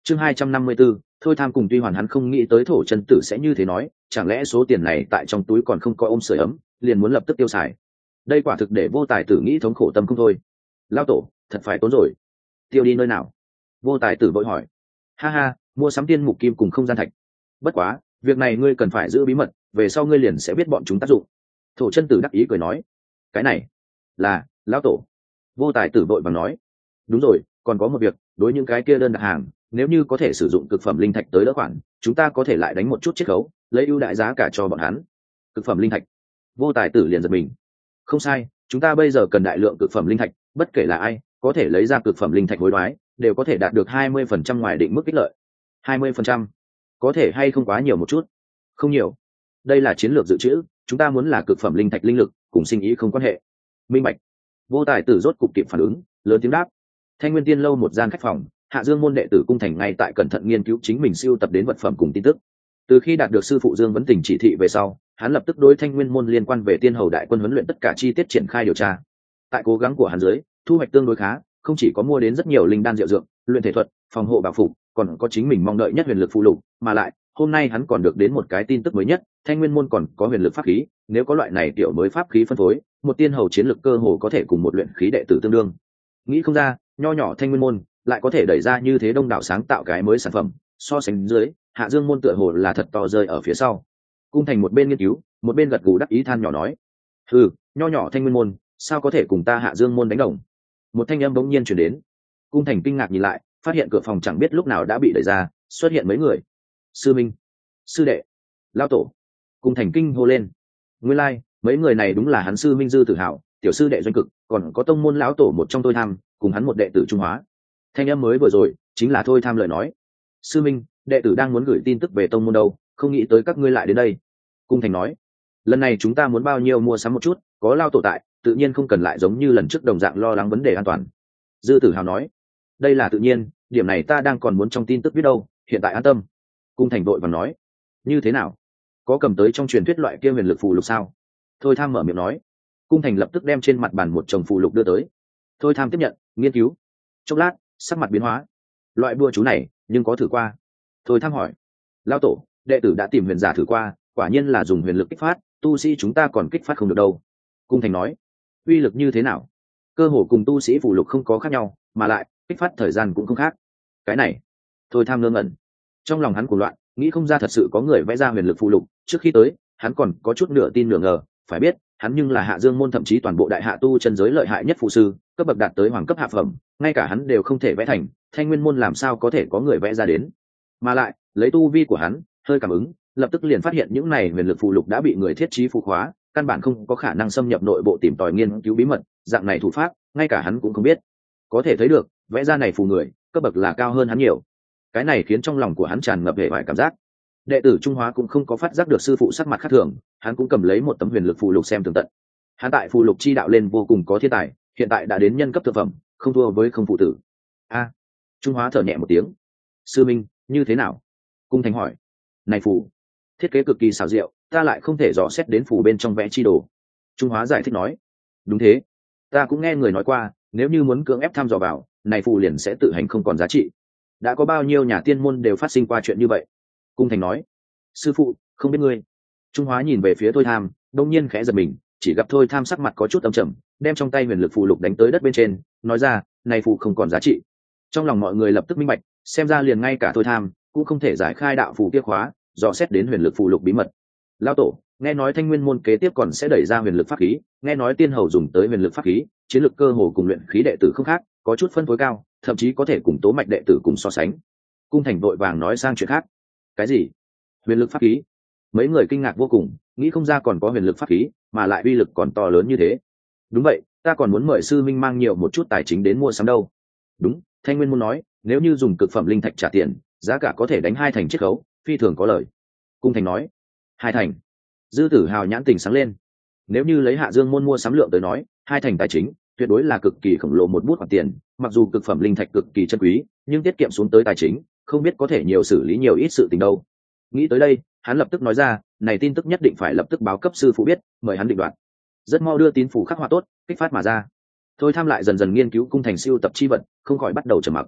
Chương 254, thôi tham cùng Tuy Hoàn. Hắn không nghĩ tới Thổ Chân Tử sẽ như thế nói, chẳng lẽ số tiền này tại trong túi còn không có ôm sưởi ấm, liền muốn lập tức tiêu xài. Đây quả thực để Vô Tài Tử nghĩ thống khổ tâm không thôi. Lão tổ, thật phải tốn rồi. Tiêu đi nơi nào? Vô Tài Tử vội hỏi. Ha ha, mua sắm tiên mục kim cùng không gian thạch. Bất quá, việc này ngươi cần phải giữ bí mật, về sau ngươi liền sẽ biết bọn chúng tác dụng. Thổ Chân Tử đắc ý cười nói. Cái này là lão tổ. Vô Tài Tử vội vàng nói. Đúng rồi, còn có một việc, đối những cái kia đơn đặt hàng, nếu như có thể sử dụng cực phẩm linh thạch tới đỡ khoản, chúng ta có thể lại đánh một chút chiết khấu, lấy ưu đại giá cả cho bọn hắn. Cực phẩm linh thạch. Vô Tài Tử liền giật mình. Không sai, chúng ta bây giờ cần đại lượng cực phẩm linh thạch, bất kể là ai có thể lấy ra cực phẩm linh thạch hối đoái, đều có thể đạt được 20% ngoài định mức ích lợi. 20%? Có thể hay không quá nhiều một chút? Không nhiều. Đây là chiến lược dự trữ, chúng ta muốn là cực phẩm linh thạch linh lực, cùng sinh ý không quan hệ. Minh bạch. Vô Tài Tử rốt cục kịp phản ứng, lớn tiếng đáp. Thanh Nguyên Tiên lâu một gian khách phòng, Hạ Dương môn đệ tử Cung Thành ngay tại cẩn thận nghiên cứu chính mình siêu tập đến vật phẩm cùng tin tức. Từ khi đạt được sư phụ Dương Vấn Tình chỉ thị về sau, hắn lập tức đối Thanh Nguyên môn liên quan về Tiên Hầu đại quân huấn luyện tất cả chi tiết triển khai điều tra. Tại cố gắng của hắn dưới, thu hoạch tương đối khá, không chỉ có mua đến rất nhiều linh đan diệu dược, luyện thể thuật, phòng hộ bảo phục, còn có chính mình mong đợi nhất huyền lực phụ lục, mà lại, hôm nay hắn còn được đến một cái tin tức mới nhất, Thanh Nguyên môn còn có huyền lực pháp khí, nếu có loại này tiểu mới pháp khí phân phối, một tiên hầu chiến lực cơ hồ có thể cùng một luyện khí đệ tử tương đương. Nghĩ không ra, nho nhỏ Thanh Nguyên môn lại có thể đẩy ra như thế đông đảo sáng tạo cái mới sản phẩm, so sánh dưới, Hạ Dương môn tựa hồ là thật to rơi ở phía sau. Cung Thành một bên nghiên cứu, một bên gật gù đắc ý than nhỏ nói: nho nhỏ Thanh Nguyên môn, sao có thể cùng ta Hạ Dương môn đánh đồng? Một thanh âm bỗng nhiên truyền đến. Cung Thành kinh ngạc nhìn lại, phát hiện cửa phòng chẳng biết lúc nào đã bị đẩy ra, xuất hiện mấy người. Sư Minh, sư đệ, lão tổ. Cung Thành kinh hô lên. Nguyên lai, mấy người này đúng là hắn sư Minh Dư Tử Hạo, tiểu sư đệ Doanh Cực, còn có tông môn lão tổ một trong Thôi Tham, cùng hắn một đệ tử Trung Hóa. Thanh âm mới vừa rồi chính là Thôi Tham lời nói. Sư Minh, đệ tử đang muốn gửi tin tức về tông môn đâu, không nghĩ tới các ngươi lại đến đây. Cung Thành nói. Lần này chúng ta muốn bao nhiêu mua sắm một chút, có lao tổ tại, tự nhiên không cần lại giống như lần trước đồng dạng lo lắng vấn đề an toàn. Dư Tử Hào nói. Đây là tự nhiên, điểm này ta đang còn muốn trong tin tức biết đâu, hiện tại an tâm. Cung Thành vội vàng nói. Như thế nào? Có cầm tới trong truyền thuyết loại kia huyền lực phù lục sao? Thôi Tham mở miệng nói. Cung Thành lập tức đem trên mặt bàn một chồng phù lục đưa tới. Thôi Tham tiếp nhận, nghiên cứu. Chốc lát, sắc mặt biến hóa. Loại bùa chú này, nhưng có thử qua? Thôi Tham hỏi. Lao tổ, đệ tử đã tìm huyền giả thử qua, quả nhiên là dùng huyền lực kích phát, tu sĩ chúng ta còn kích phát không được đâu. Cung Thành nói. Uy lực như thế nào? Cơ hồ cùng tu sĩ phù lục không có khác nhau, mà lại kích phát thời gian cũng không khác. Cái này, Thôi Tham ngơ ngẩn. Trong lòng hắn cuồng loạn, nghĩ không ra thật sự có người vẽ ra huyền lực phù lục. Trước khi tới, hắn còn có chút nửa tin nửa ngờ, phải biết hắn nhưng là Hạ Dương môn thậm chí toàn bộ đại hạ tu chân giới lợi hại nhất phù sư, cấp bậc đạt tới hoàng cấp hạ phẩm, ngay cả hắn đều không thể vẽ thành, Thanh Nguyên môn làm sao có thể có người vẽ ra đến? Mà lại, lấy tu vi của hắn, hơi cảm ứng, lập tức liền phát hiện những này huyền lực phù lục đã bị người thiết trí phù khóa, căn bản không có khả năng xâm nhập nội bộ tìm tòi nghiên cứu bí mật, dạng này thủ pháp, ngay cả hắn cũng không biết. Có thể thấy được, vẽ ra này phù người, cấp bậc là cao hơn hắn nhiều. Cái này khiến trong lòng của hắn tràn ngập hệ vải cảm giác. Đệ tử Trung Hóa cũng không có phát giác được sư phụ sắc mặt khác thường, hắn cũng cầm lấy một tấm huyền lực phù lục xem tường tận. Hắn tại phù lục chi đạo lên vô cùng có thiên tài, hiện tại đã đến nhân cấp thượng phẩm, không thua với không phụ tử. Trung Hóa thở nhẹ một tiếng. Sư Minh, như thế nào? Cung Thành hỏi. Này phù thiết kế cực kỳ xảo diệu, ta lại không thể dò xét đến phù bên trong vẽ chi đồ. Trung Hóa giải thích nói. Đúng thế, ta cũng nghe người nói qua, nếu như muốn cưỡng ép thăm dò vào, này phù liền sẽ tự hành không còn giá trị. Đã có bao nhiêu nhà tiên môn đều phát sinh qua chuyện như vậy. Cung Thành nói. Sư phụ, không biết ngươi. Trung Hóa nhìn về phía Thôi Tham, đông nhiên khẽ giật mình, chỉ gặp Thôi Tham sắc mặt có chút âm trầm, đem trong tay huyền lực phù lục đánh tới đất bên trên, nói ra, này phù không còn giá trị. Trong lòng mọi người lập tức minh bạch, xem ra liền ngay cả Thôi Tham cũng không thể giải khai đạo phù kia khóa, dò xét đến huyền lực phù lục bí mật. Lão tổ, nghe nói Thanh Nguyên môn kế tiếp còn sẽ đẩy ra huyền lực pháp khí, nghe nói tiên hầu dùng tới huyền lực pháp khí, chiến lực cơ hồ cùng luyện khí đệ tử không khác, có chút phân phối cao, thậm chí có thể cùng tố mạch đệ tử cùng so sánh. Cung Thành vội vàng nói sang chuyện khác. Cái gì? Huyền lực pháp khí? Mấy người kinh ngạc vô cùng, nghĩ không ra còn có huyền lực pháp khí, mà lại uy lực còn to lớn như thế. Đúng vậy, ta còn muốn mời sư minh mang nhiều một chút tài chính đến mua sắm đâu. Đúng, Thanh Nguyên môn nói, nếu như dùng cực phẩm linh thạch trả tiền, giá cả có thể đánh 2 thành chiết khấu, phi thường có lợi. Cung Thành nói. 2 thành? Dư Tử Hào nhãn tình sáng lên. Nếu như lấy Hạ Dương môn mua sắm lượng tới nói, 2 thành tài chính tuyệt đối là cực kỳ khổng lồ một bút khoản tiền, mặc dù cực phẩm linh thạch cực kỳ chân quý, nhưng tiết kiệm xuống tới tài chính, không biết có thể nhiều xử lý nhiều ít sự tình đâu. Nghĩ tới đây, hắn lập tức nói ra, này tin tức nhất định phải lập tức báo cấp sư phụ biết, mời hắn định đoạt. Rất mau đưa tín phủ khắc họa tốt, kích phát mà ra. Thôi Tham lại dần dần nghiên cứu Cung Thành siêu tập chi vật, không khỏi bắt đầu trầm mặc.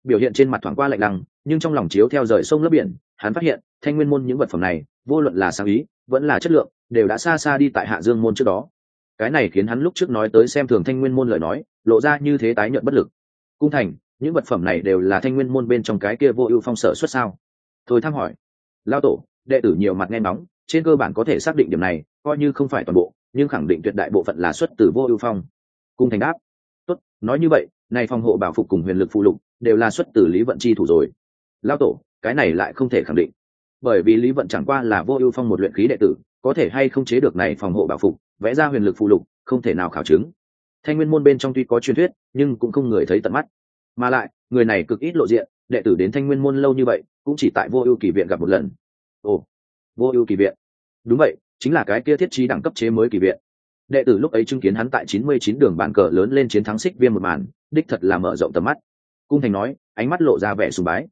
biểu hiện trên mặt thoáng qua lạnh lăng, nhưng trong lòng chiếu theo rời sông lấp biển, hắn phát hiện thanh nguyên môn những vật phẩm này vô luận là sáng ý vẫn là chất lượng đều đã xa xa đi tại Hạ Dương môn trước đó. Cái này khiến hắn lúc trước nói tới xem thường thanh nguyên môn lời nói lộ ra như thế tái nhợt bất lực. Cung thành, những vật phẩm này đều là thanh nguyên môn bên trong cái kia Vô Ưu Phong sở xuất sao? Thôi thăm hỏi. Lao tổ, đệ tử nhiều mặt nghe ngóng, trên cơ bản có thể xác định điểm này, coi như không phải toàn bộ, nhưng khẳng định tuyệt đại bộ phận là xuất từ Vô Ưu Phong. Cung thành đáp. Tốt, nói như vậy, này phòng hộ bảo phục cùng huyền lực phụ lục đều là xuất từ Lý Vận chi thủ rồi. Lao tổ, cái này lại không thể khẳng định, bởi vì Lý Vận chẳng qua là Vô Ưu Phong một luyện khí đệ tử, có thể hay không chế được này phòng hộ bảo phục, vẽ ra huyền lực phụ lục, không thể nào khảo chứng. Thanh nguyên môn bên trong tuy có truyền thuyết, nhưng cũng không người thấy tận mắt, mà lại người này cực ít lộ diện, đệ tử đến thanh nguyên môn lâu như vậy cũng chỉ tại Vô Ưu kỳ viện gặp một lần. Ồ, Vô Ưu kỳ viện? Đúng vậy, chính là cái kia thiết trí đẳng cấp chế mới kỳ viện. Đệ tử lúc ấy chứng kiến hắn tại 99 đường bàn cờ lớn lên chiến thắng Xích Viêm một màn, đích thật là mở rộng tầm mắt. Cung thành nói, ánh mắt lộ ra vẻ sùng bái.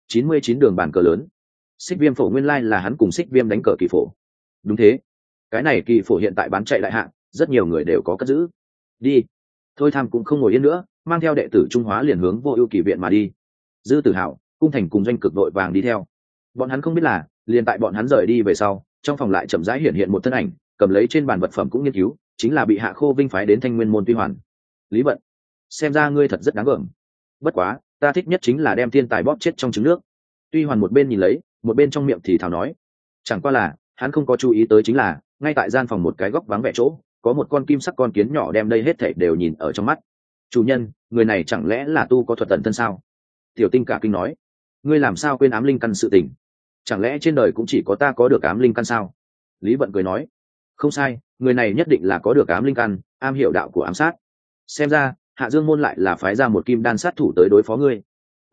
99 đường bàn cờ lớn, Xích Viêm phổ nguyên lai là hắn cùng Xích Viêm đánh cờ kỳ phổ. Đúng thế, cái này kỳ phổ hiện tại bán chạy đại hạng, rất nhiều người đều có cất giữ. Đi. Thôi tham cũng không ngồi yên nữa, mang theo đệ tử Trung Hóa liền hướng Vô Ưu kỳ viện mà đi. Dư Tử Hạo, Cung thành cùng Doanh Cực đội vàng đi theo. Bọn hắn không biết là, liền tại bọn hắn rời đi về sau, trong phòng lại chậm rãi hiện một thân ảnh, cầm lấy trên bàn vật phẩm cũng nghiên cứu, chính là bị Hạ Khô Vinh phái đến Thanh Nguyên môn Tuy Hoàn. Lý Vận, xem ra ngươi thật rất đáng gờm. Bất quá, ta thích nhất chính là đem thiên tài bóp chết trong trứng nước. Tuy Hoàn một bên nhìn lấy, một bên trong miệng thì thào nói. Chẳng qua là, hắn không có chú ý tới chính là, ngay tại gian phòng một cái góc vắng vẻ chỗ, có một con kim sắc con kiến nhỏ đem đây hết thảy đều nhìn ở trong mắt. Chủ nhân, người này chẳng lẽ là tu có thuật tận thân sao? Tiểu Tinh cả kinh nói. Ngươi làm sao quên ám linh căn sự tình? Chẳng lẽ trên đời cũng chỉ có ta có được ám linh căn sao? Lý Vận cười nói. Không sai, người này nhất định là có được ám linh căn, am hiểu đạo của ám sát. Xem ra, Hạ Dương môn lại là phái ra một kim đan sát thủ tới đối phó ngươi.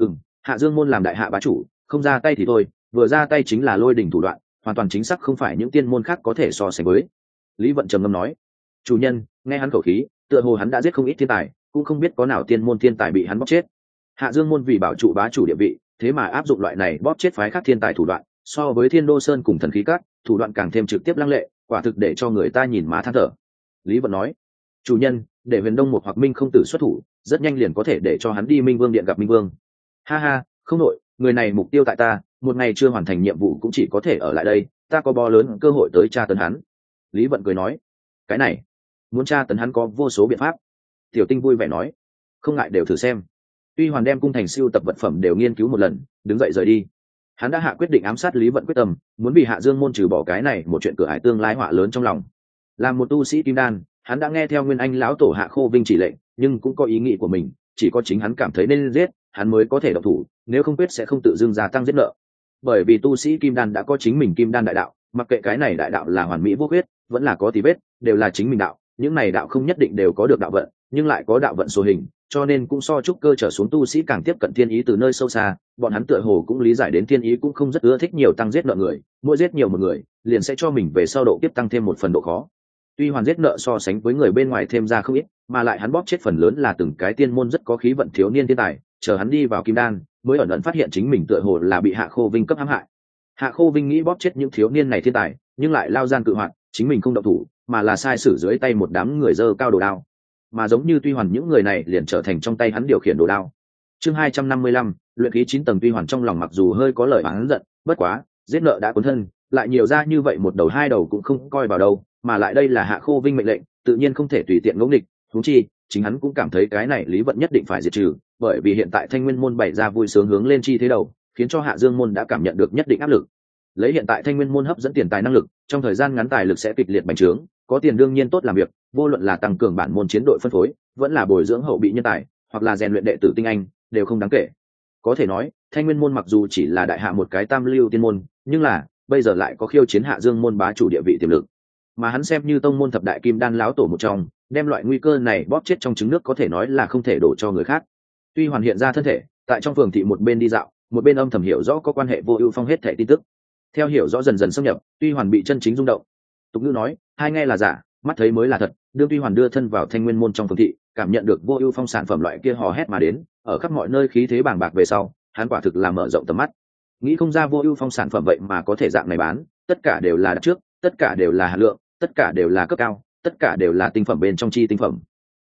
Hạ Dương môn làm đại hạ bá chủ, không ra tay thì thôi, vừa ra tay chính là lôi đỉnh thủ đoạn, hoàn toàn chính xác không phải những tiên môn khác có thể so sánh với. Lý Vận trầm ngâm nói. Chủ nhân, nghe hắn khẩu khí, tựa hồ hắn đã giết không ít thiên tài, cũng không biết có nào tiên môn thiên tài bị hắn bóp chết. Hạ Dương môn vì bảo trụ bá chủ địa vị, thế mà áp dụng loại này bóp chết phái khác thiên tài thủ đoạn, so với Thiên Đô Sơn cùng Thần Khí Các, thủ đoạn càng thêm trực tiếp lăng lệ, quả thực để cho người ta nhìn má than thở. Lý Vận nói. Chủ nhân, để Huyền Đông một hoặc Minh không tử xuất thủ, rất nhanh liền có thể để cho hắn đi Minh Vương điện gặp Minh Vương. Ha ha, không nội, người này mục tiêu tại ta, một ngày chưa hoàn thành nhiệm vụ cũng chỉ có thể ở lại đây, ta có bó lớn cơ hội tới tra tấn hắn. Lý Vận cười nói. Cái này, muốn tra tấn hắn có vô số biện pháp. Tiểu Tinh vui vẻ nói. Không ngại đều thử xem. Tuy Hoàn đem cung thành siêu tập vật phẩm đều nghiên cứu một lần, đứng dậy rời đi. Hắn đã hạ quyết định ám sát Lý Vận quyết tâm, muốn bị Hạ Dương môn trừ bỏ cái này một chuyện cửa ải tương lai họa lớn trong lòng. Làm một tu sĩ kim đan, hắn đã nghe theo Nguyên Anh lão tổ Hạ Khô Vinh chỉ lệnh, nhưng cũng có ý nghĩ của mình, chỉ có chính hắn cảm thấy nên giết, hắn mới có thể động thủ, nếu không quyết sẽ không tự dưng gia tăng giết nợ. Bởi vì tu sĩ kim đan đã có chính mình kim đan đại đạo, mặc kệ cái này đại đạo là hoàn mỹ vô khuyết, vẫn là có tí vết, đều là chính mình đạo, những này đạo không nhất định đều có được đạo vận, nhưng lại có đạo vận số hình, cho nên cũng so trúc cơ trở xuống tu sĩ càng tiếp cận thiên ý từ nơi sâu xa. Bọn hắn tựa hồ cũng lý giải đến thiên ý cũng không rất ưa thích nhiều tăng giết nợ người, mỗi giết nhiều một người liền sẽ cho mình về sau độ tiếp tăng thêm một phần độ khó. Tuy Hoàn giết nợ so sánh với người bên ngoài thêm ra không ít, mà lại hắn bóp chết phần lớn là từng cái tiên môn rất có khí vận thiếu niên thiên tài, chờ hắn đi vào kim đan mới ẩn ẩn phát hiện chính mình tựa hồ là bị Hạ Khô Vinh cấp hãm hại. Hạ Khô Vinh nghĩ bóp chết những thiếu niên này thiên tài, nhưng lại lao gian cự hoạt, chính mình không động thủ, mà là sai sử dưới tay một đám người dơ cao đồ đao, mà giống như Tuy Hoàn những người này liền trở thành trong tay hắn điều khiển đồ đao. Chương 255, luyện khí 9 tầng. Tuy Hoàn trong lòng mặc dù hơi có lời oán giận, bất quá giết nợ đã cuốn thân, lại nhiều ra như vậy một đầu hai đầu cũng không coi vào đâu, mà lại đây là Hạ Khô Vinh mệnh lệnh, tự nhiên không thể tùy tiện ngỗ nghịch. Huống chi chính hắn cũng cảm thấy cái này Lý Vận nhất định phải diệt trừ, bởi vì hiện tại Thanh Nguyên môn bày ra vui sướng hướng lên chi thế đầu, khiến cho Hạ Dương môn đã cảm nhận được nhất định áp lực. Lấy hiện tại Thanh Nguyên môn hấp dẫn tiền tài năng lực, trong thời gian ngắn tài lực sẽ kịch liệt bành trướng, có tiền đương nhiên tốt làm việc, vô luận là tăng cường bản môn chiến đội phân phối, vẫn là bồi dưỡng hậu bị nhân tài, hoặc là rèn luyện đệ tử tinh anh, đều không đáng kể. Có thể nói, Thanh Nguyên môn mặc dù chỉ là đại hạ một cái tam lưu tiên môn, nhưng là bây giờ lại có khiêu chiến Hạ Dương môn bá chủ địa vị tiềm lực. Mà hắn xem như tông môn thập đại kim đan lão tổ một trong, đem loại nguy cơ này bóp chết trong trứng nước có thể nói là không thể đổ cho người khác. Tuy Hoàn hiện ra thân thể, tại trong phường thị một bên đi dạo, một bên âm thầm hiểu rõ có quan hệ Vô Ưu Phong hết thảy tin tức. Theo hiểu rõ dần dần xâm nhập, Tuy Hoàn bị chân chính rung động. Tục ngữ nói, hai nghe là giả, mắt thấy mới là thật. Đương Tuy Hoàn đưa thân vào Thanh Nguyên môn trong phường thị, cảm nhận được Vô Ưu Phong sản phẩm loại kia hò hét mà đến, ở khắp mọi nơi khí thế bàng bạc về sau, hắn quả thực là mở rộng tầm mắt. Nghĩ không ra Vô Ưu Phong sản phẩm vậy mà có thể dạng này bán, tất cả đều là đặt trước, tất cả đều là hạt lượng, tất cả đều là cấp cao, tất cả đều là tinh phẩm bên trong chi tinh phẩm.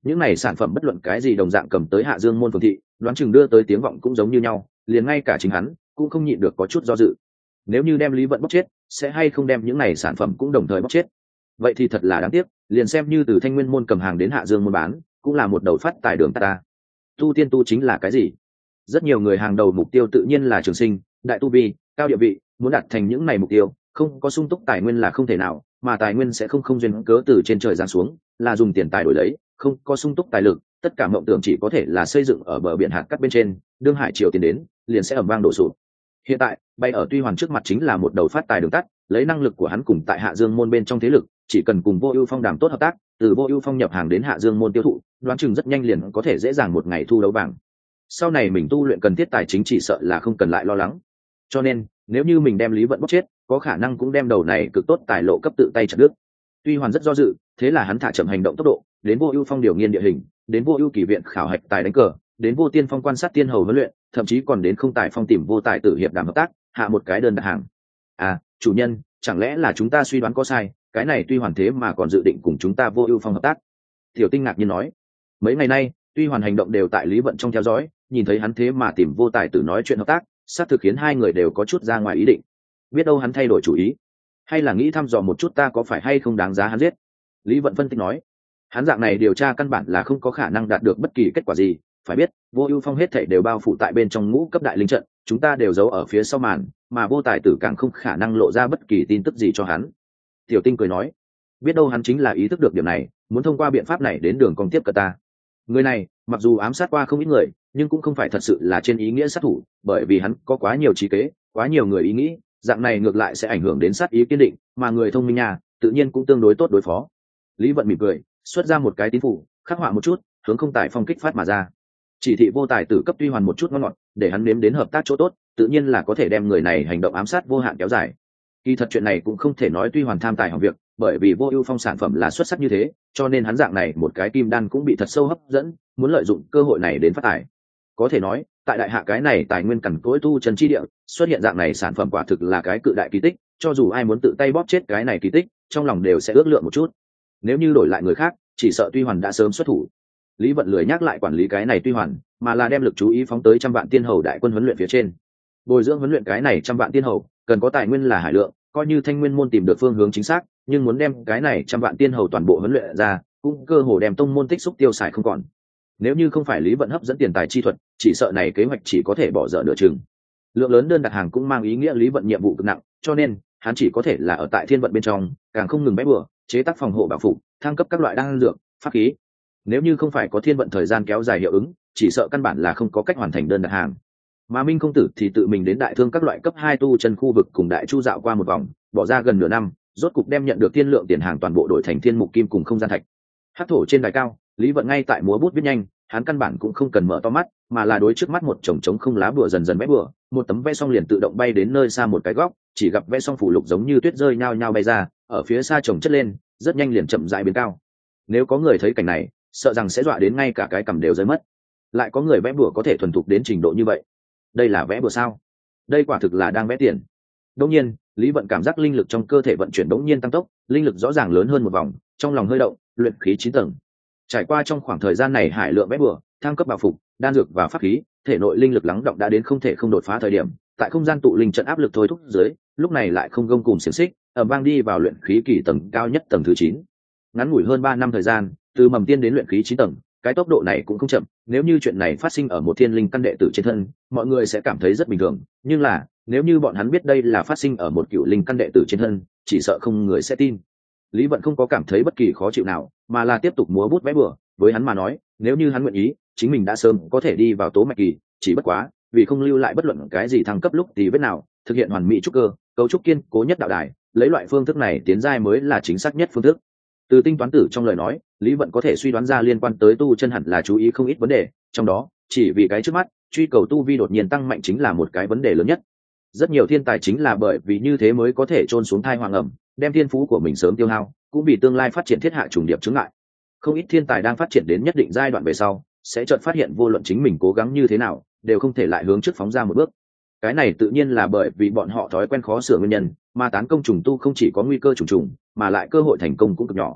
những này sản phẩm bất luận cái gì đồng dạng cầm tới Hạ Dương môn phường thị, đoán chừng đưa tới tiếng vọng cũng giống như nhau, liền ngay cả chính hắn cũng không nhịn được có chút do dự. Nếu như đem Lý Vận bóc chết, sẽ hay không đem những này sản phẩm cũng đồng thời bóc chết? Vậy thì thật là đáng tiếc, liền xem như từ Thanh Nguyên môn cầm hàng đến Hạ Dương môn bán, cũng là một đầu phát tài đường ta. Tu tiên tu chính là cái gì? Rất nhiều người hàng đầu mục tiêu tự nhiên là trường sinh, đại tu vi, cao địa vị, muốn đạt thành những này mục tiêu, không có sung túc tài nguyên là không thể nào, mà tài nguyên sẽ không duyên cớ từ trên trời giáng xuống, là dùng tiền tài đổi lấy, không có sung túc tài lực, tất cả mộng tưởng chỉ có thể là xây dựng ở bờ biển hạt cát bên trên, đương hải triều tiền đến, liền sẽ ầm vang đổ sụp. Hiện tại, bay ở Tuy Hoàn trước mặt chính là một đầu phát tài đường tắt, lấy năng lực của hắn cùng tại Hạ Dương môn bên trong thế lực, chỉ cần cùng Vô Ưu Phong đàm tốt hợp tác, từ Vô Ưu Phong nhập hàng đến Hạ Dương môn tiêu thụ, đoán chừng rất nhanh liền có thể dễ dàng một ngày thu đấu vàng. Sau này mình tu luyện cần thiết tài chính chỉ sợ là không cần lại lo lắng. Cho nên, nếu như mình đem Lý Vận bóc chết, có khả năng cũng đem đầu này cực tốt tài lộ cấp tự tay chặt đứt. Tuy Hoàn rất do dự, thế là hắn thả chậm hành động tốc độ, đến Vô Ưu Phong điều nghiên địa hình, đến Vô Ưu kỳ viện khảo hạch tài đánh cờ, đến Vô Tiên Phong quan sát tiên hầu huấn luyện, thậm chí còn đến Không Tài Phong tìm Vô Tài tử hiệp đàm hợp tác, hạ một cái đơn đặt hàng. À, chủ nhân, chẳng lẽ là chúng ta suy đoán có sai, cái này Tuy Hoàn thế mà còn dự định cùng chúng ta Vô Ưu Phong hợp tác? Tiểu Tinh ngạc nhiên nói. Mấy ngày nay, Tuy Hoàn hành động đều tại Lý Vận trong theo dõi, nhìn thấy hắn thế mà tìm Vô Tài tử nói chuyện hợp tác, xác thực khiến hai người đều có chút ra ngoài ý định. Biết đâu hắn thay đổi chủ ý, hay là nghĩ thăm dò một chút ta có phải hay không đáng giá hắn giết. Lý Vận phân tích nói, hắn dạng này điều tra căn bản là không có khả năng đạt được bất kỳ kết quả gì. Phải biết, Vô Ưu Phong hết thảy đều bao phủ tại bên trong ngũ cấp đại linh trận, chúng ta đều giấu ở phía sau màn, mà Vô Tài tử càng không khả năng lộ ra bất kỳ tin tức gì cho hắn. Tiểu Tinh cười nói, biết đâu hắn chính là ý thức được điểm này, muốn thông qua biện pháp này đến đường công tiếp cận ta. Người này, mặc dù ám sát qua không ít người, nhưng cũng không phải thật sự là trên ý nghĩa sát thủ, bởi vì hắn có quá nhiều trí kế, quá nhiều người ý nghĩ, dạng này ngược lại sẽ ảnh hưởng đến sát ý kiên định, mà người thông minh nhà, tự nhiên cũng tương đối tốt đối phó. Lý Vận mỉm cười, xuất ra một cái tín phủ, khắc họa một chút, hướng Không Tài Phong kích phát mà ra. Chỉ thị Vô Tài tử cấp Tuy Hoàn một chút ngon ngọt, để hắn nếm đến hợp tác chỗ tốt, tự nhiên là có thể đem người này hành động ám sát vô hạn kéo dài. Kỳ thật chuyện này cũng không thể nói Tuy Hoàn tham tài hỏng việc, bởi vì Vô Ưu Phong sản phẩm là xuất sắc như thế, cho nên hắn dạng này một cái kim đan cũng bị thật sâu hấp dẫn, muốn lợi dụng cơ hội này đến phát tài. Có thể nói, tại đại hạ cái này tài nguyên cằn cỗi tu chân chi địa, xuất hiện dạng này sản phẩm quả thực là cái cự đại kỳ tích, cho dù ai muốn tự tay bóp chết cái này kỳ tích, trong lòng đều sẽ ước lượng một chút. Nếu như đổi lại người khác, chỉ sợ Tuy Hoàn đã sớm xuất thủ. Lý Vận lười nhắc lại quản lý cái này Tuy Hoàn, mà là đem lực chú ý phóng tới trăm vạn tiên hầu đại quân huấn luyện phía trên. Bồi dưỡng huấn luyện cái này trăm vạn tiên hầu, cần có tài nguyên là hải lượng, coi như Thanh Nguyên môn tìm được phương hướng chính xác, nhưng muốn đem cái này trăm vạn tiên hầu toàn bộ huấn luyện ra, cũng cơ hồ đem tông môn tích xúc tiêu xài không còn. Nếu như không phải Lý Vận hấp dẫn tiền tài chi thuật, chỉ sợ này kế hoạch chỉ có thể bỏ dở nửa chừng. Lượng lớn đơn đặt hàng cũng mang ý nghĩa Lý Vận nhiệm vụ cực nặng, cho nên hắn chỉ có thể là ở tại thiên vận bên trong, càng không ngừng bẽ bừa, chế tác phòng hộ bảo phục, thăng cấp các loại đan dược, pháp khí. Nếu như không phải có thiên vận thời gian kéo dài hiệu ứng, chỉ sợ căn bản là không có cách hoàn thành đơn đặt hàng. Mà Minh công tử thì tự mình đến đại thương các loại cấp 2 tu chân khu vực cùng đại chu dạo qua một vòng, bỏ ra gần nửa năm, rốt cục đem nhận được thiên lượng tiền hàng toàn bộ đổi thành thiên mục kim cùng không gian thạch. Hắc thổ trên đài cao, Lý Vận ngay tại múa bút viết nhanh, hắn căn bản cũng không cần mở to mắt, mà là đối trước mắt một chồng trống không lá bùa dần dần vẽ bùa, một tấm vẽ xong liền tự động bay đến nơi xa một cái góc, chỉ gặp vẽ xong phủ lục giống như tuyết rơi nhao nhao bay ra, ở phía xa chồng chất lên, rất nhanh liền chậm rãi biến cao. Nếu có người thấy cảnh này, sợ rằng sẽ dọa đến ngay cả cái cằm đều rơi mất. Lại có người vẽ bùa có thể thuần thục đến trình độ như vậy. Đây là vẽ bùa sao? Đây quả thực là đang vẽ tiền. Đương nhiên, Lý Vận cảm giác linh lực trong cơ thể vận chuyển đống nhiên tăng tốc, linh lực rõ ràng lớn hơn một vòng, trong lòng hơi động, luyện khí 9 tầng. Trải qua trong khoảng thời gian này hải lượng vẽ bùa, thăng cấp bảo phục, đan dược và pháp khí, thể nội linh lực lắng động đã đến không thể không đột phá thời điểm, tại không gian tụ linh trận áp lực thôi thúc dưới, lúc này lại không gông cùng xiển xích, ầm vang đi vào luyện khí kỳ tầng cao nhất tầng thứ 9. Ngắn ngủi hơn 3 năm thời gian, từ mầm tiên đến luyện khí 9 tầng, cái tốc độ này cũng không chậm, nếu như chuyện này phát sinh ở một thiên linh căn đệ tử trên thân, mọi người sẽ cảm thấy rất bình thường, nhưng là, nếu như bọn hắn biết đây là phát sinh ở một cựu linh căn đệ tử trên thân, chỉ sợ không người sẽ tin. Lý Vận không có cảm thấy bất kỳ khó chịu nào, mà là tiếp tục múa bút vẽ bừa, với hắn mà nói, nếu như hắn nguyện ý, chính mình đã sớm có thể đi vào tố mạch kỳ, chỉ bất quá, vì không lưu lại bất luận cái gì thăng cấp lúc thì vết nào, thực hiện hoàn mỹ trúc cơ, cấu trúc kiên cố nhất đạo đài, lấy loại phương thức này tiến giai mới là chính xác nhất phương thức. Từ tinh toán tử trong lời nói, Lý Vận có thể suy đoán ra liên quan tới tu chân hẳn là chú ý không ít vấn đề, trong đó, chỉ vì cái trước mắt, truy cầu tu vi đột nhiên tăng mạnh chính là một cái vấn đề lớn nhất. Rất nhiều thiên tài chính là bởi vì như thế mới có thể chôn xuống thai hoàng ẩm, đem thiên phú của mình sớm tiêu hao, cũng vì tương lai phát triển thiết hạ trùng điệp chứng ngại. Không ít thiên tài đang phát triển đến nhất định giai đoạn về sau, sẽ chợt phát hiện vô luận chính mình cố gắng như thế nào, đều không thể lại hướng trước phóng ra một bước. Cái này tự nhiên là bởi vì bọn họ thói quen khó sửa nguyên nhân, mà tán công trùng tu không chỉ có nguy cơ trùng trùng, mà lại cơ hội thành công cũng cực nhỏ.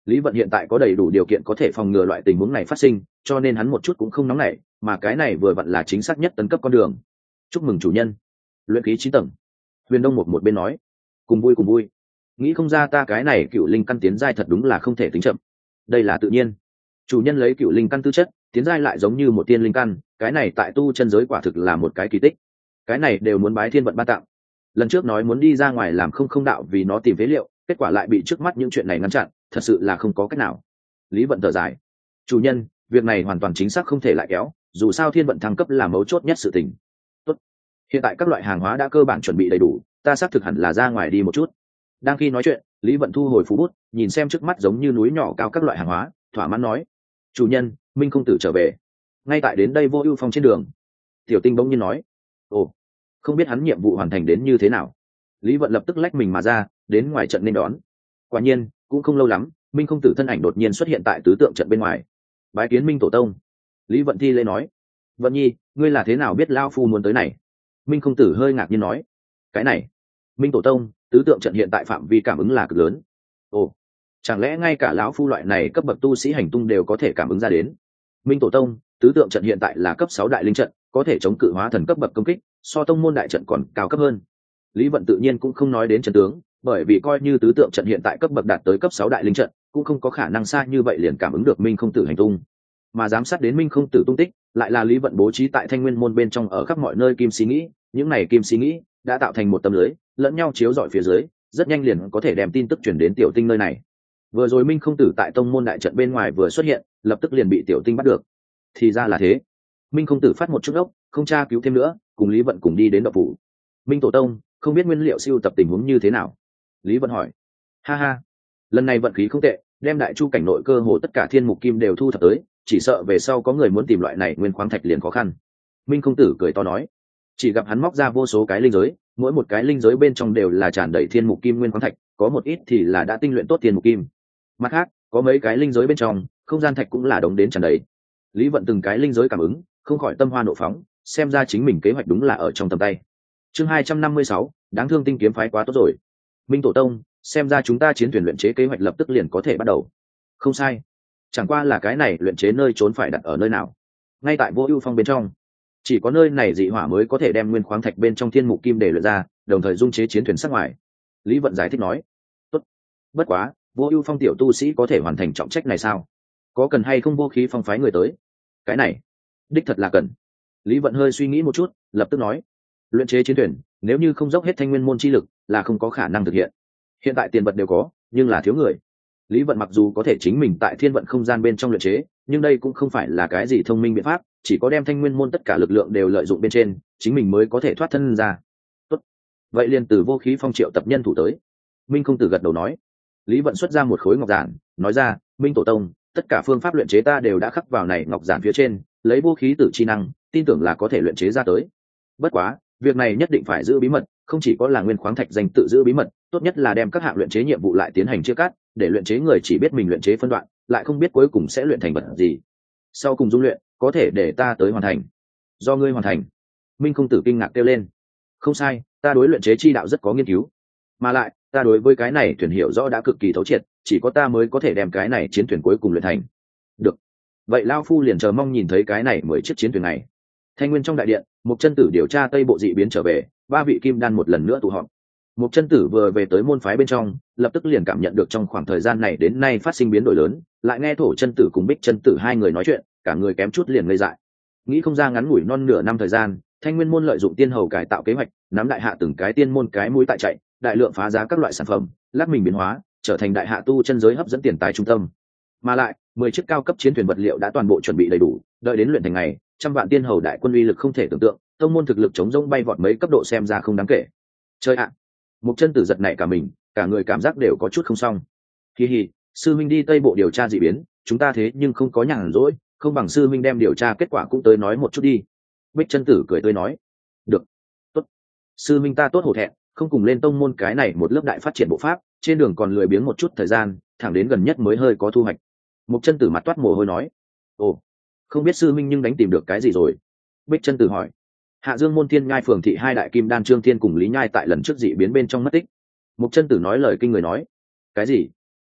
Lý Vận hiện tại có đầy đủ điều kiện có thể phòng ngừa loại tình huống này phát sinh, cho nên hắn một chút cũng không nóng nảy, mà cái này vừa vặn là chính xác nhất tấn cấp con đường. Chúc mừng chủ nhân. Luyện khí 9 tầng. Huyền Đông một bên nói, cùng vui cùng vui. Nghĩ không ra ta cái này cựu linh căn tiến giai thật đúng là không thể tính chậm. Đây là tự nhiên. Chủ nhân lấy cựu linh căn tư chất, tiến giai lại giống như một tiên linh căn, cái này tại tu chân giới quả thực là một cái kỳ tích. Cái này đều muốn bái thiên vận ban tặng. Lần trước nói muốn đi ra ngoài làm không đạo vì nó tìm phế liệu, kết quả lại bị trước mắt những chuyện này ngăn chặn, thật sự là không có cách nào. Lý Vận thở dài, chủ nhân, việc này hoàn toàn chính xác không thể lại kéo, dù sao thiên vận thăng cấp là mấu chốt nhất sự tình. Tốt, hiện tại các loại hàng hóa đã cơ bản chuẩn bị đầy đủ, ta xác thực hẳn là ra ngoài đi một chút. Đang khi nói chuyện, Lý Vận thu hồi phú bút, nhìn xem trước mắt giống như núi nhỏ cao các loại hàng hóa, thỏa mãn nói, chủ nhân, Minh công tử trở về. Ngay tại đến đây Vô Ưu Phong trên đường, Tiểu Tinh bỗng nhiên nói, ồ, không biết hắn nhiệm vụ hoàn thành đến như thế nào. Lý Vận lập tức lách mình mà ra, đến ngoài trận nên đón. Quả nhiên, cũng không lâu lắm, Minh công tử thân ảnh đột nhiên xuất hiện tại tứ tượng trận bên ngoài. Bái kiến Minh tổ tông. Lý Vận thi lễ nói, Vận Nhi, ngươi là thế nào biết lão phu muốn tới này? Minh công tử hơi ngạc nhiên nói, cái này, Minh tổ tông, tứ tượng trận hiện tại phạm vi cảm ứng là cực lớn. Ồ, chẳng lẽ ngay cả lão phu loại này cấp bậc tu sĩ hành tung đều có thể cảm ứng ra đến? Minh tổ tông, tứ tượng trận hiện tại là cấp 6 đại linh trận, có thể chống cự hóa thần cấp bậc công kích, so tông môn đại trận còn cao cấp hơn. Lý Vận tự nhiên cũng không nói đến trận tướng, bởi vì coi như tứ tượng trận hiện tại cấp bậc đạt tới cấp 6 đại linh trận, cũng không có khả năng xa như vậy liền cảm ứng được Minh không tử hành tung. Mà giám sát đến Minh không tử tung tích, lại là Lý Vận bố trí tại Thanh Nguyên môn bên trong ở khắp mọi nơi kim xí nghĩ, những này kim xí nghĩ đã tạo thành một tấm lưới, lẫn nhau chiếu rọi phía dưới, rất nhanh liền có thể đem tin tức truyền đến Tiểu Tinh nơi này. Vừa rồi Minh không tử tại tông môn đại trận bên ngoài vừa xuất hiện, lập tức liền bị Tiểu Tinh bắt được. Thì ra là thế. Minh không tử phát một chút ốc, không tra cứu thêm nữa, cùng Lý Vận cùng đi đến động phủ. Minh tổ tông, không biết nguyên liệu siêu tập tình huống như thế nào? Lý Vận hỏi. Ha ha, lần này vận khí không tệ, đem đại chu cảnh nội cơ hồ tất cả thiên mục kim đều thu thập tới, chỉ sợ về sau có người muốn tìm loại này nguyên khoáng thạch liền khó khăn. Minh công tử cười to nói. Chỉ gặp hắn móc ra vô số cái linh giới, mỗi một cái linh giới bên trong đều là tràn đầy thiên mục kim nguyên khoáng thạch, có một ít thì là đã tinh luyện tốt thiên mục kim. Mặt khác, có mấy cái linh giới bên trong, không gian thạch cũng là đống đến tràn đầy. Lý Vận từng cái linh giới cảm ứng, không khỏi tâm hoa nộ phóng, xem ra chính mình kế hoạch đúng là ở trong tầm tay. Chương 256, đáng thương tinh kiếm phái quá tốt rồi. Minh tổ tông, xem ra chúng ta chiến thuyền luyện chế kế hoạch lập tức liền có thể bắt đầu. Không sai, chẳng qua là cái này luyện chế nơi trốn phải đặt ở nơi nào? Ngay tại Vô Ưu Phong bên trong. Chỉ có nơi này dị hỏa mới có thể đem nguyên khoáng thạch bên trong thiên mục kim để luyện ra, đồng thời dung chế chiến thuyền sắc ngoài. Lý Vận giải thích nói. Tốt. Bất quá, Vô Ưu Phong tiểu tu sĩ có thể hoàn thành trọng trách này sao? Có cần hay không Vô Khí Phong phái người tới? Cái này, đích thật là cần. Lý Vận hơi suy nghĩ một chút, lập tức nói, luyện chế chiến thuyền, nếu như không dốc hết Thanh Nguyên môn chi lực, là không có khả năng thực hiện. Hiện tại tiền vật đều có, nhưng là thiếu người. Lý Vận mặc dù có thể chính mình tại thiên vận không gian bên trong luyện chế, nhưng đây cũng không phải là cái gì thông minh biện pháp, chỉ có đem Thanh Nguyên môn tất cả lực lượng đều lợi dụng bên trên, chính mình mới có thể thoát thân ra. Tốt, vậy liền từ Vô Khí Phong triệu tập nhân thủ tới. Minh công tử gật đầu nói. Lý Vận xuất ra một khối ngọc giản, nói ra, Minh tổ tông, tất cả phương pháp luyện chế ta đều đã khắc vào này ngọc giản phía trên, lấy vô khí tử chi năng, tin tưởng là có thể luyện chế ra tới. Bất quá, việc này nhất định phải giữ bí mật, không chỉ có là nguyên khoáng thạch danh tự giữ bí mật, tốt nhất là đem các hạng luyện chế nhiệm vụ lại tiến hành chia cắt, để luyện chế người chỉ biết mình luyện chế phân đoạn, lại không biết cuối cùng sẽ luyện thành vật gì. Sau cùng dung luyện, có thể để ta tới hoàn thành. Do ngươi hoàn thành. Minh công tử kinh ngạc kêu lên. Không sai, ta đối luyện chế chi đạo rất có nghiên cứu, mà lại ta đối với cái này thuyền hiểu rõ đã cực kỳ thấu triệt, chỉ có ta mới có thể đem cái này chiến thuyền cuối cùng luyện thành. Được, vậy lao phu liền chờ mong nhìn thấy cái này 10 chiếc chiến thuyền này. Thanh Nguyên trong đại điện, Mục Chân Tử điều tra tây bộ dị biến trở về, ba vị kim đan một lần nữa tụ họp. Mục Chân Tử vừa về tới môn phái bên trong, lập tức liền cảm nhận được trong khoảng thời gian này đến nay phát sinh biến đổi lớn, lại nghe Thổ Chân Tử cùng Bích Chân Tử hai người nói chuyện, cả người kém chút liền ngây dại. Nghĩ không ra ngắn ngủi non nửa năm thời gian, Thanh Nguyên môn lợi dụng tiên hầu cải tạo kế hoạch, nắm đại hạ từng cái tiên môn cái mũi tại chạy, đại lượng phá giá các loại sản phẩm, lắc mình biến hóa, trở thành đại hạ tu chân giới hấp dẫn tiền tài trung tâm. Mà lại, 10 chiếc cao cấp chiến thuyền vật liệu đã toàn bộ chuẩn bị đầy đủ, đợi đến luyện thành ngày, trăm vạn tiên hầu đại quân uy lực không thể tưởng tượng, tông môn thực lực chống rông bay vọt mấy cấp độ xem ra không đáng kể. Chơi ạ. Mục Chân Tử giật nảy cả mình, cả người cảm giác đều có chút không xong. Hi hi, sư minh đi tây bộ điều tra dị biến, chúng ta thế nhưng không có nhàn rỗi, không bằng sư minh đem điều tra kết quả cũng tới nói một chút đi. Bích Chân Tử cười tươi nói. Được. Tốt. Sư minh ta tốt hổ thẹn, không cùng lên tông môn cái này một lớp đại phát triển bộ pháp, trên đường còn lười biếng một chút thời gian, thẳng đến gần nhất mới hơi có thu hoạch. Mục Chân Tử mặt toát mồ hôi nói. Ồ, không biết sư minh nhưng đánh tìm được cái gì rồi? Bích Chân Tử hỏi. Hạ Dương môn Thiên Nhai phường thị hai đại kim đan Trương Thiên cùng Lý Nhai tại lần trước dị biến bên trong mất tích. Mục Chân Tử nói lời kinh người nói. Cái gì?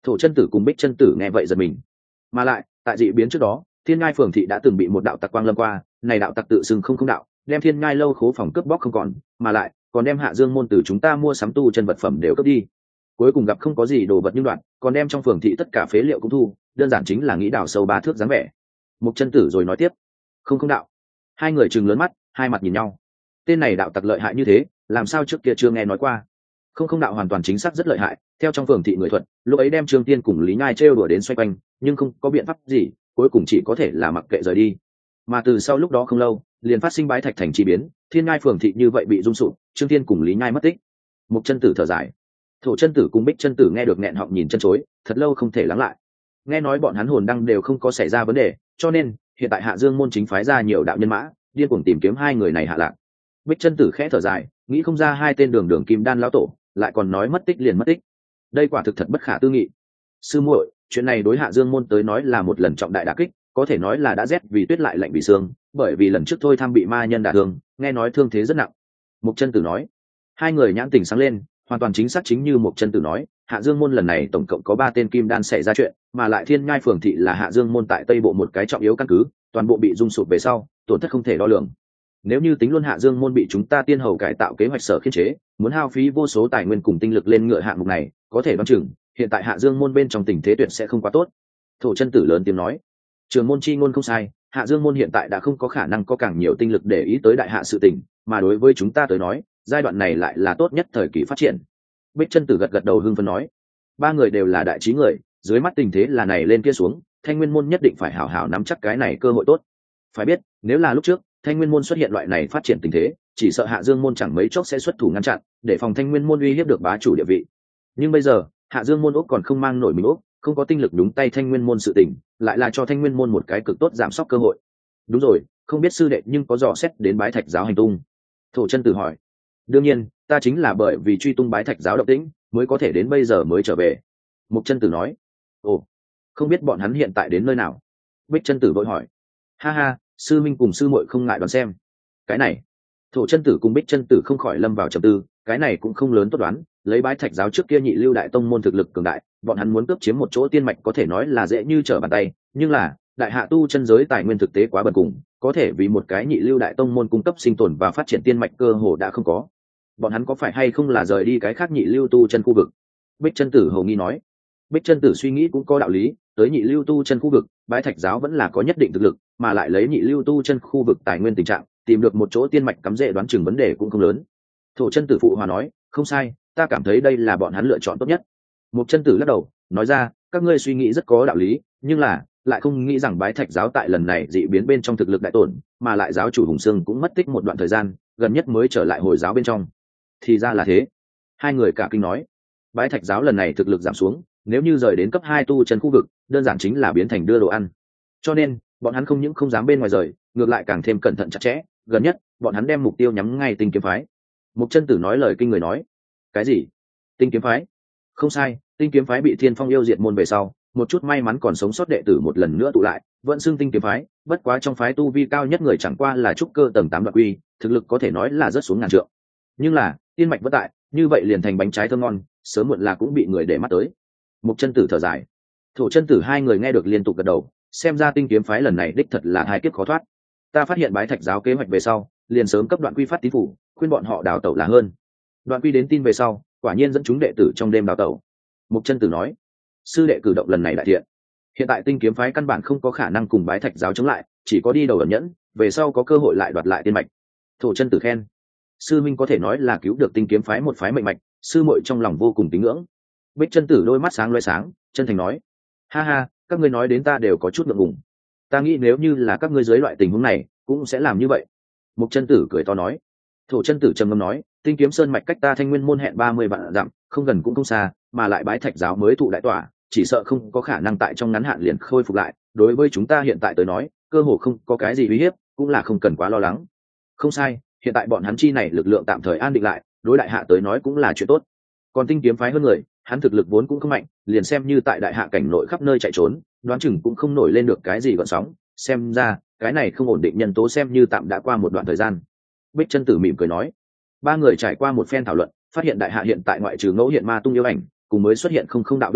Thổ chân tử cùng Bích chân tử nghe vậy giật mình. Mà lại tại dị biến trước đó, Thiên Ngai phường thị đã từng bị một đạo tặc quang lâm qua, này đạo tặc tự xưng không đạo, đem Thiên Ngai lâu khố phòng cướp bóc không còn, mà lại còn đem Hạ Dương môn từ chúng ta mua sắm tu chân vật phẩm đều cướp đi. Cuối cùng gặp không có gì đồ vật nhưng đoạn, còn đem trong phường thị tất cả phế liệu cũng thu, đơn giản chính là nghĩ đào sâu 3 thước dáng vẻ. Mục chân tử rồi nói tiếp, không đạo. Hai người trừng lớn mắt, hai mặt nhìn nhau. Tên này đạo tặc lợi hại như thế, làm sao trước kia chưa nghe nói qua? Không đạo hoàn toàn chính xác rất lợi hại, theo trong phường thị người thuận, lúc ấy đem Trương Tiên cùng Lý Nhai trêu đùa đến xoay quanh, nhưng không có biện pháp gì, cuối cùng chỉ có thể là mặc kệ rời đi. Mà từ sau lúc đó không lâu, liền phát sinh Bái Thạch thành chi biến, Thiên Nhai phường thị như vậy bị rung sụp, Trương Tiên cùng Lý Nhai mất tích. Mục chân tử thở dài. Thổ chân tử cùng Bích chân tử nghe được nghẹn họng nhìn chân chối, thật lâu không thể lắng lại. Nghe nói bọn hắn hồn đăng đều không có xảy ra vấn đề, cho nên hiện tại Hạ Dương môn chính phái ra nhiều đạo nhân mã, điên cuồng tìm kiếm hai người này hạ lạc. Bích chân tử khẽ thở dài, nghĩ không ra hai tên đường kim đan lão tổ, lại còn nói mất tích liền mất tích. Đây quả thực thật bất khả tư nghị. Sư muội, chuyện này đối Hạ Dương môn tới nói là một lần trọng đại đả kích, có thể nói là đã rét vì tuyết lại lạnh vì xương, bởi vì lần trước thôi tham bị ma nhân đả thương, nghe nói thương thế rất nặng. Mục chân tử nói. Hai người nhãn tình sáng lên, hoàn toàn chính xác chính như Mục chân tử nói, Hạ Dương môn lần này tổng cộng có 3 tên kim đan xảy ra chuyện, mà lại Thiên Nhai phường thị là Hạ Dương môn tại Tây bộ một cái trọng yếu căn cứ, toàn bộ bị rung sụp về sau, tổn thất không thể đo lường. Nếu như tính luôn Hạ Dương môn bị chúng ta tiên hầu cải tạo kế hoạch sở khiên chế, muốn hao phí vô số tài nguyên cùng tinh lực lên ngựa hạng mục này, có thể đoán chừng hiện tại Hạ Dương môn bên trong tình thế tuyệt sẽ không quá tốt. Thổ chân tử lớn tiếng nói, trường môn chi ngôn không sai, Hạ Dương môn hiện tại đã không có khả năng có càng nhiều tinh lực để ý tới đại hạ sự tình, mà đối với chúng ta tới nói, giai đoạn này lại là tốt nhất thời kỳ phát triển. Bích chân tử gật đầu hưng phấn nói, 3 người đều là đại trí người, dưới mắt tình thế là này lên kia xuống, Thanh Nguyên môn nhất định phải hảo hảo nắm chắc cái này cơ hội tốt. Phải biết, nếu là lúc trước Thanh Nguyên môn xuất hiện loại này phát triển tình thế, chỉ sợ Hạ Dương môn chẳng mấy chốc sẽ xuất thủ ngăn chặn, để phòng Thanh Nguyên môn uy hiếp được bá chủ địa vị. Nhưng bây giờ, Hạ Dương môn úc còn không mang nổi mình úc, không có tinh lực đúng tay Thanh Nguyên môn sự tình, lại là cho Thanh Nguyên môn một cái cực tốt giảm sóc cơ hội. Đúng rồi, không biết sư đệ nhưng có dò xét đến Bái Thạch giáo hành tung? Thổ chân tử hỏi. Đương nhiên, ta chính là bởi vì truy tung Bái Thạch giáo động tĩnh, mới có thể đến bây giờ mới trở về. Mục chân tử nói. Ồ, không biết bọn hắn hiện tại đến nơi nào? Bích chân tử vội hỏi. Ha ha, sư minh cùng sư muội không ngại đoán xem. Cái này, Thổ chân tử cùng Bích chân tử không khỏi lâm vào trầm tư, cái này cũng không lớn tốt đoán, lấy Bái Thạch giáo trước kia nhị lưu đại tông môn thực lực cường đại, bọn hắn muốn cướp chiếm một chỗ tiên mạch có thể nói là dễ như trở bàn tay, nhưng là đại hạ tu chân giới tài nguyên thực tế quá bần cùng, có thể vì một cái nhị lưu đại tông môn cung cấp sinh tồn và phát triển tiên mạch cơ hồ đã không có. Bọn hắn có phải hay không là rời đi cái khác nhị lưu tu chân khu vực? Bích chân tử hầu nghi nói. Bích chân tử suy nghĩ cũng có đạo lý, tới nhị lưu tu chân khu vực, Bái Thạch giáo vẫn là có nhất định thực lực, mà lại lấy nhị lưu tu chân khu vực tài nguyên tình trạng, tìm được một chỗ tiên mạch cắm rễ đoán chừng vấn đề cũng không lớn. Thổ chân tử phụ hòa nói, không sai, ta cảm thấy đây là bọn hắn lựa chọn tốt nhất. Mục chân tử lắc đầu, nói ra, các ngươi suy nghĩ rất có đạo lý, nhưng là lại không nghĩ rằng Bái Thạch giáo tại lần này dị biến bên trong thực lực đại tổn, mà lại giáo chủ Hùng Sương cũng mất tích một đoạn thời gian, gần nhất mới trở lại hồi giáo bên trong. Thì ra là thế. Hai người cả kinh nói, Bái Thạch giáo lần này thực lực giảm xuống, nếu như rời đến cấp 2 tu chân khu vực, đơn giản chính là biến thành đưa đồ ăn. Cho nên, bọn hắn không những không dám bên ngoài rời, ngược lại càng thêm cẩn thận chặt chẽ, gần nhất, bọn hắn đem mục tiêu nhắm ngay Tinh Kiếm phái. Mục chân tử nói lời kinh người nói, cái gì? Tinh Kiếm phái? Không sai, Tinh Kiếm phái bị Thiên Phong yêu diệt môn về sau, một chút may mắn còn sống sót đệ tử một lần nữa tụ lại, vẫn xưng Tinh Kiếm phái, bất quá trong phái tu vi cao nhất người chẳng qua là trúc cơ tầng 8 đoạn quy, thực lực có thể nói là rất xuống ngàn trượng. Nhưng là, tiên mạch vẫn tại, như vậy liền thành bánh trái thơm ngon, sớm muộn là cũng bị người để mắt tới. Mục chân tử thở dài. Thổ chân tử hai người nghe được liên tục gật đầu, xem ra Tinh Kiếm phái lần này đích thật là hai kiếp khó thoát. Ta phát hiện Bái Thạch giáo kế hoạch về sau, liền sớm cấp Đoạn Quy phát tín phủ, khuyên bọn họ đào tẩu là hơn. Đoạn Quy đến tin về sau, quả nhiên dẫn chúng đệ tử trong đêm đào tẩu. Mục chân tử nói, sư đệ cử động lần này đại thiện. Hiện tại Tinh Kiếm phái căn bản không có khả năng cùng Bái Thạch giáo chống lại, chỉ có đi đầu ẩn nhẫn, về sau có cơ hội lại đoạt lại tiên mạch. Thổ chân tử khen, sư minh có thể nói là cứu được Tinh Kiếm phái một phái mệnh mạch, sư muội trong lòng vô cùng tín ngưỡng. Bích chân tử đôi mắt sáng loé sáng, chân thành nói, ha ha, các ngươi nói đến ta đều có chút ngượng ngùng. Ta nghĩ nếu như là các ngươi dưới loại tình huống này, cũng sẽ làm như vậy. Mục chân tử cười to nói. Thổ chân tử trầm ngâm nói, Tinh Kiếm sơn mạch cách ta Thanh Nguyên môn hẹn 30 vạn dặm, không gần cũng không xa, mà lại Bái Thạch giáo mới thụ đại tỏa, chỉ sợ không có khả năng tại trong ngắn hạn liền khôi phục lại. Đối với chúng ta hiện tại tới nói, cơ hồ không có cái gì uy hiếp, cũng là không cần quá lo lắng. Không sai, hiện tại bọn hắn chi này lực lượng tạm thời an định lại, đối đại hạ tới nói cũng là chuyện tốt. Còn Tinh Kiếm phái hơn người, hắn thực lực vốn cũng không mạnh, liền xem như tại đại hạ cảnh nội khắp nơi chạy trốn, đoán chừng cũng không nổi lên được cái gì gợn sóng. Xem ra cái này không ổn định nhân tố xem như tạm đã qua một đoạn thời gian. Bích chân tử mỉm cười nói. Ba người trải qua một phen thảo luận, phát hiện đại hạ hiện tại ngoại trừ ngẫu hiện ma tung yêu ảnh cùng mới xuất hiện không đạo bên ngoài,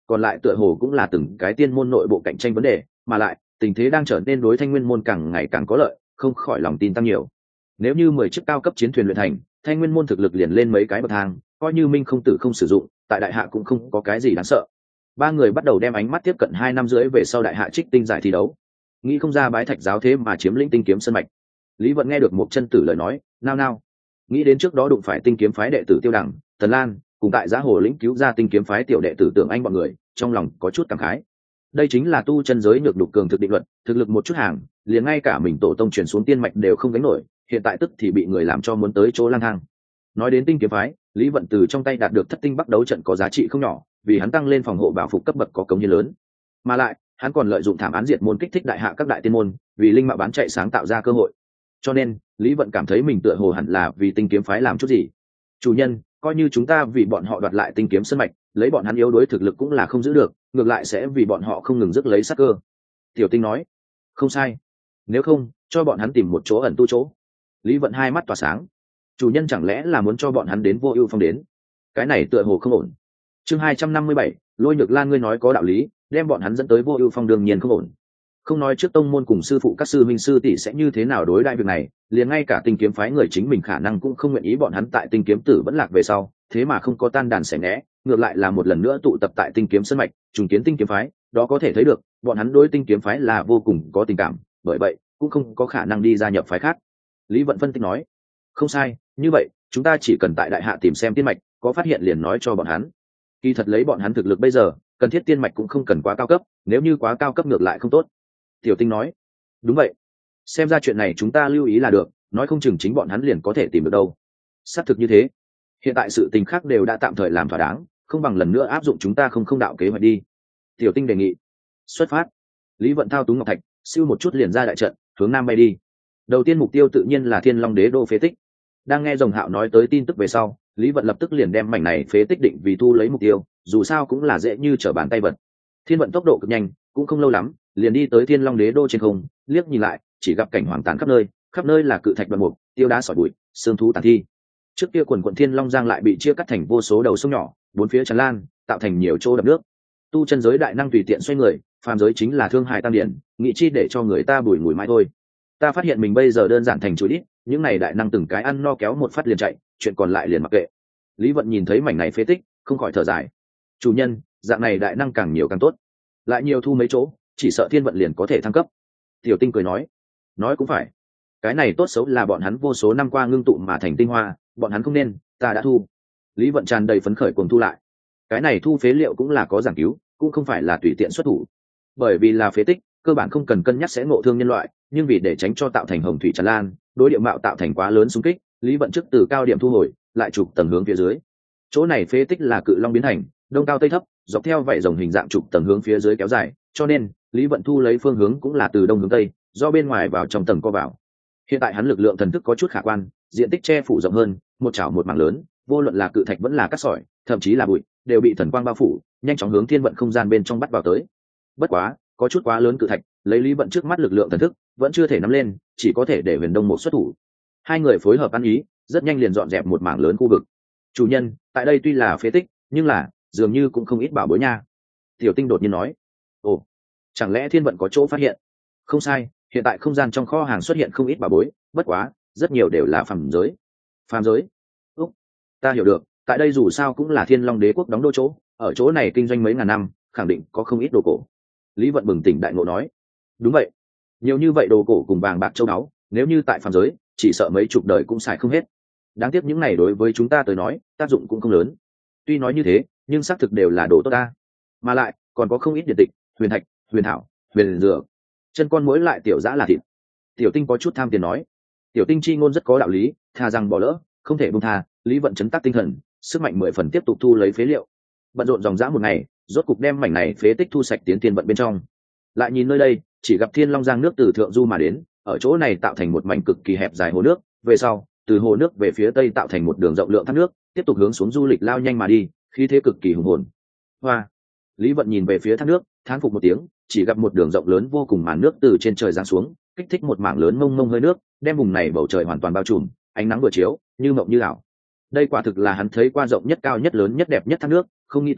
còn lại tựa hồ cũng là từng cái tiên môn nội bộ cạnh tranh vấn đề, mà lại tình thế đang trở nên đối Thanh Nguyên môn càng ngày càng có lợi, không khỏi lòng tin tăng nhiều. Nếu như 10 chiếc cao cấp chiến thuyền luyện thành, Thanh Nguyên môn thực lực liền lên mấy cái bậc thang, coi như Minh không tử không sử dụng, tại đại hạ cũng không có cái gì đáng sợ. Ba người bắt đầu đem ánh mắt tiếp cận 2 năm rưỡi về sau đại hạ trích tinh giải thi đấu. Nghĩ không ra bái thạch giáo thế mà chiếm lĩnh tinh kiếm sơn mạch. Lý Vận nghe được một chân tử lời nói, nao nao. Nghĩ đến trước đó đụng phải tinh kiếm phái đệ tử Tiêu Đằng, Tần Lan, cùng tại Giá Hồ lĩnh cứu ra tinh kiếm phái tiểu đệ tử Tưởng Anh bọn người, trong lòng có chút cảm khái. Đây chính là tu chân giới nhược đục cường thực định luật, thực lực một chút hàng, liền ngay cả mình tổ tông truyền xuống tiên mạch đều không gánh nổi, hiện tại tức thì bị người làm cho muốn tới chỗ lang thang. Nói đến tinh kiếm phái, Lý Vận từ trong tay đạt được thất tinh bắc đấu trận có giá trị không nhỏ, vì hắn tăng lên phòng hộ bảo phục cấp bậc có cống hiến lớn. Mà lại, hắn còn lợi dụng thảm án diệt môn kích thích đại hạ các đại tiên môn, vì linh mạo bán chạy sáng tạo ra cơ hội. Cho nên, Lý Vận cảm thấy mình tựa hồ hẳn là vì tinh kiếm phái làm chút gì. Chủ nhân, coi như chúng ta vì bọn họ đoạt lại tinh kiếm sơn mạch, lấy bọn hắn yếu đuối thực lực cũng là không giữ được, ngược lại sẽ vì bọn họ không ngừng rước lấy sát cơ. Tiểu Tinh nói, không sai. Nếu không, cho bọn hắn tìm một chỗ ẩn tu chỗ. Lý Vận hai mắt tỏa sáng. Chủ nhân chẳng lẽ là muốn cho bọn hắn đến Vô Ưu Phong đến? Cái này tựa hồ không ổn. Chương 257, Lôi Nhược Lan ngươi nói có đạo lý, đem bọn hắn dẫn tới Vô Ưu Phong đương nhiên không ổn. Không nói trước tông môn cùng sư phụ các sư minh sư tỷ sẽ như thế nào đối đãi việc này, liền ngay cả tinh kiếm phái người chính mình khả năng cũng không nguyện ý bọn hắn tại tinh kiếm tử vẫn lạc về sau, thế mà không có tan đàn xẻ nghẽ, ngược lại là một lần nữa tụ tập tại tinh kiếm sơn mạch, trùng kiến tinh kiếm phái, đó có thể thấy được, bọn hắn đối tinh kiếm phái là vô cùng có tình cảm, bởi vậy cũng không có khả năng đi gia nhập phái khác. Lý Vận phân tích nói, không sai, như vậy, chúng ta chỉ cần tại đại hạ tìm xem tiên mạch, có phát hiện liền nói cho bọn hắn. Kỳ thật lấy bọn hắn thực lực bây giờ, cần thiết tiên mạch cũng không cần quá cao cấp, nếu như quá cao cấp ngược lại không tốt. Tiểu Tinh nói, đúng vậy, xem ra chuyện này chúng ta lưu ý là được, nói không chừng chính bọn hắn liền có thể tìm được đâu. Xác thực như thế, hiện tại sự tình khác đều đã tạm thời làm thỏa đáng, không bằng lần nữa áp dụng chúng ta không đạo kế hoạch đi. Tiểu Tinh đề nghị. Xuất phát. Lý Vận thao túng ngọc thạch, siêu một chút liền ra đại trận, hướng nam bay đi. Đầu tiên mục tiêu tự nhiên là Thiên Long Đế đô phế tích. Đang nghe Rồng Hạo nói tới tin tức về sau, Lý Vận lập tức liền đem mảnh này phế tích định vì thu lấy mục tiêu, dù sao cũng là dễ như trở bàn tay vật. Thiên Vận tốc độ cực nhanh, cũng không lâu lắm, liền đi tới Thiên Long Đế đô trên không, liếc nhìn lại, chỉ gặp cảnh hoàng tàn khắp nơi là cự thạch đoạn mục, tiêu đá sỏi bụi, xương thú tàn thi. Trước kia quần quần Thiên Long Giang lại bị chia cắt thành vô số đầu sông nhỏ, bốn phía tràn lan, tạo thành nhiều chỗ đập nước. Tu chân giới đại năng tùy tiện xoay người, phàm giới chính là thương hại tam điển, nghĩ chi để cho người ta bùi ngùi mãi thôi. Ta phát hiện mình bây giờ đơn giản thành chuỗi ít, những này đại năng từng cái ăn no kéo một phát liền chạy, chuyện còn lại liền mặc kệ. Lý Vận nhìn thấy mảnh này phế tích, không khỏi thở dài. Chủ nhân, dạng này đại năng càng nhiều càng tốt, lại nhiều thu mấy chỗ, chỉ sợ Thiên Vận liền có thể thăng cấp. Tiểu Tinh cười nói cũng phải, cái này tốt xấu là bọn hắn vô số năm qua ngưng tụ mà thành tinh hoa, bọn hắn không nên, ta đã thu. Lý Vận tràn đầy phấn khởi cùng thu lại. Cái này thu phế liệu cũng là có giảng cứu, cũng không phải là tùy tiện xuất thủ, bởi vì là phế tích, cơ bản không cần cân nhắc sẽ ngộ thương nhân loại, nhưng vì để tránh cho tạo thành hồng thủy tràn lan, đối địa mạo tạo thành quá lớn xung kích, Lý Vận trước từ cao điểm thu hồi, lại trục tầng hướng phía dưới. Chỗ này phế tích là cự long biến thành, đông cao tây thấp, dọc theo vảy rồng hình dạng trục tầng hướng phía dưới kéo dài, cho nên Lý Vận thu lấy phương hướng cũng là từ đông hướng tây, do bên ngoài vào trong tầng co vào. Hiện tại hắn lực lượng thần thức có chút khả quan, diện tích che phủ rộng hơn, một chảo một mảng lớn, vô luận là cự thạch vẫn là cát sỏi, thậm chí là bụi, đều bị thần quang bao phủ, nhanh chóng hướng Thiên Vận không gian bên trong bắt vào tới. Bất quá, có chút quá lớn cự thạch, lấy Lý Vận trước mắt lực lượng thần thức, vẫn chưa thể nắm lên, chỉ có thể để Huyền Đông một xuất thủ. Hai người phối hợp ăn ý, rất nhanh liền dọn dẹp một mảng lớn khu vực. Chủ nhân, tại đây tuy là phế tích, nhưng là dường như cũng không ít bảo bối nha. Tiểu Tinh đột nhiên nói. Ồ, chẳng lẽ Thiên Vận có chỗ phát hiện? Không sai, hiện tại không gian trong kho hàng xuất hiện không ít bảo bối, bất quá rất nhiều đều là phàm giới. Phàm giới? Úc, ta hiểu được, tại đây dù sao cũng là Thiên Long Đế quốc đóng đô chỗ, ở chỗ này kinh doanh mấy ngàn năm, khẳng định có không ít đồ cổ. Lý Vận bừng tỉnh đại ngộ nói. Đúng vậy, nhiều như vậy đồ cổ cùng vàng bạc châu báu, nếu như tại phàm giới, chỉ sợ mấy chục đời cũng xài không hết. Đáng tiếc những này đối với chúng ta tới nói, tác dụng cũng không lớn. Tuy nói như thế, nhưng xác thực đều là đồ tốt ta. Mà lại, còn có không ít điện tịch, huyền thạch, huyền thảo, huyền dược. Chân con muỗi lại tiểu dã là thịt. Tiểu Tinh có chút tham tiền nói. Tiểu Tinh chi ngôn rất có đạo lý, thà rằng bỏ lỡ, không thể buông tha. Lý Vận chấn tác tinh thần, sức mạnh 10 phần tiếp tục thu lấy phế liệu. Bận rộn dòng dã một ngày, rốt cục đem mảnh này phế tích thu sạch tiến Thiên Vận bên trong. Lại nhìn nơi đây, chỉ gặp Thiên Long Giang nước từ thượng du mà đến, ở chỗ này tạo thành một mảnh cực kỳ hẹp dài hồ nước, về sau, từ hồ nước về phía tây tạo thành một đường rộng lượng thác nước, tiếp tục hướng xuống du lịch lao nhanh mà đi, khí thế cực kỳ hùng hồn. Hoa. Lý Vận nhìn về phía thác nước, thán phục một tiếng, chỉ gặp một đường rộng lớn vô cùng màn nước từ trên trời giáng xuống, kích thích một mảng lớn mông mông hơi nước, đem vùng này bầu trời hoàn toàn bao trùm, ánh nắng vừa chiếu, như mộng như ảo. Đây quả thực là hắn thấy qua rộng nhất, cao nhất, lớn nhất, đẹp nhất thác nước, không nghĩ tới,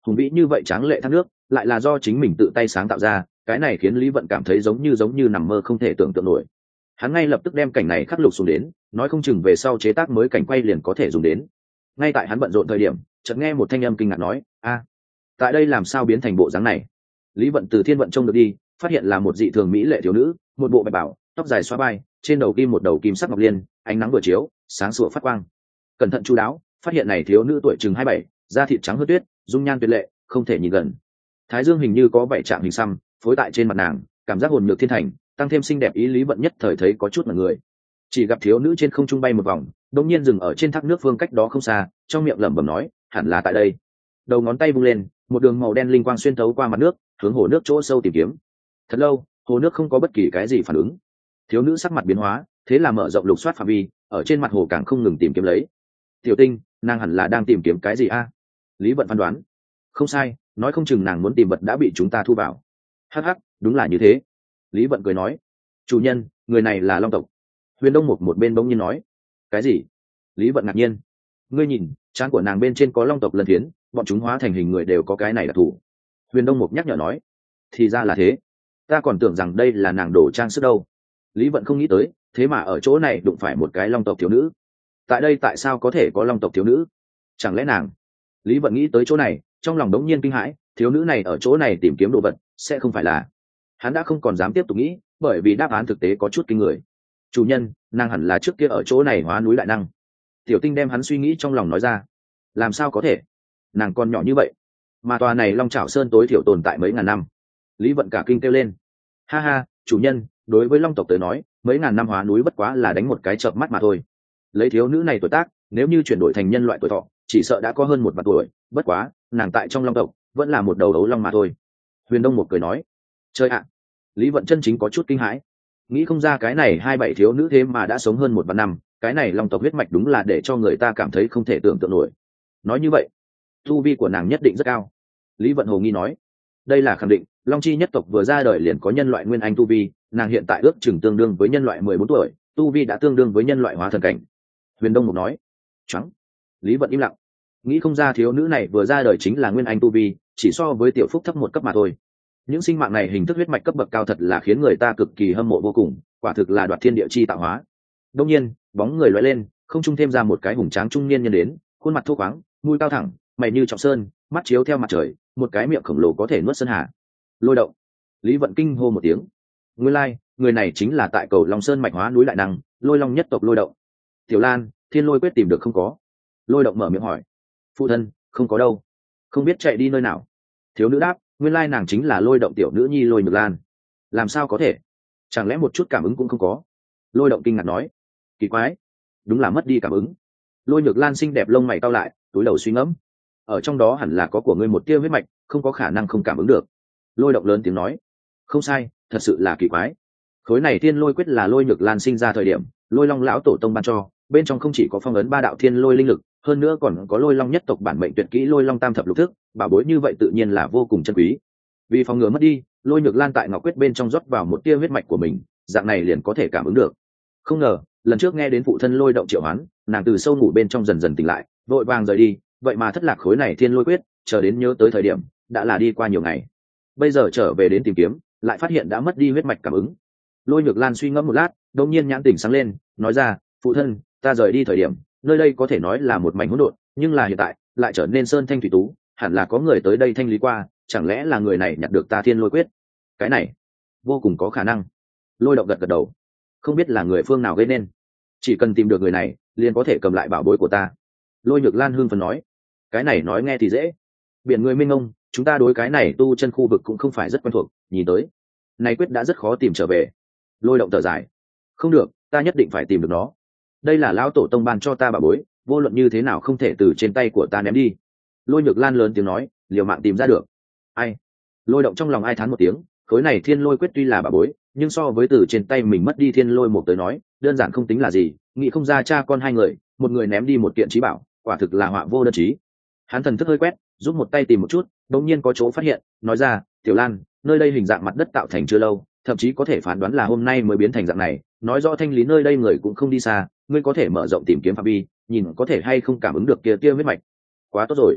hùng vĩ như vậy tráng lệ thác nước lại là do chính mình tự tay sáng tạo ra, cái này khiến Lý Vận cảm thấy giống như nằm mơ không thể tưởng tượng nổi. Hắn ngay lập tức đem cảnh này khắc lục xuống đến, nói không chừng về sau chế tác mới cảnh quay liền có thể dùng đến. Ngay tại hắn bận rộn thời điểm, chợt nghe một thanh âm kinh ngạc nói: "A, tại đây làm sao biến thành bộ dáng này?" Lý Vận từ thiên vận trông được đi, phát hiện là một dị thường mỹ lệ thiếu nữ, một bộ bạch bảo, tóc dài xóa vai, trên đầu kim một đầu kim sắc ngọc liên, ánh nắng vừa chiếu, sáng sủa phát quang. Cẩn thận chu đáo, phát hiện này thiếu nữ tuổi chừng 27, da thịt trắng hơn tuyết, dung nhan tuyệt lệ, không thể nhìn gần. Thái dương hình như có bảy trạng hình xăm, phối tại trên mặt nàng, cảm giác hồn nhược thiên thành, tăng thêm xinh đẹp ý. Lý Vận nhất thời thấy có chút mặt người. Chỉ gặp thiếu nữ trên không trung bay một vòng, đột nhiên dừng ở trên thác nước phương cách đó không xa, trong miệng lẩm bẩm nói: "Hẳn là tại đây." Đầu ngón tay vung lên, một đường màu đen linh quang xuyên thấu qua mặt nước, hướng hồ nước chỗ sâu tìm kiếm. Thật lâu, hồ nước không có bất kỳ cái gì phản ứng. Thiếu nữ sắc mặt biến hóa, thế là mở rộng lục soát phạm vi, ở trên mặt hồ càng không ngừng tìm kiếm lấy. "Tiểu Tinh, nàng hẳn là đang tìm kiếm cái gì a?" Lý Vận phán đoán. "Không sai, nói không chừng nàng muốn tìm vật đã bị chúng ta thu vào." "Hắc hắc, đúng là như thế." Lý Vận cười nói. "Chủ nhân, người này là Long tộc." Huyền Đông một bên bỗng nhiên nói. "Cái gì?" Lý Vận ngạc nhiên. "Ngươi nhìn, trán của nàng bên trên có Long tộc lân phiến, bọn chúng hóa thành hình người đều có cái này đặc thù." Huyền Đông nhắc nhở nói. "Thì ra là thế, ta còn tưởng rằng đây là nàng đồ trang sức đâu." Lý Vận không nghĩ tới, thế mà ở chỗ này đụng phải một cái Long tộc thiếu nữ. Tại đây tại sao có thể có Long tộc thiếu nữ? Chẳng lẽ nàng? Lý Vận nghĩ tới chỗ này, trong lòng đống nhiên kinh hãi, thiếu nữ này ở chỗ này tìm kiếm đồ vật, sẽ không phải là... Hắn đã không còn dám tiếp tục nghĩ, bởi vì đáp án thực tế có chút kinh người. "Chủ nhân, nàng hẳn là trước kia ở chỗ này hóa núi đại năng." Tiểu Tinh đem hắn suy nghĩ trong lòng nói ra. "Làm sao có thể? Nàng còn nhỏ như vậy, mà tòa này Long Trảo Sơn tối thiểu tồn tại mấy ngàn năm." Lý Vận cả kinh kêu lên. "Ha ha, chủ nhân, đối với Long tộc tới nói, mấy ngàn năm hóa núi bất quá là đánh một cái chợp mắt mà thôi. Lấy thiếu nữ này tuổi tác, nếu như chuyển đổi thành nhân loại tuổi thọ, chỉ sợ đã có hơn 1 vạn tuổi, bất quá, nàng tại trong Long tộc vẫn là một đầu ấu long mà thôi." Huyền Đông cười nói. "Chơi ạ!" Lý Vận chân chính có chút kinh hãi, nghĩ không ra cái này 27 thiếu nữ thế mà đã sống hơn 1 vạn năm, cái này Long tộc huyết mạch đúng là để cho người ta cảm thấy không thể tưởng tượng nổi. Nói như vậy, tu vi của nàng nhất định rất cao. Lý Vận hồ nghi nói. "Đây là khẳng định, Long Chi nhất tộc vừa ra đời liền có nhân loại nguyên anh tu vi, nàng hiện tại ước chừng tương đương với nhân loại 14 tuổi, tu vi đã tương đương với nhân loại hóa thần cảnh." Huyền Đông nói. "Choáng." Lý Vận im lặng, nghĩ không ra thiếu nữ này vừa ra đời chính là nguyên anh tu vi, chỉ so với tiểu phúc thấp 1 cấp mà thôi. Những sinh mạng này hình thức huyết mạch cấp bậc cao thật là khiến người ta cực kỳ hâm mộ vô cùng, quả thực là đoạt thiên địa chi tạo hóa. Đông nhiên, bóng người lóe lên, không trung thêm ra một cái hùng tráng trung niên nhân đến, khuôn mặt thô khoáng, mũi cao thẳng, mày như trọng sơn, mắt chiếu theo mặt trời, một cái miệng khổng lồ có thể nuốt sơn hà. Lôi Động. Lý Vận kinh hô một tiếng. Nguyên lai, người này chính là tại Cầu Long Sơn mạch hóa núi đại năng, Lôi Long nhất tộc Lôi Động. "Tiểu Lan, Thiên Lôi quyết tìm được không có?" Lôi Động mở miệng hỏi. "Phụ thân, không có đâu, không biết chạy đi nơi nào." Thiếu nữ đáp. Nguyên lai nàng chính là Lôi Động tiểu nữ nhi Lôi Nhược Lan. "Làm sao có thể? Chẳng lẽ một chút cảm ứng cũng không có?" Lôi Động kinh ngạc nói. "Kỳ quái, đúng là mất đi cảm ứng." Lôi Nhược Lan xinh đẹp lông mày cau lại, túi đầu suy ngẫm. "Ở trong đó hẳn là có của ngươi một tia huyết mạch, không có khả năng không cảm ứng được." Lôi Động lớn tiếng nói. "Không sai, thật sự là kỳ quái. Khối này Thiên Lôi quyết là Lôi Nhược Lan sinh ra thời điểm Lôi Long lão tổ tông ban cho, bên trong không chỉ có phong ấn 3 đạo thiên lôi linh lực, hơn nữa còn có Lôi Long nhất tộc bản mệnh tuyệt kỹ Lôi Long tam thập lục thức, bảo bối như vậy tự nhiên là vô cùng chân quý. Vì phòng ngừa mất đi, Lôi Nhược Lan tại ngọc quyết bên trong rót vào một tia huyết mạch của mình, dạng này liền có thể cảm ứng được. Không ngờ, lần trước nghe đến phụ thân Lôi Động triệu hoán, nàng từ sâu ngủ bên trong dần dần tỉnh lại, vội vàng rời đi, vậy mà thất lạc khối này Thiên Lôi quyết, chờ đến nhớ tới thời điểm, đã là đi qua nhiều ngày. Bây giờ trở về đến tìm kiếm, lại phát hiện đã mất đi huyết mạch cảm ứng." Lôi Nhược Lan suy ngẫm một lát, đột nhiên nhãn tỉnh sáng lên, nói ra. "Phụ thân, ta rời đi thời điểm, nơi đây có thể nói là một mảnh hỗn độn, nhưng là hiện tại lại trở nên sơn thanh thủy tú, hẳn là có người tới đây thanh lý qua, chẳng lẽ là người này nhặt được ta Thiên Lôi quyết?" "Cái này vô cùng có khả năng." Lôi Động gật gật đầu. "Không biết là người phương nào gây nên, chỉ cần tìm được người này, liền có thể cầm lại bảo bối của ta." Lôi Nhược Lan hưng phấn nói. "Cái này nói nghe thì dễ, biển người mênh mông, chúng ta đối cái này tu chân khu vực cũng không phải rất quen thuộc, nhìn tới này quyết đã rất khó tìm trở về." Lôi Động thở dài. "Không được, ta nhất định phải tìm được nó. Đây là lão tổ tông ban cho ta bảo bối, vô luận như thế nào không thể từ trên tay của ta ném đi." Lôi Nhược Lan lớn tiếng nói, liều mạng tìm ra được. Ai? Lôi Động trong lòng ai thán một tiếng, khối này Thiên Lôi quyết tuy là bảo bối, nhưng so với từ trên tay mình mất đi Thiên Lôi một tới nói, đơn giản không tính là gì, nghĩ không ra cha con hai người, một người ném đi một kiện trí bảo, quả thực là họa vô đơn chí. Hắn thần thức hơi quét, giúp một tay tìm một chút, đột nhiên có chỗ phát hiện, nói ra. "Tiểu Lan, nơi đây hình dạng mặt đất tạo thành chưa lâu, thậm chí có thể phán đoán là hôm nay mới biến thành dạng này, nói rõ thanh lý nơi đây người cũng không đi xa, ngươi có thể mở rộng tìm kiếm phạm vi, nhìn có thể hay không cảm ứng được kia huyết mạch." "Quá tốt rồi."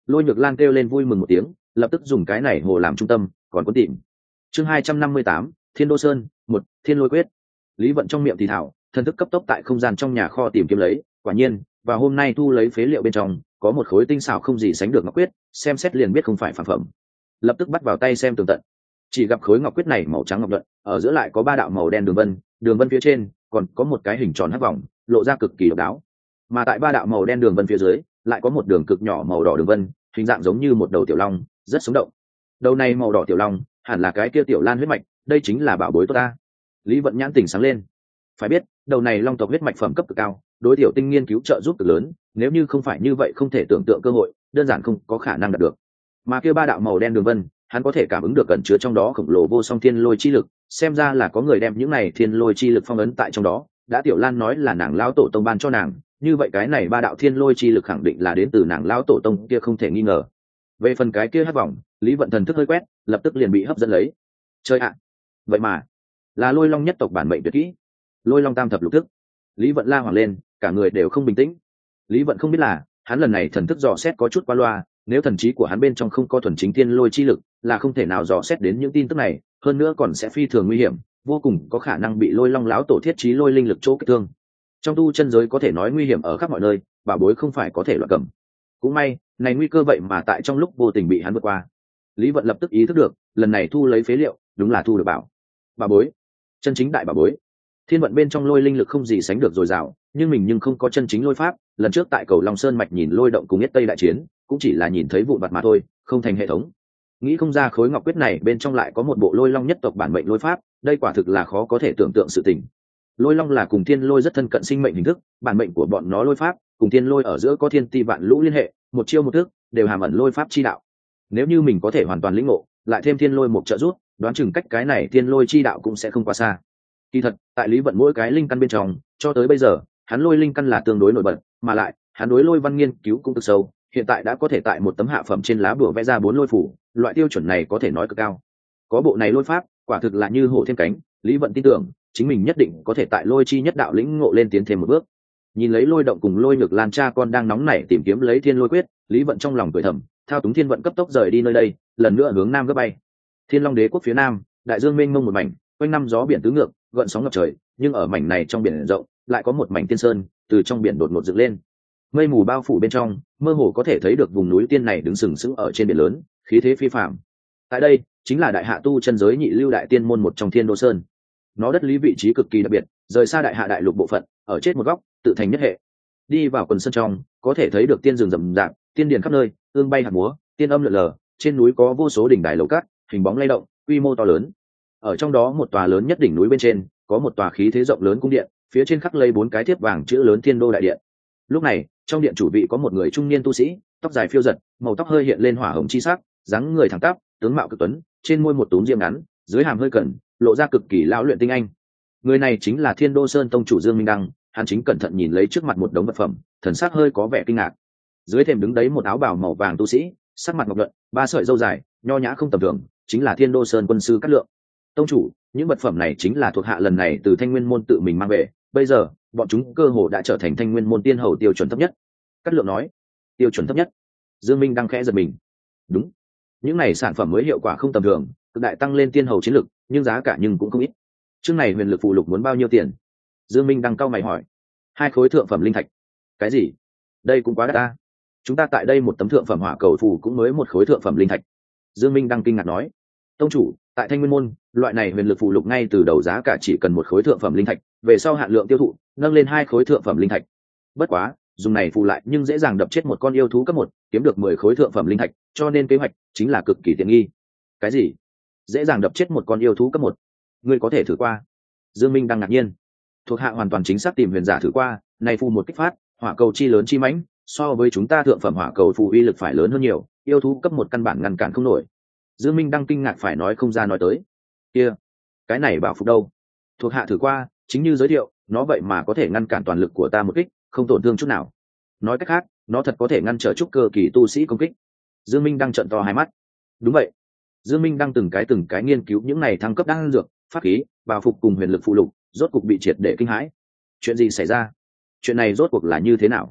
Lôi Nhược Lan kêu lên vui mừng một tiếng, lập tức dùng cái này hồ làm trung tâm, còn có tìm. Chương 258, Thiên Đô Sơn, 1, Thiên Lôi Quyết. Lý Vận trong miệng thì thảo, thần thức cấp tốc tại không gian trong nhà kho tìm kiếm lấy, quả nhiên, và hôm nay thu lấy phế liệu bên trong, có một khối tinh xảo không gì sánh được ngọc quyết, xem xét liền biết không phải phản phẩm. Lập tức bắt vào tay xem tường tận. Chỉ gặp khối ngọc quyết này màu trắng ngọc luận, ở giữa lại có 3 đạo màu đen đường vân phía trên còn có một cái hình tròn hắc vòng, lộ ra cực kỳ độc đáo. Mà tại 3 đạo màu đen đường vân phía dưới, lại có một đường cực nhỏ màu đỏ đường vân, hình dạng giống như một đầu tiểu long, rất sống động. Đầu này màu đỏ tiểu long, hẳn là cái kia tiểu lan huyết mạch, đây chính là bảo bối tốt ta. Lý Vận nhãn tỉnh sáng lên. Phải biết, đầu này long tộc huyết mạch phẩm cấp cực cao, đối tiểu tinh nghiên cứu trợ giúp cực lớn, nếu như không phải như vậy không thể tưởng tượng cơ hội, đơn giản không có khả năng đạt được. Mà kia 3 đạo màu đen đường vân, hắn có thể cảm ứng được cẩn chứa trong đó khổng lồ vô song thiên lôi chi lực, xem ra là có người đem những này thiên lôi chi lực phong ấn tại trong đó. Đã tiểu lan nói là nàng lão tổ tông ban cho nàng, như vậy cái này 3 đạo thiên lôi chi lực khẳng định là đến từ nàng lão tổ tông kia không thể nghi ngờ. Về phần cái kia hắc vòng, Lý Vận thần thức hơi quét, lập tức liền bị hấp dẫn lấy. Chơi ạ, vậy mà là Lôi Long nhất tộc bản mệnh tuyệt kỹ, Lôi Long tam thập lục thức. Lý Vận la hoảng lên, cả người đều không bình tĩnh. Lý Vận không biết là hắn lần này thần thức dò xét có chút qua loa, nếu thần trí của hắn bên trong không có thuần chính thiên lôi chi lực, là không thể nào dò xét đến những tin tức này, hơn nữa còn sẽ phi thường nguy hiểm, vô cùng có khả năng bị Lôi Long lão tổ thiết trí lôi linh lực chỗ kích thương. Trong tu chân giới có thể nói nguy hiểm ở khắp mọi nơi, bảo bối không phải có thể loại cầm. Cũng may, này nguy cơ vậy mà tại trong lúc vô tình bị hắn vượt qua. Lý Vận lập tức ý thức được, lần này thu lấy phế liệu, đúng là thu được bảo bối, chân chính đại bảo bối. Thiên vận bên trong lôi linh lực không gì sánh được dồi dào, nhưng mình nhưng không có chân chính lôi pháp. Lần trước tại cầu Long Sơn mạch nhìn lôi động cùng Yết Tây đại chiến, cũng chỉ là nhìn thấy vụn vặt mà thôi, không thành hệ thống. Nghĩ không ra khối ngọc quyết này bên trong lại có một bộ Lôi Long nhất tộc bản mệnh lôi pháp, đây quả thực là khó có thể tưởng tượng sự tình. Lôi Long là cùng thiên lôi rất thân cận sinh mệnh hình thức, bản mệnh của bọn nó lôi pháp cùng thiên lôi ở giữa có thiên ti vạn lũ liên hệ, một chiêu một thức đều hàm ẩn lôi pháp chi đạo. Nếu như mình có thể hoàn toàn lĩnh ngộ, lại thêm thiên lôi một trợ giúp, đoán chừng cách cái này thiên lôi chi đạo cũng sẽ không quá xa. Kỳ thật, tại Lý Vận mỗi cái linh căn bên trong, cho tới bây giờ, hắn lôi linh căn là tương đối nổi bật, mà lại, hắn đối lôi văn nghiên cứu cũng cực sâu, hiện tại đã có thể tại một tấm hạ phẩm trên lá bùa vẽ ra 4 lôi phủ, loại tiêu chuẩn này có thể nói cực cao. Có bộ này lôi pháp, quả thực là như hổ thêm cánh, Lý Vận tin tưởng, chính mình nhất định có thể tại lôi chi nhất đạo lĩnh ngộ lên tiến thêm một bước. Nhìn lấy Lôi Động cùng Lôi Nhược Lan cha con đang nóng nảy tìm kiếm lấy thiên lôi quyết, Lý Vận trong lòng cười thầm, thao túng thiên vận cấp tốc rời đi nơi đây, lần nữa hướng nam gấp bay. Thiên Long Đế quốc phía nam, đại dương mênh mông một mảnh, quanh năm gió biển tứ ngược, gợn sóng ngập trời, nhưng ở mảnh này trong biển rộng, lại có một mảnh tiên sơn từ trong biển đột ngột dựng lên. Mây mù bao phủ bên trong, mơ hồ có thể thấy được vùng núi tiên này đứng sừng sững ở trên biển lớn, khí thế phi phàm. Tại đây, chính là đại hạ tu chân giới nhị lưu đại tiên môn một trong Thiên Đô Sơn. Nó đất lý vị trí cực kỳ đặc biệt, rời xa đại hạ đại lục bộ phận, ở chết một góc, tự thành nhất hệ. Đi vào quần sơn trong, có thể thấy được tiên rừng rậm rạp, tiên điền khắp nơi, ương bay hạt múa, tiên âm lượn lờ, trên núi có vô số đỉnh đài lầu cát, hình bóng lay động, quy mô to lớn. Ở trong đó một tòa lớn nhất đỉnh núi bên trên, có một tòa khí thế rộng lớn cung điện, phía trên khắc lấy 4 cái thiếp vàng chữ lớn Thiên Đô đại điện. Lúc này, trong điện chủ vị có một người trung niên tu sĩ, tóc dài phiêu giật, màu tóc hơi hiện lên hỏa hồng chi sắc, dáng người thẳng tắp, tướng mạo cực tuấn, trên môi một túm diêm ngắn, dưới hàm hơi cẩn, lộ ra cực kỳ lão luyện tinh anh. Người này chính là Thiên Đô Sơn tông chủ Dương Minh Đăng, hắn chính cẩn thận nhìn lấy trước mặt một đống vật phẩm, thần sắc hơi có vẻ kinh ngạc. Dưới thềm đứng đấy một áo bào màu vàng tu sĩ, sắc mặt ngọc luận, 3 sợi râu dài, nho nhã không tầm thường, chính là Thiên Đô Sơn quân sư Cát Lượng. Tông chủ, những vật phẩm này chính là thuộc hạ lần này từ Thanh Nguyên môn tự mình mang về, bây giờ bọn chúng cơ hồ đã trở thành Thanh Nguyên môn tiên hầu tiêu chuẩn thấp nhất. Cát Lượng nói. Tiêu chuẩn thấp nhất? Dương Minh đang khẽ giật mình. Đúng, những này sản phẩm mới hiệu quả không tầm thường, cực đại tăng lên tiên hầu chiến lực, nhưng giá cả nhưng cũng không ít. Chương này huyền lực phụ lục muốn bao nhiêu tiền? Dương Minh đang cau mày hỏi. 2 khối thượng phẩm linh thạch. Cái gì? Đây cũng quá đắt ta. Chúng ta tại đây một tấm thượng phẩm hỏa cầu phù cũng mới 1 khối thượng phẩm linh thạch. Dương Minh đang kinh ngạc nói. Tông chủ, tại Thanh Nguyên môn, loại này huyền lực phụ lục ngay từ đầu giá cả chỉ cần 1 khối thượng phẩm linh thạch, về sau hạn lượng tiêu thụ, nâng lên 2 khối thượng phẩm linh thạch. Bất quá, dùng này phụ lại nhưng dễ dàng đập chết một con yêu thú cấp 1, kiếm được 10 khối thượng phẩm linh thạch, cho nên kế hoạch chính là cực kỳ tiện nghi. Cái gì? Dễ dàng đập chết một con yêu thú cấp 1? Ngươi có thể thử qua? Dương Minh đang ngạc nhiên. Thuộc hạ hoàn toàn chính xác tìm huyền giả thử qua, này phù một kích phát, hỏa cầu chi lớn chi mãnh, so với chúng ta thượng phẩm hỏa cầu phù uy lực phải lớn hơn nhiều, yêu thú cấp 1 căn bản ngăn cản không nổi. Dương Minh đang kinh ngạc phải nói không ra nói tới. Kia, cái này bảo phục đâu? Thuộc hạ thử qua, chính như giới thiệu, nó vậy mà có thể ngăn cản toàn lực của ta một kích, không tổn thương chút nào. Nói cách khác, nó thật có thể ngăn trở trúc cơ kỳ tu sĩ công kích. Dương Minh đang trợn to hai mắt. Đúng vậy. Dương Minh đang từng cái nghiên cứu những này thăng cấp đan dược, pháp khí, bảo phục cùng huyền lực phụ lục, rốt cuộc bị triệt để kinh hãi. Chuyện gì xảy ra? Chuyện này rốt cuộc là như thế nào?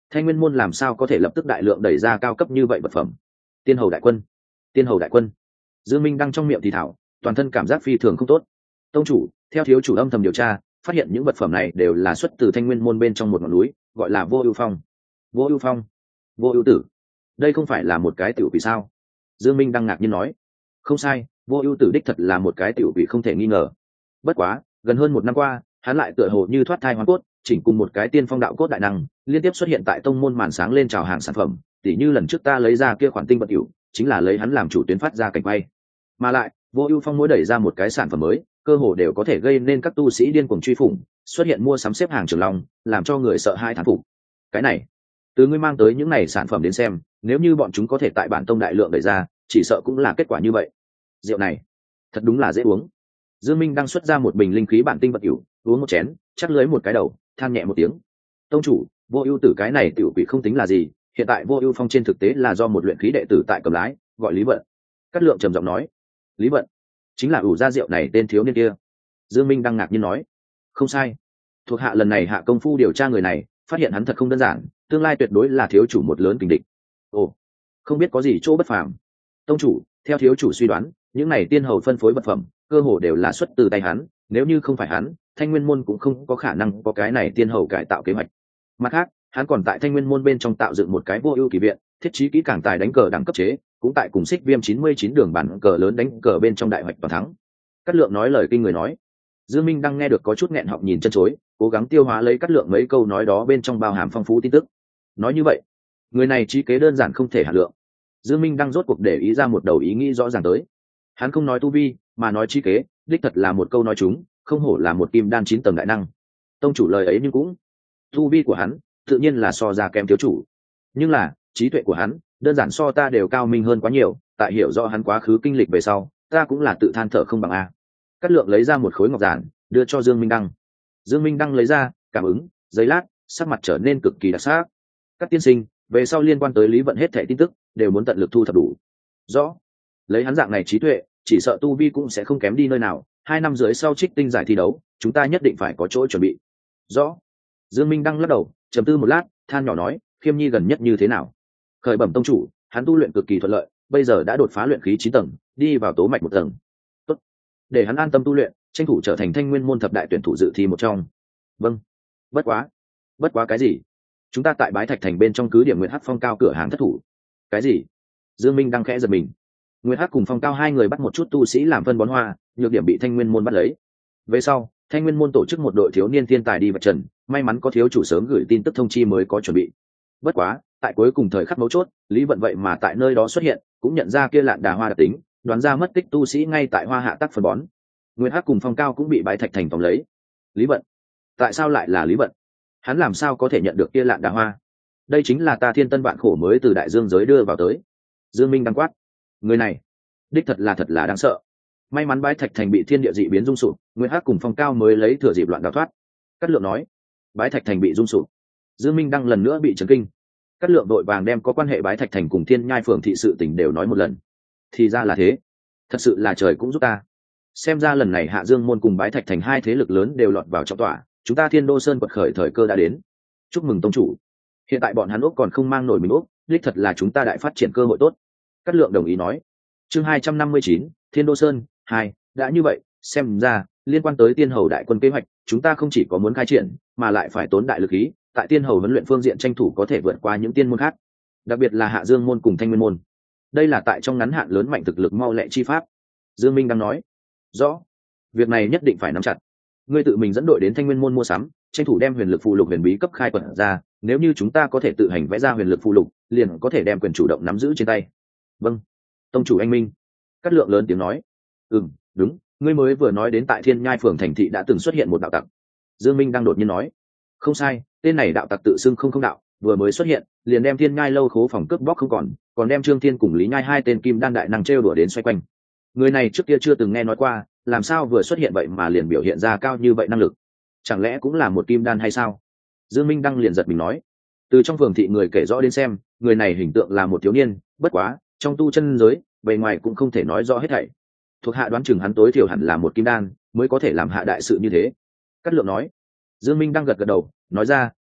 Thanh Nguyên môn làm sao có thể lập tức đại lượng đẩy ra cao cấp như vậy vật phẩm? Tiên hầu đại quân, tiên hầu đại quân. Dương Minh đang trong miệng thì thảo, toàn thân cảm giác phi thường không tốt. Tông chủ, theo thiếu chủ âm thầm điều tra, phát hiện những vật phẩm này đều là xuất từ Thanh Nguyên môn bên trong một ngọn núi, gọi là Vô Ưu Phong. Vô Ưu Phong, Vô Ưu Tử, đây không phải là một cái tiểu quỷ sao? Dương Minh đang ngạc nhiên nói. Không sai, Vô Ưu Tử đích thật là một cái tiểu quỷ không thể nghi ngờ. Bất quá, gần hơn một năm qua, hắn lại tựa hồ như thoát thai hoán cốt, chỉnh cùng một cái tiên phong đạo cốt đại năng, liên tiếp xuất hiện tại tông môn màn sáng lên chào hàng sản phẩm, tỉ như lần trước ta lấy ra kia khoản tinh vật hữu, chính là lấy hắn làm chủ tuyến phát ra cảnh bay. Mà lại, Vô Ưu Phong mỗi đẩy ra một cái sản phẩm mới, cơ hồ đều có thể gây nên các tu sĩ điên cuồng truy phủng, xuất hiện mua sắm xếp hàng trường long, làm cho người sợ hai thán phục. Cái này, từ ngươi mang tới những này sản phẩm đến xem, nếu như bọn chúng có thể tại bản tông đại lượng đẩy ra, chỉ sợ cũng là kết quả như vậy. Rượu này, thật đúng là dễ uống. Dương Minh đang xuất ra một bình linh khí bản tinh vật hữu, uống một chén, chắc lưới một cái đầu, than nhẹ một tiếng. Tông chủ, Vô Ưu Tử cái này tiểu quỷ không tính là gì, hiện tại Vô Ưu Phong trên thực tế là do một luyện khí đệ tử tại cầm lái, gọi Lý Vận. Cát Lượng trầm giọng nói. Lý Vận, chính là ủ ra rượu này tên thiếu niên kia. Dương Minh đang ngạc nhiên nói. Không sai, thuộc hạ lần này hạ công phu điều tra người này, phát hiện hắn thật không đơn giản, tương lai tuyệt đối là thiếu chủ một lớn kình địch. Ồ, không biết có gì chỗ bất phàm. Tông chủ, theo thiếu chủ suy đoán, những này tiên hầu phân phối vật phẩm, cơ hồ đều là xuất từ tay hắn, nếu như không phải hắn, Thanh Nguyên môn cũng không có khả năng có cái này tiên hầu cải tạo kế hoạch. Mặt khác, hắn còn tại Thanh Nguyên môn bên trong tạo dựng một cái Vô Ưu kỳ viện, thiết trí kỹ càng tài đánh cờ đẳng cấp chế, cũng tại cùng Xích Viêm 99 đường bản cờ lớn đánh cờ bên trong đại hoạch toàn thắng. Cát Lượng nói lời kinh người nói. Dương Minh đang nghe được có chút nghẹn họng nhìn chân chối, cố gắng tiêu hóa lấy Cát Lượng mấy câu nói đó bên trong bao hàm phong phú tin tức. Nói như vậy, người này trí kế đơn giản không thể hạt lượng. Dương Minh đang rốt cuộc để ý ra một đầu ý nghĩ rõ ràng tới. Hắn không nói tu vi, mà nói trí kế, đích thật là một câu nói chúng, không hổ là một kim đan 9 tầng đại năng. Tông chủ lời ấy nhưng cũng, tu vi của hắn tự nhiên là so ra kém thiếu chủ, nhưng là trí tuệ của hắn đơn giản so ta đều cao minh hơn quá nhiều. Tại hiểu rõ hắn quá khứ kinh lịch về sau, ta cũng là tự than thở không bằng a. Cát Lượng lấy ra một khối ngọc giản, đưa cho Dương Minh Đăng. Dương Minh Đăng lấy ra, cảm ứng, giây lát, sắc mặt trở nên cực kỳ đặc sắc. Các tiên sinh, về sau liên quan tới Lý Vận hết thảy tin tức, đều muốn tận lực thu thập đủ. Rõ. Lấy hắn dạng này trí tuệ, chỉ sợ tu vi cũng sẽ không kém đi nơi nào. 2 năm dưới sau trích tinh giải thi đấu, chúng ta nhất định phải có chỗ chuẩn bị. Rõ. Dương Minh Đăng lắc đầu, trầm tư một lát, than nhỏ nói, Khiêm Nhi gần nhất như thế nào? Khởi bẩm tông chủ, hắn tu luyện cực kỳ thuận lợi, bây giờ đã đột phá luyện khí 9 tầng, đi vào tố mạch 1 tầng. Tốt. Để hắn an tâm tu luyện, tranh thủ trở thành Thanh Nguyên môn thập đại tuyển thủ dự thi một trong. Vâng. Bất quá cái gì? Chúng ta tại Bái Thạch thành bên trong cứ điểm Nguyệt Hắc Phong Cao cửa hàng thất thủ. Cái gì? Dương Minh đang khẽ giật mình. Nguyệt Hắc cùng Phong Cao hai người bắt một chút tu sĩ làm phân bón hoa, nhược điểm bị Thanh Nguyên môn bắt lấy. Về sau, Thanh Nguyên môn tổ chức một đội thiếu niên thiên tài đi vật trần, may mắn có thiếu chủ sớm gửi tin tức thông chi mới có chuẩn bị. Bất quá, tại cuối cùng thời khắc mấu chốt, Lý Vận vậy mà tại nơi đó xuất hiện, cũng nhận ra kia lạn đà hoa đặc tính, đoán ra mất tích tu sĩ ngay tại hoa hạ tác phân bón. Nguyệt Hắc cùng Phong Cao cũng bị Bái Thạch thành tóm lấy. Lý Vận? Tại sao lại là Lý Vận? Hắn làm sao có thể nhận được kia lạn đà hoa? Đây chính là ta Thiên Tân bạn khổ mới từ đại dương giới đưa vào tới. Dương Minh đang quát. Người này, đích thật là đáng sợ. May mắn Bái Thạch thành bị thiên địa dị biến rung sụp, Nguyệt Hắc cùng Phong Cao mới lấy thừa dịp loạn đào thoát. Cát Lượng nói. Bái Thạch thành bị rung sụp. Dương Minh đang lần nữa bị chấn kinh. Cát Lượng đội vàng đem có quan hệ Bái Thạch thành cùng Thiên Nhai phường thị sự tình đều nói một lần. Thì ra là thế, thật sự là trời cũng giúp ta. Xem ra lần này Hạ Dương môn cùng Bái Thạch thành hai thế lực lớn đều lọt vào trọng tỏa, chúng ta Thiên Đô Sơn quật khởi thời cơ đã đến. Chúc mừng tông chủ. Hiện tại bọn hắn úc còn không mang nổi mình úc, đích thật là chúng ta đại phát triển cơ hội tốt. Cát Lượng đồng ý nói. Chương 259, Thiên Đô Sơn 2, đã như vậy, xem ra liên quan tới Tiên Hầu đại quân kế hoạch, chúng ta không chỉ có muốn khai triển, mà lại phải tốn đại lực ý, tại Tiên Hầu huấn luyện phương diện tranh thủ có thể vượt qua những tiên môn khác, đặc biệt là Hạ Dương môn cùng Thanh Nguyên môn. Đây là tại trong ngắn hạn lớn mạnh thực lực mau lẹ chi pháp. Dương Minh đang nói. Rõ. Việc này nhất định phải nắm chặt. Ngươi tự mình dẫn đội đến Thanh Nguyên môn mua sắm, tranh thủ đem huyền lực phụ lục huyền bí cấp khai quật ra, nếu như chúng ta có thể tự hành vẽ ra huyền lực phụ lục, liền có thể đem quyền chủ động nắm giữ trên tay. Vâng. Tông chủ anh minh. Cát Lượng lớn tiếng nói. Đúng, ngươi mới vừa nói đến tại Thiên Nhai phường thành thị đã từng xuất hiện một đạo tặc. Dương Minh đang đột nhiên nói. Không sai, tên này đạo tặc tự xưng không đạo, vừa mới xuất hiện, liền đem Thiên Nhai lâu khố phòng cướp bóc không còn đem Trương Thiên cùng Lý Nhai hai tên kim đan đại năng trêu đùa đến xoay quanh. Người này trước kia chưa từng nghe nói qua, làm sao vừa xuất hiện vậy mà liền biểu hiện ra cao như vậy năng lực? Chẳng lẽ cũng là một kim đan hay sao? Dương Minh đang liền giật mình nói. Từ trong phường thị người kể rõ đến xem, người này hình tượng là một thiếu niên, bất quá, trong tu chân giới, bề ngoài cũng không thể nói rõ hết thảy. Thuộc hạ đoán chừng hắn tối thiểu hẳn là một kim đan, mới có thể làm hạ đại sự như thế. Cát Lượng nói. Dương Minh đang gật gật đầu, nói ra,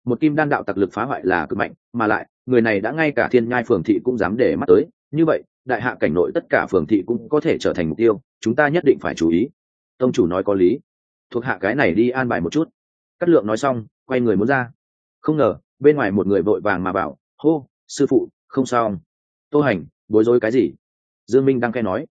một kim đan đạo tặc lực phá hoại là cực mạnh, mà lại người này đã ngay cả Thiên Nhai phường thị cũng dám để mắt tới, như vậy đại hạ cảnh nội tất cả phường thị cũng có thể trở thành mục tiêu, chúng ta nhất định phải chú ý. Tông chủ nói có lý, thuộc hạ cái này đi an bài một chút. Cát Lượng nói xong quay người muốn ra, không ngờ bên ngoài một người vội vàng mà bảo: hô, sư phụ, không sao. Tô Hành, bối rối cái gì? Dương Minh đang nghe nói,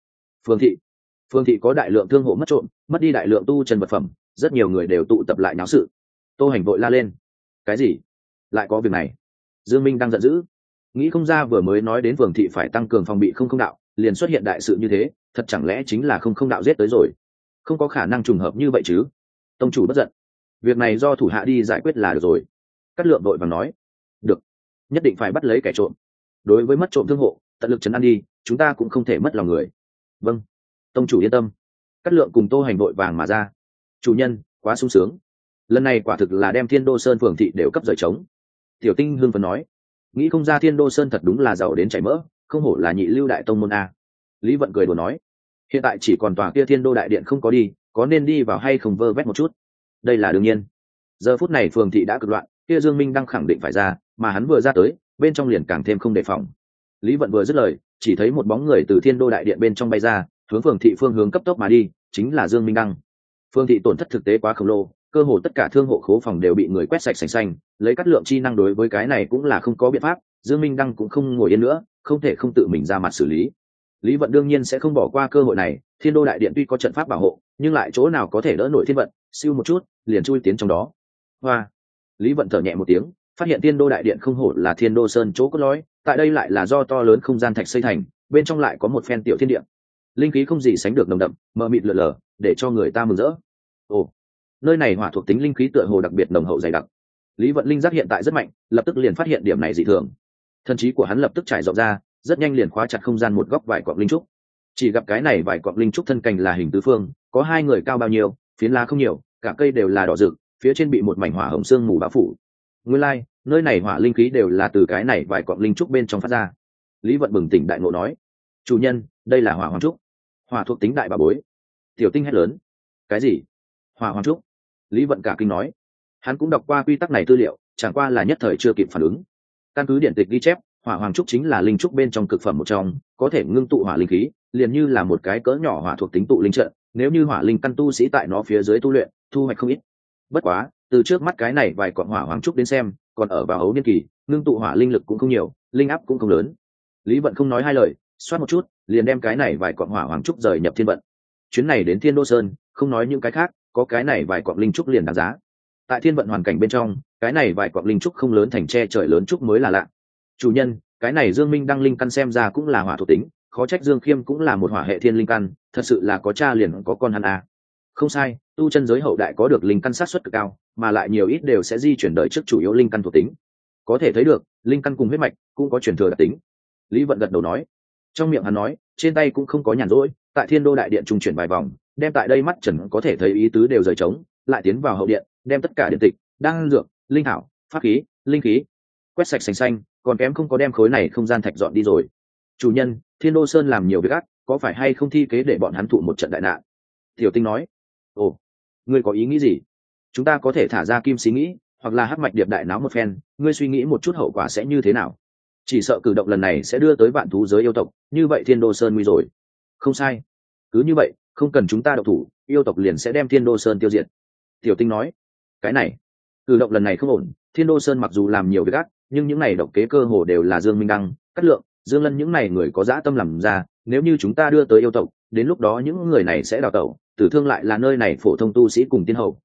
phương thị có đại lượng thương hộ mất trộm, mất đi đại lượng tu chân vật phẩm, rất nhiều người đều tụ tập lại náo sự. Tô Hành vội la lên: cái gì? Lại có việc này? Dương Minh đang giận dữ, nghĩ không ra vừa mới nói đến phường thị phải tăng cường phòng bị không đạo, liền xuất hiện đại sự như thế, thật chẳng lẽ chính là không đạo giết tới rồi? Không có khả năng trùng hợp như vậy chứ? Tông chủ bất giận, việc này do thủ hạ đi giải quyết là được rồi. Cát Lượng vội vàng nói: được, nhất định phải bắt lấy kẻ trộm. Đối với mất trộm thương hộ, tận lực trấn an đi, chúng ta cũng không thể mất lòng người. Vâng, tông chủ yên tâm. Cát Lượng cùng Tô Hành vội vàng mà ra. Chủ nhân, quá sung sướng, lần này quả thực là đem Thiên Đô Sơn phường thị đều cấp rời trống. Tiểu Tinh hưng phấn nói: nghĩ không ra Thiên Đô Sơn thật đúng là giàu đến chảy mỡ, không hổ là nhị lưu đại tông môn a. Lý Vận cười đùa nói: hiện tại chỉ còn tòa kia Thiên Đô đại điện không có đi, có nên đi vào hay không vơ vét một chút? Đây là đương nhiên. Giờ phút này phường thị đã cực loạn, kia Dương Minh đang khẳng định phải ra, mà hắn vừa ra tới, bên trong liền càng thêm không đề phòng. Lý Vận vừa dứt lời, chỉ thấy một bóng người từ Thiên Đô đại điện bên trong bay ra, hướng phường thị phương hướng cấp tốc mà đi, chính là Dương Minh Đăng. Phường thị tổn thất thực tế quá khổng lồ, cơ hồ tất cả thương hộ khố phòng đều bị người quét sạch sành xanh, lấy Cát Lượng chi năng đối với cái này cũng là không có biện pháp, Dương Minh Đăng cũng không ngồi yên nữa, không thể không tự mình ra mặt xử lý. Lý Vận đương nhiên sẽ không bỏ qua cơ hội này, Thiên Đô đại điện tuy có trận pháp bảo hộ, nhưng lại chỗ nào có thể đỡ nổi thiên vận, siêu một chút, liền chui tiến trong đó. Hoa. Lý Vận thở nhẹ một tiếng, phát hiện Thiên Đô đại điện không hổ là Thiên Đô Sơn chỗ cốt lõi, tại đây lại là do to lớn không gian thạch xây thành, bên trong lại có một phen tiểu thiên địa. Linh khí không gì sánh được nồng đậm, mờ mịt lờ lờ, để cho người ta mừng rỡ. Ồ, nơi này hỏa thuộc tính linh khí tựa hồ đặc biệt nồng hậu dày đặc. Lý Vận linh giác hiện tại rất mạnh, lập tức liền phát hiện điểm này dị thường. Thần trí của hắn lập tức trải rộng ra, rất nhanh liền khóa chặt không gian một góc vài cọng linh trúc. Chỉ gặp cái này vài cọng linh trúc thân cành là hình tứ phương, có hai người cao bao nhiêu, phiến lá không nhiều, cả cây đều là đỏ rực, phía trên bị một mảnh hỏa hồng sương mù bao phủ. Nguyên lai, nơi này hỏa linh khí đều là từ cái này vài cọng linh trúc bên trong phát ra. Lý Vận bừng tỉnh đại ngộ nói: chủ nhân, đây là hỏa hoàng trúc, hỏa thuộc tính đại bà bối. Tiểu Tinh hét lớn: cái gì? Hỏa hoàng trúc? Lý Vận cả kinh nói. Hắn cũng đọc qua quy tắc này tư liệu, chẳng qua là nhất thời chưa kịp phản ứng. Căn cứ điển tịch ghi chép, hỏa hoàng trúc chính là linh trúc bên trong cực phẩm một trong, có thể ngưng tụ hỏa linh khí, liền như là một cái cỡ nhỏ hỏa thuộc tính tụ linh trận, nếu như hỏa linh căn tu sĩ tại nó phía dưới tu luyện, thu hoạch không ít. Bất quá, từ trước mắt cái này vài cọng hỏa hoàng trúc đến xem, còn ở vào hấu niên kỳ, ngưng tụ hỏa linh lực cũng không nhiều, linh áp cũng không lớn. Lý Vận không nói hai lời, xoát một chút, liền đem cái này vài cọng hỏa hoàng trúc rời nhập thiên vận. Chuyến này đến Thiên Đô Sơn, không nói những cái khác, có cái này vài cọng linh trúc liền đáng giá. Tại thiên vận hoàn cảnh bên trong, cái này vài cọng linh trúc không lớn thành che trời lớn trúc mới là lạ. Chủ nhân, cái này Dương Minh Đăng linh căn xem ra cũng là hỏa thuộc tính, khó trách Dương Khiêm cũng là một hỏa hệ thiên linh căn, thật sự là có cha liền có con hắn à. Không sai, tu chân giới hậu đại có được linh căn sát suất cực cao, mà lại nhiều ít đều sẽ di chuyển đời trước chủ yếu linh căn thuộc tính. Có thể thấy được, linh căn cùng huyết mạch cũng có truyền thừa đặc tính. Lý Vận gật đầu nói. Trong miệng hắn nói, trên tay cũng không có nhàn rỗi, tại Thiên Đô đại điện trung chuyển vài vòng, đem tại đây mắt trần có thể thấy ý tứ đều rời trống, lại tiến vào hậu điện, đem tất cả điện tịch, đan dược, linh thảo, pháp khí, linh khí quét sạch sành xanh, còn kém không có đem khối này không gian thạch dọn đi rồi. Chủ nhân, Thiên Đô Sơn làm nhiều việc ác, có phải hay không thi kế để bọn hắn thụ một trận đại nạn? Tiểu Tinh nói. Ồ, ngươi có ý nghĩ gì? Chúng ta có thể thả ra kim xí nghĩ, hoặc là hắc mạch điệp đại náo một phen, ngươi suy nghĩ một chút hậu quả sẽ như thế nào? Chỉ sợ cử động lần này sẽ đưa tới vạn thú giới yêu tộc, như vậy Thiên Đô Sơn nguy rồi. Không sai, cứ như vậy, không cần chúng ta động thủ, yêu tộc liền sẽ đem Thiên Đô Sơn tiêu diệt. Tiểu Tinh nói. Cái này, cử động lần này không ổn, Thiên Đô Sơn mặc dù làm nhiều việc ác, nhưng những này độc kế cơ hồ đều là Dương Minh Đăng, Cát Lượng, Dương Lân những này người có dã tâm làm ra, nếu như chúng ta đưa tới yêu tộc, đến lúc đó những người này sẽ đào tẩu, tử thương lại là nơi này phổ thông tu sĩ cùng tiên hậu,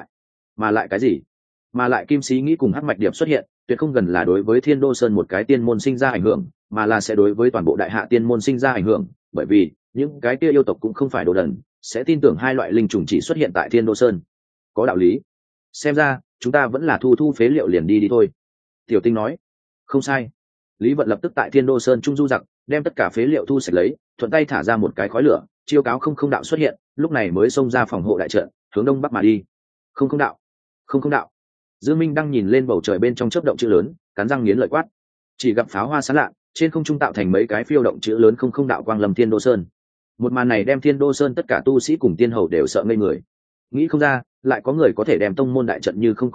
mà lại cái gì? Mà lại kim sĩ nghĩ cùng hắc mạch điệp xuất hiện, tuyệt không gần là đối với Thiên Đô Sơn một cái tiên môn sinh ra ảnh hưởng, mà là sẽ đối với toàn bộ đại hạ tiên môn sinh ra ảnh hưởng, bởi vì những cái kia yêu tộc cũng không phải đồ đần, sẽ tin tưởng hai loại linh trùng chỉ xuất hiện tại Thiên Đô Sơn. Có đạo lý. Xem ra chúng ta vẫn là thu phế liệu liền đi thôi. Tiểu Tinh nói. Không sai. Lý Vận lập tức tại Thiên Đô Sơn trung du giặc, đem tất cả phế liệu thu sạch lấy, thuận tay thả ra một cái khói lửa, chiêu cáo không đạo xuất hiện, lúc này mới xông ra phòng hộ đại trận, hướng đông bắc mà đi. Không đạo. Dương Minh đang nhìn lên bầu trời bên trong chớp động chữ lớn, cắn răng nghiến lợi quát. Chỉ gặp pháo hoa sáng lạ, trên không trung tạo thành mấy cái phiêu động chữ lớn không đạo quang lâm Thiên Đô Sơn. Một màn này đem Thiên Đô Sơn tất cả tu sĩ cùng tiên hầu đều sợ ngây người. Nghĩ không ra, lại có người có thể đem tông môn đại trận như không có gì,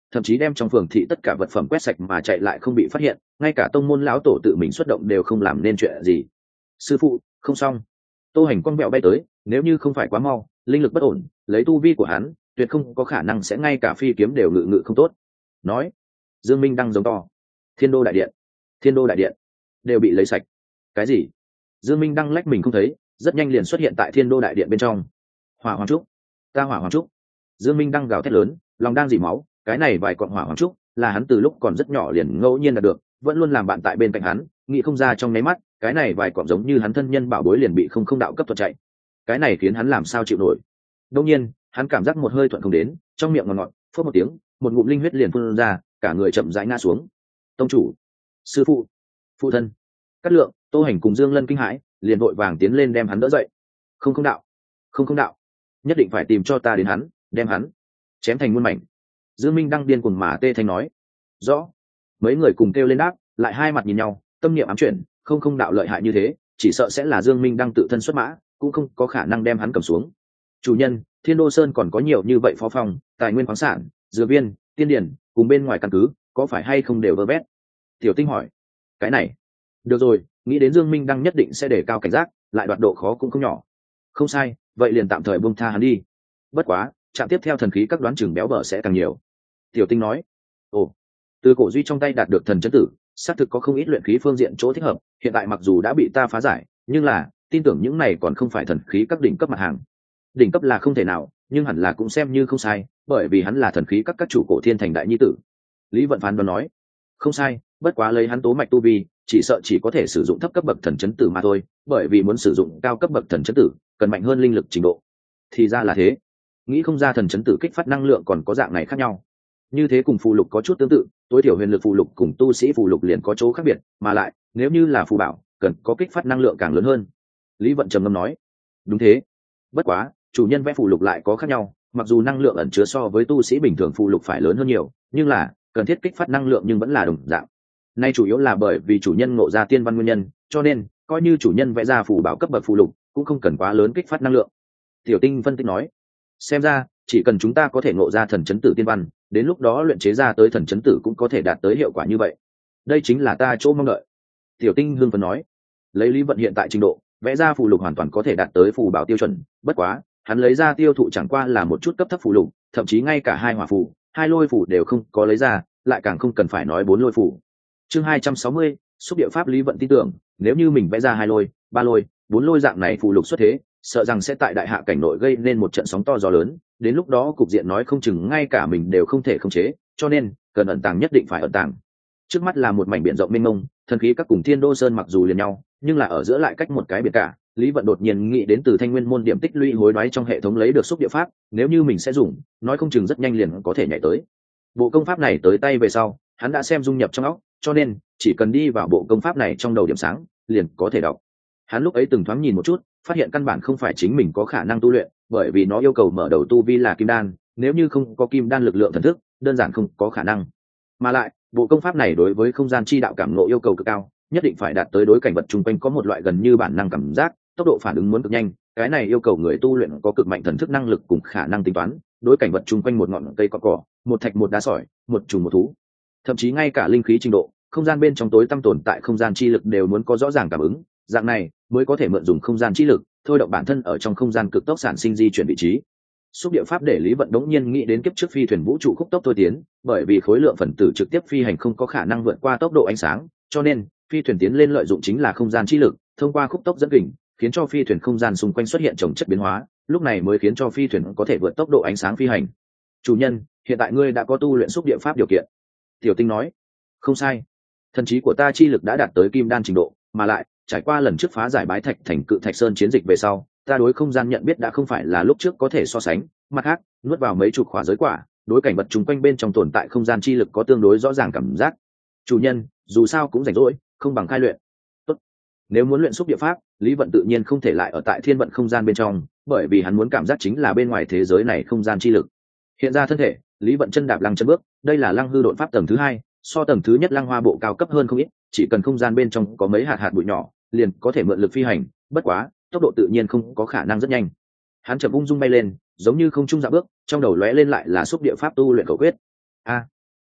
thậm chí đem trong phường thị tất cả vật phẩm quét sạch mà chạy lại không bị phát hiện, ngay cả tông môn lão tổ tự mình xuất động đều không làm nên chuyện gì. Sư phụ, không xong. Tô Hành quăng mẹo bay tới, nếu như không phải quá mau, linh lực bất ổn, lấy tu vi của hắn tuyệt không có khả năng sẽ ngay cả phi kiếm đều ngự ngự không tốt. Nói, Dương Minh đang giống to. Thiên đô đại điện, Thiên đô đại điện đều bị lấy sạch. Cái gì? Dương Minh đang lách mình không thấy, rất nhanh liền xuất hiện tại Thiên đô đại điện bên trong. Hỏa hoàng trúc, ta hỏa hoàng trúc. Dương Minh đang gào thét lớn, lòng đang dỉ máu, cái này vài cọng hỏa hoàng trúc là hắn từ lúc còn rất nhỏ liền ngẫu nhiên đạt được, vẫn luôn làm bạn tại bên cạnh hắn, nghĩ không ra trong nháy mắt, cái này vài cọng giống như hắn thân nhân bảo bối liền bị không đạo cấp thuật chạy. Cái này khiến hắn làm sao chịu nổi. Đương nhiên, hắn cảm giác một hơi thuận không đến, trong miệng ngọt ngọt, phốt một tiếng, một ngụm linh huyết liền phun ra, cả người chậm rãi ngã xuống. Tông chủ, sư phụ, phụ thân, Cát Lượng, Tô Hành cùng Dương Lân kinh hãi, liền vội vàng tiến lên đem hắn đỡ dậy. Không đạo, không đạo, nhất định phải tìm cho ta đến hắn, đem hắn chém thành muôn mảnh. Dương Minh đang điên cuồng mà tê thanh nói. Rõ. Mấy người cùng kêu lên đáp, lại hai mặt nhìn nhau, tâm niệm ám chuyển, không đạo lợi hại như thế, chỉ sợ sẽ là Dương Minh đang tự thân xuất mã, cũng không có khả năng đem hắn cầm xuống. Chủ nhân, Thiên Đô Sơn còn có nhiều như vậy phó phòng, tài nguyên khoáng sản, dược viên, tiên điển, cùng bên ngoài căn cứ, có phải hay không đều vơ vét? Tiểu Tinh hỏi. Cái này, được rồi, nghĩ đến Dương Minh đang nhất định sẽ đề cao cảnh giác, lại đoạt độ khó cũng không nhỏ. Không sai, vậy liền tạm thời buông tha hắn đi. Bất quá, chạm tiếp theo thần khí các đoán chừng béo bở sẽ càng nhiều. Tiểu Tinh nói. Ồ, từ cổ duy trong tay đạt được thần chấn tử, xác thực có không ít luyện khí phương diện chỗ thích hợp, hiện tại mặc dù đã bị ta phá giải, nhưng là tin tưởng những này còn không phải thần khí các đỉnh cấp mặt hàng. Đỉnh cấp là không thể nào, nhưng hẳn là cũng xem như không sai, bởi vì hắn là thần khí các chủ cổ thiên thành đại nhi tử. Lý Vận phán đoán nói. Không sai, bất quá lấy hắn tố mạch tu vi, chỉ sợ chỉ có thể sử dụng thấp cấp bậc thần chấn tử mà thôi, bởi vì muốn sử dụng cao cấp bậc thần chấn tử, cần mạnh hơn linh lực trình độ. Thì ra là thế. Nghĩ không ra thần chấn tử kích phát năng lượng còn có dạng này khác nhau. Như thế cùng phù lục có chút tương tự, tối thiểu huyền lực phù lục cùng tu sĩ phù lục liền có chỗ khác biệt, mà lại, nếu như là phù bảo, cần có kích phát năng lượng càng lớn hơn. Lý Vận trầm ngâm nói. Đúng thế. Bất quá, chủ nhân vẽ phù lục lại có khác nhau, mặc dù năng lượng ẩn chứa so với tu sĩ bình thường phù lục phải lớn hơn nhiều, nhưng là cần thiết kích phát năng lượng nhưng vẫn là đồng dạng. Nay chủ yếu là bởi vì chủ nhân ngộ ra tiên văn nguyên nhân, cho nên coi như chủ nhân vẽ ra phù bảo cấp bậc phù lục, cũng không cần quá lớn kích phát năng lượng. Tiểu Tinh phân tích nói. Xem ra, chỉ cần chúng ta có thể ngộ ra thần chấn tử tiên văn, đến lúc đó luyện chế ra tới thần chấn tử cũng có thể đạt tới hiệu quả như vậy. Đây chính là ta chỗ mong đợi. Tiểu Tinh hưng phấn nói. Lấy Lý Vận hiện tại trình độ, vẽ ra phù lục hoàn toàn có thể đạt tới phù bảo tiêu chuẩn, bất quá hắn lấy ra tiêu thụ chẳng qua là một chút cấp thấp phù lục, thậm chí ngay cả hai hỏa phù, hai lôi phù đều không có lấy ra, lại càng không cần phải nói bốn lôi phù. Chương 260, xúc địa pháp. Lý Vận tin tưởng, nếu như mình vẽ ra hai lôi, ba lôi, bốn lôi dạng này phù lục xuất thế, sợ rằng sẽ tại đại hạ cảnh nội gây nên một trận sóng to gió lớn, đến lúc đó cục diện nói không chừng ngay cả mình đều không thể khống chế, cho nên cần ẩn tàng nhất định phải ẩn tàng. Trước mắt là một mảnh biển rộng mênh mông, thần khí các cùng Thiên Đô Sơn mặc dù liền nhau, nhưng là ở giữa lại cách một cái biển cả. Lý Vận đột nhiên nghĩ đến từ Thanh Nguyên môn điểm tích lũy hối đoái trong hệ thống lấy được xúc địa pháp, nếu như mình sẽ dùng, nói không chừng rất nhanh liền có thể nhảy tới. Bộ công pháp này tới tay về sau, hắn đã xem dung nhập trong óc, cho nên chỉ cần đi vào bộ công pháp này trong đầu điểm sáng, liền có thể đọc. Hắn lúc ấy từng thoáng nhìn một chút, phát hiện căn bản không phải chính mình có khả năng tu luyện, bởi vì nó yêu cầu mở đầu tu vi là kim đan, nếu như không có kim đan lực lượng thần thức, đơn giản không có khả năng. Mà lại, bộ công pháp này đối với không gian chi đạo cảm ngộ yêu cầu cực cao, nhất định phải đạt tới đối cảnh vật chung quanh có một loại gần như bản năng cảm giác, tốc độ phản ứng muốn cực nhanh, cái này yêu cầu người tu luyện có cực mạnh thần thức năng lực cùng khả năng tính toán, đối cảnh vật chung quanh một ngọn cây cỏ, một thạch một đá sỏi, một trùng một thú, thậm chí ngay cả linh khí trình độ, không gian bên trong tối tăm tồn tại không gian chi lực đều muốn có rõ ràng cảm ứng, dạng này mới có thể mượn dùng không gian chi lực thôi động bản thân ở trong không gian cực tốc sản sinh di chuyển vị trí. Xúc địa pháp để Lý Vận đống nhiên nghĩ đến kiếp trước phi thuyền vũ trụ khúc tốc thôi tiến, bởi vì khối lượng phần tử trực tiếp phi hành không có khả năng vượt qua tốc độ ánh sáng, cho nên phi thuyền tiến lên lợi dụng chính là không gian chi lực, thông qua khúc tốc dẫn kình, khiến cho phi thuyền không gian xung quanh xuất hiện chồng chất biến hóa, lúc này mới khiến cho phi thuyền có thể vượt tốc độ ánh sáng phi hành. Chủ nhân, hiện tại ngươi đã có tu luyện xúc địa pháp điều kiện. Tiểu Tinh nói. Không sai, thần trí của ta chi lực đã đạt tới kim đan trình độ, mà lại trải qua lần trước phá giải bái thạch thành cự thạch sơn chiến dịch về sau, ta đối không gian nhận biết đã không phải là lúc trước có thể so sánh. Mặt khác, nuốt vào mấy chục khỏa giới quả, đối cảnh vật chung quanh bên trong tồn tại không gian chi lực có tương đối rõ ràng cảm giác. Chủ nhân, dù sao cũng rảnh rỗi, không bằng khai luyện. Tốt. Nếu muốn luyện xúc địa pháp, Lý Vận tự nhiên không thể lại ở tại thiên vận không gian bên trong, bởi vì hắn muốn cảm giác chính là bên ngoài thế giới này không gian chi lực. Hiện ra thân thể, Lý Vận chân đạp lăng chân bước, đây là lăng hư độn pháp tầng thứ 2, so tầng thứ nhất lăng hoa bộ cao cấp hơn không ít, chỉ cần không gian bên trong có mấy hạt bụi nhỏ, liền có thể mượn lực phi hành, bất quá tốc độ tự nhiên không có khả năng rất nhanh. Hắn chậm ung dung bay lên, giống như không trung dạo bước, trong đầu lóe lên lại là xúc địa pháp tu luyện khẩu quyết. A,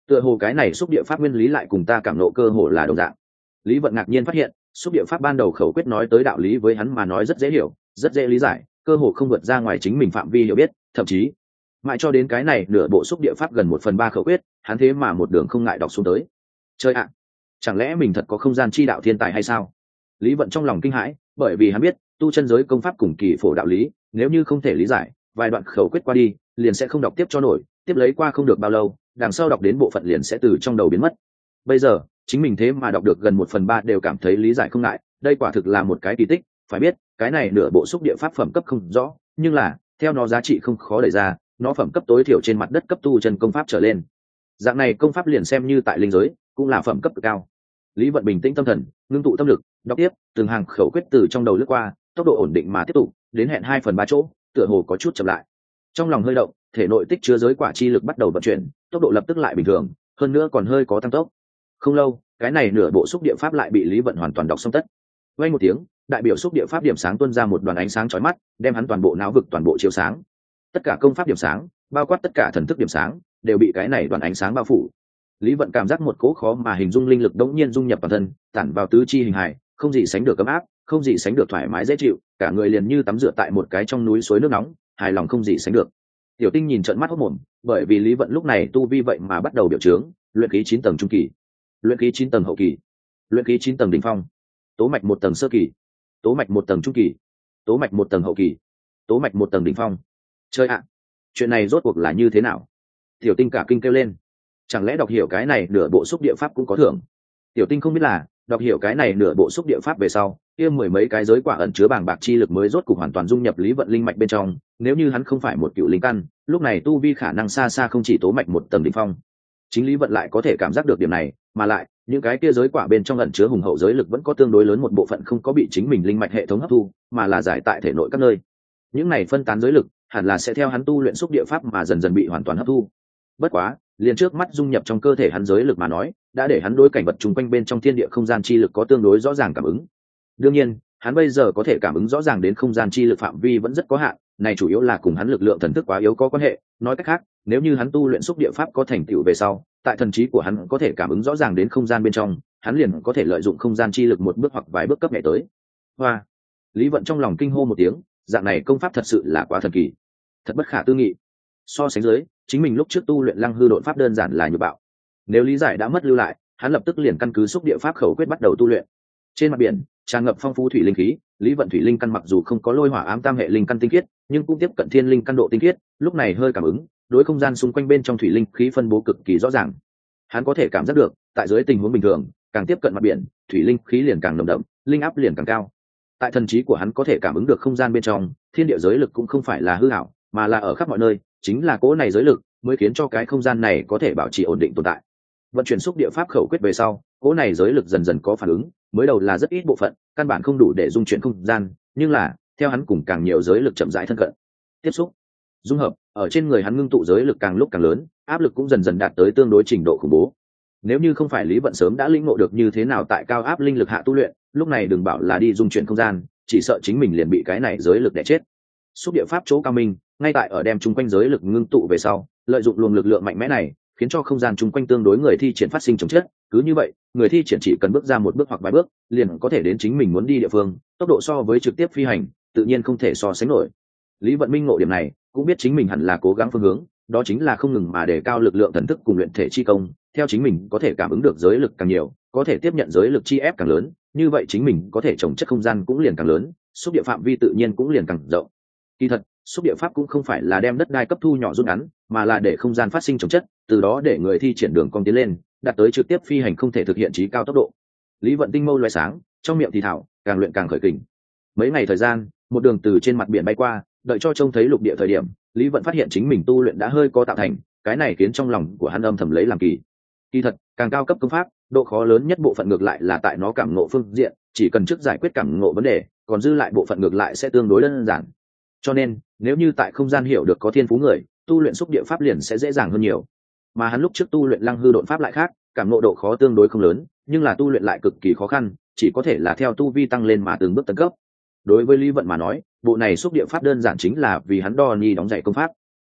Tựa hồ cái này xúc địa pháp nguyên lý lại cùng ta cảm nộ cơ hồ là đồng dạng. Lý Vận ngạc nhiên phát hiện xúc địa pháp ban đầu khẩu quyết nói tới đạo lý với hắn mà nói rất dễ hiểu, rất dễ lý giải, cơ hồ không vượt ra ngoài chính mình phạm vi hiểu biết, thậm chí mãi cho đến cái này nửa bộ xúc địa pháp gần 1/3 khẩu quyết, hắn thế mà một đường không ngại đọc xuống tới. Chơi ạ, chẳng lẽ mình thật có không gian chi đạo thiên tài hay sao? Lý Vận trong lòng kinh hãi, bởi vì hắn biết tu chân giới công pháp cùng kỳ phổ đạo lý, nếu như không thể lý giải, vài đoạn khẩu quyết qua đi, liền sẽ không đọc tiếp cho nổi, tiếp lấy qua không được bao lâu, đằng sau đọc đến bộ phận liền sẽ từ trong đầu biến mất. Bây giờ chính mình thế mà đọc được gần 1/3 đều cảm thấy lý giải không ngại, đây quả thực là một cái kỳ tích. Phải biết cái này nửa bộ xúc địa pháp phẩm cấp không rõ, nhưng là theo nó giá trị không khó đẩy ra, nó phẩm cấp tối thiểu trên mặt đất cấp tu chân công pháp trở lên. Dạng này công pháp liền xem như tại linh giới cũng là phẩm cấp cực cao. Lý Vận bình tĩnh tâm thần, ngưng tụ tâm lực, đọc tiếp từng hàng khẩu quyết từ trong đầu lướt qua, tốc độ ổn định mà tiếp tục, đến hẹn 2/3 chỗ, tựa hồ có chút chậm lại. Trong lòng hơi động, thể nội tích chứa giới quả chi lực bắt đầu vận chuyển, tốc độ lập tức lại bình thường, hơn nữa còn hơi có tăng tốc. Không lâu, cái này nửa bộ xúc địa pháp lại bị Lý Vận hoàn toàn đọc xong tất. Vang một tiếng, đại biểu xúc địa pháp điểm sáng tuôn ra một đoàn ánh sáng chói mắt, đem hắn toàn bộ não vực toàn bộ chiếu sáng. Tất cả công pháp điểm sáng, bao quát tất cả thần thức điểm sáng, đều bị cái này đoàn ánh sáng bao phủ. Lý Vận cảm giác một cỗ khó mà hình dung linh lực đống nhiên dung nhập vào thân, tản vào tứ chi hình hài, không gì sánh được ấm áp, không gì sánh được thoải mái dễ chịu, cả người liền như tắm rửa tại một cái trong núi suối nước nóng, hài lòng không gì sánh được. Tiểu Tinh nhìn trợn mắt hốt mồm, bởi vì Lý Vận lúc này tu vi vậy mà bắt đầu biểu chứng, luyện khí 9 tầng trung kỳ, luyện khí 9 tầng hậu kỳ, luyện khí 9 tầng đỉnh phong, tố mạch 1 tầng sơ kỳ, tố mạch 1 tầng trung kỳ, tố mạch 1 tầng hậu kỳ, tố mạch 1 tầng đỉnh phong. Chơi ạ, chuyện này rốt cuộc là như thế nào? Tiểu Tinh cả kinh kêu lên. Chẳng lẽ đọc hiểu cái này nửa bộ xúc địa pháp cũng có thưởng? Tiểu Tinh không biết là đọc hiểu cái này nửa bộ xúc địa pháp về sau, kia mười mấy cái giới quả ẩn chứa bàng bạc chi lực mới rốt cục hoàn toàn dung nhập Lý Vận linh mạch bên trong. Nếu như hắn không phải một cựu linh căn, lúc này tu vi khả năng xa xa không chỉ tố mạch 1 tầng đỉnh phong. Chính Lý Vận lại có thể cảm giác được điểm này, mà lại những cái kia giới quả bên trong ẩn chứa hùng hậu giới lực vẫn có tương đối lớn một bộ phận không có bị chính mình linh mạch hệ thống hấp thu, mà là giải tại thể nội các nơi. Những này phân tán giới lực hẳn là sẽ theo hắn tu luyện xúc địa pháp mà dần dần bị hoàn toàn hấp thu. Bất quá, liền trước mắt dung nhập trong cơ thể hắn giới lực mà nói, đã để hắn đối cảnh vật chung quanh bên trong thiên địa không gian chi lực có tương đối rõ ràng cảm ứng. Đương nhiên, hắn bây giờ có thể cảm ứng rõ ràng đến không gian chi lực phạm vi vẫn rất có hạn, này chủ yếu là cùng hắn lực lượng thần thức quá yếu có quan hệ. Nói cách khác, nếu như hắn tu luyện xúc địa pháp có thành tựu về sau, tại thần trí của hắn có thể cảm ứng rõ ràng đến không gian bên trong, hắn liền có thể lợi dụng không gian chi lực một bước hoặc vài bước cấp nhảy tới. Hoa! Lý Vận trong lòng kinh hô một tiếng, dạng này công pháp thật sự là quá thần kỳ, thật bất khả tư nghị. So sánh dưới, chính mình lúc trước tu luyện lăng hư độn pháp đơn giản là như bạo. Nếu lý giải đã mất lưu lại, hắn lập tức liền căn cứ xúc địa pháp khẩu quyết bắt đầu tu luyện. Trên mặt biển tràn ngập phong phú thủy linh khí, Lý Vận thủy linh căn mặc dù không có lôi hỏa ám tam hệ linh căn tinh khiết, nhưng cũng tiếp cận thiên linh căn độ tinh khiết, lúc này hơi cảm ứng, đối không gian xung quanh bên trong thủy linh khí phân bố cực kỳ rõ ràng. Hắn có thể cảm giác được, tại dưới tình huống bình thường, càng tiếp cận mặt biển, thủy linh khí liền càng nồng đậm, linh áp liền càng cao. Tại thần trí của hắn có thể cảm ứng được không gian bên trong, thiên địa giới lực cũng không phải là hư ảo, mà là ở khắp mọi nơi, chính là cỗ này giới lực mới khiến cho cái không gian này có thể bảo trì ổn định tồn tại. Vận chuyển xúc địa pháp khẩu quyết về sau, cỗ này giới lực dần dần có phản ứng, mới đầu là rất ít bộ phận, căn bản không đủ để dung chuyển không gian, nhưng là theo hắn cùng càng nhiều giới lực chậm rãi thân cận, tiếp xúc, dung hợp, ở trên người hắn ngưng tụ giới lực càng lúc càng lớn, áp lực cũng dần dần đạt tới tương đối trình độ khủng bố. Nếu như không phải Lý Vận sớm đã lĩnh ngộ được như thế nào tại cao áp linh lực hạ tu luyện, lúc này đừng bảo là đi dung chuyển không gian, chỉ sợ chính mình liền bị cái này giới lực đè chết. Xúc địa pháp chỗ cao minh, ngay tại ở đem chung quanh giới lực ngưng tụ về sau, lợi dụng luồng lực lượng mạnh mẽ này, khiến cho không gian chung quanh tương đối người thi triển phát sinh chống chết. Cứ như vậy, người thi triển chỉ cần bước ra một bước hoặc vài bước, liền có thể đến chính mình muốn đi địa phương, tốc độ so với trực tiếp phi hành, tự nhiên không thể so sánh nổi. Lý Vận minh ngộ điểm này, cũng biết chính mình hẳn là cố gắng phương hướng, đó chính là không ngừng mà đề cao lực lượng thần thức cùng luyện thể chi công, theo chính mình có thể cảm ứng được giới lực càng nhiều, có thể tiếp nhận giới lực chi ép càng lớn, như vậy chính mình có thể trồng chất không gian cũng liền càng lớn, xúc địa phạm vi tự nhiên cũng liền càng rộng. Kỳ thật, xúc địa pháp cũng không phải là đem đất đai cấp thu nhỏ rút ngắn, mà là để không gian phát sinh trồng chất, từ đó để người thi triển đường cong tiến lên, đạt tới trực tiếp phi hành không thể thực hiện trí cao tốc độ. Lý Vận tinh mâu loé sáng, trong miệng thì thảo, càng luyện càng khởi kình. Mấy ngày thời gian, một đường từ trên mặt biển bay qua, đợi cho trông thấy lục địa thời điểm, Lý Vận phát hiện chính mình tu luyện đã hơi có tạo thành, cái này khiến trong lòng của hắn âm thầm lấy làm kỳ. Kỳ thật, càng cao cấp công pháp, độ khó lớn nhất bộ phận ngược lại là tại nó cảm ngộ phương diện, chỉ cần trước giải quyết cảm ngộ vấn đề, còn dư lại bộ phận ngược lại sẽ tương đối đơn giản. Cho nên, nếu như tại không gian hiểu được có thiên phú người, tu luyện xúc địa pháp liền sẽ dễ dàng hơn nhiều. Mà hắn lúc trước tu luyện lăng hư độn pháp lại khác, cảm ngộ độ khó tương đối không lớn, nhưng là tu luyện lại cực kỳ khó khăn, chỉ có thể là theo tu vi tăng lên mà từng bước tấn cấp. Đối với Lý Vận mà nói, bộ này xúc địa pháp đơn giản chính là vì hắn đo ni đóng dạy công pháp.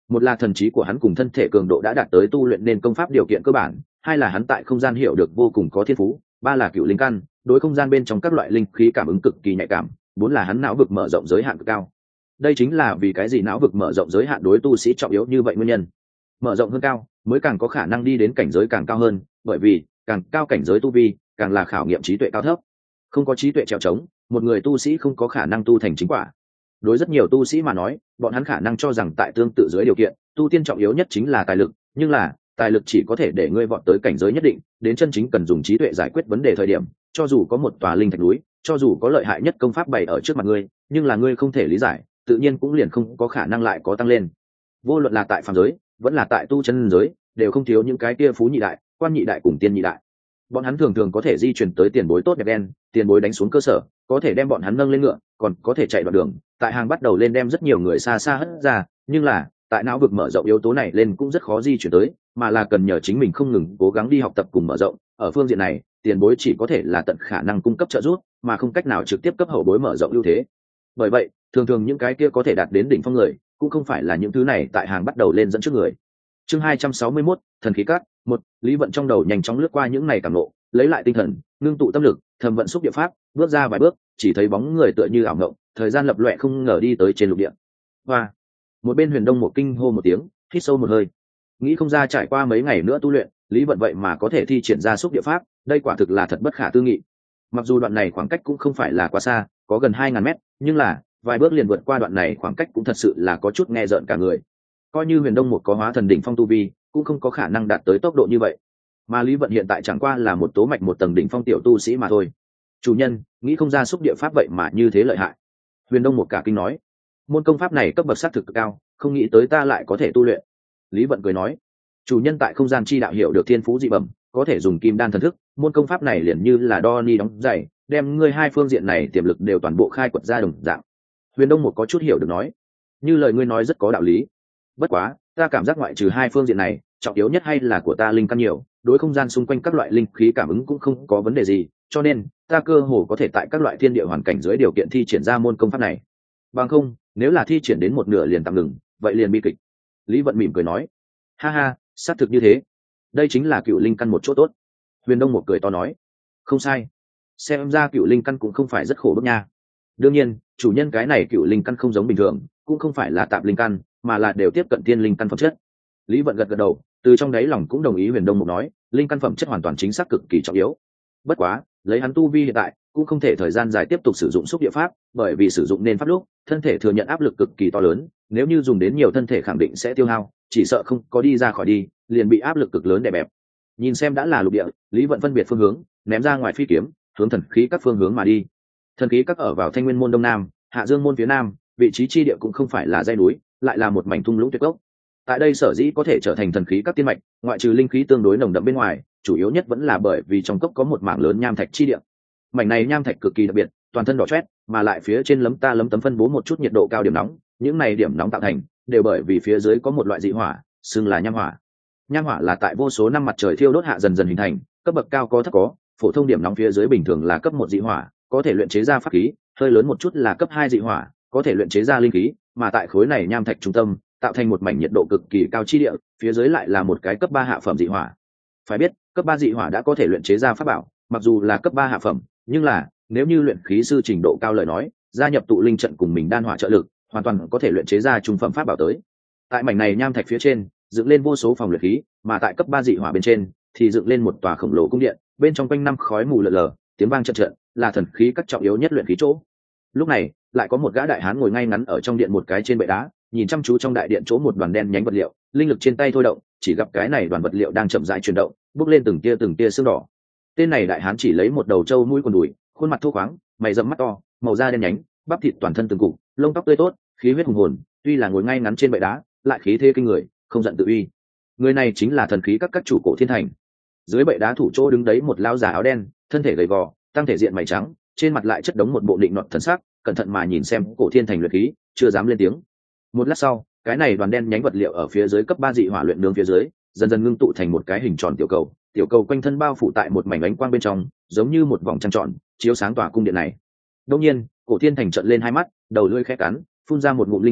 Một là thần trí của hắn cùng thân thể cường độ đã đạt tới tu luyện nên công pháp điều kiện cơ bản, hai là hắn tại không gian hiểu được vô cùng có thiên phú, ba là cựu linh căn, đối không gian bên trong các loại linh khí cảm ứng cực kỳ nhạy cảm, bốn là hắn não vực mở rộng giới hạn cực cao. Đây chính là vì cái gì não vực mở rộng giới hạn đối tu sĩ trọng yếu như vậy nguyên nhân. Mở rộng hơn cao mới càng có khả năng đi đến cảnh giới càng cao hơn, bởi vì càng cao cảnh giới tu vi càng là khảo nghiệm trí tuệ cao thấp. Không có trí tuệ trèo trống, một người tu sĩ không có khả năng tu thành chính quả. Đối rất nhiều tu sĩ mà nói, bọn hắn khả năng cho rằng tại tương tự dưới điều kiện, tu tiên trọng yếu nhất chính là tài lực, nhưng là tài lực chỉ có thể để ngươi vọt tới cảnh giới nhất định, đến chân chính cần dùng trí tuệ giải quyết vấn đề thời điểm, cho dù có một tòa linh thạch núi, cho dù có lợi hại nhất công pháp bày ở trước mặt ngươi, nhưng là ngươi không thể lý giải, tự nhiên cũng liền không có khả năng lại có tăng lên. Vô luận là tại phàm giới, vẫn là tại tu chân giới, đều không thiếu những cái kia phú nhị đại, quan nhị đại cùng tiên nhị đại. Bọn hắn thường thường có thể di chuyển tới tiền bối tốt đẹp đen, tiền bối đánh xuống cơ sở, có thể đem bọn hắn nâng lên ngựa, còn có thể chạy đoạn đường, tại hàng bắt đầu lên đem rất nhiều người xa xa hất ra, nhưng là tại não vực mở rộng yếu tố này lên cũng rất khó di chuyển tới, mà là cần nhờ chính mình không ngừng cố gắng đi học tập cùng mở rộng. Ở phương diện này, tiền bối chỉ có thể là tận khả năng cung cấp trợ giúp, mà không cách nào trực tiếp cấp hậu bối mở rộng ưu thế. Bởi vậy, thường thường những cái kia có thể đạt đến đỉnh phong người, cũng không phải là những thứ này tại hàng bắt đầu lên dẫn trước người. Chương 261, thần khí cát. Một, Lý Vận trong đầu nhanh chóng lướt qua những này cảm ngộ, lấy lại tinh thần, ngưng tụ tâm lực, thầm vận xúc địa pháp, bước ra vài bước, chỉ thấy bóng người tựa như ảo ngộng, thời gian lập loè không ngờ đi tới trên lục địa. Hoa. Một bên Huyền Đông một kinh hô một tiếng, hít sâu một hơi. Nghĩ không ra trải qua mấy ngày nữa tu luyện, Lý Vận vậy mà có thể thi triển ra xúc địa pháp, đây quả thực là thật bất khả tư nghị. Mặc dù đoạn này khoảng cách cũng không phải là quá xa, có gần 2000 mét, nhưng là vài bước liền vượt qua đoạn này khoảng cách cũng thật sự là có chút nghe rợn cả người. Coi như Huyền Đông một có hóa thần đỉnh phong tu vi, cũng không có khả năng đạt tới tốc độ như vậy. Mà Lý Vận hiện tại chẳng qua là một tố mạch một tầng đỉnh phong tiểu tu sĩ mà thôi. Chủ nhân, nghĩ không ra xúc địa pháp vậy mà như thế lợi hại. Huyền Đông một cả kinh nói, môn công pháp này cấp bậc sát thực cực cao, không nghĩ tới ta lại có thể tu luyện. Lý Vận cười nói, chủ nhân tại không gian chi đạo hiểu được thiên phú dị bẩm, có thể dùng kim đan thần thức, môn công pháp này liền như là đo ni đóng giày, đem ngươi hai phương diện này tiềm lực đều toàn bộ khai quật ra đồng dạng. Huyền Đông một có chút hiểu được nói, như lời ngươi nói rất có đạo lý. Bất quá, ta cảm giác ngoại trừ hai phương diện này, trọng yếu nhất hay là của ta linh căn nhiều, đối không gian xung quanh các loại linh khí cảm ứng cũng không có vấn đề gì, cho nên ta cơ hồ có thể tại các loại thiên địa hoàn cảnh dưới điều kiện thi triển ra môn công pháp này. Bằng không, nếu là thi triển đến một nửa liền tạm ngừng, vậy liền bi kịch. Lý Vận mỉm cười nói, ha ha, xác thực như thế, đây chính là cựu linh căn một chỗ tốt. Huyền Đông một cười to nói, không sai, xem ra cựu linh căn cũng không phải rất khổ bức nha. Đương nhiên, chủ nhân cái này cựu linh căn không giống bình thường, cũng không phải là tạp linh căn, mà là đều tiếp cận tiên linh căn phẩm chất. Lý Vận gật gật đầu, từ trong đáy lòng cũng đồng ý Huyền Đông Mục nói, linh căn phẩm chất hoàn toàn chính xác cực kỳ trọng yếu. Bất quá, lấy hắn tu vi hiện tại, cũng không thể thời gian dài tiếp tục sử dụng xúc địa pháp, bởi vì sử dụng nên pháp lúc, thân thể thừa nhận áp lực cực kỳ to lớn, nếu như dùng đến nhiều thân thể khẳng định sẽ tiêu hao, chỉ sợ không có đi ra khỏi đi, liền bị áp lực cực lớn đè bẹp. Nhìn xem đã là lục địa, Lý Vận phân biệt phương hướng, ném ra ngoài phi kiếm, hướng thần khí các phương hướng mà đi. Thần khí các ở vào Thanh Nguyên môn đông nam, Hạ Dương môn phía nam, vị trí chi địa cũng không phải là dãy núi, lại là một mảnh thung lũng tuyệt gốc. Tại đây sở dĩ có thể trở thành thần khí các tiên mạch, ngoại trừ linh khí tương đối nồng đậm bên ngoài, chủ yếu nhất vẫn là bởi vì trong cốc có một mảng lớn nham thạch chi địa. Mảnh này nham thạch cực kỳ đặc biệt, toàn thân đỏ chót, mà lại phía trên lấm ta lấm tấm phân bố một chút nhiệt độ cao điểm nóng, những này điểm nóng tạo thành đều bởi vì phía dưới có một loại dị hỏa, xưng là nham hỏa. Nham hỏa là tại vô số năm mặt trời thiêu đốt hạ dần dần hình thành, cấp bậc cao có thấp có, phổ thông điểm nóng phía dưới bình thường là cấp 1 dị hỏa, có thể luyện chế ra pháp khí, hơi lớn một chút là cấp 2 dị hỏa, có thể luyện chế ra linh khí, mà tại khối này nham thạch trung tâm, tạo thành một mảnh nhiệt độ cực kỳ cao chi địa, phía dưới lại là một cái cấp 3 hạ phẩm dị hỏa. Phải biết, cấp 3 dị hỏa đã có thể luyện chế ra pháp bảo, mặc dù là cấp 3 hạ phẩm, nhưng là nếu như luyện khí sư trình độ cao lời nói, gia nhập tụ linh trận cùng mình đan hỏa trợ lực, hoàn toàn có thể luyện chế ra trung phẩm pháp bảo tới. Tại mảnh này nham thạch phía trên, dựng lên vô số phòng luyện khí, mà tại cấp 3 dị hỏa bên trên thì dựng lên một tòa khổng lồ cung điện, bên trong quanh năm khói mù lờ lờ, tiếng vang trận trận, là thần khí các trọng yếu nhất luyện khí chỗ. Lúc này, lại có một gã đại hán ngồi ngay ngắn ở trong điện một cái trên bệ đá, nhìn chăm chú trong đại điện chỗ một đoàn đen nhánh vật liệu, linh lực trên tay thôi động, chỉ gặp cái này đoàn vật liệu đang chậm rãi chuyển động, bốc lên từng tia sương đỏ. Tên này đại hán chỉ lấy một đầu trâu mũi quần đùi, khuôn mặt thô khoáng, mày rậm mắt to, màu da đen nhánh, bắp thịt toàn thân từng cục, lông tóc tươi tốt, khí huyết hùng hồn, tuy là ngồi ngay ngắn trên bệ đá, lại khí thế kinh người, không giận tự uy. Người này chính là thần khí các chủ Cổ Thiên Thành. Dưới bệ đá thủ chỗ đứng đấy một lão già áo đen, thân thể gầy gò, tăng thể diện mày trắng, trên mặt lại chất đống một bộ định nọt thần sắc, cẩn thận mà nhìn xem Cổ Thiên Thành luyện khí, chưa dám lên tiếng. Một lát sau, cái này đoàn đen nhánh vật liệu ở phía dưới cấp 3 dị hỏa luyện nướng phía dưới, dần dần ngưng tụ thành một cái hình tròn tiểu cầu quanh thân bao phủ tại một mảnh ánh quang bên trong, giống như một vòng trăng tròn, chiếu sáng tòa cung điện này. Đương nhiên, Cổ Thiên Thành trợn lên hai mắt, đầu lưỡi khẽ cắn, phun ra một ngụm linh huyết,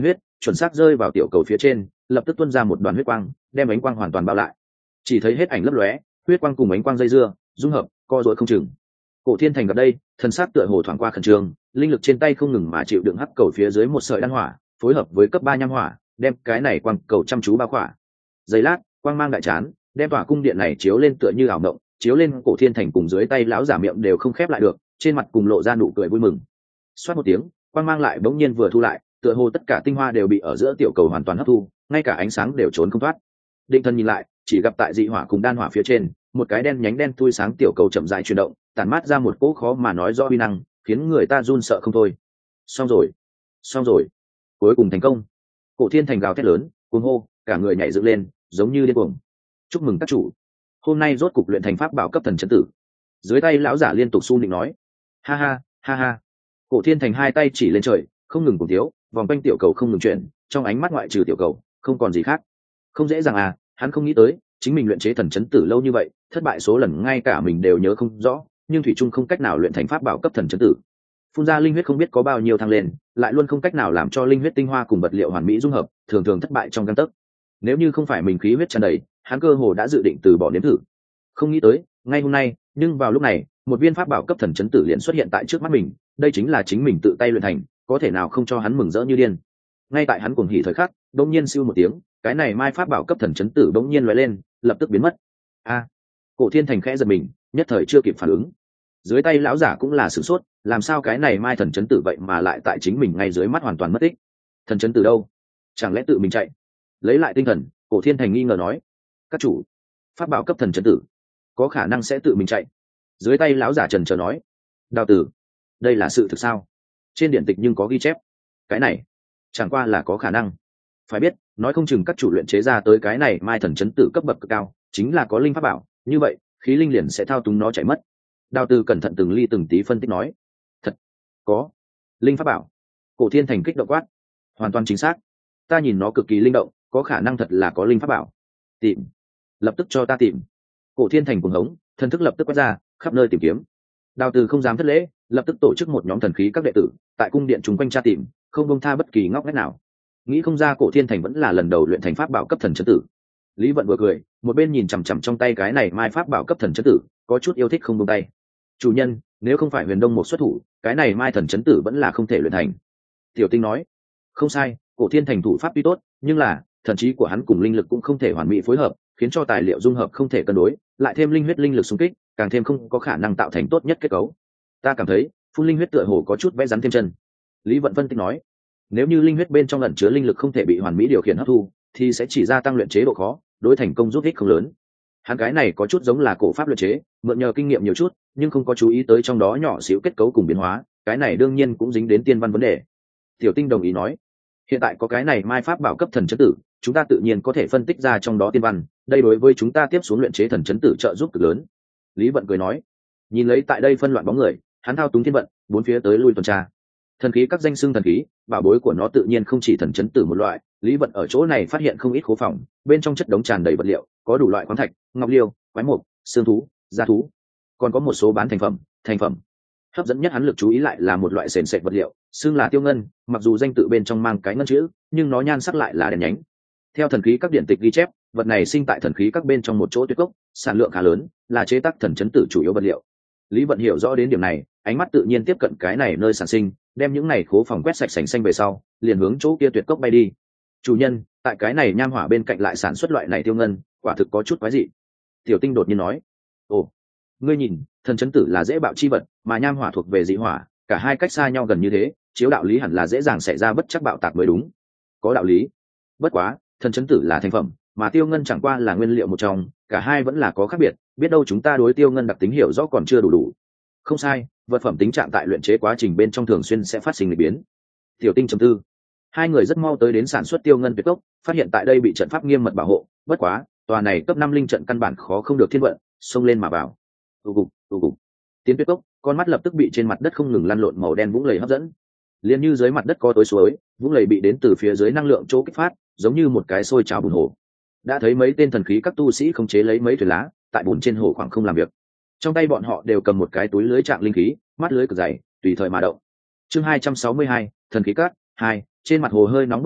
chuẩn xác rơi vào tiểu cầu phía trên, lập tức tuôn ra một đoàn huyết quang, đem ánh quang hoàn toàn bao lại. Chỉ thấy hết ảnh lấp lóe, huyết quang cùng ánh quang dây dưa, dung hợp, co duỗi không chừng. Cổ Thiên Thành gặp đây, thần sắc tựa hồ thoáng qua khẩn trương, linh lực trên tay không ngừng mà chịu đựng hắc cầu phía dưới một sợi đan hỏa, phối hợp với cấp 3 nham hỏa, đem cái này quang cầu chăm chú bao khỏa. Giây lát, quang mang đại chán, đem tòa cung điện này chiếu lên tựa như ảo mộng, chiếu lên Cổ Thiên Thành cùng dưới tay lão giả miệng đều không khép lại được, trên mặt cùng lộ ra nụ cười vui mừng. Xoát một tiếng, quang mang lại bỗng nhiên vừa thu lại, tựa hồ tất cả tinh hoa đều bị ở giữa tiểu cầu hoàn toàn hấp thu, ngay cả ánh sáng đều trốn không thoát. Định thần nhìn lại, chỉ gặp tại dị hỏa cùng đan hỏa phía trên, một cái đen nhánh đen thui sáng tiểu cầu chậm rãi chuyển động, tản mát ra một cỗ khó mà nói rõ uy năng, khiến người ta run sợ không thôi. Xong rồi, xong rồi, cuối cùng thành công. Cổ Thiên Thành gào thét lớn, cuồng hô, cả người nhảy dựng lên, giống như điên cuồng. Chúc mừng các chủ, hôm nay rốt cục luyện thành pháp bảo cấp thần chấn tử. Dưới tay lão giả liên tục su nịnh nói, ha ha, ha ha. Cổ Thiên Thành hai tay chỉ lên trời, không ngừng cùng thiếu, vòng quanh tiểu cầu không ngừng chuyển, trong ánh mắt ngoại trừ tiểu cầu, không còn gì khác. Không dễ dàng à, hắn không nghĩ tới, chính mình luyện chế thần chấn tử lâu như vậy, thất bại số lần ngay cả mình đều nhớ không rõ, nhưng thủy trung không cách nào luyện thành pháp bảo cấp thần chấn tử. Phun ra linh huyết không biết có bao nhiêu thăng lên, lại luôn không cách nào làm cho linh huyết tinh hoa cùng vật liệu hoàn mỹ dung hợp, thường thường thất bại trong gang tấc. Nếu như không phải mình khí huyết tràn đầy, hắn cơ hồ đã dự định từ bỏ nếm thử. Không nghĩ tới, ngay hôm nay, nhưng vào lúc này, một viên pháp bảo cấp thần chấn tử liền xuất hiện tại trước mắt mình, đây chính là chính mình tự tay luyện thành, có thể nào không cho hắn mừng rỡ như điên. Ngay tại hắn cuồng hỉ thời khắc, đột nhiên siêu một tiếng, cái này mai pháp bảo cấp thần chấn tử đột nhiên lóe lên, lập tức biến mất. A! Cổ Thiên Thành khẽ giật mình, nhất thời chưa kịp phản ứng. Dưới tay lão giả cũng là sửng sốt, làm sao cái này mai thần chấn tử vậy mà lại tại chính mình ngay dưới mắt hoàn toàn mất tích? Thần chấn tử đâu? Chẳng lẽ tự mình chạy? Lấy lại tinh thần, Cổ Thiên Thành nghi ngờ nói: "Các chủ, pháp bảo cấp thần chấn tử, có khả năng sẽ tự mình chạy?" Dưới tay lão giả trần chờ nói: "Đào tử, đây là sự thực sao? Trên điển tịch nhưng có ghi chép. Cái này, chẳng qua là có khả năng. Phải biết, nói không chừng các chủ luyện chế ra tới cái này mai thần chấn tử cấp bậc cực cao, chính là có linh pháp bảo, như vậy, khí linh liền sẽ thao túng nó chạy mất." Đào Từ cẩn thận từng ly từng tí phân tích nói: "Thật, có linh pháp bảo." Cổ Thiên Thành kích động quát: "Hoàn toàn chính xác, ta nhìn nó cực kỳ linh động, có khả năng thật là có linh pháp bảo." "Tìm, lập tức cho ta tìm." Cổ Thiên Thành cuồng hống, thần thức lập tức quét ra, khắp nơi tìm kiếm. Đào Từ không dám thất lễ, lập tức tổ chức một nhóm thần khí các đệ tử tại cung điện chúng quanh tra tìm, không buông tha bất kỳ ngóc ngách nào. Nghĩ không ra Cổ Thiên Thành vẫn là lần đầu luyện thành pháp bảo cấp thần chấn tử. Lý Vận vừa cười, một bên nhìn chằm chằm trong tay cái này mai pháp bảo cấp thần chấn tử, có chút yêu thích không buông tay. "Chủ nhân, nếu không phải Huyền Đông một xuất thủ, cái này mai thần chấn tử vẫn là không thể luyện thành." Tiểu Tinh nói: "Không sai, Cổ Thiên Thành thủ pháp tuy tốt, nhưng là thần trí của hắn cùng linh lực cũng không thể hoàn mỹ phối hợp, khiến cho tài liệu dung hợp không thể cân đối, lại thêm linh huyết linh lực xung kích, càng thêm không có khả năng tạo thành tốt nhất kết cấu. Ta cảm thấy, phun linh huyết tựa hồ có chút vẽ rắn thêm chân." Lý Vận phân tích nói: "Nếu như linh huyết bên trong ẩn chứa linh lực không thể bị hoàn mỹ điều khiển hấp thu, thì sẽ chỉ gia tăng luyện chế độ khó, đối thành công giúp ích không lớn." Hắn cái này có chút giống là cổ pháp luyện chế, mượn nhờ kinh nghiệm nhiều chút, nhưng không có chú ý tới trong đó nhỏ xíu kết cấu cùng biến hóa, cái này đương nhiên cũng dính đến tiên văn vấn đề. Tiểu Tinh đồng ý nói: "Hiện tại có cái này mai pháp bảo cấp thần chấn tử, chúng ta tự nhiên có thể phân tích ra trong đó tiên văn, đây đối với chúng ta tiếp xuống luyện chế thần chấn tử trợ giúp cực lớn." Lý Vận cười nói. Nhìn lấy tại đây phân loạn bóng người, hắn thao túng thiên vận, bốn phía tới lui tuần tra. Thần khí các danh xưng thần khí, bảo bối của nó tự nhiên không chỉ thần chấn tử một loại. Lý Vận ở chỗ này phát hiện không ít khố phòng, bên trong chất đống tràn đầy vật liệu, có đủ loại khoáng thạch, ngọc liêu, quái mục, xương thú, da thú, còn có một số bán thành phẩm. Hấp dẫn nhất hắn lực chú ý lại là một loại sền sệt vật liệu, xưng là tiêu ngân, mặc dù danh tự bên trong mang cái ngân chữ, nhưng nó nhan sắc lại là đèn nhánh. Theo thần khí các điển tịch ghi chép, vật này sinh tại thần khí các bên trong một chỗ tuyệt cốc, sản lượng khá lớn, là chế tác thần chấn tử chủ yếu vật liệu. Lý Vận hiểu rõ đến điểm này, ánh mắt tự nhiên tiếp cận cái này nơi sản sinh, đem những này khố phòng quét sạch sành xanh về sau, liền hướng chỗ kia tuyệt cốc bay đi. "Chủ nhân, tại cái này nham hỏa bên cạnh lại sản xuất loại này tiêu ngân, quả thực có chút quái dị." Tiểu Tinh đột nhiên nói. "Ồ, ngươi nhìn, thần chấn tử là dễ bạo chi vật, mà nham hỏa thuộc về dị hỏa, cả hai cách xa nhau gần như thế, chiếu đạo lý hẳn là dễ dàng xảy ra bất chắc bạo tạc mới đúng." "Có đạo lý. Bất quá, thần chấn tử là thành phẩm, mà tiêu ngân chẳng qua là nguyên liệu một trong, cả hai vẫn là có khác biệt, biết đâu chúng ta đối tiêu ngân đặc tính hiểu rõ còn chưa đủ." "Không sai, vật phẩm tính trạng tại luyện chế quá trình bên trong thường xuyên sẽ phát sinh lịch biến." Tiểu Tinh trầm tư. Hai người rất mau tới đến sản xuất tiêu ngân tuyệt cốc, phát hiện tại đây bị trận pháp nghiêm mật bảo hộ, bất quá, tòa này cấp 5 linh trận căn bản khó không được thiên vận, xông lên mà vào. Tù cục. Tiến tuyệt cốc, con mắt lập tức bị trên mặt đất không ngừng lăn lộn màu đen vũng lầy hấp dẫn. Liền như dưới mặt đất có tối suối, vũng lầy bị đến từ phía dưới năng lượng chỗ kích phát, giống như một cái sôi trào bùn hồ. Đã thấy mấy tên thần khí các tu sĩ không chế lấy mấy thuyền lá, tại bùn trên hồ khoảng không làm việc. Trong tay bọn họ đều cầm một cái túi lưới trạng linh khí, mắt lưới cực dày, tùy thời mà động. Chương 262, thần khí cát 2, trên mặt hồ hơi nóng bốc hơi,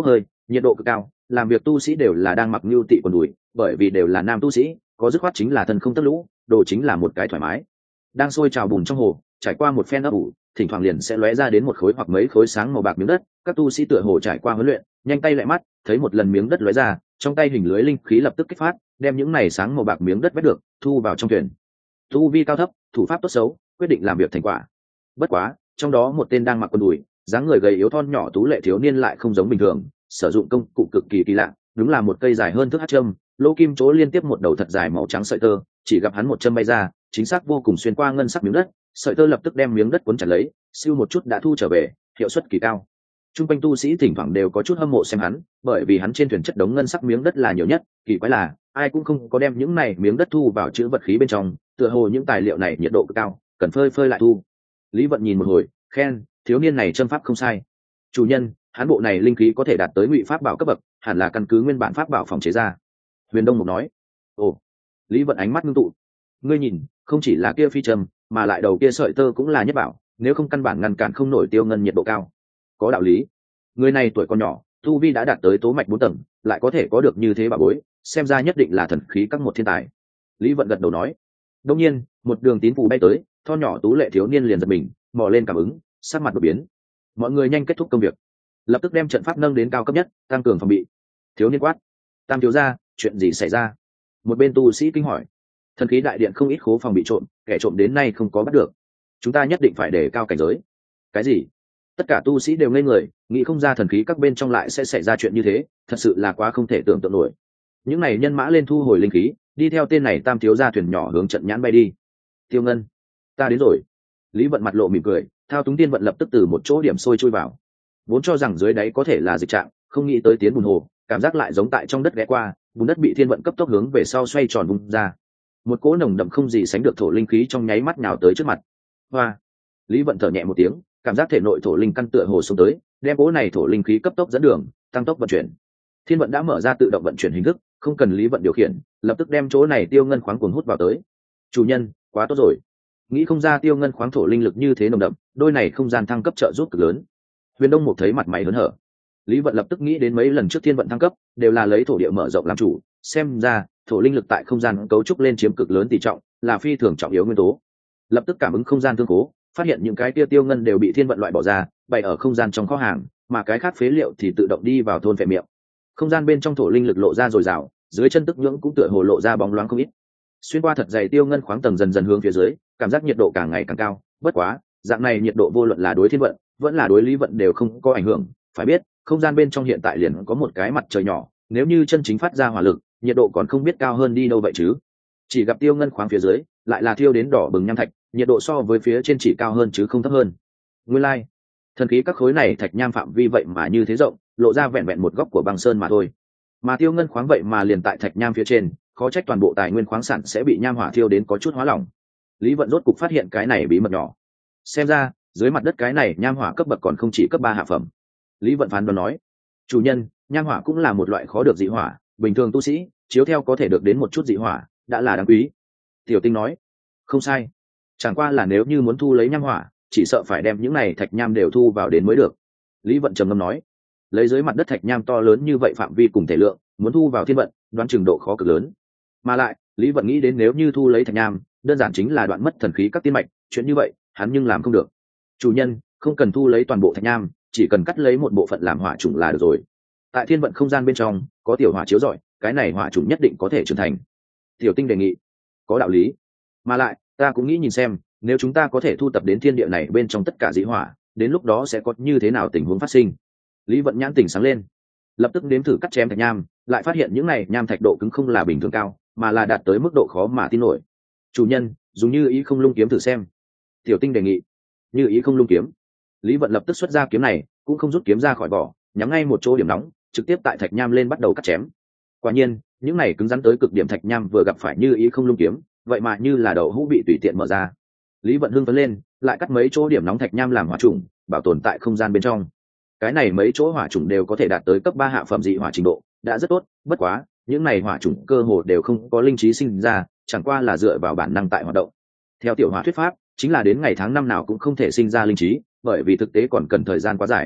nhiệt độ cực cao, làm việc tu sĩ đều là đang mặc nhu tị quần đùi, bởi vì đều là nam tu sĩ, có dứt khoát chính là thân không tất lũ, đồ chính là một cái thoải mái. Đang sôi trào bùn trong hồ, trải qua một phen ấp ủ, thỉnh thoảng liền sẽ lóe ra đến một khối hoặc mấy khối sáng màu bạc miếng đất. Các tu sĩ tựa hồ trải qua huấn luyện, nhanh tay lại mắt, thấy một lần miếng đất lóe ra, trong tay hình lưới linh khí lập tức kích phát, đem những này sáng màu bạc miếng đất vét được, thu vào trong thuyền. Tu vi cao thấp, thủ pháp tốt xấu, quyết định làm việc thành quả. Bất quá, trong đó một tên đang mặc quần đùi, dáng người gầy yếu thon nhỏ tú lệ thiếu niên lại không giống bình thường, sử dụng công cụ cực kỳ kỳ lạ, đúng là một cây dài hơn thước hắc châm, lỗ kim chỗ liên tiếp một đầu thật dài màu trắng sợi tơ, chỉ gặp hắn một châm bay ra, chính xác vô cùng xuyên qua ngân sắc miếng đất, sợi tơ lập tức đem miếng đất cuốn chặt lấy, siêu một chút đã thu trở về, hiệu suất kỳ cao. Trung quanh tu sĩ thỉnh thoảng đều có chút hâm mộ xem hắn, bởi vì hắn trên thuyền chất đống ngân sắc miếng đất là nhiều nhất, kỳ quái là ai cũng không có đem những này miếng đất thu vào chữ vật khí bên trong, tựa hồ những tài liệu này nhiệt độ cực cao, cần phơi phơi lại thu. Lý Vận nhìn một hồi, khen, thiếu niên này châm pháp không sai. Chủ nhân, hắn bộ này linh khí có thể đạt tới ngụy pháp bảo cấp bậc, hẳn là căn cứ nguyên bản pháp bảo phòng chế ra. Huyền Đông Mục nói. Ồ. Lý Vận ánh mắt ngưng tụ. Ngươi nhìn, không chỉ là kia phi trầm, mà lại đầu kia sợi tơ cũng là nhất bảo, nếu không căn bản ngăn cản không nổi tiêu ngân nhiệt độ cao. Có đạo lý. Người này tuổi còn nhỏ, tu vi đã đạt tới tố mạch 4 tầng, lại có thể có được như thế bảo bối, xem ra nhất định là thần khí các một thiên tài. Lý Vận gật đầu nói. Đương nhiên, một đường tín phù bay tới, thon nhỏ tú lệ thiếu niên liền giật mình, mò lên cảm ứng, sắc mặt đột biến. Mọi người nhanh kết thúc công việc, lập tức đem trận pháp nâng đến cao cấp nhất, tăng cường phòng bị. Thiếu niên quát, tam thiếu gia, chuyện gì xảy ra? Một bên tu sĩ kinh hỏi. Thần khí đại điện không ít khố phòng bị trộm, kẻ trộm đến nay không có bắt được, chúng ta nhất định phải đề cao cảnh giới. Cái gì? Tất cả tu sĩ đều ngây người, nghĩ không ra thần khí các bên trong lại sẽ xảy ra chuyện như thế, thật sự là quá không thể tưởng tượng nổi. Những này nhân mã lên thu hồi linh khí, đi theo tên này tam thiếu gia thuyền nhỏ hướng trận nhãn bay đi. Tiêu Ngân, ta đến rồi. Lý Vận mặt lộ mỉm cười, thao túng tiên vận lập tức từ một chỗ điểm sôi chui vào. Vốn cho rằng dưới đáy có thể là dịch trạng, không nghĩ tới tiến bùn hồ, cảm giác lại giống tại trong đất ghé qua, bùn đất bị thiên vận cấp tốc hướng về sau xoay tròn bung ra. Một cỗ nồng đậm không gì sánh được thổ linh khí trong nháy mắt nhào tới trước mặt. Hoa. Lý Vận thở nhẹ một tiếng, cảm giác thể nội thổ linh căn tựa hồ xuống tới, đem cỗ này thổ linh khí cấp tốc dẫn đường, tăng tốc vận chuyển. Thiên vận đã mở ra tự động vận chuyển hình thức, không cần Lý Vận điều khiển, lập tức đem chỗ này tiêu ngân khoáng cuồng hút vào tới. Chủ nhân, quá tốt rồi. Nghĩ không ra tiêu ngân khoáng thổ linh lực như thế nồng đậm, đôi này không gian thăng cấp trợ giúp cực lớn. Huyền Đông Mục thấy mặt mày hớn hở. Lý Vận lập tức nghĩ đến mấy lần trước thiên vận thăng cấp, đều là lấy thổ địa mở rộng làm chủ, xem ra thổ linh lực tại không gian cấu trúc lên chiếm cực lớn tỷ trọng, là phi thường trọng yếu nguyên tố. Lập tức cảm ứng không gian thương cố, phát hiện những cái kia tiêu ngân đều bị thiên vận loại bỏ ra, bày ở không gian trong kho hàng, mà cái khác phế liệu thì tự động đi vào thôn phệ miệng. Không gian bên trong thổ linh lực lộ ra dồi dào, dưới chân tức nhưỡng cũng tựa hồ lộ ra bóng loáng không ít. Xuyên qua thật dày tiêu ngân khoáng tầng dần dần hướng phía dưới, cảm giác nhiệt độ càng ngày càng cao. Bất quá, dạng này nhiệt độ vô luận là đối thiên vận, vẫn là đối lý vận đều không có ảnh hưởng. Phải biết, không gian bên trong hiện tại liền có một cái mặt trời nhỏ, nếu như chân chính phát ra hỏa lực, nhiệt độ còn không biết cao hơn đi đâu vậy chứ. Chỉ gặp tiêu ngân khoáng phía dưới, lại là thiêu đến đỏ bừng nham thạch, nhiệt độ so với phía trên chỉ cao hơn chứ không thấp hơn. Nguyên lai, thần khí các khối này thạch nham phạm vi vậy mà như thế rộng, lộ ra vẹn vẹn một góc của băng sơn mà thôi. Mà tiêu ngân khoáng vậy mà liền tại thạch nham phía trên, khó trách toàn bộ tài nguyên khoáng sản sẽ bị nham hỏa thiêu đến có chút hóa lỏng. Lý Vận rốt cục phát hiện cái này bí mật nhỏ. Xem ra, dưới mặt đất cái này nham hỏa cấp bậc còn không chỉ cấp 3 hạ phẩm. Lý Vận phán đoán nói, chủ nhân, nham hỏa cũng là một loại khó được dị hỏa, bình thường tu sĩ chiếu theo có thể được đến một chút dị hỏa, đã là đáng quý. Tiểu Tinh nói, không sai, chẳng qua là nếu như muốn thu lấy nham hỏa, chỉ sợ phải đem những này thạch nham đều thu vào đến mới được. Lý Vận trầm ngâm nói, lấy dưới mặt đất thạch nham to lớn như vậy phạm vi cùng thể lượng, muốn thu vào thiên vận, đoán chừng độ khó cực lớn. Mà lại, Lý Vận nghĩ đến nếu như thu lấy thạch nham, đơn giản chính là đoạn mất thần khí các tiên mạch, chuyện như vậy, hắn nhưng làm không được. Chủ nhân, không cần thu lấy toàn bộ thạch nham, chỉ cần cắt lấy một bộ phận làm hỏa chủng là được rồi. Tại thiên vận không gian bên trong, có tiểu hỏa chiếu rọi, cái này hỏa chủng nhất định có thể trưởng thành. Tiểu Tinh đề nghị, có đạo lý. Mà lại, ta cũng nghĩ nhìn xem, nếu chúng ta có thể thu tập đến thiên địa này bên trong tất cả dị hỏa, đến lúc đó sẽ có như thế nào tình huống phát sinh. Lý Vận nhãn tỉnh sáng lên, lập tức nếm thử cắt chém thạch nham, lại phát hiện những này nham thạch độ cứng không là bình thường cao, mà là đạt tới mức độ khó mà tin nổi. Chủ nhân, dùng như ý không lung kiếm thử xem. Tiểu Tinh đề nghị. Như ý không lung kiếm. Lý Vận lập tức xuất ra kiếm này, cũng không rút kiếm ra khỏi vỏ, nhắm ngay một chỗ điểm nóng, trực tiếp tại thạch nham lên bắt đầu cắt chém. Quả nhiên, những này cứng rắn tới cực điểm thạch nham vừa gặp phải như ý không lung kiếm, vậy mà như là đậu hũ bị tùy tiện mở ra. Lý Vận hưng phấn lên, lại cắt mấy chỗ điểm nóng thạch nham làm hỏa trùng, bảo tồn tại không gian bên trong. Cái này mấy chỗ hỏa trùng đều có thể đạt tới cấp 3 hạ phẩm dị hỏa trình độ, đã rất tốt. Bất quá, những này hỏa trùng cơ hồ đều không có linh trí sinh ra, chẳng qua là dựa vào bản năng tại hoạt động. Theo tiểu hỏa thuyết pháp, chính là đến ngày tháng năm nào cũng không thể sinh ra linh trí, bởi vì thực tế còn cần thời gian quá dài.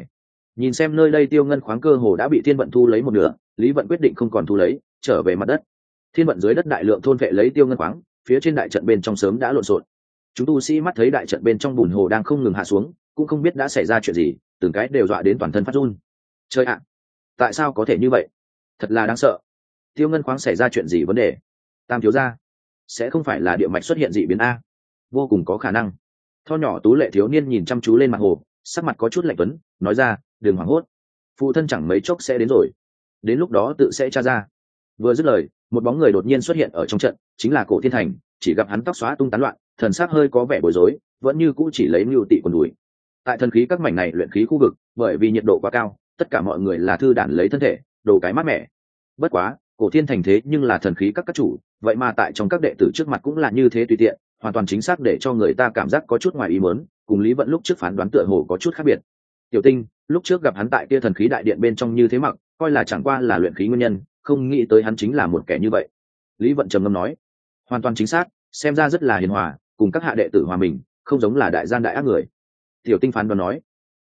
Nhìn xem nơi đây tiêu ngân khoáng cơ hồ đã bị thiên vận thu lấy một nửa, Lý Vận quyết định không còn thu lấy, trở về mặt đất. Thiên vận dưới đất đại lượng thôn vệ lấy tiêu ngân khoáng, phía trên đại trận bên trong sớm đã lộn xộn. Chúng tu sĩ mắt thấy đại trận bên trong bùn hồ đang không ngừng hạ xuống, cũng không biết đã xảy ra chuyện gì, từng cái đều dọa đến toàn thân phát run. Chơi ạ, tại sao có thể như vậy? Thật là đáng sợ. Tiêu ngân khoáng xảy ra chuyện gì vấn đề? Tam thiếu gia, sẽ không phải là địa mạch xuất hiện dị biến a? Vô cùng có khả năng. Tho nhỏ tú lệ thiếu niên nhìn chăm chú lên mặt hồ, sắc mặt có chút lạnh tuấn, nói ra, đừng hoảng hốt, phụ thân chẳng mấy chốc sẽ đến rồi, đến lúc đó tự sẽ tra ra. Vừa dứt lời, một bóng người đột nhiên xuất hiện ở trong trận, chính là Cổ Thiên Thành. Chỉ gặp hắn tóc xóa tung tán loạn, thần sắc hơi có vẻ bối rối, vẫn như cũ chỉ lấy mưu tị quần đùi. Tại thần khí các mảnh này luyện khí khu vực, bởi vì nhiệt độ quá cao, tất cả mọi người là thư đản lấy thân thể, đồ cái mát mẻ. Bất quá, Cổ Thiên Thành thế nhưng là thần khí các chủ, vậy mà tại trong các đệ tử trước mặt cũng là như thế tùy tiện, hoàn toàn chính xác để cho người ta cảm giác có chút ngoài ý muốn, cùng Lý Vận lúc trước phán đoán tựa hồ có chút khác biệt. Tiểu Tinh, lúc trước gặp hắn tại kia thần khí đại điện bên trong như thế mặc, coi là chẳng qua là luyện khí nguyên nhân, không nghĩ tới hắn chính là một kẻ như vậy. Lý Vận trầm ngâm nói, hoàn toàn chính xác, xem ra rất là hiền hòa, cùng các hạ đệ tử hòa mình, không giống là đại gian đại ác người. Tiểu Tinh phán đoán nói,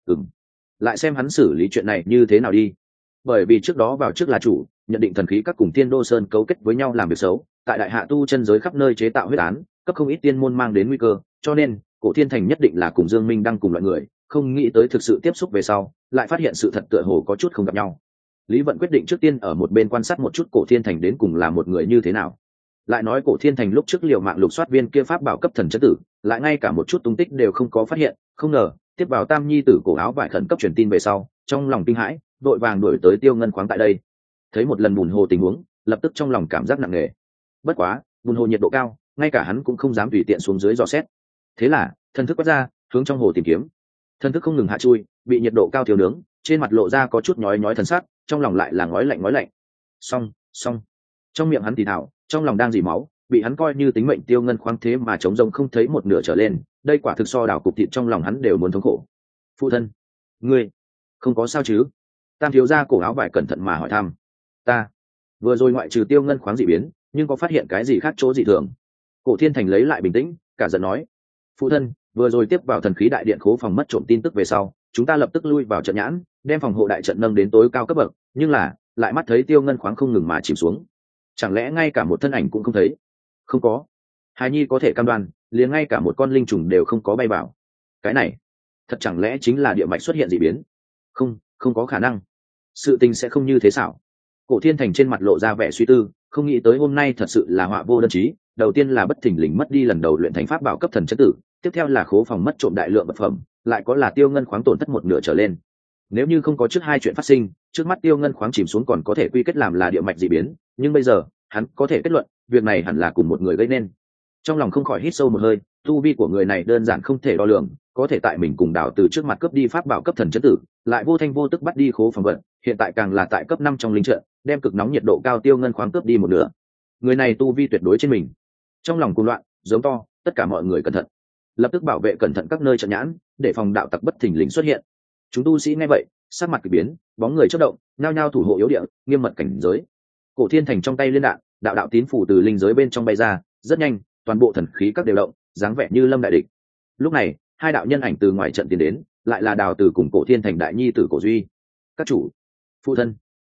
lại xem hắn xử lý chuyện này như thế nào đi. Bởi vì trước đó vào trước là chủ, nhận định thần khí các cùng Thiên Đô Sơn cấu kết với nhau làm việc xấu, tại đại hạ tu chân giới khắp nơi chế tạo huyết án, cấp không ít tiên môn mang đến nguy cơ, cho nên Cổ Thiên Thành nhất định là cùng Dương Minh đang cùng loại người, không nghĩ tới thực sự tiếp xúc về sau, lại phát hiện sự thật tựa hồ có chút không gặp nhau. Lý Vận quyết định trước tiên ở một bên quan sát một chút Cổ Thiên Thành đến cùng là một người như thế nào. Lại nói Cổ Thiên Thành lúc trước liều mạng lục soát viên kia pháp bảo cấp thần chất tử, lại ngay cả một chút tung tích đều không có phát hiện, không ngờ tiếp vào Tam Nhi tử cổ áo vải khẩn cấp truyền tin về sau, trong lòng kinh hãi, đội vàng đuổi tới tiêu ngân khoáng tại đây. Thấy một lần bùn hồ tình huống, lập tức trong lòng cảm giác nặng nề. Bất quá, bùn hồ nhiệt độ cao, ngay cả hắn cũng không dám tùy tiện xuống dưới dò xét. Thế là, thần thức quét ra, hướng trong hồ tìm kiếm. Thần thức không ngừng hạ chui, bị nhiệt độ cao thiếu nướng, trên mặt lộ ra có chút nhói nhói thần sắc, trong lòng lại là ngói lạnh ngói lạnh. Xong. Trong miệng hắn thì thào, trong lòng đang dì máu, bị hắn coi như tính mệnh tiêu ngân khoáng thế mà chống rông không thấy một nửa trở lên, đây quả thực so đảo cục thịt trong lòng hắn đều muốn thống khổ. Phụ thân, ngươi không có sao chứ? Tam thiếu gia cổ áo vải cẩn thận mà hỏi thăm. Ta vừa rồi ngoại trừ tiêu ngân khoáng dị biến, nhưng có phát hiện cái gì khác chỗ dị thường? Cổ Thiên Thành lấy lại bình tĩnh, cả giận nói, phụ thân, vừa rồi tiếp vào thần khí đại điện khố phòng mất trộm tin tức về sau, chúng ta lập tức lui vào trận nhãn, đem phòng hộ đại trận nâng đến tối cao cấp bậc, nhưng là lại mắt thấy tiêu ngân khoáng không ngừng mà chìm xuống. Chẳng lẽ ngay cả một thân ảnh cũng không thấy? Không có. Hài nhi có thể cam đoan, liền ngay cả một con linh trùng đều không có bay vào. Cái này thật chẳng lẽ chính là địa mạch xuất hiện dị biến? Không có khả năng, sự tình sẽ không như thế xảo. Cổ Thiên Thành trên mặt lộ ra vẻ suy tư, không nghĩ tới hôm nay thật sự là họa vô đơn chí. Đầu tiên là bất thình lình mất đi lần đầu luyện thành pháp bảo cấp thần chất tử, tiếp theo là khố phòng mất trộm đại lượng vật phẩm, lại có là tiêu ngân khoáng tổn thất một nửa trở lên. Nếu như không có trước hai chuyện phát sinh, trước mắt tiêu ngân khoáng chìm xuống còn có thể quy kết làm là địa mạch dị biến, nhưng bây giờ hắn có thể kết luận việc này hẳn là cùng một người gây nên. Trong lòng không khỏi hít sâu một hơi, tu vi của người này đơn giản không thể đo lường, có thể tại mình cùng đảo từ trước mặt cướp đi pháp bảo cấp thần chất tử, lại vô thanh vô tức bắt đi khố phòng vận, hiện tại càng là tại cấp 5 trong linh trận, đem cực nóng nhiệt độ cao tiêu ngân khoáng cướp đi một nửa. Người này tu vi tuyệt đối trên mình. Trong lòng cuồng loạn, giống to, tất cả mọi người cẩn thận, lập tức bảo vệ cẩn thận các nơi trận nhãn, để phòng đạo tặc bất thình lình xuất hiện. Chúng tu sĩ nghe vậy, sắc mặt kỳ biến, bóng người chớp động, nhao nhao thủ hộ yếu địa, nghiêm mật cảnh giới. Cổ Thiên Thành trong tay liên đạn, đạo tín phủ từ linh giới bên trong bay ra, rất nhanh, toàn bộ thần khí các đều động, dáng vẻ như lâm đại địch. Lúc này, hai đạo nhân ảnh từ ngoài trận tiến đến, lại là Đào Từ cùng Cổ Thiên Thành đại nhi tử Cổ Duy. Các chủ, phụ thân,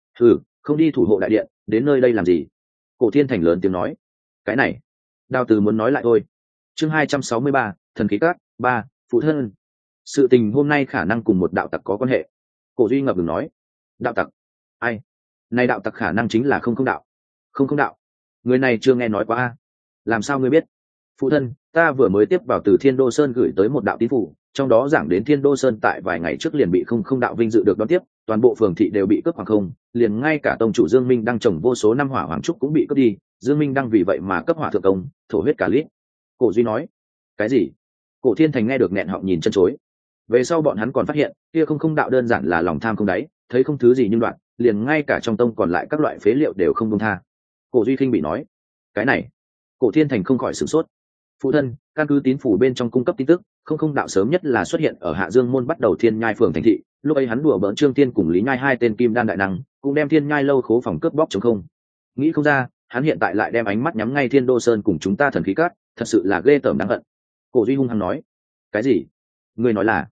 không đi thủ hộ đại điện, đến nơi đây làm gì? Cổ Thiên Thành lớn tiếng nói. Cái này, Đào Từ muốn nói lại thôi. Chương 263, thần khí các 3, phụ thân. Sự tình hôm nay khả năng cùng một đạo tặc có quan hệ. Cổ Duy ngập ngừng nói. Đạo tặc? Ai? Này đạo tặc khả năng chính là không đạo. Không đạo. Người này chưa nghe nói qua a. Làm sao ngươi biết? Phụ thân, ta vừa mới tiếp vào từ Thiên Đô Sơn gửi tới một đạo tín phủ, trong đó giảng đến Thiên Đô Sơn tại vài ngày trước liền bị không đạo vinh dự được đón tiếp, toàn bộ phường thị đều bị cướp hoàng không, liền ngay cả tông chủ Dương Minh đang trồng vô số năm hỏa hoàng trúc cũng bị cướp đi, Dương Minh đang vì vậy mà cấp hỏa thượng công, thổ huyết cả lít. Cổ Duy nói. Cái gì? Cổ Thiên Thành nghe được nghẹn họng nhìn chân chối. Về sau bọn hắn còn phát hiện, kia không đạo đơn giản là lòng tham không đáy, thấy không thứ gì nhưng đoạn, liền ngay cả trong tông còn lại các loại phế liệu đều không buông tha. Cổ Duy khinh bị nói. Cái này, Cổ Thiên Thành không khỏi sửng sốt. Phụ thân, căn cứ tín phủ bên trong cung cấp tin tức, không đạo sớm nhất là xuất hiện ở Hạ Dương môn bắt đầu Thiên Nhai phường thành thị, lúc ấy hắn đùa bỡn Trương Tiên cùng Lý Nhai hai tên kim đan đại năng, cũng đem Thiên Nhai lâu khố phòng cướp bóc trống không. Nghĩ không ra, hắn hiện tại lại đem ánh mắt nhắm ngay Thiên Đô Sơn cùng chúng ta thần khí cát, thật sự là ghê tởm đáng hận. Cổ Duy hung hăng nói. Cái gì? Ngươi nói là?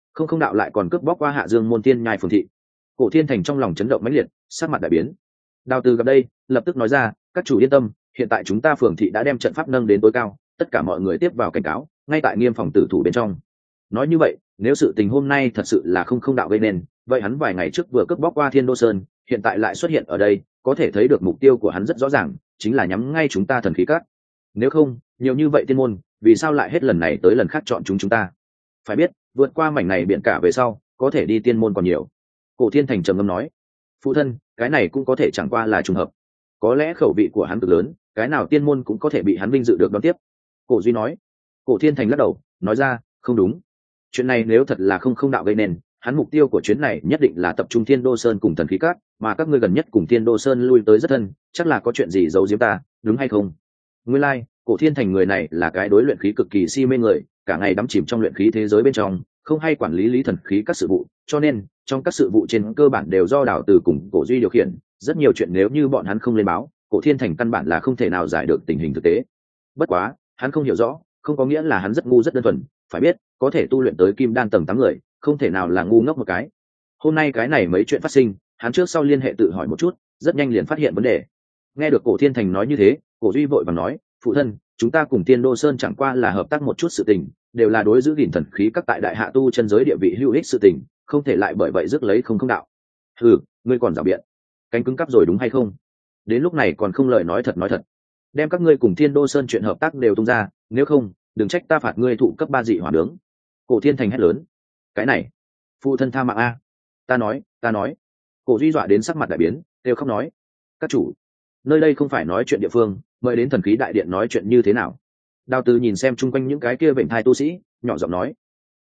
Không đạo lại còn cướp bóc qua Hạ Dương môn tiên nhai phường thị. Cổ Thiên Thành trong lòng chấn động mãnh liệt, sắc mặt đại biến. Đào Từ gặp đây, lập tức nói ra, các chủ yên tâm, hiện tại chúng ta phường thị đã đem trận pháp nâng đến tối cao, tất cả mọi người tiếp vào cảnh cáo, ngay tại nghiêm phòng tử thủ bên trong. Nói như vậy, nếu sự tình hôm nay thật sự là không đạo gây nên, vậy hắn vài ngày trước vừa cướp bóc qua Thiên Đô Sơn, hiện tại lại xuất hiện ở đây, có thể thấy được mục tiêu của hắn rất rõ ràng, chính là nhắm ngay chúng ta Thần Khí Các. Nếu không, nhiều như vậy tiên môn, vì sao lại hết lần này tới lần khác chọn chúng ta? Phải biết, vượt qua mảnh này biển cả về sau, có thể đi tiên môn còn nhiều. Cổ Thiên Thành trầm ngâm nói, phụ thân, cái này cũng có thể chẳng qua là trùng hợp, có lẽ khẩu vị của hắn cực lớn, cái nào tiên môn cũng có thể bị hắn vinh dự được đón tiếp. Cổ Duy nói. Cổ Thiên Thành lắc đầu, nói ra, không đúng, chuyện này nếu thật là không đạo gây nên, hắn mục tiêu của chuyến này nhất định là tập trung Thiên Đô Sơn cùng Thần Khí Các, mà các ngươi gần nhất cùng Thiên Đô Sơn lui tới rất thân, chắc là có chuyện gì giấu giếm ta, đúng hay không? Nguyên lai, Cổ Thiên Thành người này là cái đối luyện khí cực kỳ si mê người, cả ngày đắm chìm trong luyện khí thế giới bên trong, không hay quản lý thần khí các sự vụ, cho nên trong các sự vụ trên cơ bản đều do Đào Từ cùng Cổ Duy điều khiển, rất nhiều chuyện nếu như bọn hắn không lên báo, Cổ Thiên Thành căn bản là không thể nào giải được tình hình thực tế. Bất quá, hắn không hiểu rõ, không có nghĩa là hắn rất ngu rất đơn thuần, phải biết, có thể tu luyện tới kim đan tầng 8 người, không thể nào là ngu ngốc một cái. Hôm nay cái này mấy chuyện phát sinh, hắn trước sau liên hệ tự hỏi một chút, rất nhanh liền phát hiện vấn đề. Nghe được Cổ Thiên Thành nói như thế, Cổ Duy vội vàng nói, phụ thân, chúng ta cùng Thiên Đô Sơn chẳng qua là hợp tác một chút sự tình, đều là đối giữ gìn thần khí các tại đại hạ tu chân giới địa vị hữu ích sự tình, không thể lại bởi vậy rước lấy không đạo. Ngươi còn rào biện, cánh cứng cắp rồi đúng hay không? Đến lúc này còn không lời nói thật, đem các ngươi cùng Thiên Đô Sơn chuyện hợp tác đều tung ra, nếu không, đừng trách ta phạt ngươi thụ cấp 3 dị hỏa nướng. Cổ Thiên Thành hét lớn, cái này, phụ thân tha mạng a, ta nói. Cổ Duy dọa đến sắc mặt đại biến, kêu khóc nói, các chủ, nơi đây không phải nói chuyện địa phương, mời đến thần khí đại điện nói chuyện như thế nào? Đào Từ nhìn xem chung quanh những cái kia bệnh thai tu sĩ, nhỏ giọng nói,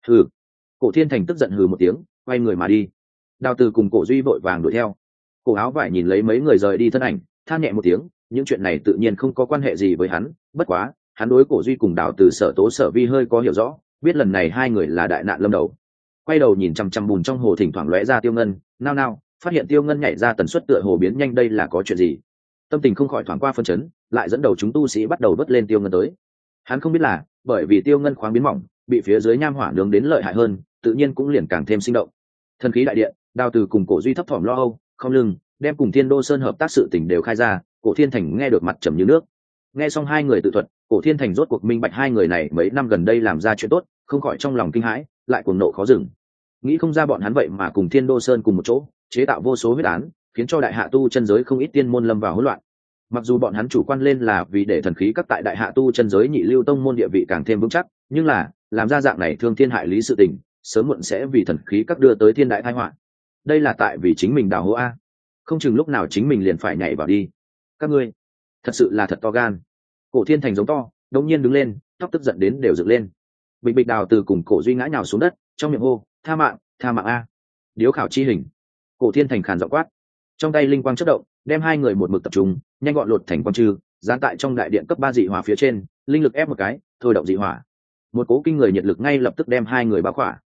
Cổ Thiên Thành tức giận hừ một tiếng, quay người mà đi. Đào Từ cùng Cổ Duy vội vàng đuổi theo. Cổ Áo Vải nhìn lấy mấy người rời đi thân ảnh, than nhẹ một tiếng, những chuyện này tự nhiên không có quan hệ gì với hắn, bất quá hắn đối Cổ Duy cùng Đào Từ Sở Tố Sở Vi hơi có hiểu rõ, biết lần này hai người là đại nạn lâm đầu. Quay đầu nhìn chằm chằm bùn trong hồ thỉnh thoảng lóe ra Tiêu Ngân, nao phát hiện Tiêu Ngân nhảy ra tần suất tựa hồ biến nhanh, đây là có chuyện gì? Tâm tình không khỏi thoáng qua phân chấn, lại dẫn đầu chúng tu sĩ bắt đầu vớt lên Tiêu Ngân tới. Hắn không biết là bởi vì Tiêu Ngân khoáng biến mỏng, bị phía dưới nham hỏa nướng đến lợi hại hơn, tự nhiên cũng liền càng thêm sinh động. Thần khí đại điện, Đào Từ cùng Cổ Duy thấp thỏm lo âu, không lưng đem cùng Thiên Đô Sơn hợp tác sự tình đều khai ra. Cổ Thiên Thành nghe được mặt trầm như nước. Nghe xong hai người tự thuật, Cổ Thiên Thành rốt cuộc minh bạch hai người này mấy năm gần đây làm ra chuyện tốt, không khỏi trong lòng kinh hãi, lại cuồng nộ khó dừng. Nghĩ không ra bọn hắn vậy mà cùng Thiên Đô Sơn cùng một chỗ, chế tạo vô số huyết án, khiến cho đại hạ tu chân giới không ít tiên môn lâm vào hỗn loạn. Mặc dù bọn hắn chủ quan lên là vì để thần khí các tại đại hạ tu chân giới nhị lưu tông môn địa vị càng thêm vững chắc, nhưng là làm ra dạng này thương thiên hại lý sự tình, sớm muộn sẽ vì thần khí các đưa tới thiên đại tai họa. Đây là tại vì chính mình đào hố a, không chừng lúc nào chính mình liền phải nhảy vào đi. Các ngươi thật sự là thật to gan. Cổ Thiên Thành giống to, đột nhiên đứng lên, tóc tức giận đến đều dựng lên. Bịch bịch. Đào Từ cùng Cổ Duy ngã nhào xuống đất, trong miệng hô, tha mạng a. Điếu khảo chi hình. Cổ Thiên Thành khàn giọng quát, trong tay linh quang chớp động, đem hai người một mực tập trung, nhanh gọn lột thành quang trư, dán tại trong đại điện cấp 3 dị hỏa phía trên, linh lực ép một cái, thôi động dị hỏa. Một cố kinh người nhiệt lực ngay lập tức đem hai người bao khỏa.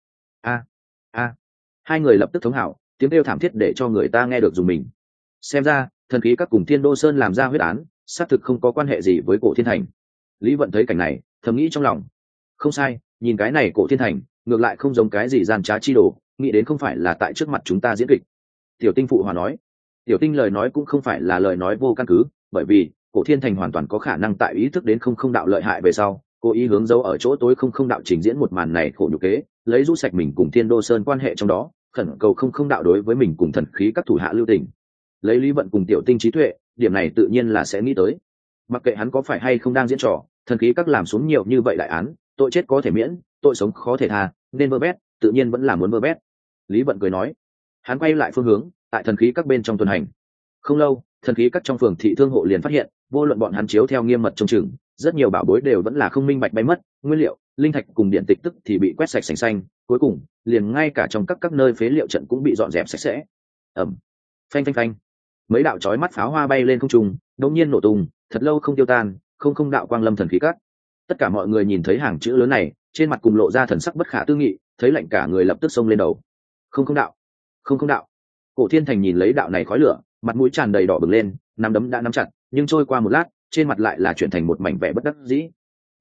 A. Hai người lập tức thống hảo, tiếng kêu thảm thiết để cho người ta nghe được dùng mình. Xem ra, thần khí các cùng Thiên Đô Sơn làm ra huyết án, xác thực không có quan hệ gì với Cổ Thiên Thành. Lý Vận thấy cảnh này, thầm nghĩ trong lòng, không sai, nhìn cái này Cổ Thiên Thành, ngược lại không giống cái gì gian trá chi đồ, nghĩ đến không phải là tại trước mặt chúng ta diễn kịch. Tiểu Tinh phụ hòa nói. Tiểu Tinh lời nói cũng không phải là lời nói vô căn cứ, bởi vì Cổ Thiên Thành hoàn toàn có khả năng tại ý thức đến không đạo lợi hại về sau, cố ý hướng dấu ở chỗ tối không đạo trình diễn một màn này khổ nhục kế, lấy rũ sạch mình cùng Thiên Đô Sơn quan hệ trong đó, khẩn cầu không đạo đối với mình cùng thần khí các thủ hạ lưu tình. Lấy Lý Vận cùng Tiểu Tinh trí tuệ, điểm này tự nhiên là sẽ nghĩ tới. Mặc kệ hắn có phải hay không đang diễn trò, thần khí các làm xuống nhiều như vậy đại án, tội chết có thể miễn, tội sống khó thể tha, nên vơ vét, tự nhiên vẫn là muốn vơ vét. Lý Vận cười nói. Hắn quay lại phương hướng, tại thần khí các bên trong tuần hành. Không lâu, thần khí các trong phường thị thương hộ liền phát hiện, vô luận bọn hắn chiếu theo nghiêm mật trông chừng, rất nhiều bảo bối đều vẫn là không minh bạch bay mất, nguyên liệu, linh thạch cùng điện tịch tức thì bị quét sạch sành xanh, cuối cùng, liền ngay cả trong các nơi phế liệu trận cũng bị dọn dẹp sạch sẽ. Phanh. Mấy đạo chói mắt pháo hoa bay lên không trung, đột nhiên nổ tung, thật lâu không tiêu tan, không đạo quang lâm thần khí các. Tất cả mọi người nhìn thấy hàng chữ lớn này, trên mặt cùng lộ ra thần sắc bất khả tư nghị, thấy lạnh cả người lập tức xông lên đầu. Không đạo. Cổ Thiên Thành nhìn lấy đạo này khói lửa, mặt mũi tràn đầy đỏ bừng lên, nắm đấm đã nắm chặt, nhưng trôi qua một lát, trên mặt lại là chuyển thành một mảnh vẻ bất đắc dĩ.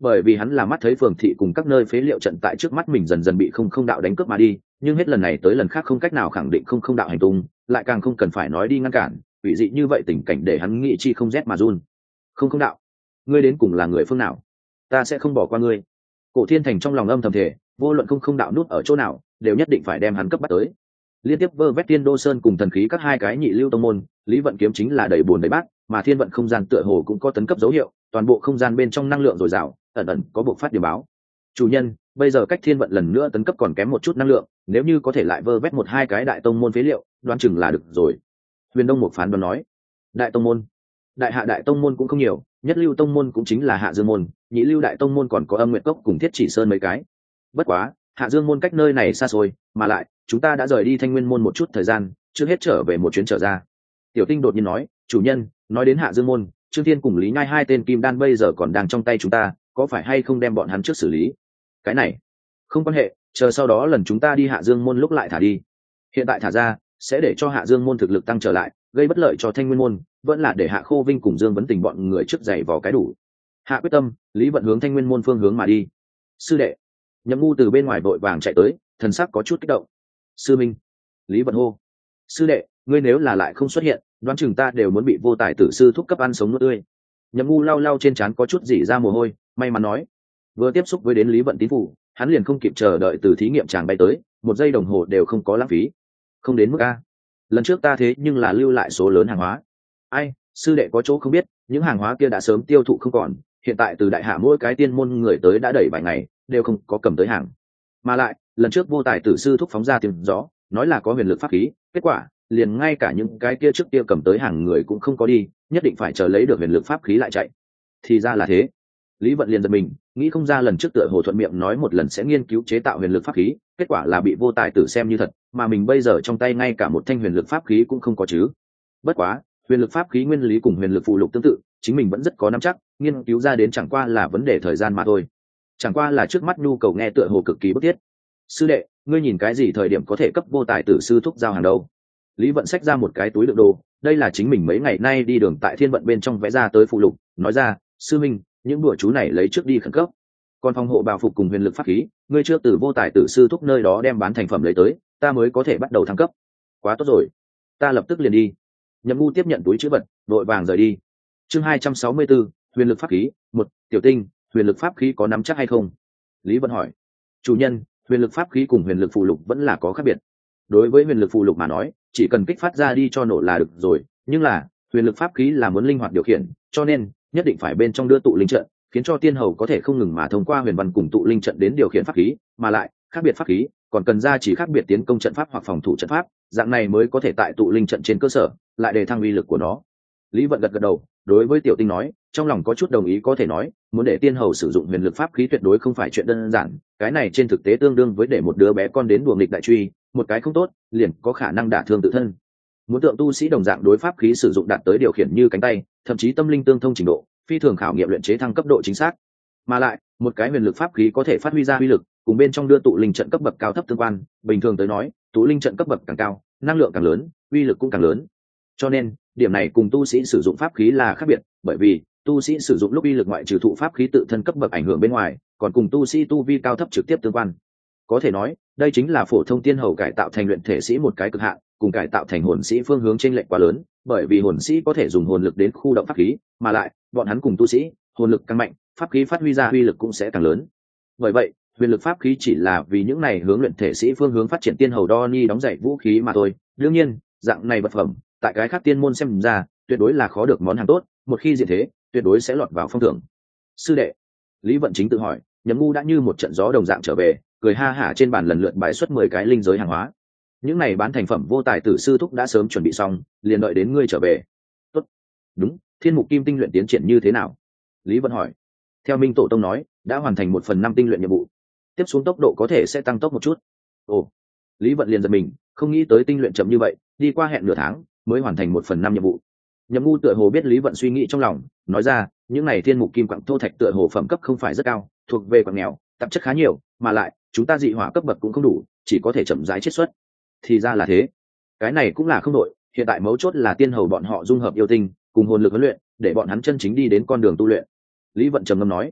bởi vì hắn là mắt thấy phường thị cùng các nơi phế liệu trận tại trước mắt mình dần dần bị không đạo đánh cướp mà đi, nhưng hết lần này tới lần khác không cách nào khẳng định không đạo hành tung, lại càng không cần phải nói đi ngăn cản, ủy dị như vậy tình cảnh để hắn nghĩ chi không rét mà run. Không đạo, ngươi đến cùng là người phương nào? Ta sẽ không bỏ qua ngươi. Cổ Thiên Thành trong lòng âm thầm thề, vô luận không đạo nút ở chỗ nào, đều nhất định phải đem hắn cấp bắt tới. Liên tiếp vơ vét Tiên Đô Sơn cùng thần khí các hai cái nhị lưu tông môn, Lý Vận kiếm chính là đầy buồn đầy bát, mà thiên vận không gian tựa hồ cũng có tấn cấp dấu hiệu, toàn bộ không gian bên trong năng lượng dồi dào, ẩn ẩn có bộ phát điểm báo. Chủ nhân, bây giờ cách thiên vận lần nữa tấn cấp còn kém một chút năng lượng, nếu như có thể lại vơ vét một hai cái đại tông môn phế liệu, đoán chừng là được rồi. Huyền Đông một phán đoán nói, đại tông môn, đại hạ đại tông môn cũng không nhiều, nhất lưu tông môn cũng chính là Hạ Dương môn, nhị lưu đại tông môn còn có Âm Nguyệt Cốc cùng Thiết Chỉ Sơn mấy cái. Bất quá, Hạ Dương môn cách nơi này xa xôi, mà lại chúng ta đã rời đi Thanh Nguyên môn một chút thời gian, chưa hết trở về một chuyến trở ra. Tiểu Tinh đột nhiên nói, chủ nhân, nói đến Hạ Dương môn, Trương Thiên cùng Lý Nhai hai tên kim đan bây giờ còn đang trong tay chúng ta, có phải hay không đem bọn hắn trước xử lý? Cái này không quan hệ, chờ sau đó lần chúng ta đi Hạ Dương môn lúc lại thả đi. Hiện tại thả ra sẽ để cho Hạ Dương môn thực lực tăng trở lại, gây bất lợi cho Thanh Nguyên môn, vẫn là để Hạ Khô Vinh cùng Dương Vấn Tình bọn người trước giày vào cái đủ. Hạ quyết tâm, Lý Vận hướng Thanh Nguyên môn phương hướng mà đi. Sư đệ, Nhậm Ngu từ bên ngoài vội vàng chạy tới, thần sắc có chút kích động. Sư minh, Lý Vận hô. Sư đệ, ngươi nếu là lại không xuất hiện, đoán chừng ta đều muốn bị vô tài tử sư thúc cấp ăn sống nuốt tươi. Nhậm Ngu lau lau trên trán có chút dỉ ra mồ hôi, may mắn nói. Vừa tiếp xúc với đến Lý Vận tín phủ, hắn liền không kịp chờ đợi từ thí nghiệm chàng bay tới, một giây đồng hồ đều không có lãng phí. Không đến mức a. Lần trước ta thế nhưng là lưu lại số lớn hàng hóa. Ai, sư đệ có chỗ không biết, những hàng hóa kia đã sớm tiêu thụ không còn, hiện tại từ đại hạ mỗi cái tiên môn người tới đã đẩy vài ngày, đều không có cầm tới hàng. Mà lại, lần trước vô tài tử sư thúc phóng ra tiếng gió, nói là có huyền lực pháp khí, kết quả liền ngay cả những cái kia trước kia cầm tới hàng người cũng không có đi, nhất định phải chờ lấy được huyền lực pháp khí lại chạy. Thì ra là thế. Lý Vận liền giật mình, nghĩ không ra lần trước tựa hồ thuận miệng nói một lần sẽ nghiên cứu chế tạo huyền lực pháp khí, kết quả là bị vô tài tử xem như thật, mà mình bây giờ trong tay ngay cả một thanh huyền lực pháp khí cũng không có chứ. Bất quá, huyền lực pháp khí nguyên lý cùng huyền lực phụ lục tương tự, chính mình vẫn rất có nắm chắc, nghiên cứu ra đến chẳng qua là vấn đề thời gian mà thôi. Chẳng qua là trước mắt nhu cầu nghe tựa hồ cực kỳ bức thiết. Sư đệ, ngươi nhìn cái gì thời điểm có thể cấp vô tài tử sư thúc giao hàng đâu? Lý Vận xách ra một cái túi đựng đồ, đây là chính mình mấy ngày nay đi đường tại thiên vận bên trong vẽ ra tới phụ lục, nói ra, sư minh, những đùa chú này lấy trước đi khẩn cấp. Còn phòng hộ bào phục cùng huyền lực pháp khí, ngươi chưa từ vô tài tử sư thúc nơi đó đem bán thành phẩm lấy tới, ta mới có thể bắt đầu thăng cấp. Quá tốt rồi, ta lập tức liền đi. Nhậm Ngu tiếp nhận túi trữ vật, vội vàng rời đi. Chương 264, huyền lực pháp khí, 1, Tiểu Tinh, huyền lực pháp khí có nắm chắc hay không? Lý Vận hỏi. Chủ nhân, huyền lực pháp khí cùng huyền lực phù lục vẫn là có khác biệt. Đối với huyền lực phù lục mà nói, chỉ cần kích phát ra đi cho nổ là được rồi, nhưng là huyền lực pháp khí là muốn linh hoạt điều khiển, cho nên nhất định phải bên trong đưa tụ linh trận, khiến cho tiên hầu có thể không ngừng mà thông qua huyền văn cùng tụ linh trận đến điều khiển pháp khí, mà lại khác biệt pháp khí còn cần ra chỉ khác biệt tiến công trận pháp hoặc phòng thủ trận pháp, dạng này mới có thể tại tụ linh trận trên cơ sở lại đề thăng uy lực của nó. Lý Vận gật gật đầu, đối với Tiểu Tinh nói, trong lòng có chút đồng ý, có thể nói muốn để tiên hầu sử dụng huyền lực pháp khí tuyệt đối không phải chuyện đơn giản, cái này trên thực tế tương đương với để một đứa bé con đến đùa nghịch đại truy, một cái không tốt liền có khả năng đả thương tự thân. Muốn tượng tu sĩ đồng dạng đối pháp khí sử dụng đạt tới điều khiển như cánh tay, thậm chí tâm linh tương thông trình độ, phi thường khảo nghiệm luyện chế thăng cấp độ chính xác. Mà lại, một cái huyền lực pháp khí có thể phát huy ra uy lực, cùng bên trong đưa tụ linh trận cấp bậc cao thấp tương quan, bình thường tới nói, tụ linh trận cấp bậc càng cao, năng lượng càng lớn, uy lực cũng càng lớn. Cho nên, điểm này cùng tu sĩ sử dụng pháp khí là khác biệt, bởi vì tu sĩ sử dụng lúc uy lực ngoại trừ thụ pháp khí tự thân cấp bậc ảnh hưởng bên ngoài, còn cùng tu sĩ tu vi cao thấp trực tiếp tương quan. Có thể nói, đây chính là phổ thông tiên hầu cải tạo thành luyện thể sĩ một cái cực hạn, cùng cải tạo thành hồn sĩ phương hướng chênh lệch quá lớn, bởi vì hồn sĩ có thể dùng hồn lực đến khu động pháp khí, mà lại, bọn hắn cùng tu sĩ, hồn lực càng mạnh, pháp khí phát huy ra uy lực cũng sẽ càng lớn. Bởi vậy, huyền lực pháp khí chỉ là vì những này hướng luyện thể sĩ phương hướng phát triển tiên hầu đo ni đóng dạy vũ khí mà thôi. Đương nhiên, dạng này vật phẩm, tại cái khác tiên môn xem ra, tuyệt đối là khó được món hàng tốt, một khi diện thế, tuyệt đối sẽ lọt vào phong thưởng. Sư đệ, Lý Vận chính tự hỏi, Nhậm Ngu đã như một trận gió đồng dạng trở về, cười ha hả trên bàn lần lượt bãi xuất 10 cái linh giới hàng hóa. Những này bán thành phẩm vô tài tử sư thúc đã sớm chuẩn bị xong, liền đợi đến ngươi trở về. Tốt. Đúng, Thiên Mục Kim tinh luyện tiến triển như thế nào? Lý Vận hỏi. Theo Minh Tổ Tông nói, đã hoàn thành 1/5 tinh luyện nhiệm vụ, tiếp xuống tốc độ có thể sẽ tăng tốc một chút. Ồ. Lý Vận liền giật mình, không nghĩ tới tinh luyện chậm như vậy, đi qua hẹn nửa tháng mới hoàn thành 1/5 nhiệm vụ. Nhậm Ngu tựa hồ biết Lý Vận suy nghĩ trong lòng, nói ra, những này Thiên Mục Kim quặng thô thạch tựa hồ phẩm cấp không phải rất cao, thuộc về quặng nghèo, tạp chất khá nhiều, mà lại chúng ta dị hỏa cấp bậc cũng không đủ, chỉ có thể chậm rãi chiết xuất. Thì ra là thế, cái này cũng là không đội, hiện tại mấu chốt là tiên hầu bọn họ dung hợp yêu tinh cùng hồn lực huấn luyện, để bọn hắn chân chính đi đến con đường tu luyện. Lý Vận trầm ngâm nói.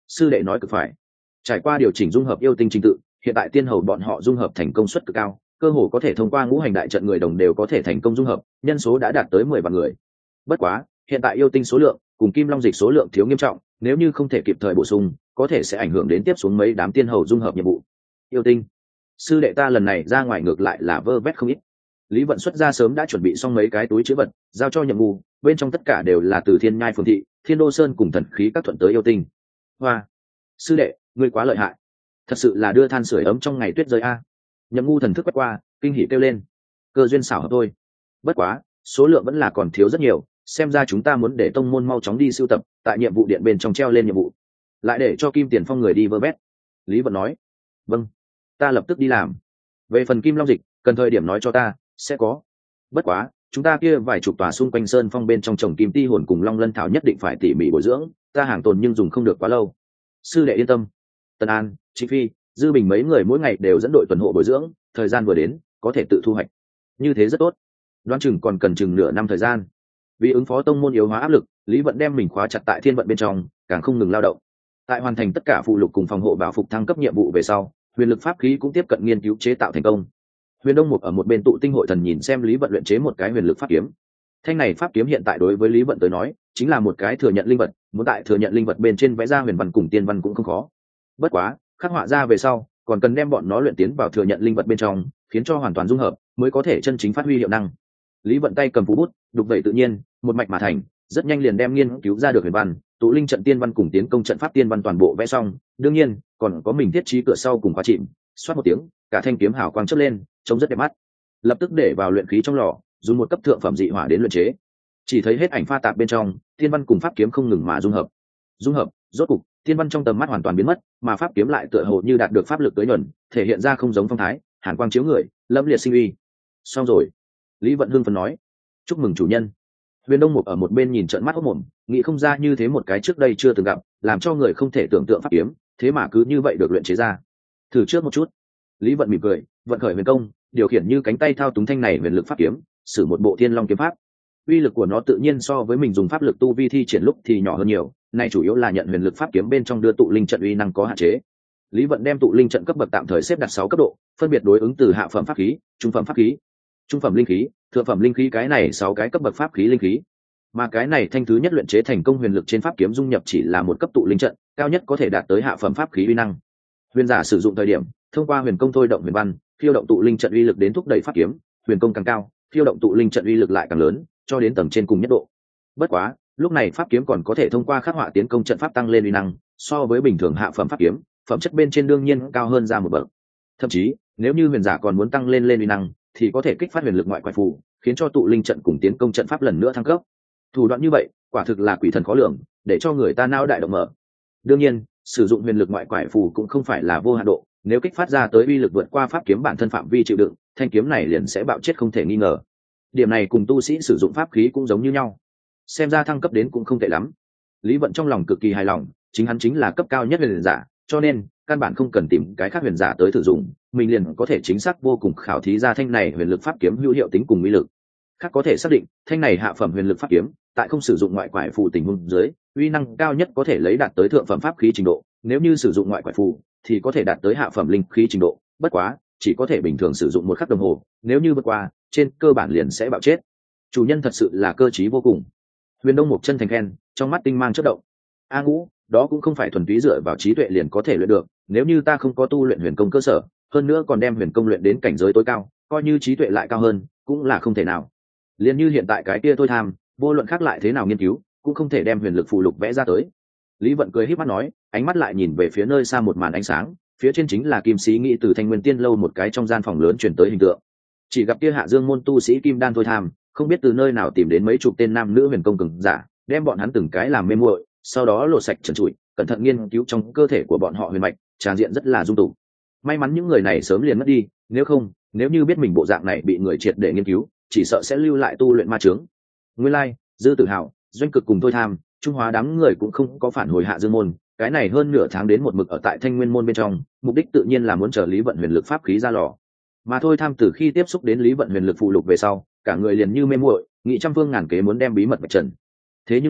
Sư đệ nói cực phải. Trải qua điều chỉnh dung hợp yêu tinh trình tự, hiện tại tiên hầu bọn họ dung hợp thành công suất cực cao, cơ hồ có thể thông qua ngũ hành đại trận người đồng đều có thể thành công dung hợp, nhân số đã đạt tới 10 vạn người. Bất quá, hiện tại yêu tinh số lượng cùng kim long dịch số lượng thiếu nghiêm trọng, nếu như không thể kịp thời bổ sung, có thể sẽ ảnh hưởng đến tiếp xuống mấy đám tiên hầu dung hợp nhiệm vụ. Yêu tinh, sư đệ ta lần này ra ngoài ngược lại là vơ vét không ít. Lý Vận xuất ra sớm đã chuẩn bị xong mấy cái túi chứa vật, giao cho nhiệm vụ, bên trong tất cả đều là từ Thiên Nhai Phường thị, Thiên Đô Sơn cùng thần khí các thuận tới yêu tinh. Hoa, sư đệ, ngươi quá lợi hại, thật sự là đưa than sưởi ấm trong ngày tuyết rơi a. Nhậm Ngu thần thức quét qua, kinh hỉ kêu lên, cơ duyên xảo hợp thôi. Bất quá, số lượng vẫn là còn thiếu rất nhiều, xem ra chúng ta muốn để tông môn mau chóng đi sưu tập, tại nhiệm vụ điện bên trong treo lên nhiệm vụ, lại để cho Kim Tiền Phong người đi vơ vét. Lý Vận nói, vâng, ta lập tức đi làm. Về phần Kim Long Dịch, cần thời điểm nói cho ta, sẽ có. Bất quá, chúng ta kia vài chục tòa xung quanh sơn phong bên trong trồng kim ti hồn cùng long lân thảo nhất định phải tỉ mỉ bồi dưỡng, ta hàng tồn nhưng dùng không được quá lâu. Sư đệ yên tâm. Tân An, Trịnh Phi, Dư Bình mấy người mỗi ngày đều dẫn đội tuần hộ bồi dưỡng, thời gian vừa đến, có thể tự thu hoạch. Như thế rất tốt. Đoán chừng còn cần chừng nửa năm thời gian. Vì ứng phó tông môn yếu hóa áp lực, Lý Vận đem mình khóa chặt tại thiên vận bên trong, càng không ngừng lao động. Tại hoàn thành tất cả phụ lục cùng phòng hộ bảo phục thăng cấp nhiệm vụ về sau, huyền lực pháp khí cũng tiếp cận nghiên cứu chế tạo thành công. Huyền Đông Mục ở một bên tụ tinh hội thần nhìn xem Lý Vận luyện chế một cái huyền lực pháp kiếm. Thanh này pháp kiếm hiện tại đối với Lý Vận tới nói, chính là một cái thừa nhận linh vật, muốn tại thừa nhận linh vật bên trên vẽ ra huyền văn cùng tiên văn cũng không khó. Bất quá, khắc họa ra về sau, còn cần đem bọn nó luyện tiến vào thừa nhận linh vật bên trong, khiến cho hoàn toàn dung hợp, mới có thể chân chính phát huy hiệu năng. Lý Vận tay cầm phù bút, đục vậy tự nhiên, một mạch mà thành, rất nhanh liền đem nghiên cứu ra được huyền văn, tụ linh trận tiên văn cùng tiến công trận pháp tiên văn toàn bộ vẽ xong, đương nhiên, còn có mình thiết trí cửa sau cùng khóa chìm, xoát một tiếng, cả thanh kiếm hào quang chớp lên, trông rất đẹp mắt. Lập tức để vào luyện khí trong lò, dùng một cấp thượng phẩm dị hỏa đến luyện chế. Chỉ thấy hết ảnh pha tạp bên trong, tiên văn cùng pháp kiếm không ngừng mà dung hợp. Dung hợp, rốt cục, tiên văn trong tầm mắt hoàn toàn biến mất, mà pháp kiếm lại tựa hồ như đạt được pháp lực tới nhuần, thể hiện ra không giống phong thái, hàn quang chiếu người, lâm liệt sinh uy. Xong rồi. Lý Vận hưng phấn nói, chúc mừng chủ nhân. Huyền Đông Mục ở một bên nhìn trợn mắt hốt mồm, nghĩ không ra như thế một cái trước đây chưa từng gặp, làm cho người không thể tưởng tượng pháp kiếm, thế mà cứ như vậy được luyện chế ra. Thử trước một chút. Lý Vận mỉm cười, vận khởi huyền công, điều khiển như cánh tay thao túng thanh này huyền lực pháp kiếm, sử một bộ thiên long kiếm pháp. Uy lực của nó tự nhiên so với mình dùng pháp lực tu vi thi triển lúc thì nhỏ hơn nhiều, này chủ yếu là nhận huyền lực pháp kiếm bên trong đưa tụ linh trận uy năng có hạn chế. Lý Vận đem tụ linh trận cấp bậc tạm thời xếp đặt 6 cấp độ, phân biệt đối ứng từ hạ phẩm pháp khí, trung phẩm pháp khí, trung phẩm linh khí, thượng phẩm linh khí, cái này 6 cái cấp bậc pháp khí linh khí. Mà cái này thanh thứ nhất luyện chế thành công huyền lực trên pháp kiếm dung nhập chỉ là một cấp tụ linh trận, cao nhất có thể đạt tới hạ phẩm pháp khí uy năng. Huyền giả sử dụng thời điểm, thông qua huyền công thôi động huyền văn, khiêu động tụ linh trận uy lực đến thúc đẩy pháp kiếm, huyền công càng cao, khiêu động tụ linh trận uy lực lại càng lớn, cho đến tầng trên cùng nhất độ. Bất quá, lúc này pháp kiếm còn có thể thông qua khắc họa tiến công trận pháp tăng lên uy năng, so với bình thường hạ phẩm pháp kiếm, phẩm chất bên trên đương nhiên cao hơn ra một bậc. Thậm chí, nếu như huyền giả còn muốn tăng lên uy năng, thì có thể kích phát huyền lực ngoại quải phù, khiến cho tụ linh trận cùng tiến công trận pháp lần nữa thăng cấp. Thủ đoạn như vậy, quả thực là quỷ thần khó lường, để cho người ta nao đại động mở. Đương nhiên, sử dụng huyền lực ngoại quải phù cũng không phải là vô hạn độ, nếu kích phát ra tới uy lực vượt qua pháp kiếm bản thân phạm vi chịu đựng, thanh kiếm này liền sẽ bạo chết không thể nghi ngờ. Điểm này cùng tu sĩ sử dụng pháp khí cũng giống như nhau. Xem ra thăng cấp đến cũng không tệ lắm. Lý Vận trong lòng cực kỳ hài lòng, chính hắn chính là cấp cao nhất huyền giả, cho nên căn bản không cần tìm cái khác huyền giả tới thử dụng, mình liền có thể chính xác vô cùng khảo thí ra thanh này huyền lực pháp kiếm hữu hiệu tính cùng uy lực. Khác có thể xác định, thanh này hạ phẩm huyền lực pháp kiếm, tại không sử dụng ngoại quải phù tình huống dưới, uy năng cao nhất có thể lấy đạt tới thượng phẩm pháp khí trình độ, nếu như sử dụng ngoại quải phù thì có thể đạt tới hạ phẩm linh khí trình độ, bất quá, chỉ có thể bình thường sử dụng một khắc đồng hồ, nếu như vượt qua, trên cơ bản liền sẽ bạo chết. Chủ nhân thật sự là cơ trí vô cùng. Huyền Đông Mục chân thành khen, trong mắt tinh mang chớp động. A Ngũ, đó cũng không phải thuần túy dựa vào trí tuệ liền có thể luyện được, nếu như ta không có tu luyện huyền công cơ sở, hơn nữa còn đem huyền công luyện đến cảnh giới tối cao, coi như trí tuệ lại cao hơn, cũng là không thể nào. Liên như hiện tại cái kia Thôi Tham, vô luận khác lại thế nào nghiên cứu, cũng không thể đem huyền lực phụ lục vẽ ra tới. Lý Vận cười híp mắt nói, ánh mắt lại nhìn về phía nơi xa một màn ánh sáng, phía trên chính là Kim Sĩ nghĩ từ Thanh Nguyên Tiên lâu một cái trong gian phòng lớn chuyển tới hình tượng. Chỉ gặp kia Hạ Dương môn tu sĩ Kim Đan Thôi Tham, không biết từ nơi nào tìm đến mấy chục tên nam nữ huyền công cường giả, đem bọn hắn từng cái làm mê muội, sau đó lột sạch trần trụi, cẩn thận nghiên cứu trong cơ thể của bọn họ huyền mạch, tràn diện rất là dung tục. May mắn những người này sớm liền mất đi, nếu không, nếu như biết mình bộ dạng này bị người triệt để nghiên cứu, chỉ sợ sẽ lưu lại tu luyện ma chướng. Nguyên lai, Dư Tử Hào, Doanh Cực cùng Thôi Tham, Trung Hóa đám người cũng không có phản hồi Hạ Dương môn, cái này hơn nửa tháng đến một mực ở tại Thanh Nguyên môn bên trong, mục đích tự nhiên là muốn chờ Lý Vận huyền lực pháp khí ra lò. Mà Thôi Tham từ khi tiếp xúc đến Lý Vận huyền lực phụ lục về sau, cả người liền như mê muội, nghĩ trăm phương ngàn kế muốn đem bí mật vạch trần. Thế nhưng là,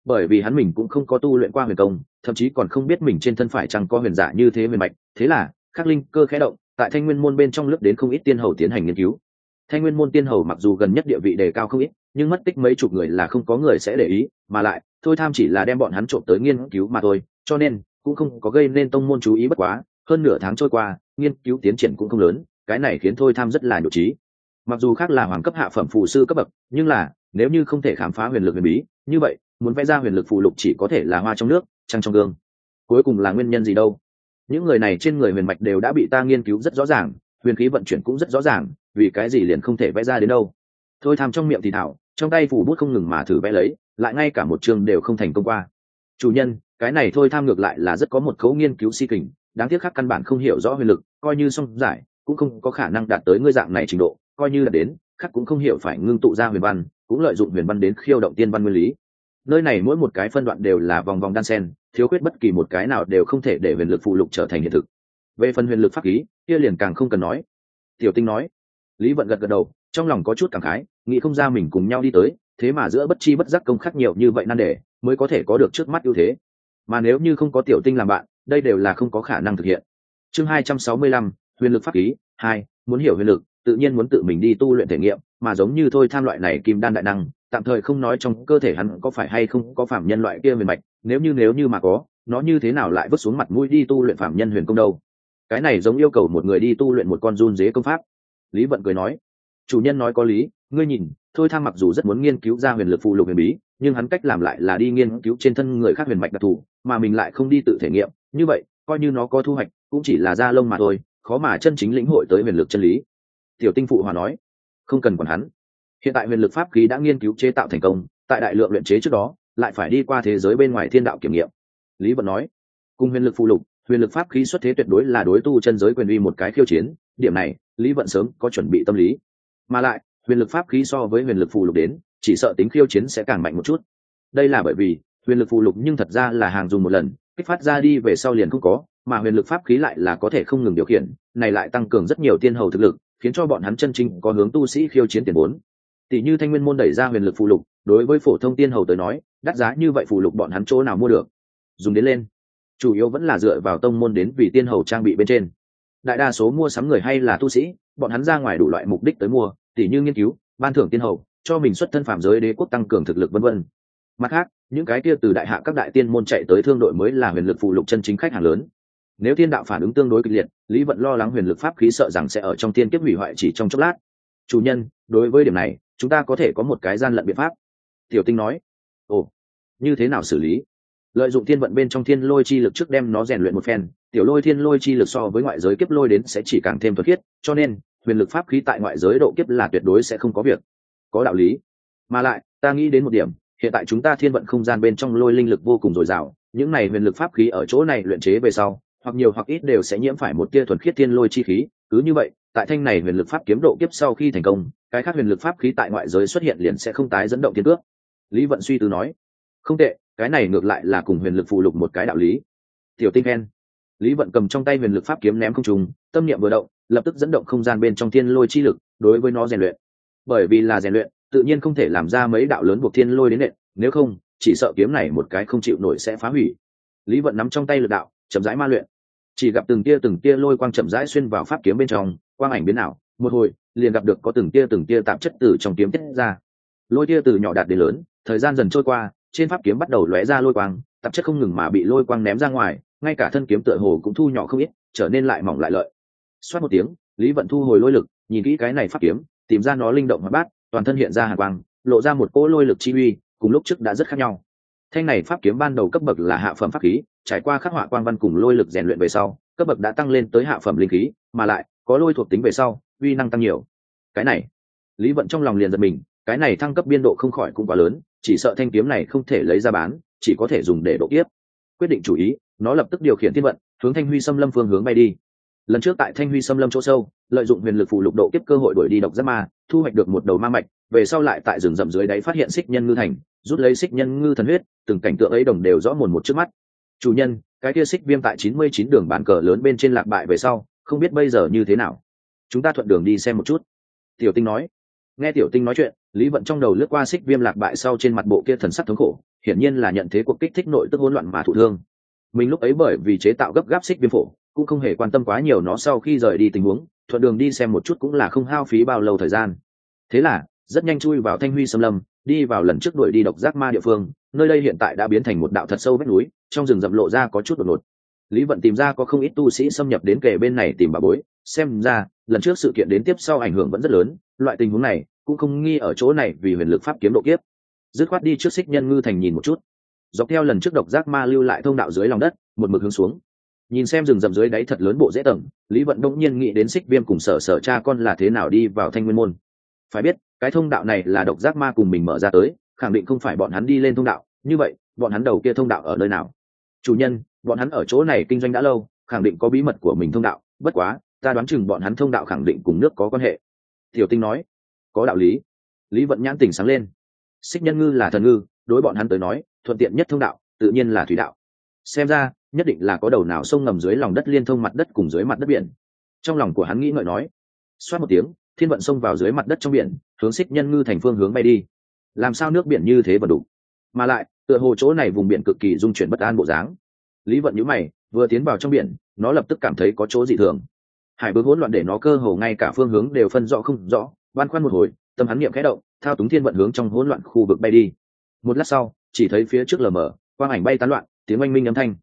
bởi vì hắn mình cũng không có tu luyện qua huyền công, thậm chí còn không biết mình trên thân phải chăng có huyền giả như thế huyền mạch. Thế là khắc linh cơ khẽ động, tại thanh nguyên môn bên trong lướt đến không ít tiên hầu tiến hành nghiên cứu. Thanh nguyên môn tiên hầu mặc dù gần nhất địa vị đề cao không ít, nhưng mất tích mấy chục người là không có người sẽ để ý, mà lại thôi tham chỉ là đem bọn hắn trộm tới nghiên cứu mà thôi, cho nên cũng không có gây nên tông môn chú ý. Bất quá hơn nửa tháng trôi qua, nghiên cứu tiến triển cũng không lớn, cái này khiến thôi tham rất là nhục trí. Mặc dù khác là hoàng cấp hạ phẩm phù sư cấp bậc, nhưng là nếu như không thể khám phá huyền lực huyền bí, như vậy muốn vẽ ra huyền lực phù lục chỉ có thể là hoa trong nước, trăng trong gương. Cuối cùng là nguyên nhân gì đâu? Những người này trên người huyền mạch đều đã bị ta nghiên cứu rất rõ ràng, huyền khí vận chuyển cũng rất rõ ràng, vì cái gì liền không thể vẽ ra đến đâu? Thôi tham trong miệng thì thảo, trong tay phủ bút không ngừng mà thử vẽ lấy, lại ngay cả một chương đều không thành công qua. Chủ nhân, cái này thôi tham ngược lại là rất có một khấu nghiên cứu si kình, đáng tiếc khác căn bản không hiểu rõ huyền lực, coi như xong giải cũng không có khả năng đạt tới ngươi dạng này trình độ, coi như là đến khác cũng không hiểu phải ngưng tụ ra huyền văn, cũng lợi dụng huyền văn đến khiêu động tiên văn nguyên lý. Nơi này mỗi một cái phân đoạn đều là vòng vòng đan sen, thiếu khuyết bất kỳ một cái nào đều không thể để huyền lực phụ lục trở thành hiện thực. Về phần huyền lực pháp khí kia liền càng không cần nói. Tiểu Tinh nói. Lý Vận gật gật đầu, trong lòng có chút cảm khái, nghĩ không ra mình cùng nhau đi tới, thế mà giữa bất chi bất giác công khắc nhiều như vậy nan đề, mới có thể có được trước mắt ưu thế. Mà nếu như không có Tiểu Tinh làm bạn, đây đều là không có khả năng thực hiện. Chương 265, huyền lực pháp khí 2, muốn hiểu huyền lực, tự nhiên muốn tự mình đi tu luyện thể nghiệm, mà giống như thôi tham loại này kim đan đại năng, tạm thời không nói trong cơ thể hắn có phải hay không có phạm nhân loại kia huyền mạch, nếu như mà có, nó như thế nào lại vứt xuống mặt mũi đi tu luyện phạm nhân huyền công đâu? Cái này giống yêu cầu một người đi tu luyện một con run dế công pháp. Lý Vận cười nói, chủ nhân nói có lý, ngươi nhìn, thôi tham mặc dù rất muốn nghiên cứu ra huyền lực phụ lục huyền bí, nhưng hắn cách làm lại là đi nghiên cứu trên thân người khác huyền mạch đặc thù, mà mình lại không đi tự thể nghiệm, như vậy coi như nó có thu hoạch cũng chỉ là da lông mà thôi, khó mà chân chính lĩnh hội tới huyền lực chân lý. Tiểu Tinh phụ hòa nói, không cần quản hắn, hiện tại huyền lực pháp khí đã nghiên cứu chế tạo thành công, tại đại lượng luyện chế trước đó lại phải đi qua thế giới bên ngoài thiên đạo kiểm nghiệm. Lý Vận nói, cùng huyền lực phụ lục, huyền lực pháp khí xuất thế tuyệt đối là đối tu chân giới quyền uy một cái khiêu chiến, điểm này Lý Vận sớm có chuẩn bị tâm lý, mà lại huyền lực pháp khí so với huyền lực phụ lục đến, chỉ sợ tính khiêu chiến sẽ càng mạnh một chút. Đây là bởi vì huyền lực phụ lục nhưng thật ra là hàng dùng một lần, kích phát ra đi về sau liền không có, mà huyền lực pháp khí lại là có thể không ngừng điều khiển, này lại tăng cường rất nhiều tiên hầu thực lực, khiến cho bọn hắn chân chính có hướng tu sĩ khiêu chiến tiền vốn. Tỷ như Thanh Nguyên môn đẩy ra huyền lực phụ lục, đối với phổ thông tiên hầu tới nói, đắt giá như vậy phụ lục bọn hắn chỗ nào mua được? Dùng đến lên, chủ yếu vẫn là dựa vào tông môn đến vì tiên hầu trang bị bên trên. Đại đa số mua sắm người hay là tu sĩ, bọn hắn ra ngoài đủ loại mục đích tới mua, tỷ như nghiên cứu, ban thưởng tiên hầu, cho mình xuất thân phàm giới đế quốc tăng cường thực lực vân vân. Mặt khác, những cái kia từ đại hạ các đại tiên môn chạy tới thương đội mới là huyền lực phụ lục chân chính khách hàng lớn. Nếu thiên đạo phản ứng tương đối kịch liệt, Lý Vận lo lắng huyền lực pháp khí sợ rằng sẽ ở trong thiên kiếp hủy hoại chỉ trong chốc lát. Chủ nhân, đối với điểm này chúng ta có thể có một cái gian lận biện pháp. Tiểu Tinh nói, ồ, như thế nào xử lý? Lợi dụng thiên vận bên trong thiên lôi chi lực trước đem nó rèn luyện một phen, tiểu lôi thiên lôi chi lực so với ngoại giới kiếp lôi đến sẽ chỉ càng thêm thuật khiết, cho nên huyền lực pháp khí tại ngoại giới độ kiếp là tuyệt đối sẽ không có việc. Có đạo lý. Mà lại ta nghĩ đến một điểm, hiện tại chúng ta thiên vận không gian bên trong lôi linh lực vô cùng dồi dào, những này huyền lực pháp khí ở chỗ này luyện chế về sau, hoặc nhiều hoặc ít đều sẽ nhiễm phải một tia thuần khiết thiên lôi chi khí, cứ như vậy tại thanh này huyền lực pháp kiếm độ kiếp sau khi thành công, cái khác huyền lực pháp khí tại ngoại giới xuất hiện liền sẽ không tái dẫn động thiên cước. Lý Vận suy tư nói, không tệ, cái này ngược lại là cùng huyền lực phụ lục một cái đạo lý. Tiểu Tinh khen. Lý Vận cầm trong tay huyền lực pháp kiếm ném không trùng, tâm niệm vừa động, lập tức dẫn động không gian bên trong thiên lôi chi lực đối với nó rèn luyện. Bởi vì là rèn luyện, tự nhiên không thể làm ra mấy đạo lớn buộc thiên lôi đến nện, nếu không chỉ sợ kiếm này một cái không chịu nổi sẽ phá hủy. Lý Vận nắm trong tay lực đạo, chậm rãi ma luyện, chỉ gặp từng tia lôi quang chậm rãi xuyên vào pháp kiếm bên trong, quang ảnh biến ảo, một hồi liền gặp được có từng tia tạp chất từ trong kiếm tiết ra. Lôi tia từ nhỏ đạt đến lớn, thời gian dần trôi qua, trên pháp kiếm bắt đầu lóe ra lôi quang, tạp chất không ngừng mà bị lôi quang ném ra ngoài, ngay cả thân kiếm tựa hồ cũng thu nhỏ không ít, trở nên lại mỏng lại lợi. Xoát một tiếng, Lý Vận thu hồi lôi lực, nhìn kỹ cái này pháp kiếm, tìm ra nó linh động hoạt bát, toàn thân hiện ra hàn quang, lộ ra một cỗ lôi lực chi uy, cùng lúc trước đã rất khác nhau. Thanh này pháp kiếm ban đầu cấp bậc là hạ phẩm pháp khí, trải qua khắc họa quang văn cùng lôi lực rèn luyện về sau, cấp bậc đã tăng lên tới hạ phẩm linh khí, mà lại có lôi thuộc tính về sau, uy năng tăng nhiều. Cái này, Lý Vận trong lòng liền giật mình, cái này thăng cấp biên độ không khỏi cũng quá lớn, chỉ sợ thanh kiếm này không thể lấy ra bán, chỉ có thể dùng để độ kiếp. Quyết định chủ ý, nó lập tức điều khiển thiên vận, hướng Thanh Huy Xâm Lâm phương hướng bay đi. Lần trước tại Thanh Huy Xâm Lâm chỗ sâu, lợi dụng huyền lực phụ lục độ kiếp cơ hội đuổi đi độc giác ma, thu hoạch được một đầu ma mạch, về sau lại tại rừng rậm dưới đáy phát hiện xích nhân ngư thành, rút lấy xích nhân ngư thần huyết, từng cảnh tượng ấy đồng đều rõ mồn một trước mắt. Chủ nhân, cái kia xích viêm tại 99 đường bàn cờ lớn bên trên lạc bại về sau, không biết bây giờ như thế nào. Chúng ta thuận đường đi xem một chút. Tiểu Tinh nói. Nghe Tiểu Tinh nói chuyện, Lý Vận trong đầu lướt qua xích viêm lạc bại sau trên mặt bộ kia thần sắc thống khổ, hiển nhiên là nhận thế cuộc kích thích nội tức hỗn loạn mà thụ thương. Mình lúc ấy bởi vì chế tạo gấp gáp xích viêm phổ, cũng không hề quan tâm quá nhiều nó sau khi rời đi tình huống, thuận đường đi xem một chút cũng là không hao phí bao lâu thời gian. Thế là rất nhanh chui vào Thanh Huy Sâm Lâm, đi vào lần trước đuổi đi độc giác ma địa phương. Nơi đây hiện tại đã biến thành một đạo thật sâu vách núi, trong rừng rậm lộ ra có chút đột ngột. Lý Vận tìm ra có không ít tu sĩ xâm nhập đến kề bên này tìm bà bối, xem ra lần trước sự kiện đến tiếp sau ảnh hưởng vẫn rất lớn. Loại tình huống này cũng không nghi ở chỗ này vì huyền lực pháp kiếm độ kiếp. Dứt khoát đi trước Xích Nhân Ngư Thành nhìn một chút, dọc theo lần trước độc giác ma lưu lại thông đạo dưới lòng đất, một mực hướng xuống. Nhìn xem rừng rậm dưới đáy thật lớn bộ dễ tầng, Lý Vận đông nhiên nghĩ đến Xích Viêm cùng Sở Sở cha con là thế nào đi vào Thanh Nguyên môn. Phải biết cái thông đạo này là độc giác ma cùng mình mở ra tới, khẳng định không phải bọn hắn đi lên thông đạo. Như vậy bọn hắn đầu kia thông đạo ở nơi nào? Chủ nhân, bọn hắn ở chỗ này kinh doanh đã lâu, khẳng định có bí mật của mình thông đạo. Bất quá ta đoán chừng bọn hắn thông đạo khẳng định cùng nước có quan hệ. Tiểu Tinh nói. Có đạo lý. Lý Vận nhãn tỉnh sáng lên. Xích Nhân Ngư là thần ngư, đối bọn hắn tới nói thuận tiện nhất thông đạo tự nhiên là thủy đạo. Xem ra nhất định là có đầu nào sông ngầm dưới lòng đất liên thông mặt đất cùng dưới mặt đất biển. Trong lòng của hắn nghĩ ngợi nói. Xoát một tiếng, thiên vận xông vào dưới mặt đất trong biển, hướng Xích Nhân Ngư Thành phương hướng bay đi. Làm sao nước biển như thế vẫn đủ, mà lại tựa hồ chỗ này vùng biển cực kỳ dung chuyển bất an bộ dáng. Lý Vận nhíu mày, vừa tiến vào trong biển nó lập tức cảm thấy có chỗ dị thường. Hải bướng hỗn loạn để nó cơ hồ ngay cả phương hướng đều phân rõ không rõ. Băn khoăn một hồi, tâm hắn niệm khẽ động, thao túng thiên vận hướng trong hỗn loạn khu vực bay đi. Một lát sau chỉ thấy phía trước lờ mờ quang ảnh bay tán loạn, tiếng oanh minh âm thanh.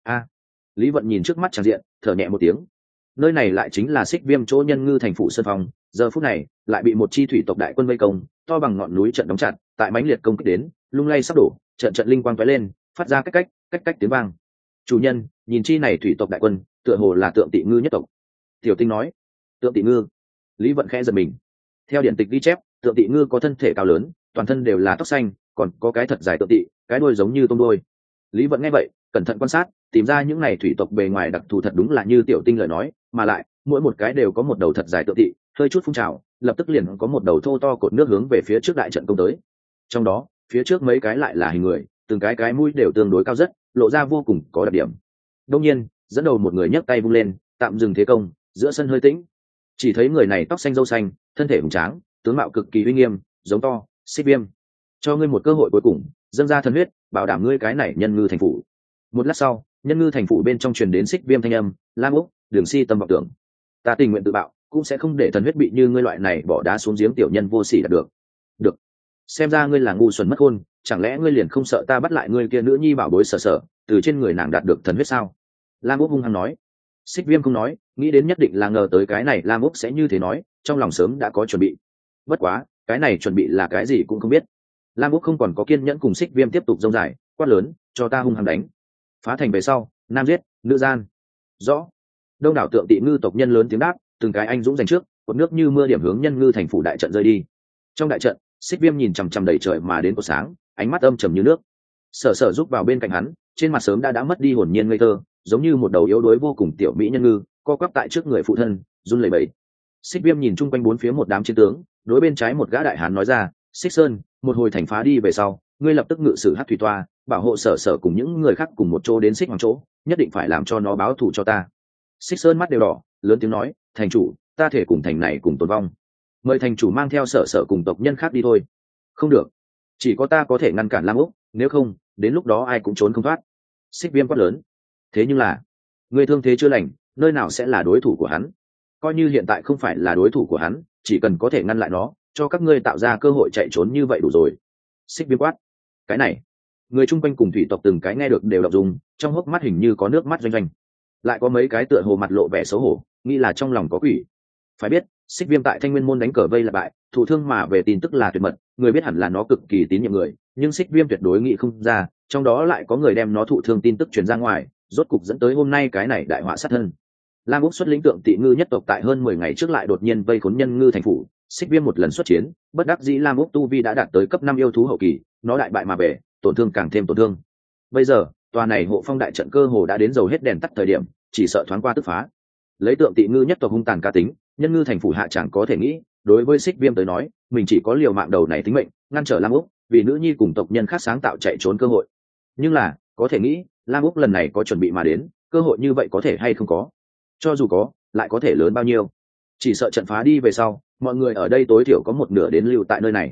Lý Vận nhìn trước mắt tràn diện, thở nhẹ một tiếng. Nơi này lại chính là Xích Viêm chỗ Nhân Ngư Thành phủ sơn phòng, giờ phút này lại bị một chi thủy tộc đại quân vây công, to bằng ngọn núi trận đóng chặt, tại mãnh liệt công kích đến, lung lay sắp đổ, trận trận linh quang tóe lên, phát ra cách tiếng vang. Chủ nhân, nhìn chi này thủy tộc đại quân, tựa hồ là Tượng Tị Ngư nhất tộc. Tiểu Tinh nói. Tượng Tị Ngư? Lý Vận khẽ giật mình. Theo điển tịch ghi chép, Tượng Tị Ngư có thân thể cao lớn, toàn thân đều là tóc xanh, còn có cái thật dài tượng tị, cái đuôi giống như tôm đuôi. Lý Vận nghe vậy, cẩn thận quan sát, tìm ra những này thủy tộc bề ngoài đặc thù thật đúng là như Tiểu Tinh lời nói, mà lại mỗi một cái đều có một đầu thật dài tượng tị, hơi chút phun trào, lập tức liền có một đầu thô to cột nước hướng về phía trước đại trận công tới. Trong đó, phía trước mấy cái lại là hình người, từng cái mũi đều tương đối cao rất, lộ ra vô cùng có đặc điểm. Đương nhiên, dẫn đầu một người nhấc tay vung lên, tạm dừng thế công, giữa sân hơi tĩnh. Chỉ thấy người này tóc xanh râu xanh, thân thể hùng tráng, tướng mạo cực kỳ uy nghiêm, giống to, Xích Viêm, cho ngươi một cơ hội cuối cùng, dâng ra thần huyết, bảo đảm ngươi cái này Nhân Ngư Thành phủ. Một lát sau, Nhân Ngư Thành phủ bên trong truyền đến Xích Viêm thanh âm, Lam Úc, Đường Si tâm vọng tưởng, ta tình nguyện tự bạo, cũng sẽ không để thần huyết bị như ngươi loại này bỏ đá xuống giếng tiểu nhân vô sỉ đạt được. Được, xem ra ngươi là ngu xuẩn mất khôn, chẳng lẽ ngươi liền không sợ ta bắt lại ngươi kia nữ nhi bảo bối Sở Sở, từ trên người nàng đạt được thần huyết sao? Lam Úc hung hăng nói. Xích Viêm không nói, nghĩ đến nhất định là ngờ tới cái này Lam Úc sẽ như thế nói, trong lòng sớm đã có chuẩn bị. Bất quá cái này chuẩn bị là cái gì cũng không biết. Lam Úc không còn có kiên nhẫn cùng Xích Viêm tiếp tục dông dài, quát lớn, cho ta hung hăng đánh. Phá thành về sau, nam giết, nữ gian. Rõ. Đông đảo Tượng Tị Ngư tộc nhân lớn tiếng đáp, từng cái anh dũng giành trước, cột nước như mưa điểm hướng Nhân Ngư Thành phủ đại trận rơi đi. Trong đại trận, Xích Viêm nhìn chằm chằm đầy trời mà đến cột sáng, ánh mắt âm trầm như nước. Sở Sở giúp vào bên cạnh hắn, trên mặt sớm đã mất đi hồn nhiên ngây thơ, giống như một đầu yếu đuối vô cùng tiểu mỹ nhân ngư, co quắp tại trước người phụ thân, run lẩy bẩy. Xích Viêm nhìn chung quanh bốn phía một đám chiến tướng, đối bên trái một gã đại hán nói ra, Xích Sơn, một hồi thành phá đi về sau, ngươi lập tức ngự sử hắc thủy toa, bảo hộ Sở Sở cùng những người khác cùng một chỗ đến Xích Hoàng chỗ, nhất định phải làm cho nó báo thù cho ta. Xích Sơn mắt đều đỏ, lớn tiếng nói, thành chủ, ta thể cùng thành này cùng tồn vong, mời thành chủ mang theo Sở Sở cùng tộc nhân khác đi thôi. Không được, chỉ có ta có thể ngăn cản Lam Úc, nếu không đến lúc đó ai cũng trốn không thoát. Xích Viêm quát lớn. Thế nhưng là ngươi thương thế chưa lành, nơi nào sẽ là đối thủ của hắn? Coi như hiện tại không phải là đối thủ của hắn, chỉ cần có thể ngăn lại nó, cho các ngươi tạo ra cơ hội chạy trốn như vậy đủ rồi. Xích Viêm quát. Cái này, người chung quanh cùng thủy tộc từng cái nghe được đều đọc dùng, trong hốc mắt hình như có nước mắt doanh doanh. Lại có mấy cái tựa hồ mặt lộ vẻ xấu hổ, nghĩ là trong lòng có quỷ. Phải biết, Xích Viêm tại Thanh Nguyên môn đánh cờ vây là bại, thụ thương mà về tin tức là tuyệt mật, người biết hẳn là nó cực kỳ tín nhiệm người, nhưng Xích Viêm tuyệt đối nghĩ không ra, trong đó lại có người đem nó thụ thương tin tức truyền ra ngoài, rốt cục dẫn tới hôm nay cái này đại họa sát thân. Lam Úc xuất lĩnh Tượng Tị Ngư nhất tộc tại hơn 10 ngày trước lại đột nhiên vây khốn Nhân Ngư Thành phủ, Xích Viêm một lần xuất chiến, bất đắc dĩ Lam Úc tu vi đã đạt tới cấp 5 yêu thú hậu kỳ, nó đại bại mà về, tổn thương càng thêm tổn thương. Bây giờ, tòa này hộ phong đại trận cơ hồ đã đến dầu hết đèn tắt thời điểm, chỉ sợ thoáng qua tức phá. Lấy Tượng Tị Ngư nhất tộc hung tàn cá tính, Nhân Ngư Thành phủ hạ chẳng có thể nghĩ, đối với Xích Viêm tới nói, mình chỉ có liều mạng đầu này tính mệnh, ngăn trở Lam Úc, vì nữ nhi cùng tộc nhân khác sáng tạo chạy trốn cơ hội. Nhưng là, có thể nghĩ, Lam Úc lần này có chuẩn bị mà đến, cơ hội như vậy có thể hay không có? Cho dù có, lại có thể lớn bao nhiêu? Chỉ sợ trận phá đi về sau, mọi người ở đây tối thiểu có một nửa đến lưu tại nơi này.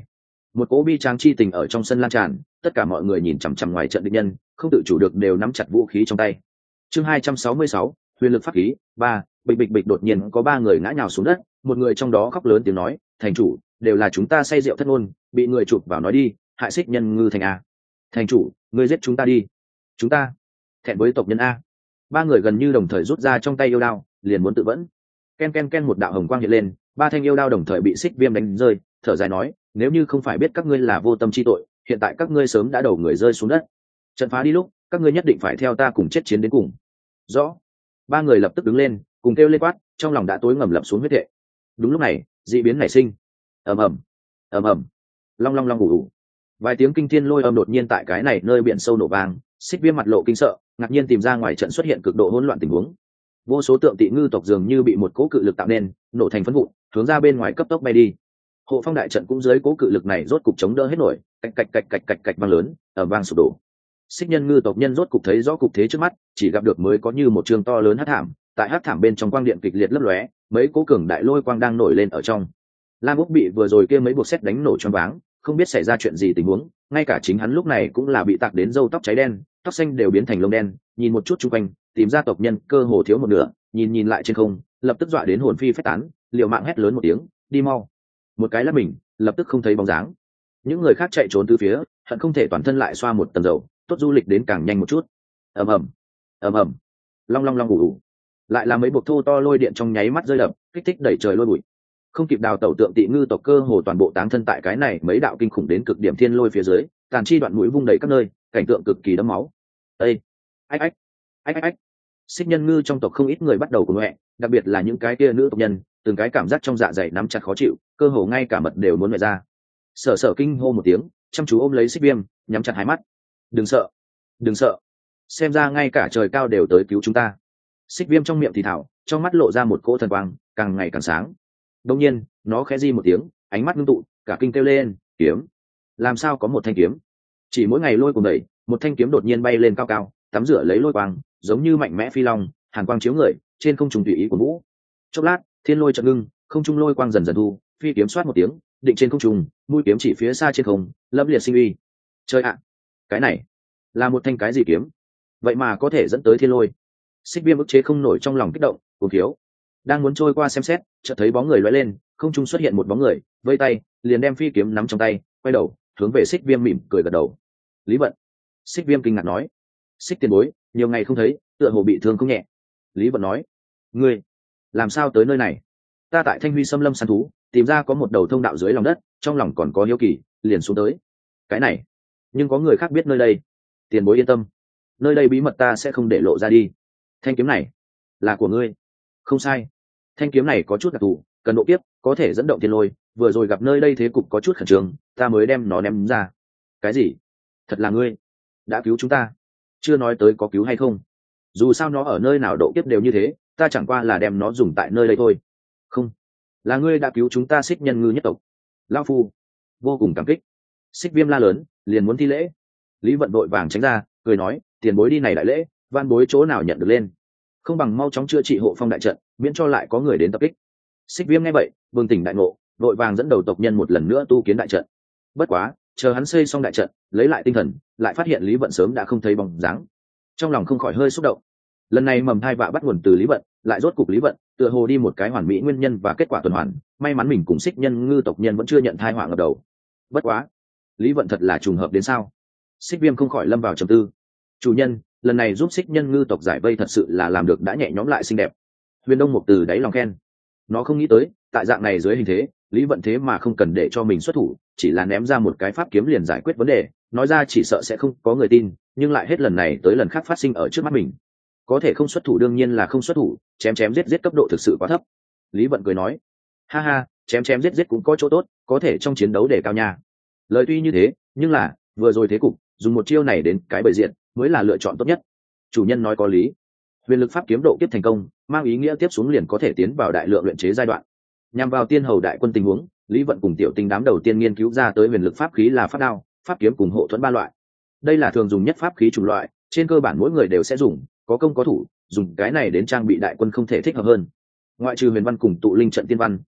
Một cỗ bi tráng chi tình ở trong sân lan tràn, tất cả mọi người nhìn chằm chằm ngoài trận địch nhân, không tự chủ được đều nắm chặt vũ khí trong tay. Chương 266, huyền lực pháp khí 3, bịch bịch bịch, đột nhiên có ba người ngã nhào xuống đất, một người trong đó khóc lớn tiếng nói, thành chủ, đều là chúng ta say rượu thất ngôn, bị người chụp vào nói đi, hại Xích Nhân Ngư thành a. Thành chủ, ngươi giết chúng ta đi. Chúng ta thẹn với tộc nhân a. Ba người gần như đồng thời rút ra trong tay yêu đao, liền muốn tự vẫn. Ken ken ken, một đạo hồng quang hiện lên, ba thanh yêu đao đồng thời bị Xích Viêm đánh rơi, thở dài nói, nếu như không phải biết các ngươi là vô tâm chi tội, hiện tại các ngươi sớm đã đầu người rơi xuống đất. Trận phá đi lúc, các ngươi nhất định phải theo ta cùng chết chiến đến cùng. Rõ. Ba người lập tức đứng lên, cùng kêu lên quát, trong lòng đã tối ngầm lập xuống huyết thệ. Đúng lúc này, dị biến nảy sinh. Ầm ầm, ầm ầm, long long long ủ ủ. Vài tiếng kinh thiên lôi âm đột nhiên tại cái này nơi biển sâu nổ vang, Xích Viêm mặt lộ kinh sợ, ngạc nhiên tìm ra ngoài trận xuất hiện cực độ hỗn loạn tình huống. Vô số tượng tị ngư tộc dường như bị một cỗ cự lực tạo nên, nổ thành phấn vụn, hướng ra bên ngoài cấp tốc bay đi. Hộ phong đại trận cũng dưới cỗ cự lực này rốt cục chống đỡ hết nổi, cạch cạch cạch cạch cạch cạch vang lớn, ở vang sụp đổ. Xích Nhân Ngư tộc nhân rốt cục thấy rõ cục thế trước mắt, chỉ gặp được mới có như một trường to lớn hắc thảm, tại hắc thảm bên trong quang điện kịch liệt lấp lóe, mấy cỗ cường đại lôi quang đang nổi lên ở trong. Lam Úc bị vừa rồi kia mấy buộc sét đánh nổ choáng váng, không biết xảy ra chuyện gì tình huống, ngay cả chính hắn lúc này cũng là bị tạc đến râu tóc cháy đen, tóc xanh đều biến thành lông đen, nhìn một chút chung quanh, tìm ra tộc nhân cơ hồ thiếu một nửa, nhìn lại trên không, lập tức dọa đến hồn phi phách tán, liều mạng hét lớn một tiếng, đi mau. Một cái lắc mình, lập tức không thấy bóng dáng. Những người khác chạy trốn từ phía, hận không thể toàn thân lại xoa một tầng dầu, tốt du lịch đến càng nhanh một chút. Ầm ầm, ầm ầm, long long long ủ ủ. Lại là mấy buộc thô to lôi điện trong nháy mắt rơi đập, kích thích đẩy trời lôi bụi. Không kịp đào tẩu, tượng tị ngư tộc cơ hồ toàn bộ táng thân tại cái này mấy đạo kinh khủng đến cực điểm thiên lôi phía dưới, tàn chi đoạn mũi vung đầy các nơi, cảnh tượng cực kỳ đẫm máu. Ê, ách ách, ách ách ách. Xích Nhân Ngư trong tộc không ít người bắt đầu cùng mẹ, đặc biệt là những cái kia nữ tộc nhân, từng cái cảm giác trong dạ dày nắm chặt khó chịu, cơ hồ ngay cả mật đều muốn mẹ ra. Sở Sở kinh hô một tiếng, chăm chú ôm lấy Xích Viêm, nhắm chặt hai mắt. Đừng sợ, đừng sợ, xem ra ngay cả trời cao đều tới cứu chúng ta. Xích Viêm trong miệng thì thảo, trong mắt lộ ra một cỗ thần quang, càng ngày càng sáng. Đột nhiên, nó khẽ di một tiếng, ánh mắt ngưng tụ, cả kinh kêu lên, kiếm. Làm sao có một thanh kiếm? Chỉ mỗi ngày lôi cùng đẩy, một thanh kiếm đột nhiên bay lên cao cao, tắm rửa lấy lôi quang, giống như mạnh mẽ phi long, hàn quang chiếu người, trên không trung tùy ý của vũ. Chốc lát, thiên lôi chợt ngưng, không trung lôi quang dần dần thu, phi kiếm xoát một tiếng, định trên không trung, mũi kiếm chỉ phía xa trên không, lâm liệt sinh uy. Chơi ạ, cái này là một thanh cái gì kiếm? Vậy mà có thể dẫn tới thiên lôi. Xích Viêm ức chế không nổi trong lòng kích động, cuồng khiếu. Đang muốn trôi qua xem xét, chợt thấy bóng người lóe lên, không trung xuất hiện một bóng người, vây tay, liền đem phi kiếm nắm trong tay, quay đầu, hướng về Xích Viêm mỉm cười gật đầu. Lý Vận. Xích Viêm kinh ngạc nói, Xích tiền bối, nhiều ngày không thấy, tựa hồ bị thương không nhẹ. Lý Vận nói, ngươi làm sao tới nơi này? Ta tại Thanh Huy Xâm Lâm săn thú, tìm ra có một đầu thông đạo dưới lòng đất, trong lòng còn có hiếu kỳ, liền xuống tới. Cái này, nhưng có người khác biết nơi đây. Tiền bối yên tâm, nơi đây bí mật ta sẽ không để lộ ra đi. Thanh kiếm này là của ngươi. Không sai, thanh kiếm này có chút đặc thù, cần độ kiếp, có thể dẫn động thiên lôi, vừa rồi gặp nơi đây thế cục có chút khẩn trương, ta mới đem nó ném ra. Cái gì? Thật là ngươi đã cứu chúng ta? Chưa nói tới có cứu hay không, dù sao nó ở nơi nào độ kiếp đều như thế, ta chẳng qua là đem nó dùng tại nơi đây thôi. Không, là ngươi đã cứu chúng ta, Xích Nhân Ngư nhất tộc. Lão phu vô cùng cảm kích. Xích Viêm la lớn, liền muốn thi lễ. Lý Vận vội vàng tránh ra, cười nói, tiền bối đi này đại lễ, van bối chỗ nào nhận được lên, không bằng mau chóng chữa trị hộ phong đại trận, miễn cho lại có người đến tập kích. Xích Viêm nghe vậy, bừng tỉnh đại ngộ, vội vàng dẫn đầu tộc nhân một lần nữa tu kiến đại trận. Bất quá, chờ hắn xây xong đại trận, lấy lại tinh thần, lại phát hiện Lý Vận sớm đã không thấy bóng dáng, trong lòng không khỏi hơi xúc động. Lần này mầm thai vạ bắt nguồn từ Lý Vận, lại rốt cục Lý Vận tựa hồ đi một cái hoàn mỹ nguyên nhân và kết quả tuần hoàn, may mắn mình cùng Xích Nhân Ngư tộc nhân vẫn chưa nhận thai họa ngập đầu. Bất quá, Lý Vận thật là trùng hợp đến sao? Xích Viêm không khỏi lâm vào trầm tư. Chủ nhân, lần này giúp Xích Nhân Ngư tộc giải vây thật sự là làm được đã nhẹ nhõm lại xinh đẹp. Huyền Đông Mục từ đáy lòng khen. Nó không nghĩ tới, tại dạng này dưới hình thế, Lý Vận thế mà không cần để cho mình xuất thủ, chỉ là ném ra một cái pháp kiếm liền giải quyết vấn đề, nói ra chỉ sợ sẽ không có người tin, nhưng lại hết lần này tới lần khác phát sinh ở trước mắt mình. Có thể không xuất thủ đương nhiên là không xuất thủ, chém chém giết giết cấp độ thực sự quá thấp. Lý Vận cười nói, ha ha, chém chém giết giết cũng có chỗ tốt, có thể trong chiến đấu để cao nha. Lời tuy như thế, nhưng là vừa rồi thế cục, dùng một chiêu này đến cái bầy diện mới là lựa chọn tốt nhất. Chủ nhân nói có lý. Huyền lực pháp kiếm độ kiếp thành công, mang ý nghĩa tiếp xuống liền có thể tiến vào đại lượng luyện chế giai đoạn. Nhằm vào tiên hầu đại quân tình huống, Lý Vận cùng tiểu tinh đám đầu tiên nghiên cứu ra tới huyền lực pháp khí là pháp đao, pháp kiếm cùng hộ thuẫn ba loại. Đây là thường dùng nhất pháp khí chủng loại, trên cơ bản mỗi người đều sẽ dùng, có công có thủ, dùng cái này đến trang bị đại quân không thể thích hợp hơn. Ngoại trừ huyền văn cùng tụ linh trận tiên văn,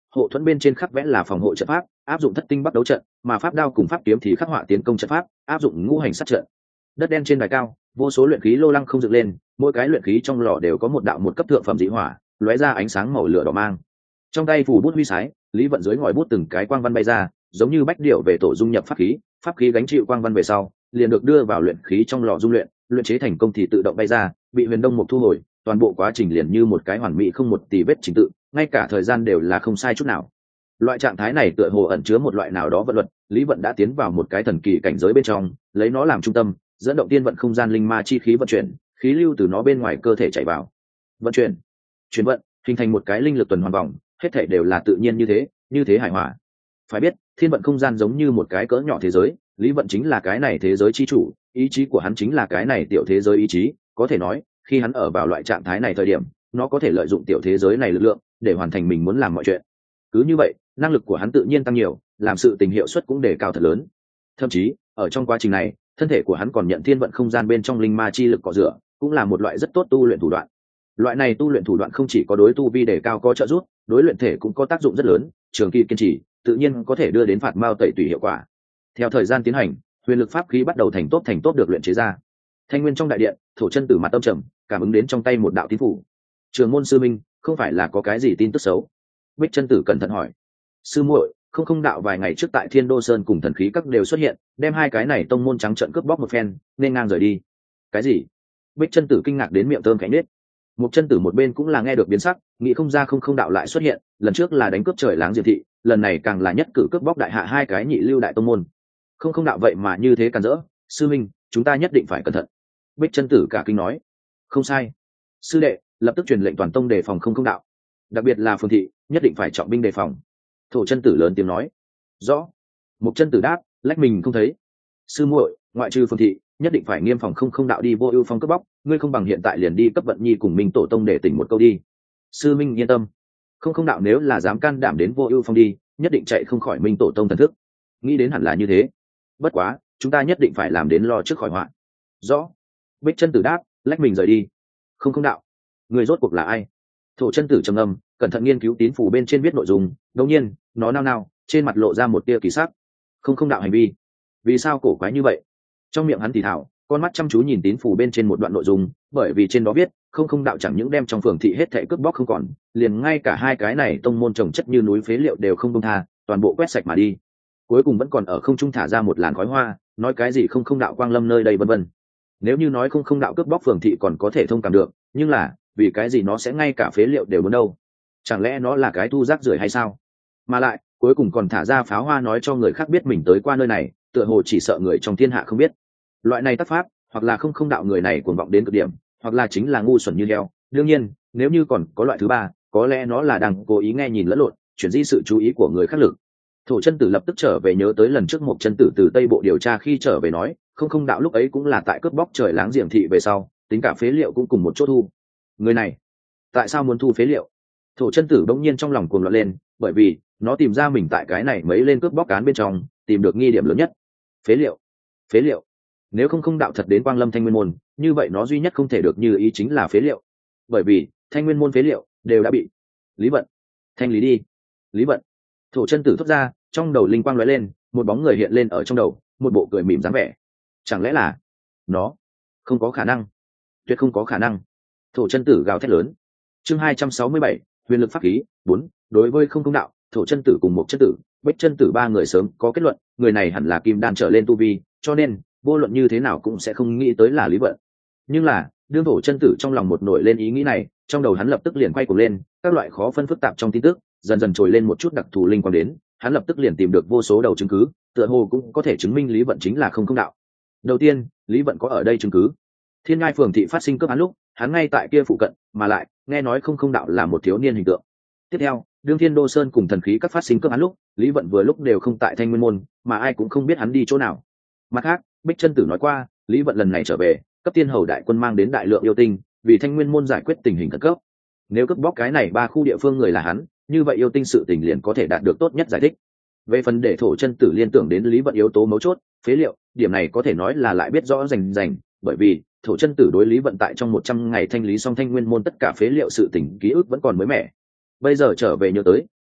hộ thuẫn bên trên khắc vẽ là phòng hộ trận pháp, áp dụng thất tinh bắc đấu trận, mà pháp đao cùng pháp kiếm thì khắc họa tiến công trận pháp, áp dụng ngũ hành sát trận. Đất đen trên đài cao, vô số luyện khí lô lăng không dựng lên, mỗi cái luyện khí trong lò đều có một đạo một cấp thượng phẩm dị hỏa, lóe ra ánh sáng màu lửa đỏ mang. Trong tay phủ bút huy sái, Lý Vận dưới ngòi bút từng cái quang văn bay ra, giống như bách điểu về tổ dung nhập pháp khí gánh chịu quang văn về sau, liền được đưa vào luyện khí trong lò dung luyện chế thành công thì tự động bay ra, bị Huyền Đông Mục thu hồi, toàn bộ quá trình liền như một cái hoàn mỹ không một tì vết trình tự, ngay cả thời gian đều là không sai chút nào. Loại trạng thái này tựa hồ ẩn chứa một loại nào đó vận luật, Lý Vận đã tiến vào một cái thần kỳ cảnh giới bên trong, lấy nó làm trung tâm, dẫn động tiên vận không gian linh ma chi khí vận chuyển, khí lưu từ nó bên ngoài cơ thể chảy vào, vận chuyển, chuyển vận, hình thành một cái linh lực tuần hoàn vòng, hết thảy đều là tự nhiên như thế hài hòa. Phải biết, thiên vận không gian giống như một cái cỡ nhỏ thế giới, Lý Vận chính là cái này thế giới chi chủ, ý chí của hắn chính là cái này tiểu thế giới ý chí, có thể nói, khi hắn ở vào loại trạng thái này thời điểm, nó có thể lợi dụng tiểu thế giới này lực lượng để hoàn thành mình muốn làm mọi chuyện. Cứ như vậy, năng lực của hắn tự nhiên tăng nhiều, làm sự tình hiệu suất cũng đề cao thật lớn. Thậm chí, ở trong quá trình này, thân thể của hắn còn nhận thiên vận không gian bên trong linh ma chi lực cọ rửa, cũng là một loại rất tốt tu luyện thủ đoạn. Loại này tu luyện thủ đoạn không chỉ có đối tu vi đề cao có trợ giúp, đối luyện thể cũng có tác dụng rất lớn, trường kỳ kiên trì, tự nhiên có thể đưa đến phạt mao tẩy tùy hiệu quả. Theo thời gian tiến hành, huyền lực pháp khí bắt đầu thành tốt được luyện chế ra. Thanh nguyên trong đại điện, Thổ Chân Tử mặt tâm trầm, cảm ứng đến trong tay một đạo tín phủ. Trường môn sư minh, không phải là có cái gì tin tức xấu? Bích Chân Tử cẩn thận hỏi. Sư muội, không đạo vài ngày trước tại Thiên Đô Sơn cùng thần khí các đều xuất hiện, đem hai cái này tông môn trắng trợn cướp bóc một phen, nên ngang rời đi. Cái gì? Bích Chân Tử kinh ngạc đến miệng thơm cánh nết. Một Chân Tử một bên cũng là nghe được biến sắc, nghĩ không ra không đạo lại xuất hiện, lần trước là đánh cướp trời láng diệt thị, lần này càng là nhất cử cướp bóc đại hạ hai cái nhị lưu đại tông môn. Không đạo vậy mà như thế càn rỡ, sư minh, chúng ta nhất định phải cẩn thận. Bích Chân Tử cả kinh nói. Không sai, sư đệ, lập tức truyền lệnh toàn tông đề phòng không đạo, đặc biệt là phường thị, nhất định phải trọng binh đề phòng. Thổ Chân Tử lớn tiếng nói. Rõ. Một Chân Tử đáp, lách mình không thấy. Sư muội, ngoại trừ phường thị, nhất định phải nghiêm phòng không đạo đi vô ưu phong cướp bóc, ngươi không bằng hiện tại liền đi cấp vận nhi cùng minh tổ tông để tỉnh một câu đi. Sư minh yên tâm, không đạo nếu là dám can đảm đến vô ưu phong đi, nhất định chạy không khỏi minh tổ tông thần thức. Nghĩ đến hẳn là như thế, bất quá chúng ta nhất định phải làm đến lo trước khỏi họa. Rõ. Bích Chân Tử đáp, lách mình rời đi. Không đạo, người rốt cuộc là ai? Thổ Chân Tử trầm ngâm, cẩn thận nghiên cứu tín phủ bên trên viết nội dung, đột nhiên nó nao trên mặt lộ ra một tia kỳ sắc. Không đạo hành vi, vì sao cổ quái như vậy? Trong miệng hắn thì thảo, con mắt chăm chú nhìn tín phủ bên trên một đoạn nội dung, bởi vì trên đó viết không đạo chẳng những đem trong phường thị hết thảy cướp bóc không còn, liền ngay cả hai cái này tông môn trồng chất như núi phế liệu đều không buông tha, toàn bộ quét sạch mà đi. Cuối cùng vẫn còn ở không trung thả ra một làn khói hoa, nói cái gì không đạo quang lâm nơi đây vân vân. Nếu như nói không đạo cướp bóc phường thị còn có thể thông cảm được, nhưng là vì cái gì nó sẽ ngay cả phế liệu đều muốn đâu? Chẳng lẽ nó là cái thu rác rưởi hay sao? Mà lại cuối cùng còn thả ra pháo hoa nói cho người khác biết mình tới qua nơi này, tựa hồ chỉ sợ người trong thiên hạ không biết. Loại này tác pháp, hoặc là không đạo người này cuồng vọng đến cực điểm, hoặc là chính là ngu xuẩn như heo. Đương nhiên, nếu như còn có loại thứ ba, có lẽ nó là đang cố ý nghe nhìn lẫn lộn, chuyển di sự chú ý của người khác lực. Thổ Chân Tử lập tức trở về nhớ tới lần trước một Chân Tử từ Tây Bộ điều tra khi trở về nói, không đạo lúc ấy cũng là tại cướp bóc trời láng giềng thị về sau, tính cả phế liệu cũng cùng một chỗ thu. Người này, tại sao muốn thu phế liệu? Thổ Chân Tử bỗng nhiên trong lòng cuồng loạn lên, bởi vì nó tìm ra mình tại cái này mấy lên cướp bóc cán bên trong tìm được nghi điểm lớn nhất. Phế liệu. Nếu không đạo thật đến Quang Lâm Thanh Nguyên môn, như vậy nó duy nhất không thể được như ý chính là phế liệu, bởi vì Thanh Nguyên môn phế liệu đều đã bị Lý Vận thanh lý đi. Lý Vận. Thổ Chân Tử thốt ra, trong đầu linh quang lóe lên, một bóng người hiện lên ở trong đầu, một bộ cười mỉm dáng vẻ. Chẳng lẽ là nó? Không có khả năng, tuyệt không có khả năng. Thổ Chân Tử gào thét lớn. Chương 267, huyền lực pháp khí 4. Đối với không đạo, Thổ Chân Tử cùng một Chân Tử, Bích Chân Tử ba người sớm có kết luận, người này hẳn là kim đan trở lên tu vi, cho nên vô luận như thế nào cũng sẽ không nghĩ tới là Lý Vận. Nhưng là đương Thổ Chân Tử trong lòng một nổi lên ý nghĩ này, trong đầu hắn lập tức liền quay cuồng lên, các loại khó phân phức tạp trong tin tức dần dần trồi lên một chút đặc thù linh quang đến, hắn lập tức liền tìm được vô số đầu chứng cứ, tựa hồ cũng có thể chứng minh Lý Vận chính là không đạo. Đầu tiên, Lý Vận có ở đây chứng cứ. Thiên Ngai phường thị phát sinh cướp án lúc, hắn ngay tại kia phụ cận, mà lại nghe nói không đạo là một thiếu niên hình tượng. Tiếp theo, đương Thiên Đô Sơn cùng thần khí các phát sinh cướp án lúc, Lý Vận vừa lúc đều không tại Thanh Nguyên môn, mà ai cũng không biết hắn đi chỗ nào. Mặt khác, Bích Chân Tử nói qua, Lý Vận lần này trở về, cấp tiên hầu đại quân mang đến đại lượng yêu tinh, vì Thanh Nguyên môn giải quyết tình hình khẩn cấp. Nếu cướp bóc cái này ba khu địa phương người là hắn, như vậy yêu tinh sự tình liền có thể đạt được tốt nhất giải thích. Về phần để Thổ Chân Tử liên tưởng đến Lý Vận yếu tố mấu chốt, phế liệu, điểm này có thể nói là lại biết rõ rành, bởi vì Thổ Chân Tử đối Lý Vận tại trong 100 ngày thanh lý xong Thanh Nguyên môn tất cả phế liệu sự tình ký ức vẫn còn mới mẻ. Bây giờ trở về nhớ tới,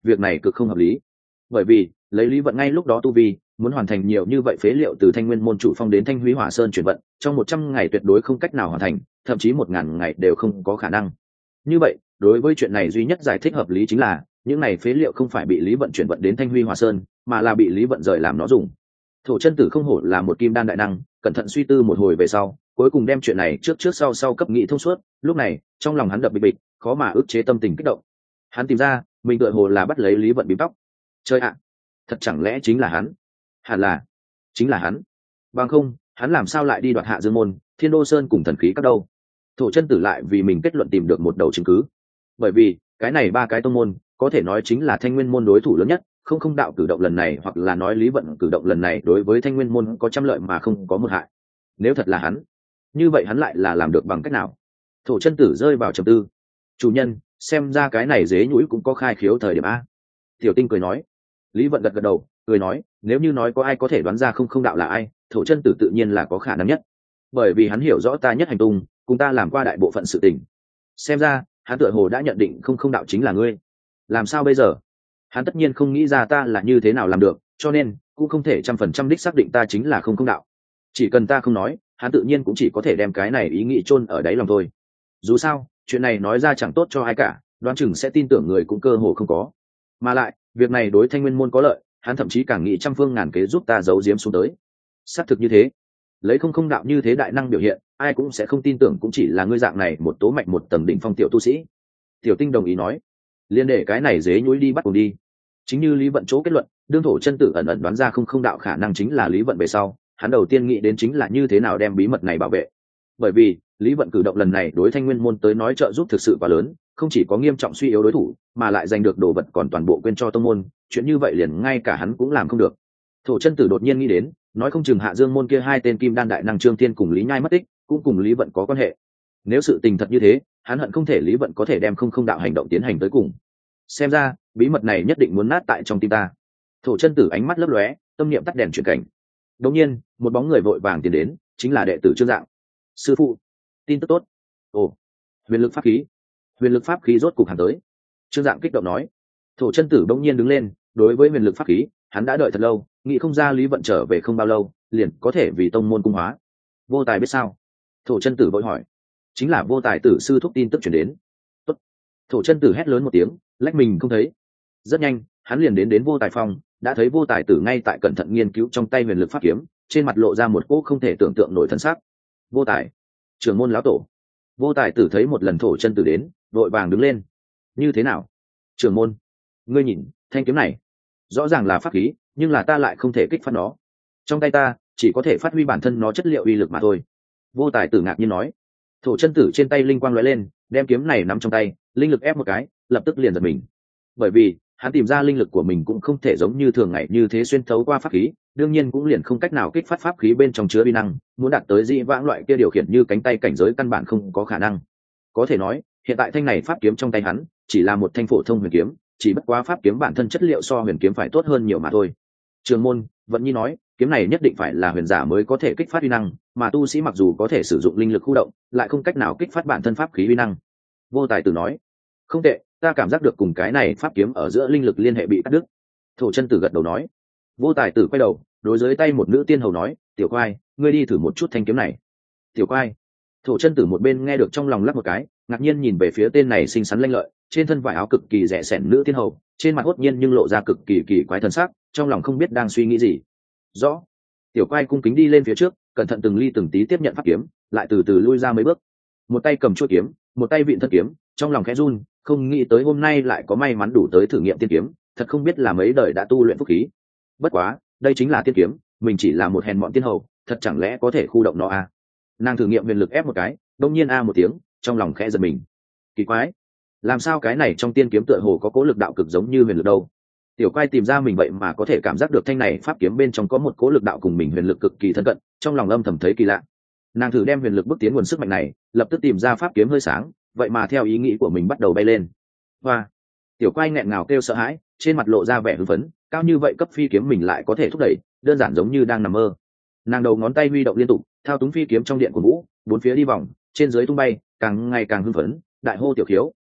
việc này cực không hợp lý. Bởi vì lấy lý vận ngay lúc đó tu vi muốn hoàn thành nhiều như vậy phế liệu từ thanh nguyên môn chủ phong đến thanh húy hỏa sơn chuyển vận trong 100 ngày tuyệt đối không cách nào hoàn thành, thậm chí 1000 ngày đều không có khả năng. Như vậy đối với chuyện này duy nhất giải thích hợp lý chính là những này phế liệu không phải bị lý vận chuyển vận đến thanh huy hỏa sơn, mà là bị lý vận rời làm nó dùng. Thổ chân tử không hổ là một kim đan đại năng, cẩn thận suy tư một hồi về sau cuối cùng đem chuyện này trước sau cấp nghị thông suốt. Lúc này trong lòng hắn đập bịch bịch, khó mà ức chế tâm tình kích động. Hắn tìm ra mình tựa hồ là bắt lấy lý vận bím tóc. Chơi ạ, thật chẳng lẽ chính là hắn? Hẳn là chính là hắn, bằng không hắn làm sao lại đi đoạt Hạ Dương môn, Thiên Đô sơn cùng thần khí các đâu? Thổ chân tử lại vì mình kết luận tìm được một đầu chứng cứ. Bởi vì cái này ba cái tông môn có thể nói chính là thanh nguyên môn đối thủ lớn nhất, không đạo cử động lần này hoặc là nói lý vận cử động lần này đối với thanh nguyên môn có trăm lợi mà không có một hại. Nếu thật là hắn, như vậy hắn lại là làm được bằng cách nào? Thổ chân tử rơi vào trầm tư. Chủ nhân, xem ra cái này dế nhũi cũng có khai khiếu thời điểm a. Tiểu Tinh cười nói. Lý vận gật đầu cười nói, nếu như nói có ai có thể đoán ra không đạo là ai, Thổ chân tử tự nhiên là có khả năng nhất, bởi vì hắn hiểu rõ ta nhất hành tung, cùng ta làm qua đại bộ phận sự tình. Xem ra hắn tựa hồ đã nhận định không đạo chính là ngươi. Làm sao bây giờ? Hắn tất nhiên không nghĩ ra ta là như thế nào làm được, cho nên cũng không thể 100% đích xác định ta chính là không đạo. Chỉ cần ta không nói, hắn tự nhiên cũng chỉ có thể đem cái này ý nghĩ chôn ở đáy lòng thôi. Dù sao chuyện này nói ra chẳng tốt cho ai cả, đoán chừng sẽ tin tưởng người cũng cơ hồ không có. Mà lại việc này đối thanh nguyên môn có lợi, hắn thậm chí càng nghĩ trăm phương ngàn kế giúp ta giấu giếm xuống tới. Xác thực như thế, lấy không đạo như thế đại năng biểu hiện, ai cũng sẽ không tin tưởng cũng chỉ là ngươi dạng này một tố mạnh một tầng đỉnh phong tiểu tu sĩ. Tiểu Tinh đồng ý nói, liên để cái này dế nhúi đi bắt cùng đi. Chính như lý vận chỗ kết luận, đương Thổ chân tử ẩn ẩn đoán ra không đạo khả năng chính là lý vận về sau, hắn đầu tiên nghĩ đến chính là như thế nào đem bí mật này bảo vệ. Bởi vì lý vận cử động lần này đối thanh nguyên môn tới nói trợ giúp thực sự quá lớn, không chỉ có nghiêm trọng suy yếu đối thủ, mà lại giành được đồ vật còn toàn bộ quên cho tông môn, chuyện như vậy liền ngay cả hắn cũng làm không được. Thổ chân tử đột nhiên nghĩ đến, nói không chừng Hạ Dương môn kia hai tên kim đan đại năng Trương Thiên cùng Lý Nhai mất tích cũng cùng lý vận có quan hệ. Nếu sự tình thật như thế, hắn hận không thể lý vận có thể đem không đạo hành động tiến hành tới cùng. Xem ra bí mật này nhất định muốn nát tại trong tim ta. Thổ chân tử ánh mắt lấp lóe, tâm niệm tắt đèn chuyển cảnh. Đột nhiên một bóng người vội vàng tiến đến, chính là đệ tử Trương Dạng. Sư phụ, tin tức tốt. Ồ, huyền lực pháp khí. Huyền lực pháp khí rốt cục hẳn tới. Trương Dạng kích động nói. Thổ chân tử bỗng nhiên đứng lên, đối với huyền lực pháp khí hắn đã đợi thật lâu, nghĩ không ra lý vận trở về không bao lâu liền có thể vì tông môn cung hóa. Vô Tài biết sao? Thổ chân tử vội hỏi. Chính là Vô Tài tử sư thúc tin tức chuyển đến. Tốt. Thổ chân tử hét lớn một tiếng, lách mình không thấy. Rất nhanh hắn liền đến Vô Tài phòng, đã thấy Vô Tài tử ngay tại cẩn thận nghiên cứu trong tay huyền lực pháp kiếm, trên mặt lộ ra một cỗ không thể tưởng tượng nổi thần sắc. Vô Tài, trưởng môn lão tổ. Vô Tài tử thấy một lần Thổ chân tử đến, vội vàng đứng lên. Như thế nào, trưởng môn? Ngươi nhìn thanh kiếm này, rõ ràng là pháp khí, nhưng là ta lại không thể kích phát nó. Trong tay ta chỉ có thể phát huy bản thân nó chất liệu uy lực mà thôi. Vô Tài tử ngạc nhiên nói. Thổ chân tử trên tay linh quang lóe lên, đem kiếm này nắm trong tay, linh lực ép một cái, lập tức liền giật mình. Bởi vì hắn tìm ra linh lực của mình cũng không thể giống như thường ngày như thế xuyên thấu qua pháp khí, đương nhiên cũng liền không cách nào kích phát pháp khí bên trong chứa uy năng, muốn đạt tới dị vãng loại kia điều khiển như cánh tay cảnh giới căn bản không có khả năng. Có thể nói hiện tại thanh này pháp kiếm trong tay hắn chỉ là một thanh phổ thông huyền kiếm, chỉ bất quá pháp kiếm bản thân chất liệu so huyền kiếm phải tốt hơn nhiều mà thôi. Trường môn Vận Nhi nói, kiếm này nhất định phải là huyền giả mới có thể kích phát uy năng, mà tu sĩ mặc dù có thể sử dụng linh lực khu động, lại không cách nào kích phát bản thân pháp khí uy năng. Vô Tài tử nói. Không tệ, ta cảm giác được cùng cái này pháp kiếm ở giữa linh lực liên hệ bị cắt đứt. Thổ chân tử gật đầu nói. Vô Tài tử quay đầu đối dưới tay một nữ tiên hầu nói, tiểu quai, ngươi đi thử một chút thanh kiếm này. Tiểu quai. Thổ chân tử một bên nghe được trong lòng lắc một cái, ngạc nhiên nhìn về phía tên này xinh xắn lanh lợi, trên thân vải áo cực kỳ rẻ sẻn nữ tiên hầu, trên mặt hốt nhiên nhưng lộ ra cực kỳ kỳ quái thần sắc, trong lòng không biết đang suy nghĩ gì. Rõ. Tiểu quai cung kính đi lên phía trước, cẩn thận từng ly từng tí tiếp nhận pháp kiếm, lại từ từ lui ra mấy bước. Một tay cầm chuôi kiếm, một tay vịn thân kiếm, trong lòng khẽ run, không nghĩ tới hôm nay lại có may mắn đủ tới thử nghiệm tiên kiếm, thật không biết là mấy đời đã tu luyện phúc khí. Bất quá, đây chính là tiên kiếm, mình chỉ là một hèn mọn tiên hầu, thật chẳng lẽ có thể khu động nó à? Nàng thử nghiệm huyền lực ép một cái, đông nhiên a một tiếng, trong lòng khẽ giật mình. Kỳ quái, làm sao cái này trong tiên kiếm tựa hồ có cố lực đạo cực giống như huyền lực đâu? Tiểu quai tìm ra mình vậy mà có thể cảm giác được thanh này pháp kiếm bên trong có một cố lực đạo cùng mình huyền lực cực kỳ thân cận, trong lòng âm thầm thấy kỳ lạ. Nàng thử đem huyền lực bước tiến nguồn sức mạnh này, lập tức tìm ra pháp kiếm hơi sáng, vậy mà theo ý nghĩ của mình bắt đầu bay lên. Hoa! Tiểu quai nghẹn ngào kêu sợ hãi, trên mặt lộ ra vẻ hưng phấn, cao như vậy cấp phi kiếm mình lại có thể thúc đẩy, đơn giản giống như đang nằm mơ. Nàng đầu ngón tay huy động liên tục, thao túng phi kiếm trong điện của vũ, bốn phía đi vòng, trên dưới tung bay, càng ngày càng hưng phấn, đại hô tiểu khiếu,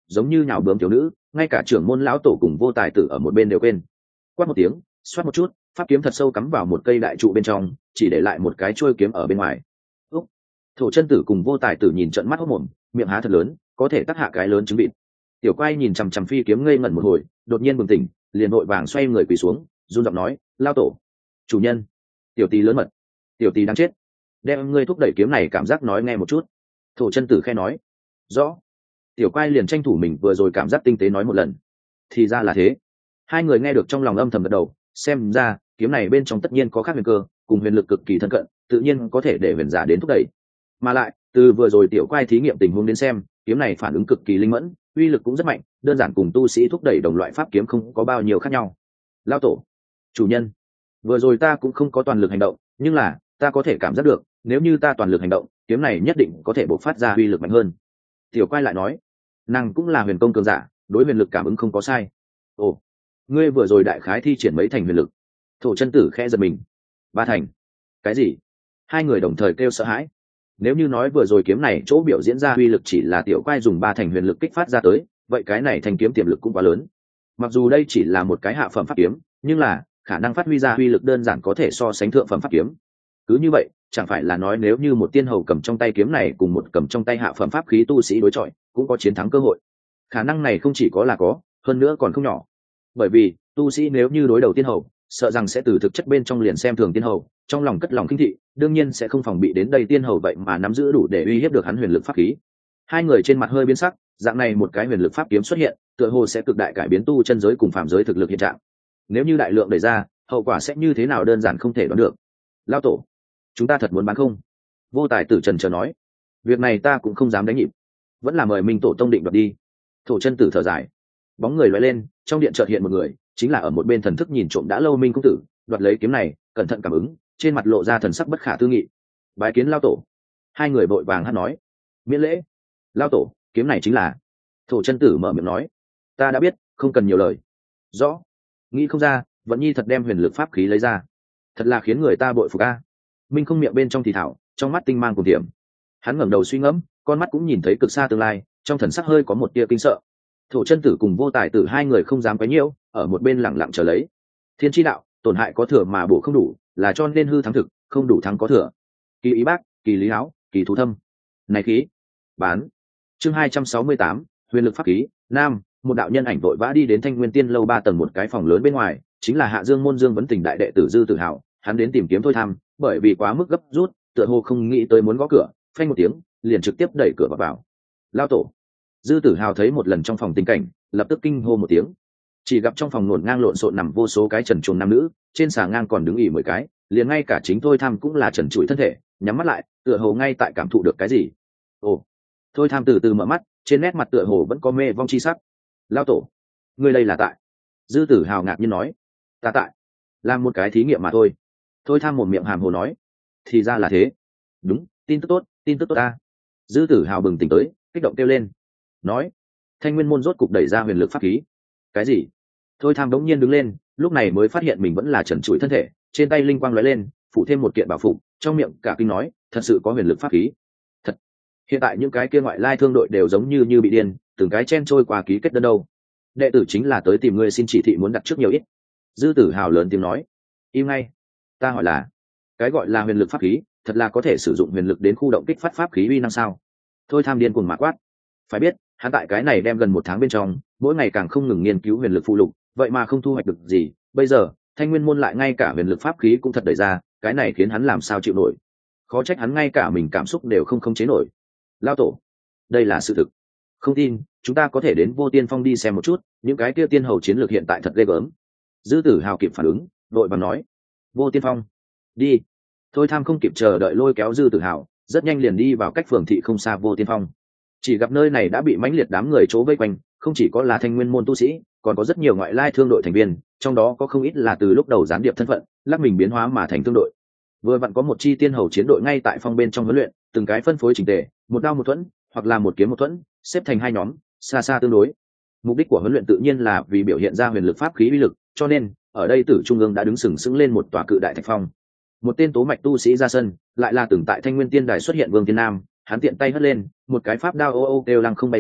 giống như nhào bướm thiếu nữ, ngay cả trưởng môn lão tổ cùng vô tài tử ở một bên đều quên. Quát một tiếng, xoát một chút, pháp kiếm thật sâu cắm vào một cây đại trụ bên trong, chỉ để lại một cái chuôi kiếm ở bên ngoài. Úc. Thổ chân tử cùng vô tài tử nhìn trận mắt hốt mồm, miệng há thật lớn, có thể tác hạ cái lớn trứng vịt. Tiểu quay nhìn chằm chằm phi kiếm ngây ngẩn một hồi, đột nhiên bừng tỉnh, liền vội vàng xoay người quỳ xuống, run giọng nói: lao tổ, chủ nhân, tiểu tỳ lớn mật, tiểu tỳ đang chết, đem ngươi thúc đẩy kiếm này cảm giác nói nghe một chút. Thổ chân tử khe nói: rõ. Tiểu quay liền tranh thủ mình vừa rồi cảm giác tinh tế nói một lần. Thì ra là thế. Hai người nghe được trong lòng âm thầm gật đầu, xem ra kiếm này bên trong tất nhiên có khác huyền cơ, cùng huyền lực cực kỳ thân cận, tự nhiên có thể để huyền giả đến thúc đẩy. Mà lại từ vừa rồi tiểu quay thí nghiệm tình huống đến xem, kiếm này phản ứng cực kỳ linh mẫn, uy lực cũng rất mạnh, đơn giản cùng tu sĩ thúc đẩy đồng loại pháp kiếm không có bao nhiêu khác nhau. Lao tổ, chủ nhân, vừa rồi ta cũng không có toàn lực hành động, nhưng là ta có thể cảm giác được, nếu như ta toàn lực hành động, kiếm này nhất định có thể bộc phát ra uy lực mạnh hơn. Tiểu quay lại nói, nàng cũng là huyền công cường giả, đối huyền lực cảm ứng không có sai. Ồ, ngươi vừa rồi đại khái thi triển mấy thành huyền lực? Thổ chân tử khẽ giật mình. 3 thành. Cái gì? Hai người đồng thời kêu sợ hãi. Nếu như nói vừa rồi kiếm này chỗ biểu diễn ra uy lực chỉ là tiểu quay dùng 3 thành huyền lực kích phát ra tới, vậy cái này thành kiếm tiềm lực cũng quá lớn. Mặc dù đây chỉ là một cái hạ phẩm pháp kiếm, nhưng là khả năng phát huy ra uy lực đơn giản có thể so sánh thượng phẩm pháp kiếm. Cứ như vậy, chẳng phải là nói nếu như một tiên hầu cầm trong tay kiếm này cùng một cầm trong tay hạ phẩm pháp khí tu sĩ đối chọi, cũng có chiến thắng cơ hội. Khả năng này không chỉ có là có, hơn nữa còn không nhỏ. Bởi vì tu sĩ nếu như đối đầu tiên hầu, sợ rằng sẽ từ thực chất bên trong liền xem thường tiên hầu, trong lòng cất lòng khinh thị, đương nhiên sẽ không phòng bị đến đây tiên hầu vậy mà nắm giữ đủ để uy hiếp được hắn huyền lực pháp khí. Hai người trên mặt hơi biến sắc, dạng này một cái huyền lực pháp kiếm xuất hiện, tựa hồ sẽ cực đại cải biến tu chân giới cùng phàm giới thực lực hiện trạng. Nếu như đại lượng đẩy ra, hậu quả sẽ như thế nào đơn giản không thể đoán được. Lao tổ, chúng ta thật muốn bán không? Vô tài tử trần chờ nói, việc này ta cũng không dám đánh nhịp, vẫn là mời minh tổ tông định đoạt đi. Thổ chân tử thở dài, bóng người lóe lên, trong điện chợt hiện một người, chính là ở một bên thần thức nhìn trộm đã lâu minh công tử, đoạt lấy kiếm này, cẩn thận cảm ứng, trên mặt lộ ra thần sắc bất khả tư nghị. Bái kiến lao tổ. Hai người vội vàng hát nói, miễn lễ. Lao tổ, kiếm này chính là. Thổ chân tử mở miệng nói, ta đã biết, không cần nhiều lời. Rõ. Nghĩ không ra, vận nhi thật đem huyền lực pháp khí lấy ra, thật là khiến người ta bội phục a. Minh không miệng bên trong thì thảo, trong mắt tinh mang cùng điểm. Hắn ngẩng đầu suy ngẫm, con mắt cũng nhìn thấy cực xa tương lai, trong thần sắc hơi có một tia kinh sợ. Thổ chân tử cùng vô tài tử hai người không dám quấy nhiễu, ở một bên lặng lặng chờ lấy. Thiên chi đạo, tổn hại có thừa mà bổ không đủ, là cho nên hư thắng thực, không đủ thắng có thừa. Kỳ ý bác, kỳ lý áo, kỳ thú thâm. Này khí, bán. Chương 268, huyền lực pháp khí, nam. Một đạo nhân ảnh vội vã đi đến Thanh Nguyên Tiên lâu 3 tầng một cái phòng lớn bên ngoài, chính là Hạ Dương môn Dương Vấn Tình đại đệ tử Dư Tử Hào, hắn đến tìm kiếm Thôi Tham, bởi vì quá mức gấp rút, tựa hồ không nghĩ tới muốn gõ cửa, phanh một tiếng, liền trực tiếp đẩy cửa vào. Lao tổ. Dư Tử Hào thấy một lần trong phòng tình cảnh, lập tức kinh hô một tiếng. Chỉ gặp trong phòng luồn ngang lộn xộn nằm vô số cái trần truồng nam nữ, trên xà ngang còn đứng ỉ 10 cái, liền ngay cả chính Thôi Tham cũng là trần trụi thân thể, nhắm mắt lại, tựa hồ ngay tại cảm thụ được cái gì. Ồ. Thôi Tham từ từ mở mắt, trên nét mặt tựa hồ vẫn có mê vong chi sắc. Lao tổ, ngươi đây là tại? Dư Tử Hào ngạc nhiên nói, ta tại làm một cái thí nghiệm mà thôi. Thôi Tham một miệng hàm hồ nói, thì ra là thế. Đúng, tin tức tốt ta. Dư Tử Hào bừng tỉnh tới, kích động kêu lên, nói, Thanh Nguyên môn rốt cục đẩy ra huyền lực pháp khí. Cái gì? Thôi Tham đống nhiên đứng lên, lúc này mới phát hiện mình vẫn là trần trụi thân thể, trên tay linh quang lóe lên, phủ thêm một kiện bảo phục, trong miệng cả kinh nói, thật sự có huyền lực pháp khí. Thật. Hiện tại những cái kia ngoại lai thương đội đều giống như bị điên, từng cái chen trôi qua ký kết đơn đâu. Đệ tử chính là tới tìm ngươi xin chỉ thị muốn đặt trước nhiều ít. Dư Tử Hào lớn tiếng nói, im ngay. Ta hỏi là, cái gọi là huyền lực pháp khí, thật là có thể sử dụng huyền lực đến khu động kích phát pháp khí uy năng sao? Thôi Tham điên cuồng mà quát. Phải biết, hắn tại cái này đem gần 1 tháng bên trong, mỗi ngày càng không ngừng nghiên cứu huyền lực phụ lục, vậy mà không thu hoạch được gì. Bây giờ, Thanh Nguyên môn lại ngay cả huyền lực pháp khí cũng thật đẩy ra, cái này khiến hắn làm sao chịu nổi? Khó trách hắn ngay cả mình cảm xúc đều không khống chế nổi. Lao tổ, đây là sự thực. Không tin, chúng ta có thể đến Vô Tiên Phong đi xem một chút, những cái kia tiên hầu chiến lược hiện tại thật ghê gớm. Dư Tử Hào kịp phản ứng, đội bằng nói, Vô Tiên Phong, đi. Thôi Tham không kịp chờ đợi lôi kéo Dư Tử Hào, rất nhanh liền đi vào cách phường thị không xa Vô Tiên Phong. Chỉ gặp nơi này đã bị mãnh liệt đám người chỗ vây quanh, không chỉ có là Thanh Nguyên môn tu sĩ, còn có rất nhiều ngoại lai thương đội thành viên, trong đó có không ít là từ lúc đầu gián điệp thân phận, lắc mình biến hóa mà thành thương đội. Vừa vặn có một chi tiên hầu chiến đội ngay tại phong bên trong huấn luyện, từng cái phân phối chỉnh tề, một đao một thuẫn, hoặc là một kiếm một thuẫn, xếp thành 2 nhóm, xa xa tương đối. Mục đích của huấn luyện tự nhiên là vì biểu hiện ra huyền lực pháp khí uy lực, cho nên ở đây Tử Trung ương đã đứng sừng sững lên một tòa cự đại thạch phong. Một tên tố mạch tu sĩ ra sân, lại là từng tại Thanh Nguyên Tiên Đài xuất hiện Vương Tiên Nam, hắn tiện tay hất lên, một cái pháp đao ô ô kêu lăng không bay ra,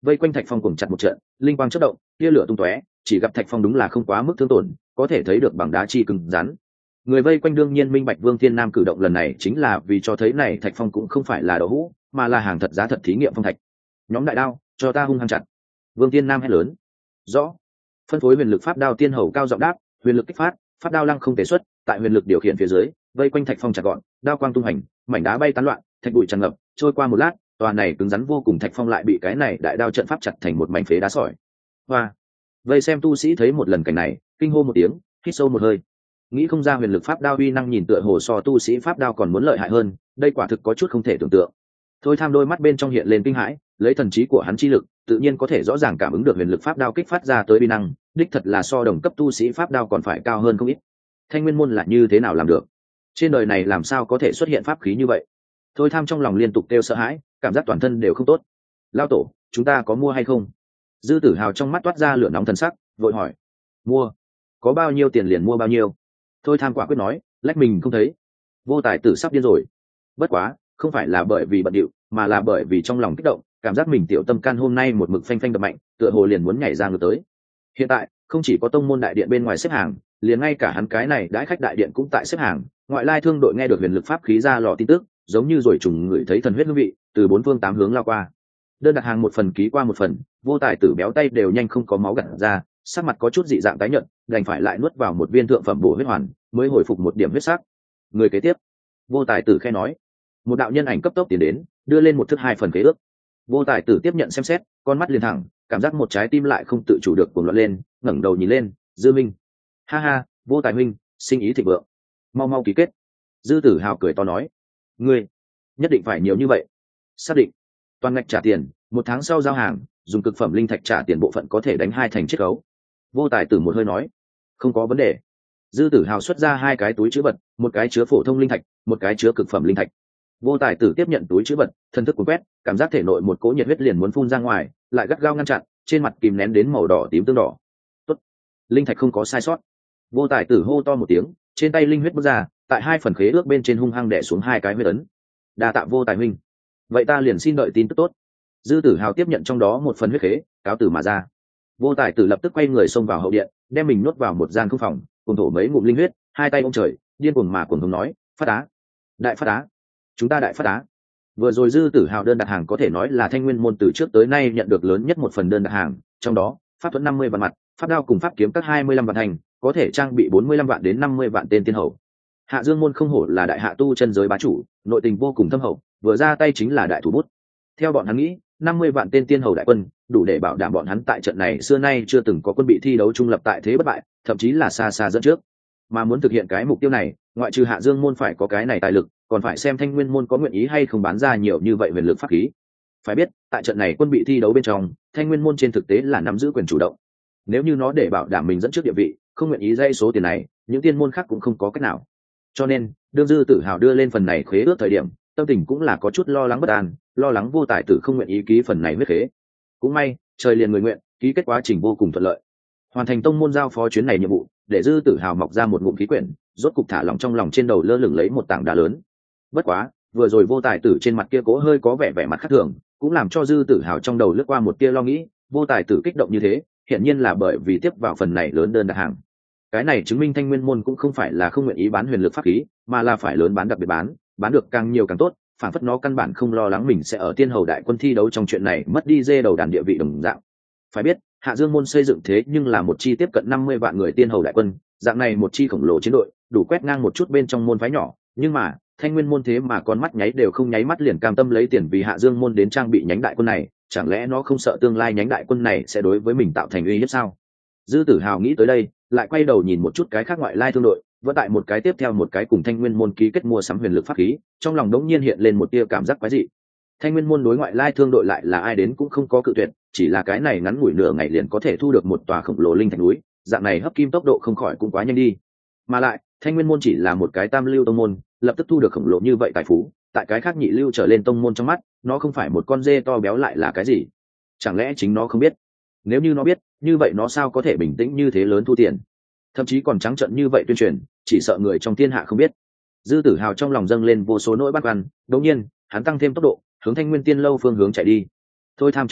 vây quanh Thạch Phong cùng chặt một trận, linh quang chớp động, tia lửa tung tóe, chỉ gặp Thạch Phong đúng là không quá mức thương tổn, có thể thấy được bằng đá chi cứng rắn. Người vây quanh đương nhiên minh bạch Vương Thiên Nam cử động lần này chính là vì cho thấy này Thạch Phong cũng không phải là đậu hũ, mà là hàng thật giá thật thí nghiệm phong thạch. Nhóm đại đao, cho ta hung hăng chặt. Vương Thiên Nam hét lớn. Rõ. Phân phối huyền lực pháp đao tiên hầu cao giọng đáp, huyền lực kích phát, pháp đao lăng không thể xuất, tại huyền lực điều khiển phía dưới, vây quanh Thạch Phong chặt gọn, đao quang tung hành, mảnh đá bay tán loạn, thạch bụi tràn ngập, trôi qua một lát, tòa này cứng rắn vô cùng Thạch Phong lại bị cái này đại đao trận pháp chặt thành một mảnh phế đá sỏi. Hoa. Vây xem tu sĩ thấy một lần cảnh này, kinh hô một tiếng, hít sâu một hơi. Nghĩ không ra huyền lực pháp đao uy năng nhìn tựa hồ so tu sĩ pháp đao còn muốn lợi hại hơn, đây quả thực có chút không thể tưởng tượng. Thôi Tham đôi mắt bên trong hiện lên kinh hãi, lấy thần trí của hắn chi lực, tự nhiên có thể rõ ràng cảm ứng được huyền lực pháp đao kích phát ra tới uy năng, đích thật là so đồng cấp tu sĩ pháp đao còn phải cao hơn không ít. Thanh Nguyên môn là như thế nào làm được? Trên đời này làm sao có thể xuất hiện pháp khí như vậy? Thôi Tham trong lòng liên tục kêu sợ hãi, cảm giác toàn thân đều không tốt. Lao tổ, chúng ta có mua hay không? Dư Tử Hào trong mắt toát ra lửa nóng thần sắc, vội hỏi. Mua? Có bao nhiêu tiền liền mua bao nhiêu? Thôi Tham quả quyết nói, lách mình không thấy. Vô Tài Tử sắp điên rồi. Bất quá, không phải là bởi vì bận điệu, mà là bởi vì trong lòng kích động, cảm giác mình tiểu tâm can hôm nay một mực phanh phanh đập mạnh, tựa hồ liền muốn nhảy ra ngược tới. Hiện tại, không chỉ có tông môn đại điện bên ngoài xếp hàng, liền ngay cả hắn cái này đãi khách đại điện cũng tại xếp hàng. Ngoại lai thương đội nghe được huyền lực pháp khí ra lò tin tức, giống như rồi trùng người thấy thần huyết hương vị, từ bốn phương tám hướng lao qua. Đơn đặt hàng một phần ký qua một phần, Vô Tài Tử béo tay đều nhanh không có máu gặt ra, sắc mặt có chút dị dạng tái nhợt, đành phải lại nuốt vào một viên thượng phẩm bổ huyết hoàn, mới hồi phục một điểm huyết sắc. Người kế tiếp, Vô Tài Tử khẽ nói. Một đạo nhân ảnh cấp tốc tiến đến, đưa lên một thước 2 phần khế ước. Vô Tài Tử tiếp nhận xem xét, con mắt liền thẳng, cảm giác một trái tim lại không tự chủ được cuồng loạn lên, ngẩng đầu nhìn lên, Dư Minh. Ha ha, Vô Tài huynh, sinh ý thịnh vượng, mau mau ký kết. Dư Tử Hào cười to nói, ngươi nhất định phải nhiều như vậy. Xác định. Toàn ngạch trả tiền, 1 tháng sau giao hàng, dùng cực phẩm linh thạch trả tiền bộ phận có thể đánh 2 thành chiết khấu. Vô Tài Tử một hơi nói, không có vấn đề. Dư Tử Hào xuất ra 2 cái túi chứa vật, một cái chứa phổ thông linh thạch, một cái chứa cực phẩm linh thạch. Vô Tài Tử tiếp nhận túi chứa vật, thân thức cuốn quét, cảm giác thể nội một cỗ nhiệt huyết liền muốn phun ra ngoài, lại gắt gao ngăn chặn, trên mặt kìm nén đến màu đỏ tím tương đỏ. Tốt, linh thạch không có sai sót. Vô Tài Tử hô to một tiếng, trên tay linh huyết bước ra, tại 2 phần khế ước bên trên hung hăng đè xuống 2 cái huyết ấn. Đa tạ Vô Tài huynh. Vậy ta liền xin đợi tin tức tốt. Dư Tử Hào tiếp nhận trong đó một phần huyết khế, cáo từ mà ra. Vô Tài Tử lập tức quay người xông vào hậu điện, đem mình nuốt vào một gian không phòng, cùng thổ mấy ngụm linh huyết, hai tay ôm trời, điên cuồng mà cuồng hống nói, phát á, đại phát á, chúng ta đại phát á. Vừa rồi Dư Tử Hào đơn đặt hàng có thể nói là Thanh Nguyên môn từ trước tới nay nhận được lớn nhất một phần đơn đặt hàng, trong đó pháp thuẫn 50 vạn mặt, pháp đao cùng pháp kiếm các 25 vạn thành, có thể trang bị 45 vạn đến 50 vạn tên tiên hầu. Hạ Dương môn không hổ là đại hạ tu chân giới bá chủ, nội tình vô cùng thâm hậu, vừa ra tay chính là đại thủ bút. Theo bọn hắn nghĩ, 50 vạn tên tiên hầu đại quân, đủ để bảo đảm bọn hắn tại trận này xưa nay chưa từng có quân bị thi đấu trung lập tại thế bất bại, thậm chí là xa xa dẫn trước. Mà muốn thực hiện cái mục tiêu này, ngoại trừ Hạ Dương môn phải có cái này tài lực, còn phải xem Thanh Nguyên môn có nguyện ý hay không bán ra nhiều như vậy huyền lực pháp khí. Phải biết, tại trận này quân bị thi đấu bên trong, Thanh Nguyên môn trên thực tế là nắm giữ quyền chủ động. Nếu như nó để bảo đảm mình dẫn trước địa vị, không nguyện ý dây số tiền này, những tiên môn khác cũng không có cách nào. Cho nên, đương Dư Tử Hào đưa lên phần này khế ước thời điểm, tâm tình cũng là có chút lo lắng bất an, lo lắng Vô Tài Tử không nguyện ý ký phần này huyết khế. Cũng may, trời liền người nguyện, ký kết quá trình vô cùng thuận lợi. Hoàn thành tông môn giao phó chuyến này nhiệm vụ, để Dư Tử Hào mọc ra một ngụm khí quyển, rốt cục thả lỏng trong lòng trên đầu lơ lửng lấy một tảng đá lớn. Bất quá, vừa rồi Vô Tài Tử trên mặt kia cố hơi có vẻ mặt khác thường, cũng làm cho Dư Tử Hào trong đầu lướt qua một tia lo nghĩ, Vô Tài Tử kích động như thế, hiển nhiên là bởi vì tiếp vào phần này lớn đơn đặt hàng. Cái này chứng minh Thanh Nguyên môn cũng không phải là không nguyện ý bán huyền lực pháp khí, mà là phải lớn bán đặc biệt bán được càng nhiều càng tốt, phản phất nó căn bản không lo lắng mình sẽ ở tiên hầu đại quân thi đấu trong chuyện này mất đi dê đầu đàn địa vị đồng dạng. Phải biết, Hạ Dương môn xây dựng thế nhưng là một chi tiếp cận 50 vạn người tiên hầu đại quân, dạng này một chi khổng lồ chiến đội, đủ quét ngang một chút bên trong môn phái nhỏ, nhưng mà, Thanh Nguyên môn thế mà con mắt nháy đều không nháy mắt liền cam tâm lấy tiền vì Hạ Dương môn đến trang bị nhánh đại quân này, chẳng lẽ nó không sợ tương lai nhánh đại quân này sẽ đối với mình tạo thành uy hiếp sao? Dư Tử Hào nghĩ tới đây, lại quay đầu nhìn một chút cái khác ngoại lai thương đội, vẫn tại một cái tiếp theo một cái cùng Thanh Nguyên môn ký kết mua sắm huyền lực pháp khí, trong lòng đống nhiên hiện lên một tia cảm giác quái dị. Thanh Nguyên môn đối ngoại lai thương đội lại là ai đến cũng không có cự tuyệt, chỉ là cái này ngắn ngủi nửa ngày liền có thể thu được một tòa khổng lồ linh thạch núi, dạng này hấp kim tốc độ không khỏi cũng quá nhanh đi. Mà lại, Thanh Nguyên môn chỉ là một cái tam lưu tông môn, lập tức thu được khổng lồ như vậy tài phú, tại cái khác nhị lưu trở lên tông môn trong mắt, nó không phải một con dê to béo lại là cái gì? Chẳng lẽ chính nó không biết? Nếu như nó biết, như vậy nó sao có thể bình tĩnh như thế lớn thu tiền, thậm chí còn trắng trợn như vậy tuyên truyền, chỉ sợ người trong thiên hạ không biết. Dư Tử Hào trong lòng dâng lên vô số nỗi băn khoăn, đột nhiên hắn tăng thêm tốc độ, hướng Thanh Nguyên Tiên lâu phương hướng chạy đi. Thôi Tham trong phòng,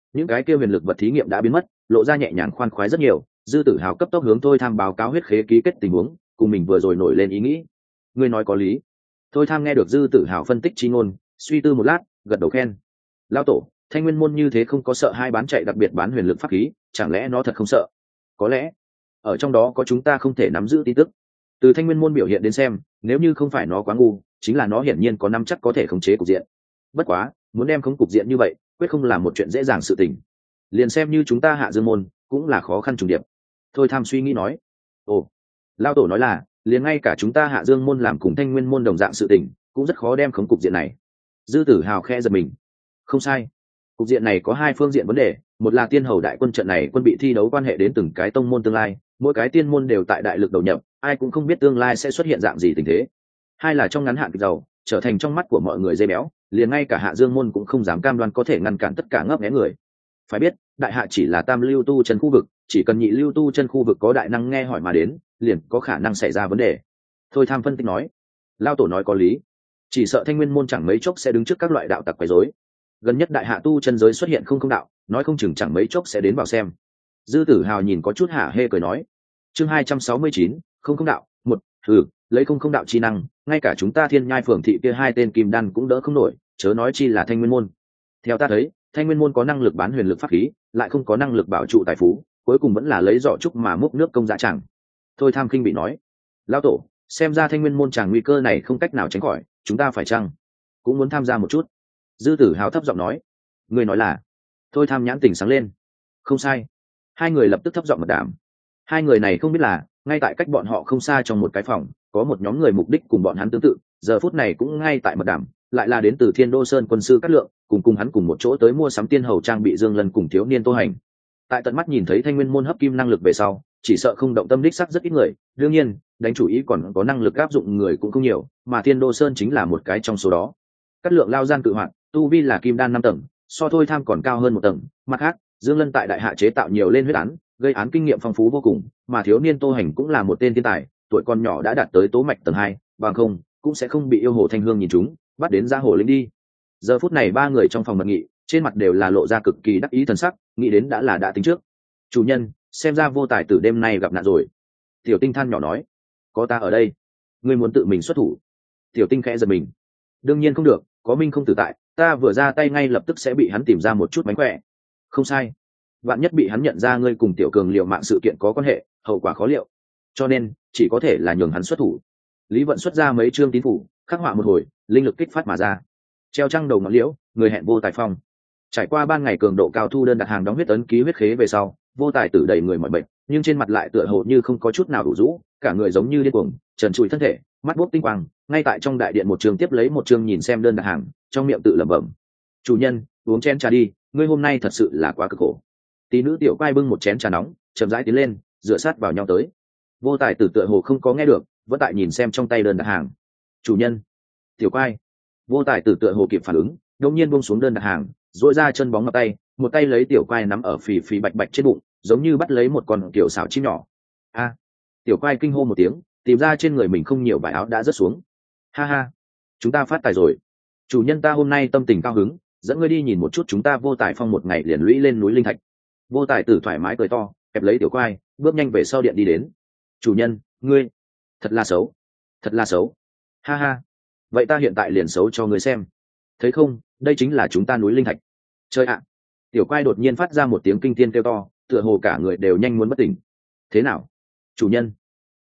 những cái kia huyền lực vật thí nghiệm đã biến mất, lộ ra nhẹ nhàng khoan khoái rất nhiều. Dư Tử Hào cấp tốc hướng Thôi Tham báo cáo huyết khế ký kết tình huống, cùng mình vừa rồi nổi lên ý nghĩ. Ngươi nói có lý. Thôi Tham nghe được Dư Tử Hào phân tích chi ngôn, suy tư một lát, gật đầu khen. Lão tổ, Thanh Nguyên môn như thế không có sợ hai bán chạy đặc biệt bán huyền lực pháp khí, chẳng lẽ nó thật không sợ? Có lẽ ở trong đó có chúng ta không thể nắm giữ tin tức. Từ Thanh Nguyên môn biểu hiện đến xem, nếu như không phải nó quá ngu, chính là nó hiển nhiên có nắm chắc có thể khống chế cục diện. Bất quá, muốn đem khống cục diện như vậy, quyết không là một chuyện dễ dàng sự tình. Liền xem như chúng ta Hạ Dương môn, cũng là khó khăn trùng điệp. Thôi Tham suy nghĩ nói. Ồ, Lão tổ nói là, liền ngay cả chúng ta Hạ Dương môn làm cùng Thanh Nguyên môn đồng dạng sự tình, cũng rất khó đem khống cục diện này. Dư Tử Hào khẽ giật mình. Không sai, cục diện này có hai phương diện vấn đề, một là tiên hầu đại quân trận này quân bị thi đấu quan hệ đến từng cái tông môn tương lai, mỗi cái tiên môn đều tại đại lực đầu nhập, ai cũng không biết tương lai sẽ xuất hiện dạng gì tình thế. Hai là trong ngắn hạn kịch giàu trở thành trong mắt của mọi người dây béo, liền ngay cả Hạ Dương môn cũng không dám cam đoan có thể ngăn cản tất cả ngấp nghé người. Phải biết, đại hạ chỉ là tam lưu tu chân khu vực, chỉ cần nhị lưu tu chân khu vực có đại năng nghe hỏi mà đến, liền có khả năng xảy ra vấn đề. Thôi Tham phân tích nói. Lao tổ nói có lý, chỉ sợ Thanh Nguyên môn chẳng mấy chốc sẽ đứng trước các loại đạo tặc quấy rối. Gần nhất đại hạ tu chân giới xuất hiện không đạo, nói không chừng chẳng mấy chốc sẽ đến vào xem. Dư Tử Hào nhìn có chút hả hê cười nói. Chương 269, không đạo một. Lấy không đạo chi năng, ngay cả chúng ta Thiên Nhai phường thị kia hai tên kim đan cũng đỡ không nổi, chớ nói chi là Thanh Nguyên môn. Theo ta thấy, Thanh Nguyên môn có năng lực bán huyền lực pháp khí, lại không có năng lực bảo trụ tài phú, cuối cùng vẫn là lấy giỏ trúc mà múc nước công dạ chẳng. Thôi Tham khinh bị nói. Lão tổ, xem ra Thanh Nguyên môn chàng nguy cơ này không cách nào tránh khỏi, chúng ta phải chăng cũng muốn tham gia một chút? Dư Tử Hào thấp giọng nói. Người nói là? Thôi Tham nhãn tỉnh sáng lên. Không sai. Hai người lập tức thấp giọng mật đảm. Hai người này không biết là, ngay tại cách bọn họ không xa trong một cái phòng, có một nhóm người mục đích cùng bọn hắn tương tự, giờ phút này cũng ngay tại mật đảm, lại là đến từ Thiên Đô Sơn quân sư Cát Lượng, cùng hắn cùng một chỗ tới mua sắm tiên hầu trang bị Dương Lân cùng thiếu niên Tô Hành. Tại tận mắt nhìn thấy Thanh Nguyên môn hấp kim năng lực về sau, chỉ sợ không động tâm đích sắc rất ít người, đương nhiên, đánh chủ ý còn có năng lực áp dụng người cũng không nhiều, mà Thiên Đô Sơn chính là một cái trong số đó. Cát Lượng lao gian cự hoạt, tu vi là kim đan 5 tầng, so Thôi Tham còn cao hơn một tầng, mặt khác, Dương Lân tại đại hạ chế tạo nhiều lên huyết án, gây án kinh nghiệm phong phú vô cùng, mà thiếu niên Tô Hành cũng là một tên thiên tài, tuổi còn nhỏ đã đạt tới tố mạch tầng 2, bằng không cũng sẽ không bị yêu hồ Thanh Hương nhìn chúng, bắt đến ra hồ linh đi. Giờ phút này ba người trong phòng mật nghị, trên mặt đều là lộ ra cực kỳ đắc ý thần sắc, nghĩ đến đã tính trước. Chủ nhân, xem ra Vô Tài Tử đêm nay gặp nạn rồi. Tiểu Tinh than nhỏ nói. Có ta ở đây, ngươi muốn tự mình xuất thủ? Tiểu Tinh khẽ giật mình. Đương nhiên không được, có Minh không tử tại, ta vừa ra tay ngay lập tức sẽ bị hắn tìm ra một chút mánh khỏe. Không sai, vạn nhất bị hắn nhận ra ngươi cùng Tiểu Cường liệu mạng sự kiện có quan hệ, hậu quả khó liệu, cho nên chỉ có thể là nhường hắn xuất thủ. Lý Vận xuất ra mấy chương tín phủ, khắc họa một hồi, linh lực kích phát mà ra. Treo trăng đầu ngọn liễu, người hẹn Vô Tài Phong. Trải qua ban ngày cường độ cao thu đơn đặt hàng đóng huyết ấn ký huyết khế về sau, Vô Tài Tử đầy người mọi bệnh, nhưng trên mặt lại tựa hồ như không có chút nào đủ rũ, cả người giống như điên cuồng, trần trụi thân thể, mắt buốc tinh quang, ngay tại trong đại điện một trường tiếp lấy một trường nhìn xem đơn đặt hàng, trong miệng tự lẩm bẩm. Chủ nhân, uống chén trà đi, ngươi hôm nay thật sự là quá cực khổ. Tí nữ Tiểu Quai bưng một chén trà nóng, chậm rãi tiến lên, dựa sát vào nhau tới. Vô Tài Tử tựa hồ không có nghe được, vẫn tại nhìn xem trong tay đơn đặt hàng. Chủ nhân. Tiểu Quai. Vô Tài Tử tựa hồ kịp phản ứng, đột nhiên buông xuống đơn đặt hàng, duỗi ra chân bóng ngọc tay, một tay lấy Tiểu Quai nắm ở phì phì bạch bạch trên bụng, giống như bắt lấy một con tiểu xảo chim nhỏ. A! Tiểu Quai kinh hô một tiếng, tìm ra trên người mình không nhiều vải áo đã rớt xuống. Ha ha, chúng ta phát tài rồi. Chủ nhân ta hôm nay tâm tình cao hứng, dẫn ngươi đi nhìn một chút chúng ta Vô Tài Phong một ngày liền lũy lên núi linh thạch. Vô Tài Tử thoải mái cười to, kẹp lấy Tiểu Quai, bước nhanh về sau điện đi đến. Chủ nhân, ngươi thật là xấu, thật là xấu. Ha ha, vậy ta hiện tại liền xấu cho ngươi xem. Thấy không, đây chính là chúng ta núi linh thạch. Chơi ạ! Tiểu Quai đột nhiên phát ra một tiếng kinh thiên kêu to, tựa hồ cả người đều nhanh muốn bất tỉnh. Thế nào? Chủ nhân,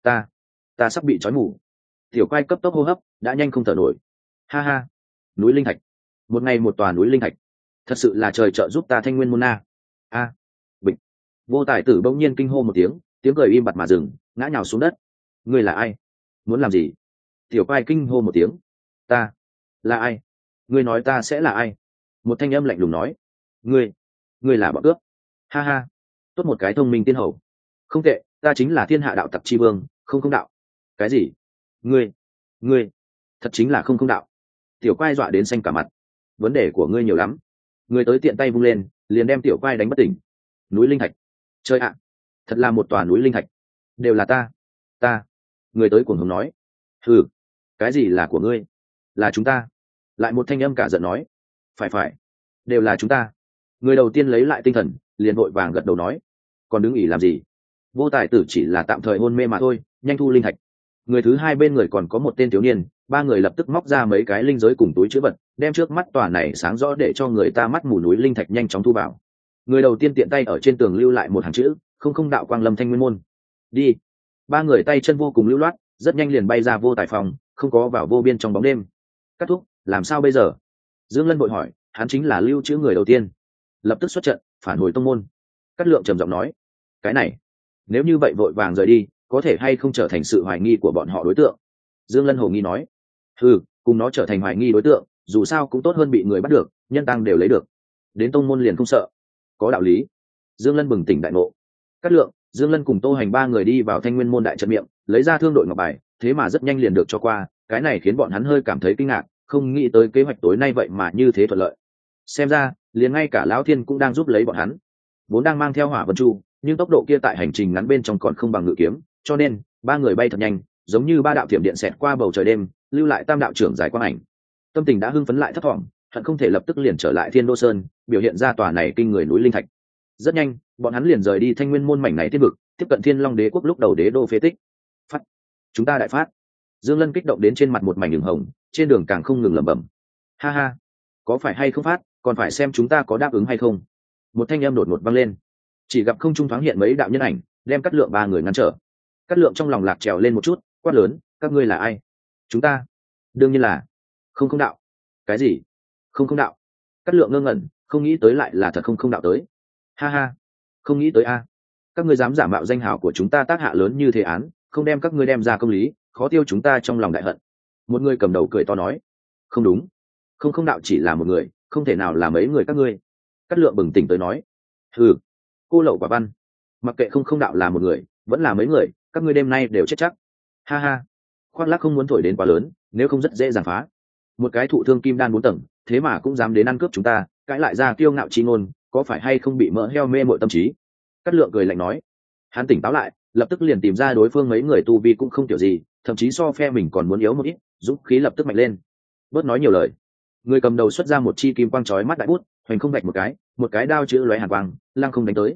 ta sắp bị trói mù. Tiểu Quai cấp tốc hô hấp, đã nhanh không thở nổi. Ha ha, núi linh thạch, một ngày một tòa núi linh thạch, thật sự là trời trợ giúp ta Thanh Nguyên môn na. A! Bịch! Vô Tài Tử bỗng nhiên kinh hô một tiếng, tiếng cười im bặt mà dừng, ngã nhào xuống đất. Ngươi là ai? Muốn làm gì? Tiểu Quai kinh hô một tiếng. Ta là ai? Ngươi nói ta sẽ là ai? Một thanh âm lạnh lùng nói. Ngươi là bọn cướp. Ha ha, tốt một cái thông minh tiên hầu. Không tệ, ta chính là thiên hạ đạo tặc chi vương, không đạo. Cái gì? Ngươi thật chính là không đạo. Tiểu Quai dọa đến xanh cả mặt. Vấn đề của ngươi nhiều lắm. Ngươi tới tiện tay vung lên, liền đem Tiểu Quai đánh bất tỉnh. Núi linh thạch. Chơi ạ, thật là một tòa núi linh thạch. Đều là ta. Người tới cuồng hống nói. Ừ, cái gì là của ngươi? Là chúng ta. Lại một thanh âm cả giận nói. Phải, đều là chúng ta. Người đầu tiên lấy lại tinh thần, liền vội vàng gật đầu nói, còn đứng ỉ làm gì? Vô tài tử chỉ là tạm thời hôn mê mà thôi, nhanh thu linh thạch. Người thứ hai bên người còn có một tên thiếu niên, ba người lập tức móc ra mấy cái linh giới cùng túi chữ vật, đem trước mắt tòa này sáng rõ để cho người ta mắt mù núi linh thạch nhanh chóng thu vào. Người đầu tiên tiện tay ở trên tường lưu lại một hàng chữ, không đạo quang lâm thanh nguyên môn. Đi. Ba người tay chân vô cùng lưu loát, rất nhanh liền bay ra vô tài phòng, không có vào vô biên trong bóng đêm. Cắt thúc, làm sao bây giờ? Dương Lân vội hỏi, hắn chính là lưu trữ người đầu tiên, lập tức xuất trận phản hồi tông môn. Cát Lượng trầm giọng nói, cái này nếu như vậy vội vàng rời đi, có thể hay không trở thành sự hoài nghi của bọn họ đối tượng? Dương Lân hồ nghi nói, cùng nó trở thành hoài nghi đối tượng, dù sao cũng tốt hơn bị người bắt được, nhân tăng đều lấy được, đến tông môn liền không sợ. Có đạo lý. Dương Lân bừng tỉnh đại ngộ. Cát Lượng, Dương Lân cùng Tô Hành ba người đi vào Thanh Nguyên môn đại trận miệng, lấy ra thương đội ngọc bài, thế mà rất nhanh liền được cho qua, cái này khiến bọn hắn hơi cảm thấy kinh ngạc, không nghĩ tới kế hoạch tối nay vậy mà như thế thuận lợi. Xem ra liền ngay cả Lão Thiên cũng đang giúp lấy bọn hắn. Vốn đang mang theo Hỏa Vân Chu, nhưng tốc độ kia tại hành trình ngắn bên trong còn không bằng ngự kiếm, cho nên ba người bay thật nhanh, giống như ba đạo thiểm điện xẹt qua bầu trời đêm, lưu lại tam đạo trưởng dài quang ảnh. Tâm tình đã hưng phấn lại thấp thỏm, hận không thể lập tức liền trở lại Thiên Đô Sơn, biểu hiện ra tòa này kinh người núi linh thạch. Rất nhanh, bọn hắn liền rời đi Thanh Nguyên môn mảnh này thiên vực, tiếp cận Thiên Long Đế quốc lúc đầu đế đô phế tích. Phát, chúng ta đại phát. Dương Lân kích động đến trên mặt một mảnh ửng hồng, trên đường càng không ngừng lẩm bẩm. Ha ha, có phải hay không phát, còn phải xem chúng ta có đáp ứng hay không. Một thanh âm đột ngột vang lên, chỉ gặp không trung thoáng hiện mấy đạo nhân ảnh, đem Cát Lượng ba người ngăn trở. Cát Lượng trong lòng lạc trèo lên một chút, quát lớn, các ngươi là ai? Chúng ta đương nhiên là không đạo. Cái gì không đạo? Cát Lượng ngơ ngẩn, không nghĩ tới lại là thật không đạo tới. Ha ha, không nghĩ tới a. Các ngươi dám giả mạo danh hào của chúng ta, tác hạ lớn như thế án, không đem các ngươi đem ra công lý, khó tiêu chúng ta trong lòng đại hận. Một người cầm đầu cười to nói, không đúng, không đạo chỉ là một người, không thể nào là mấy người các ngươi. Cát Lượng bừng tỉnh tới nói, cô lậu quả văn, mặc kệ không đạo là một người vẫn là mấy người, các ngươi đêm nay đều chết chắc. Ha ha, khoác lác không muốn thổi đến quá lớn, nếu không rất dễ dàng phá. Một cái thụ thương kim đan 4 tầng, thế mà cũng dám đến ăn cướp chúng ta, cãi lại ra kiêu ngạo chi ngôn, có phải hay không bị mỡ heo mê mội tâm trí? Cát Lượng cười lạnh nói. Hắn tỉnh táo lại, lập tức liền tìm ra đối phương mấy người tu vi cũng không kiểu gì, thậm chí so phe mình còn muốn yếu một ít, dũng khí lập tức mạnh lên. Bớt nói nhiều lời. Người cầm đầu xuất ra một chi kim quang chói mắt đại bút, hoành không vạch một cái đao chữ lóe hàn quang, lăng không đánh tới.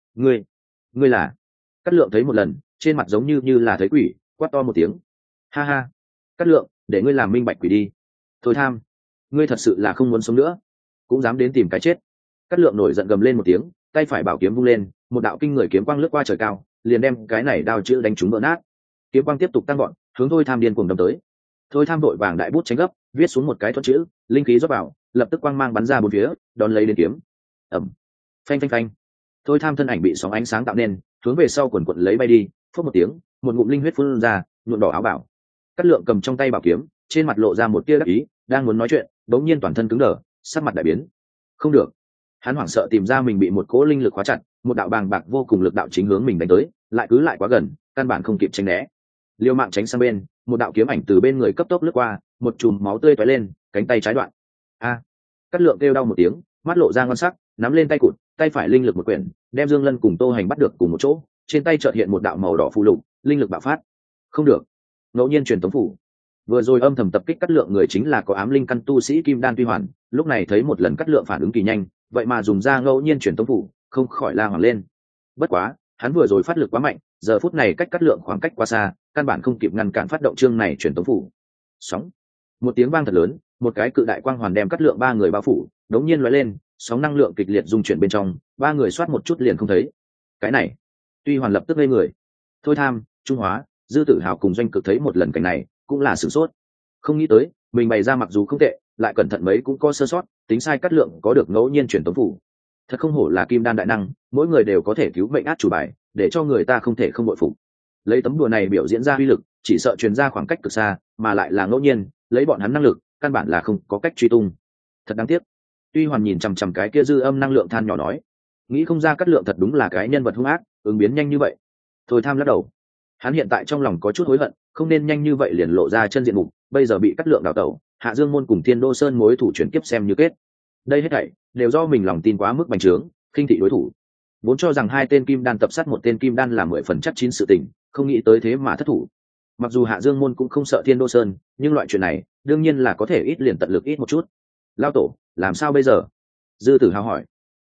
Ngươi là? Cát Lượng thấy một lần, trên mặt giống như là thấy quỷ, quát to một tiếng. Ha ha, Cát Lượng, để ngươi làm minh bạch quỷ đi. Thôi tham, ngươi thật sự là không muốn sống nữa, cũng dám đến tìm cái chết. Cát Lượng nổi giận gầm lên một tiếng, tay phải bảo kiếm vung lên, một đạo kinh người kiếm quang lướt qua trời cao, liền đem cái này đao chữ đánh trúng vỡ nát. Kiếm quang tiếp tục tăng gọn, hướng Thôi Tham điên cuồng đâm tới. Thôi Tham đội vàng đại bút tránh gấp, viết xuống một cái thuận chữ, linh khí rót vào, lập tức quang mang bắn ra bốn phía, đón lấy đến kiếm. Ầm, phanh phanh phanh. Thôi Tham thân ảnh bị sóng ánh sáng tạo nên, hướng về sau quần quật lấy bay đi, phốc một tiếng, một ngụm linh huyết phun ra, nhuộm đỏ áo bảo. Cát Lượng cầm trong tay bảo kiếm, trên mặt lộ ra một tia đắc ý, đang muốn nói chuyện, bỗng nhiên toàn thân cứng đờ, sắc mặt đại biến. Không được. Hắn hoảng sợ tìm ra mình bị một cỗ linh lực khóa chặt, một đạo bàng bạc vô cùng lực đạo chính hướng mình đánh tới, lại cứ lại quá gần, căn bản không kịp tránh né. Liêu mạng tránh sang bên, một đạo kiếm ảnh từ bên người cấp tốc lướt qua, một chùm máu tươi tóe lên, cánh tay trái đoạn. A! Cát Lượng kêu đau một tiếng, mắt lộ ra ngon sắc, nắm lên tay cụt, tay phải linh lực một quyển, đem Dương Lân cùng Tô Hành bắt được cùng một chỗ, trên tay chợt hiện một đạo màu đỏ phù lục, linh lực bạo phát. Không được. Ngẫu nhiên truyền tống phủ. Vừa rồi âm thầm tập kích Cát Lượng người chính là có ám linh căn tu sĩ Kim Đan Tuy Hoàn, lúc này thấy một lần Cát Lượng phản ứng kỳ nhanh, vậy mà dùng ra ngẫu nhiên truyền tống phủ, không khỏi la hoảng lên. Bất quá, hắn vừa rồi phát lực quá mạnh, giờ phút này cách Cát Lượng khoảng cách quá xa, căn bản không kịp ngăn cản phát động chương này truyền tống phủ. Sóng. Một tiếng vang thật lớn, một cái cự đại quang hoàn đem Cát Lượng ba người bao phủ, đống nhiên lóe lên, sóng năng lượng kịch liệt dung chuyển bên trong, ba người xoát một chút liền không thấy. Cái này, Tuy Hoàn lập tức ngây người. Thôi Tham, Trung Hóa, Dư Tử Hào cùng Doanh Cực thấy một lần cảnh này, cũng là sửng sốt. Không nghĩ tới, mình bày ra mặc dù không tệ, lại cẩn thận mấy cũng có sơ sót, tính sai Cát Lượng có được ngẫu nhiên chuyển tống phủ. Thật không hổ là Kim Đan đại năng, mỗi người đều có thể cứu mệnh át chủ bài, để cho người ta không thể không bội phục. Lấy tấm đùa này biểu diễn ra uy lực, chỉ sợ truyền ra khoảng cách cực xa, mà lại là ngẫu nhiên, lấy bọn hắn năng lực, căn bản là không có cách truy tung. Thật đáng tiếc. Tuy Hoàn nhìn chằm chằm cái kia dư âm năng lượng than nhỏ nói, nghĩ không ra Cát Lượng thật đúng là cái nhân vật hung ác, ứng biến nhanh như vậy. Thôi Tham lắc đầu. Hắn hiện tại trong lòng có chút hối hận, không nên nhanh như vậy liền lộ ra chân diện mục, bây giờ bị Cát Lượng đào tẩu, Hạ Dương môn cùng Thiên Đô Sơn mối thủ chuyển kiếp xem như kết. Đây hết thảy đều do mình lòng tin quá mức bành trướng, khinh thị đối thủ. Vốn cho rằng hai tên kim đan tập sát một tên kim đan là 10 phần chắc chín sự tình, không nghĩ tới thế mà thất thủ. Mặc dù Hạ Dương môn cũng không sợ Thiên Đô Sơn, nhưng loại chuyện này, đương nhiên là có thể ít liền tận lực ít một chút. Lao tổ, làm sao bây giờ? Dư Tử Hào hỏi.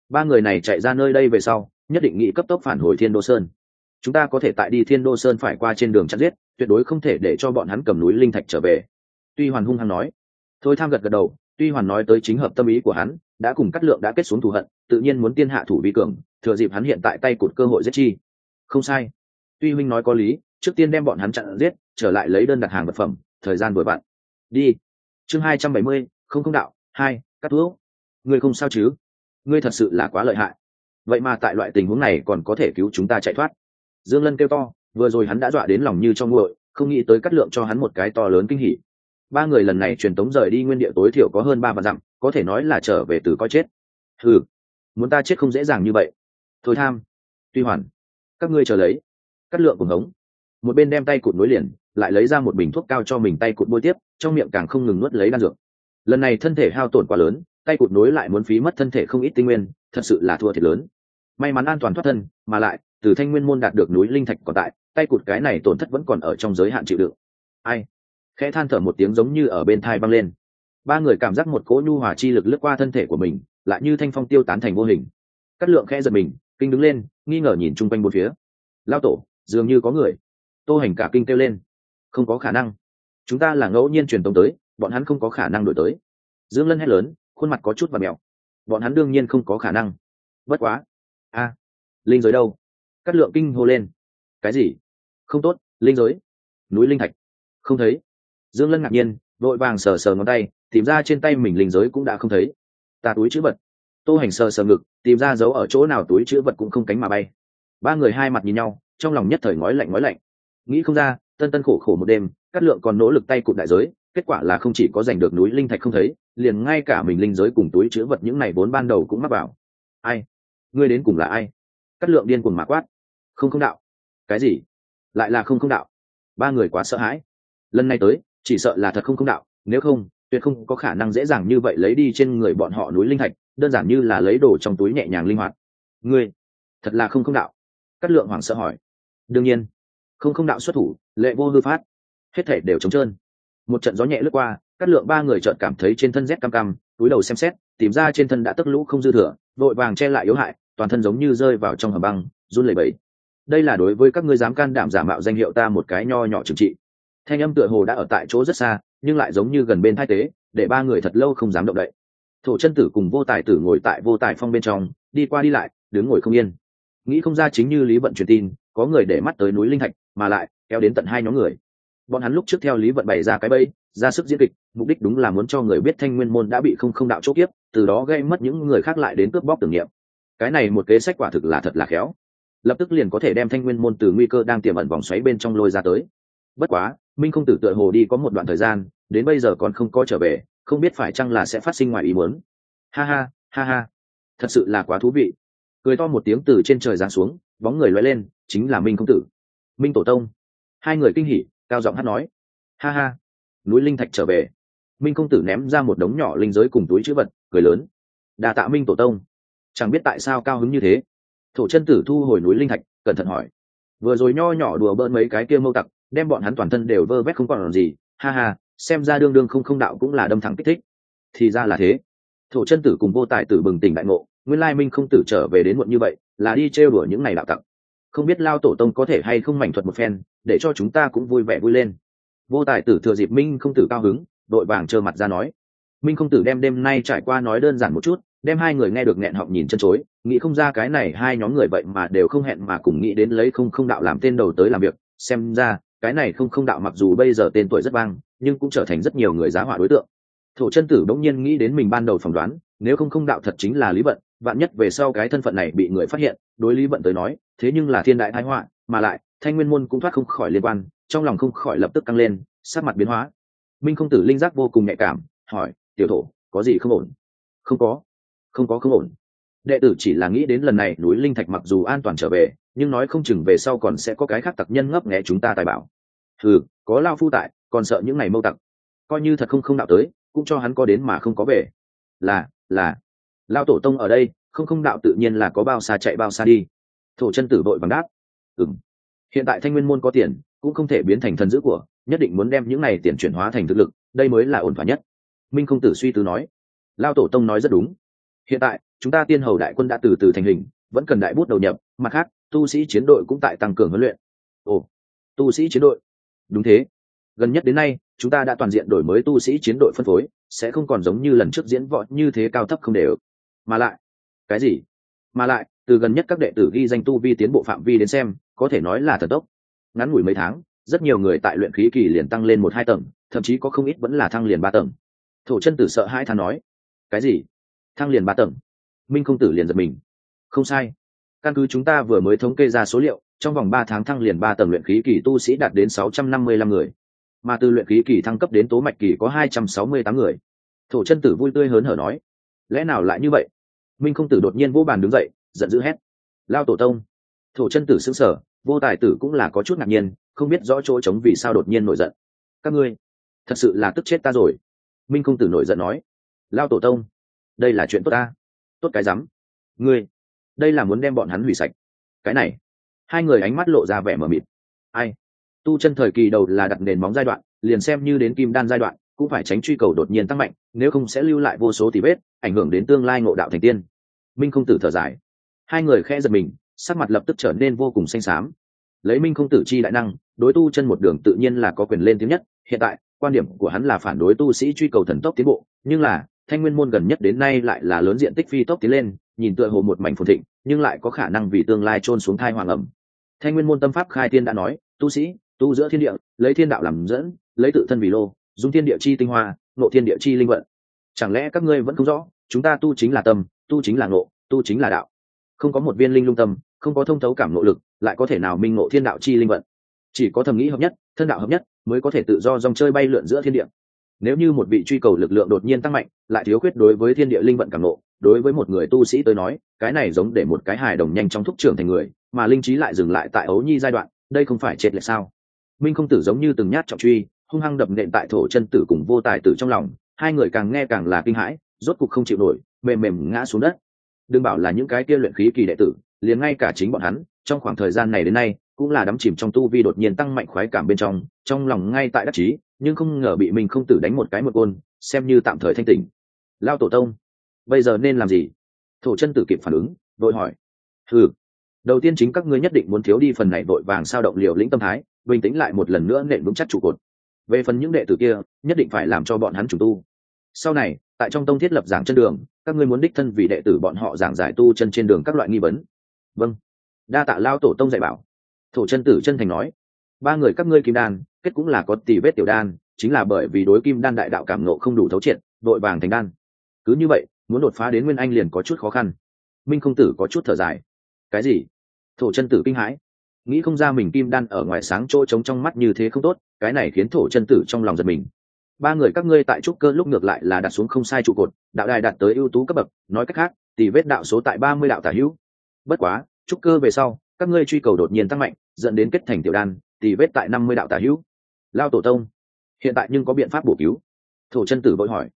Ba người này chạy ra nơi đây về sau nhất định nghĩ cấp tốc phản hồi Thiên Đô Sơn. Chúng ta có thể tại đi Thiên Đô Sơn phải qua trên đường chặn giết, tuyệt đối không thể để cho bọn hắn cầm núi linh thạch trở về. Tuy Hoàn hung hăng nói. Thôi Tham gật gật đầu, Tuy Hoàn nói tới chính hợp tâm ý của hắn, đã cùng Cát Lượng đã kết xuống thù hận, tự nhiên muốn tiên hạ thủ vi cường, thừa dịp hắn hiện tại tay cụt cơ hội giết chi. Không sai. Tuy huynh nói có lý, trước tiên đem bọn hắn chặn giết, trở lại lấy đơn đặt hàng vật phẩm, thời gian vừa vặn. Đi. Chương 270, không đạo, 2, Cát Thuốc. Ngươi không sao chứ? Ngươi thật sự là quá lợi hại. Vậy mà tại loại tình huống này còn có thể cứu chúng ta chạy thoát. Dương Lân kêu to, vừa rồi hắn đã dọa đến lòng như cho nguội, không nghĩ tới Cát Lượng cho hắn một cái to lớn kinh hỉ. Ba người lần này truyền tống rời đi nguyên địa tối thiểu có hơn 3 vạn dặm, có thể nói là trở về từ coi chết. Hừ, muốn ta chết không dễ dàng như vậy. Thôi Tham, Tuy Hoàn, các ngươi chờ lấy. Cát Lượng cùng hống, một bên đem tay cụt nối liền, lại lấy ra một bình thuốc cao cho mình tay cụt bôi tiếp, trong miệng càng không ngừng nuốt lấy đan dược. Lần này thân thể hao tổn quá lớn, tay cụt nối lại muốn phí mất thân thể không ít tinh nguyên, thật sự là thua thiệt lớn. May mắn an toàn thoát thân, mà lại từ Thanh Nguyên môn đạt được núi linh thạch còn tại, tay cụt cái này tổn thất vẫn còn ở trong giới hạn chịu đựng. Ai? Khẽ than thở một tiếng giống như ở bên thai văng lên. Ba người cảm giác một cỗ nhu hòa chi lực lướt qua thân thể của mình, lại như thanh phong tiêu tán thành vô hình. Cát Lượng khẽ giật mình, kinh đứng lên, nghi ngờ nhìn chung quanh bốn phía. Lao tổ, dường như có người. Tô Hành cả kinh kêu lên. Không có khả năng. Chúng ta là ngẫu nhiên truyền tống tới, bọn hắn không có khả năng đổi tới. Dương Lân hét lớn, khuôn mặt có chút vặn mèo. Bọn hắn đương nhiên không có khả năng. Bất quá. A, linh giới đâu? Cát Lượng kinh hô lên. Cái gì? Không tốt, linh giới. Núi linh thạch. Không thấy. Dương Lân ngạc nhiên, vội vàng sờ sờ ngón tay, tìm ra trên tay mình linh giới cũng đã không thấy. Ta túi trữ vật. Tô Hành sờ sờ ngực, tìm ra dấu ở chỗ nào túi trữ vật cũng không cánh mà bay. Ba người hai mặt nhìn nhau, trong lòng nhất thời ngói lạnh ngói lạnh. Nghĩ không ra, tân tân khổ khổ một đêm, Cát Lượng còn nỗ lực tay cụt đại giới, kết quả là không chỉ có giành được núi linh thạch không thấy, liền ngay cả mình linh giới cùng túi trữ vật những này vốn ban đầu cũng mắc vào. Ai? Ngươi đến cùng là ai? Cát Lượng điên cuồng mà quát. Không đạo. Cái gì? Lại là không đạo. Ba người quá sợ hãi. Lần này tới, chỉ sợ là thật không đạo, nếu không tuyệt không có khả năng dễ dàng như vậy lấy đi trên người bọn họ núi linh thạch, đơn giản như là lấy đồ trong túi nhẹ nhàng linh hoạt. Ngươi thật là không đạo. Cát Lượng hoảng sợ hỏi. Đương nhiên không đạo xuất thủ, lệ vô hư phát, hết thảy đều trống trơn. Một trận gió nhẹ lướt qua, Cát Lượng ba người chợt cảm thấy trên thân rét cam cam, túi đầu xem xét, tìm ra trên thân đã tấc lũ không dư thừa, vội vàng che lại yếu hại, toàn thân giống như rơi vào trong hầm băng, run lẩy bẩy. Đây là đối với các ngươi dám can đảm giả mạo danh hiệu ta một cái nho nhỏ trừng trị. Thanh âm tựa hồ đã ở tại chỗ rất xa, nhưng lại giống như gần bên thai tế, để ba người thật lâu không dám động đậy. Thổ Chân Tử cùng Vô Tài Tử ngồi tại Vô Tài Phong bên trong, đi qua đi lại, đứng ngồi không yên. Nghĩ không ra chính như Lý Vận truyền tin, có người để mắt tới núi linh thạch, mà lại kéo đến tận hai nhóm người. Bọn hắn lúc trước theo Lý Vận bày ra cái bẫy, ra sức diễn kịch, mục đích đúng là muốn cho người biết Thanh Nguyên môn đã bị không đạo chỗ kiếp, từ đó gây mất những người khác lại đến cướp bóc tưởng niệm. Cái này một kế sách quả thực là thật là khéo, lập tức liền có thể đem Thanh Nguyên môn từ nguy cơ đang tiềm ẩn vòng xoáy bên trong lôi ra tới. Bất quá, Minh Không Tử tựa hồ đi có một đoạn thời gian, đến bây giờ còn không có trở về, không biết phải chăng là sẽ phát sinh ngoài ý muốn. Ha ha, ha ha, thật sự là quá thú vị. Cười to một tiếng từ trên trời giáng xuống, bóng người lóe lên, chính là Minh Không Tử, Minh Tổ Tông. Hai người kinh hỉ, cao giọng hát nói. Ha ha, núi linh thạch trở về. Minh Công Tử ném ra một đống nhỏ linh giới cùng túi trữ vật, cười lớn. Đa tạ Minh Tổ Tông. Chẳng biết tại sao cao hứng như thế. Thổ Chân Tử thu hồi núi linh thạch, cẩn thận hỏi. Vừa rồi nho nhỏ đùa bỡn mấy cái kia mâu tặc, đem bọn hắn toàn thân đều vơ vét không còn làm gì. Ha ha, xem ra đương đương không đạo cũng là đâm thẳng kích thích. Thì ra là thế. Thổ Chân Tử cùng Vô Tài Tử bừng tỉnh đại ngộ, nguyên lai Minh Không Tử trở về đến muộn như vậy, là đi trêu đùa những này đạo tặc. Không biết Lao Tổ Tông có thể hay không mảnh thuật một phen, để cho chúng ta cũng vui vẻ vui lên. Vô Tài Tử thừa dịp Minh Không Tử cao hứng, đội vàng trơ mặt ra nói. Minh Không Tử đem đêm nay trải qua nói đơn giản một chút, đem hai người nghe được nghẹn họng nhìn chân chối, nghĩ không ra cái này hai nhóm người vậy mà đều không hẹn mà cùng nghĩ đến lấy không đạo làm tên đầu tới làm việc. Xem ra cái này không đạo mặc dù bây giờ tên tuổi rất vang, nhưng cũng trở thành rất nhiều người giá họa đối tượng. Thổ Chân Tử đống nhiên nghĩ đến mình ban đầu phỏng đoán, nếu không đạo thật chính là Lý Vận, vạn nhất về sau cái thân phận này bị người phát hiện, đối Lý Vận tới nói, thế nhưng là thiên đại tai họa, mà lại Thanh Nguyên môn cũng thoát không khỏi liên quan, trong lòng không khỏi lập tức căng lên, sắc mặt biến hóa. Minh Không Tử linh giác vô cùng nhạy cảm, hỏi, tiểu thổ, có gì không ổn? Không có không ổn. Đệ tử chỉ là nghĩ đến lần này núi linh thạch mặc dù an toàn trở về, nhưng nói không chừng về sau còn sẽ có cái khác tặc nhân ngấp nghé chúng ta tài bảo. Có lao phu tại, còn sợ những ngày mâu tặc. Coi như thật không đạo tới, cũng cho hắn có đến mà không có về. Là Lao Tổ Tông ở đây, không đạo tự nhiên là có bao xa chạy bao xa đi. Thổ Chân Tử vội vàng đáp. Hiện tại Thanh Nguyên môn có tiền, cũng không thể biến thành thần dữ của, nhất định muốn đem những này tiền chuyển hóa thành thực lực, đây mới là ổn thỏa nhất. Minh Không Tử suy tư nói. Lao Tổ Tông nói rất đúng. Hiện tại chúng ta tiên hầu đại quân đã từ từ thành hình, vẫn cần đại bút đầu nhập, mặt khác tu sĩ chiến đội cũng tại tăng cường huấn luyện. Ồ, tu sĩ chiến đội? Đúng thế, gần nhất đến nay chúng ta đã toàn diện đổi mới tu sĩ chiến đội phân phối, sẽ không còn giống như lần trước diễn võ như thế cao thấp không đều. Mà lại, cái gì? Mà lại từ gần nhất các đệ tử ghi danh tu vi tiến bộ phạm vi đến xem, có thể nói là thần tốc. Ngắn ngủi mấy tháng, rất nhiều người tại luyện khí kỳ liền tăng lên 1-2 tầng, thậm chí có không ít vẫn là thăng liền 3 tầng. Thổ chân tử sợ hãi than nói: cái gì? Thăng liền 3 tầng? Minh không tử liền giật mình. Không sai, căn cứ chúng ta vừa mới thống kê ra số liệu, trong vòng 3 tháng thăng liền 3 tầng luyện khí kỳ tu sĩ đạt đến 655 người, mà từ luyện khí kỳ thăng cấp đến tố mạch kỳ có 268 người. Thổ chân tử vui tươi hớn hở nói: lẽ nào lại như vậy? Minh không tử đột nhiên vỗ bàn đứng dậy, giận dữ hét: lao tổ tông! Thổ chân tử sững sờ, vô tài tử cũng là có chút ngạc nhiên, không biết rõ chỗ trống vì sao đột nhiên nổi giận. Các ngươi thật sự là tức chết ta rồi. Minh không tử nổi giận nói: lao tổ tông, đây là chuyện tốt ta. Tốt cái rắm. Ngươi đây là muốn đem bọn hắn hủy sạch. Cái này, hai người ánh mắt lộ ra vẻ mờ mịt. Ai? Tu chân thời kỳ đầu là đặt nền móng giai đoạn, liền xem như đến kim đan giai đoạn cũng phải tránh truy cầu đột nhiên tăng mạnh, nếu không sẽ lưu lại vô số tỉ vết, ảnh hưởng đến tương lai ngộ đạo thành tiên. Minh không tử thở dài. Hai người khẽ giật mình, sắc mặt lập tức trở nên vô cùng xanh xám. Lấy Minh không tử chi đại năng, đối tu chân một đường tự nhiên là có quyền lên tiếng nhất. Hiện tại quan điểm của hắn là phản đối tu sĩ truy cầu thần tốc tiến bộ, nhưng là Thanh Nguyên môn gần nhất đến nay lại là lớn diện tích phi tốc tiến lên, nhìn tựa hồ một mảnh phồn thịnh, nhưng lại có khả năng vì tương lai trôn xuống thai hoàng ẩm. Thanh Nguyên môn tâm pháp khai thiên đã nói, tu sĩ tu giữa thiên địa, lấy thiên đạo làm dẫn, lấy tự thân vì lô, dùng thiên địa chi tinh hoa, ngộ thiên địa chi linh vận. Chẳng lẽ các ngươi vẫn không rõ, chúng ta tu chính là tâm, tu chính là ngộ, tu chính là đạo. Không có một viên linh lung tâm, không có thông thấu cảm ngộ lực, lại có thể nào minh ngộ thiên đạo chi linh vận? Chỉ có thầm nghĩ hợp nhất, thân đạo hợp nhất, mới có thể tự do dòng chơi bay lượn giữa thiên địa. Nếu như một vị truy cầu lực lượng đột nhiên tăng mạnh, lại thiếu khuyết đối với thiên địa linh vận cảm ngộ, đối với một người tu sĩ tới nói, cái này giống để một cái hài đồng nhanh chóng thúc trưởng thành người, mà linh trí lại dừng lại tại ấu nhi giai đoạn, đây không phải chết lệch sao? Minh không tử giống như từng nhát trọng truy, hung hăng đập nện tại thổ chân tử cùng vô tài tử trong lòng, hai người càng nghe càng là kinh hãi, rốt cục không chịu nổi, mềm mềm ngã xuống đất. Đừng bảo là những cái kia luyện khí kỳ đệ tử, liền ngay cả chính bọn hắn, trong khoảng thời gian này đến nay, cũng là đắm chìm trong tu vi đột nhiên tăng mạnh khoái cảm bên trong, trong lòng ngay tại đắc chí, nhưng không ngờ bị mình không tử đánh một cái một côn, xem như tạm thời thanh tỉnh. Lao tổ tông, bây giờ nên làm gì? Thổ chân tử kịp phản ứng, vội hỏi. Đầu tiên chính các ngươi nhất định muốn thiếu đi phần này vội vàng sao động liều lĩnh tâm thái, bình tĩnh lại một lần nữa nện vững chắc trụ cột. Về phần những đệ tử kia, nhất định phải làm cho bọn hắn trùng tu. Sau này, tại trong tông thiết lập giảng chân đường, các ngươi muốn đích thân vì đệ tử bọn họ giảng giải tu chân trên đường các loại nghi vấn. Vâng, đa tạ lao tổ tông dạy bảo. Thổ chân tử chân thành nói. Ba người các ngươi kim đan, kết cũng là có tỉ vết tiểu đan, chính là bởi vì đối kim đan đại đạo cảm nộ không đủ thấu triệt, vội vàng thành đan. Cứ như vậy, muốn đột phá đến nguyên anh liền có chút khó khăn. Minh không tử có chút thở dài. Cái gì? Thổ chân tử kinh hãi, nghĩ không ra mình kim đan ở ngoài sáng chỗ trống trong mắt như thế không tốt, cái này khiến thổ chân tử trong lòng giật mình. Ba người các ngươi tại trúc cơ lúc ngược lại là đặt xuống không sai trụ cột, đạo đài đạt tới ưu tú cấp bậc, nói cách khác tỷ vết đạo số tại 30 đạo tả hữu. Bất quá trúc cơ về sau, các ngươi truy cầu đột nhiên tăng mạnh, dẫn đến kết thành tiểu đan, tỷ vết tại 50 đạo tả hữu. Lao tổ tông, hiện tại nhưng có biện pháp bổ cứu? Thổ chân tử vội hỏi.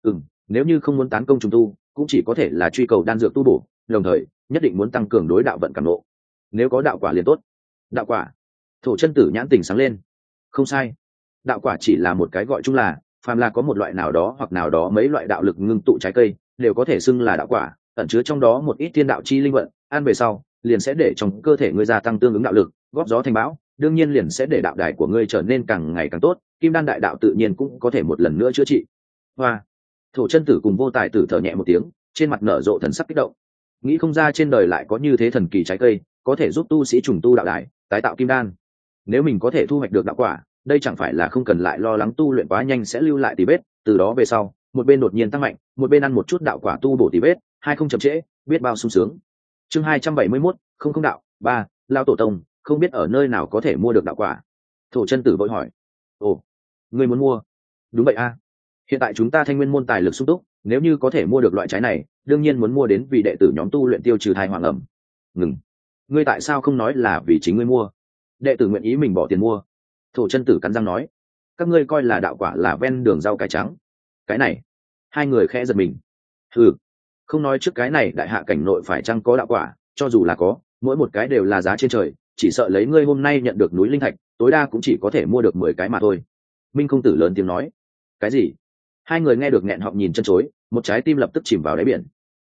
Nếu như không muốn tán công trùng tu, cũng chỉ có thể là truy cầu đan dược tu bổ, đồng thời nhất định muốn tăng cường đối đạo vận cảm nộ. Nếu có đạo quả liền tốt. Đạo quả? Thổ chân tử nhãn tình sáng lên. Không sai, đạo quả chỉ là một cái gọi chung là, phàm là có một loại nào đó hoặc nào đó mấy loại đạo lực ngưng tụ trái cây, đều có thể xưng là đạo quả, ẩn chứa trong đó một ít thiên đạo chi linh vận, ăn về sau liền sẽ để trong cơ thể ngươi gia tăng tương ứng đạo lực, góp gió thành bão, đương nhiên liền sẽ để đạo đài của ngươi trở nên càng ngày càng tốt, kim đan đại đạo tự nhiên cũng có thể một lần nữa chữa trị. Hoa! Thổ chân tử cùng vô tài tử thở nhẹ một tiếng, trên mặt nở rộ thần sắc kích động. Nghĩ không ra trên đời lại có như thế thần kỳ trái cây, có thể giúp tu sĩ trùng tu đạo đài, tái tạo kim đan. Nếu mình có thể thu hoạch được đạo quả, đây chẳng phải là không cần lại lo lắng tu luyện quá nhanh sẽ lưu lại tỉ vết, từ đó về sau, một bên đột nhiên tăng mạnh, một bên ăn một chút đạo quả tu bổ tỉ vết, hai không chậm trễ, biết bao sung sướng. Chương 271, không đạo, 3, lao tổ tông, không biết ở nơi nào có thể mua được đạo quả. Thổ chân tử vội hỏi. Ồ, ngươi muốn mua? Đúng vậy a. Hiện tại chúng ta Thanh Nguyên môn tài lực sung túc, nếu như có thể mua được loại trái này, đương nhiên muốn mua đến vì đệ tử nhóm tu luyện tiêu trừ thai hoàng ẩm. Ngừng. Ngươi tại sao không nói là vì chính ngươi mua? Đệ tử nguyện ý mình bỏ tiền mua. Thổ chân tử cắn răng nói. Các ngươi coi là đạo quả là ven đường rau cải trắng. Cái này, hai người khẽ giật mình. Không nói trước cái này đại hạ cảnh nội phải chăng có đạo quả, cho dù là có, mỗi một cái đều là giá trên trời, chỉ sợ lấy ngươi hôm nay nhận được núi linh thạch, tối đa cũng chỉ có thể mua được 10 cái mà thôi. Minh công tử lớn tiếng nói. Cái gì? Hai người nghe được nghẹn họng nhìn chân chối, một trái tim lập tức chìm vào đáy biển.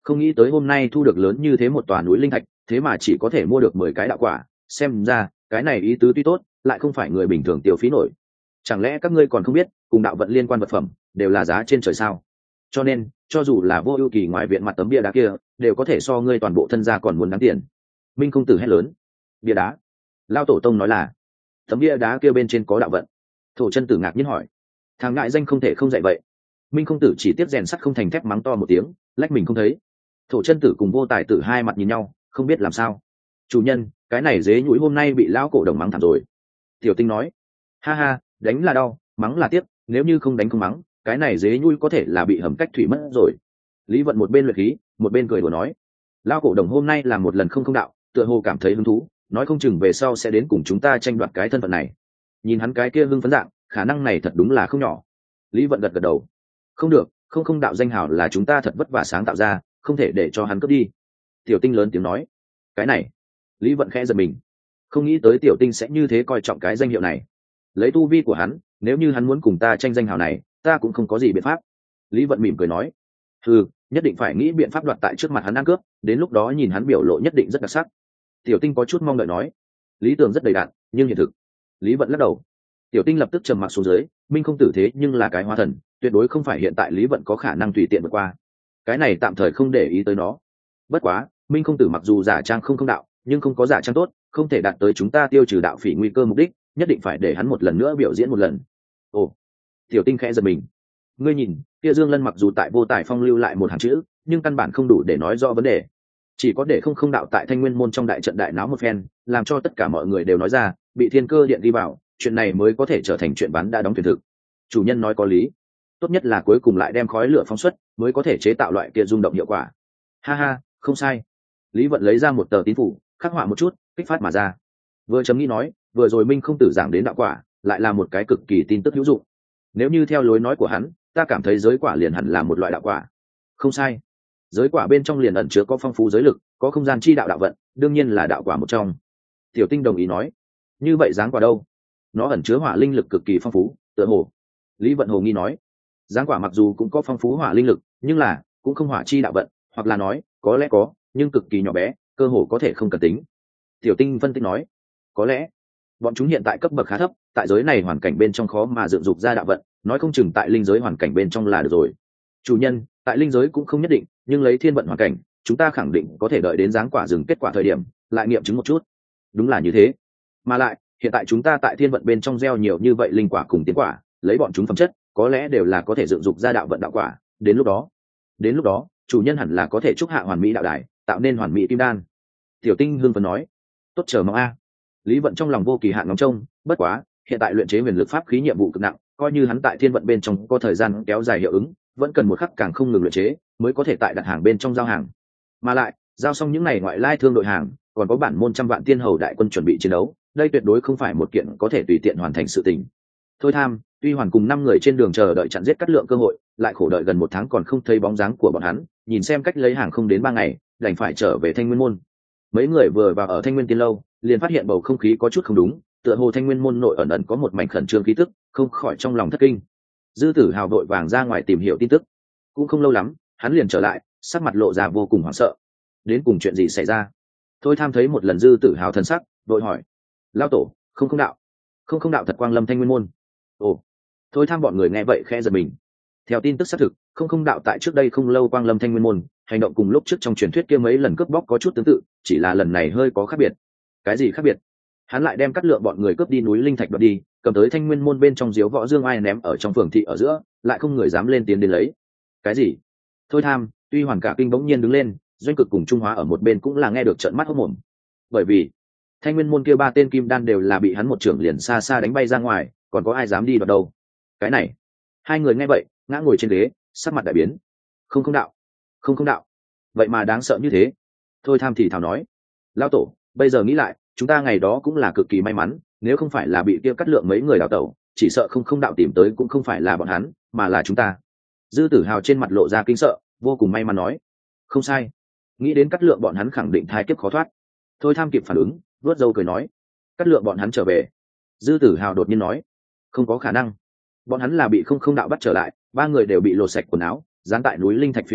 không nghĩ tới hôm nay thu được lớn như thế một tòa núi linh thạch, thế mà chỉ có thể mua được 10 cái đạo quả, xem ra cái này ý tứ tuy tốt, lại không phải người bình thường tiêu phí nổi. Chẳng lẽ các ngươi còn không biết cùng đạo vận liên quan vật phẩm đều là giá trên trời sao? Cho nên cho dù là vô ưu kỳ ngoài viện mặt tấm bia đá kia đều có thể so ngươi toàn bộ thân gia còn muốn đáng tiền. Minh công tử hét lớn. Bia đá? Lao tổ tông nói là tấm bia đá kia bên trên có đạo vận. Thổ chân tử ngạc nhiên hỏi. Thằng ngại danh không thể không dạy vậy. Minh công tử chỉ tiếp rèn sắt không thành thép, mắng to một tiếng, lách mình không thấy. Thổ chân tử cùng vô tài tử hai mặt nhìn nhau, không biết làm sao. Chủ nhân, cái này dế nhũi hôm nay bị lão cổ đồng mắng thảm rồi. Tiểu tinh nói. Ha ha, đánh là đau, mắng là tiếc, nếu như không đánh không mắng, cái này dế nhũi có thể là bị hầm cách thủy mất rồi. Lý vận một bên luyện khí một bên cười đùa nói. Lão cổ đồng hôm nay làm một lần không đạo, tựa hồ cảm thấy hứng thú, nói không chừng về sau sẽ đến cùng chúng ta tranh đoạt cái thân phận này. Nhìn hắn cái kia hưng phấn dạng, khả năng này thật đúng là không nhỏ. Lý vận gật gật đầu. Không được, không đạo danh hào là chúng ta thật vất vả sáng tạo ra, không thể để cho hắn cướp đi. Tiểu tinh lớn tiếng nói. Cái này, Lý vận khẽ giật mình, không nghĩ tới tiểu tinh sẽ như thế coi trọng cái danh hiệu này. Lấy tu vi của hắn, nếu như hắn muốn cùng ta tranh danh hào này, ta cũng không có gì biện pháp. Lý vận mỉm cười nói. Nhất định phải nghĩ biện pháp đoạt tại trước mặt hắn ăn cướp, đến lúc đó nhìn hắn biểu lộ nhất định rất đặc sắc. Tiểu tinh có chút mong đợi nói. Lý tưởng rất đầy đặn, nhưng hiện thực. Lý vận lắc đầu. Tiểu tinh lập tức trầm mặc xuống dưới. Minh không tử thế nhưng là cái hóa thần, tuyệt đối không phải hiện tại Lý vận có khả năng tùy tiện vượt qua. Cái này tạm thời không để ý tới nó. Bất quá Minh không tử mặc dù giả trang không đạo, nhưng không có giả trang tốt, không thể đạt tới chúng ta tiêu trừ đạo phỉ nguy cơ mục đích, nhất định phải để hắn một lần nữa biểu diễn một lần. Ồ. Tiểu tinh khẽ giật mình. Ngươi nhìn, kia Dương Lân mặc dù tại vô tài phong lưu lại một hàng chữ, nhưng căn bản không đủ để nói rõ vấn đề. Chỉ có để không đạo tại Thanh Nguyên môn trong đại trận đại náo một phen, làm cho tất cả mọi người đều nói ra, bị Thiên Cơ điện đi vào, chuyện này mới có thể trở thành chuyện bán đã đóng thuyền thực. Chủ nhân nói có lý, tốt nhất là cuối cùng lại đem khói lửa phóng xuất, mới có thể chế tạo loại kia rung động hiệu quả. Ha ha, không sai. Lý vận lấy ra một tờ tín phủ, khắc họa một chút, kích phát mà ra. Vừa chấm nghĩ nói, vừa rồi Minh không tử giảng đến đạo quả, lại là một cái cực kỳ tin tức hữu dụng. Nếu như theo lối nói của hắn, ta cảm thấy giới quả liền hẳn là một loại đạo quả. Không sai, giới quả bên trong liền ẩn chứa có phong phú giới lực, có không gian chi đạo đạo vận, đương nhiên là đạo quả một trong. Tiểu tinh đồng ý nói. Như vậy dáng quả đâu? Nó ẩn chứa hỏa linh lực cực kỳ phong phú, tựa hồ. Lý vận hồ nghi nói. Dáng quả mặc dù cũng có phong phú hỏa linh lực, nhưng là cũng không hỏa chi đạo vận, hoặc là nói có lẽ có, nhưng cực kỳ nhỏ bé, cơ hồ có thể không cần tính. Tiểu tinh phân tích nói. Có lẽ bọn chúng hiện tại cấp bậc khá thấp, tại giới này hoàn cảnh bên trong khó mà dựng dục ra đạo vận, nói không chừng tại linh giới hoàn cảnh bên trong là được rồi. Chủ nhân, tại linh giới cũng không nhất định, nhưng lấy thiên vận hoàn cảnh, chúng ta khẳng định có thể đợi đến dáng quả dừng kết quả thời điểm lại nghiệm chứng một chút. Đúng là như thế. Mà lại hiện tại chúng ta tại thiên vận bên trong gieo nhiều như vậy linh quả cùng tiến quả, lấy bọn chúng phẩm chất có lẽ đều là có thể dựng dục ra đạo vận đạo quả. Đến lúc đó chủ nhân hẳn là có thể chúc hạ hoàn mỹ đạo đài, tạo nên hoàn mỹ kim đan. Tiểu tinh hương phấn nói. Tốt, chờ mong a. Lý vận trong lòng vô kỳ hạn ngóng trông. Bất quá hiện tại luyện chế huyền lực pháp khí nhiệm vụ cực nặng, coi như hắn tại thiên vận bên trong có thời gian kéo dài hiệu ứng, vẫn cần một khắc càng không ngừng luyện chế mới có thể tại đặt hàng bên trong giao hàng. Mà lại giao xong những ngày ngoại lai thương đội hàng, còn có bản môn trăm vạn tiên hầu đại quân chuẩn bị chiến đấu, đây tuyệt đối không phải một kiện có thể tùy tiện hoàn thành sự tình. Thôi tham, tuy hoàn cùng 5 người trên đường chờ đợi chặn giết cắt lượng cơ hội, lại khổ đợi gần 1 tháng còn không thấy bóng dáng của bọn hắn, nhìn xem cách lấy hàng không đến 3 ngày, đành phải trở về Thanh Nguyên môn. Mấy người vừa vào ở Thanh Nguyên tiên lâu, liền phát hiện bầu không khí có chút không đúng, tựa hồ Thanh Nguyên môn nội ẩn có một mảnh khẩn trương khí tức, không khỏi trong lòng thất kinh. Dư Tử Hào vội vàng ra ngoài tìm hiểu tin tức. Cũng không lâu lắm, hắn liền trở lại, sắc mặt lộ ra vô cùng hoảng sợ. Đến cùng chuyện gì xảy ra? Thôi tham thấy một lần Dư Tử Hào thần sắc, vội hỏi. Lão tổ, không đạo. Không đạo thật quang lâm Thanh Nguyên môn. Ồ. Thôi tham bọn người nghe vậy khẽ giật mình. Theo tin tức xác thực, không đạo tại trước đây không lâu quang lâm Thanh Nguyên môn, hành động cùng lúc trước trong truyền thuyết kia mấy lần cướp bóc có chút tương tự, chỉ là lần này hơi có khác biệt. Cái gì khác biệt? Hắn lại đem cắt lượng bọn người cướp đi núi linh thạch đoạt đi, cầm tới Thanh Nguyên môn bên trong diếu võ dương ai ném ở trong phường thị ở giữa, lại không người dám lên tiến đến lấy. Cái gì? Thôi tham, tuy hoàn cả kinh bỗng nhiên đứng lên, doanh cực cùng Trung Hóa ở một bên cũng là nghe được trợn mắt hốt mồm. Bởi vì Thanh Nguyên môn kia 3 tên kim đan đều là bị hắn một trưởng liền xa xa đánh bay ra ngoài, còn có ai dám đi đoạt đâu? Cái này, hai người nghe vậy, ngã ngồi trên ghế, sắc mặt đại biến. Không đạo, vậy mà đáng sợ như thế. Thôi tham thì thào nói. Lão tổ, bây giờ nghĩ lại, chúng ta ngày đó cũng là cực kỳ may mắn, nếu không phải là bị kia cắt lượng mấy người đào tẩu, chỉ sợ không đạo tìm tới cũng không phải là bọn hắn, mà là chúng ta. Dư Tử Hào trên mặt lộ ra kinh sợ, vô cùng may mắn nói. Không sai, nghĩ đến cắt lượng bọn hắn khẳng định thai kiếp khó thoát. Thôi tham kịp phản ứng, vuốt râu cười nói. Cắt lượng bọn hắn trở về. Dư Tử Hào đột nhiên nói. Không có khả năng, bọn hắn là bị không đạo bắt trở lại, 3 người đều bị lột sạch quần áo, dán tại núi linh thạch phía trên,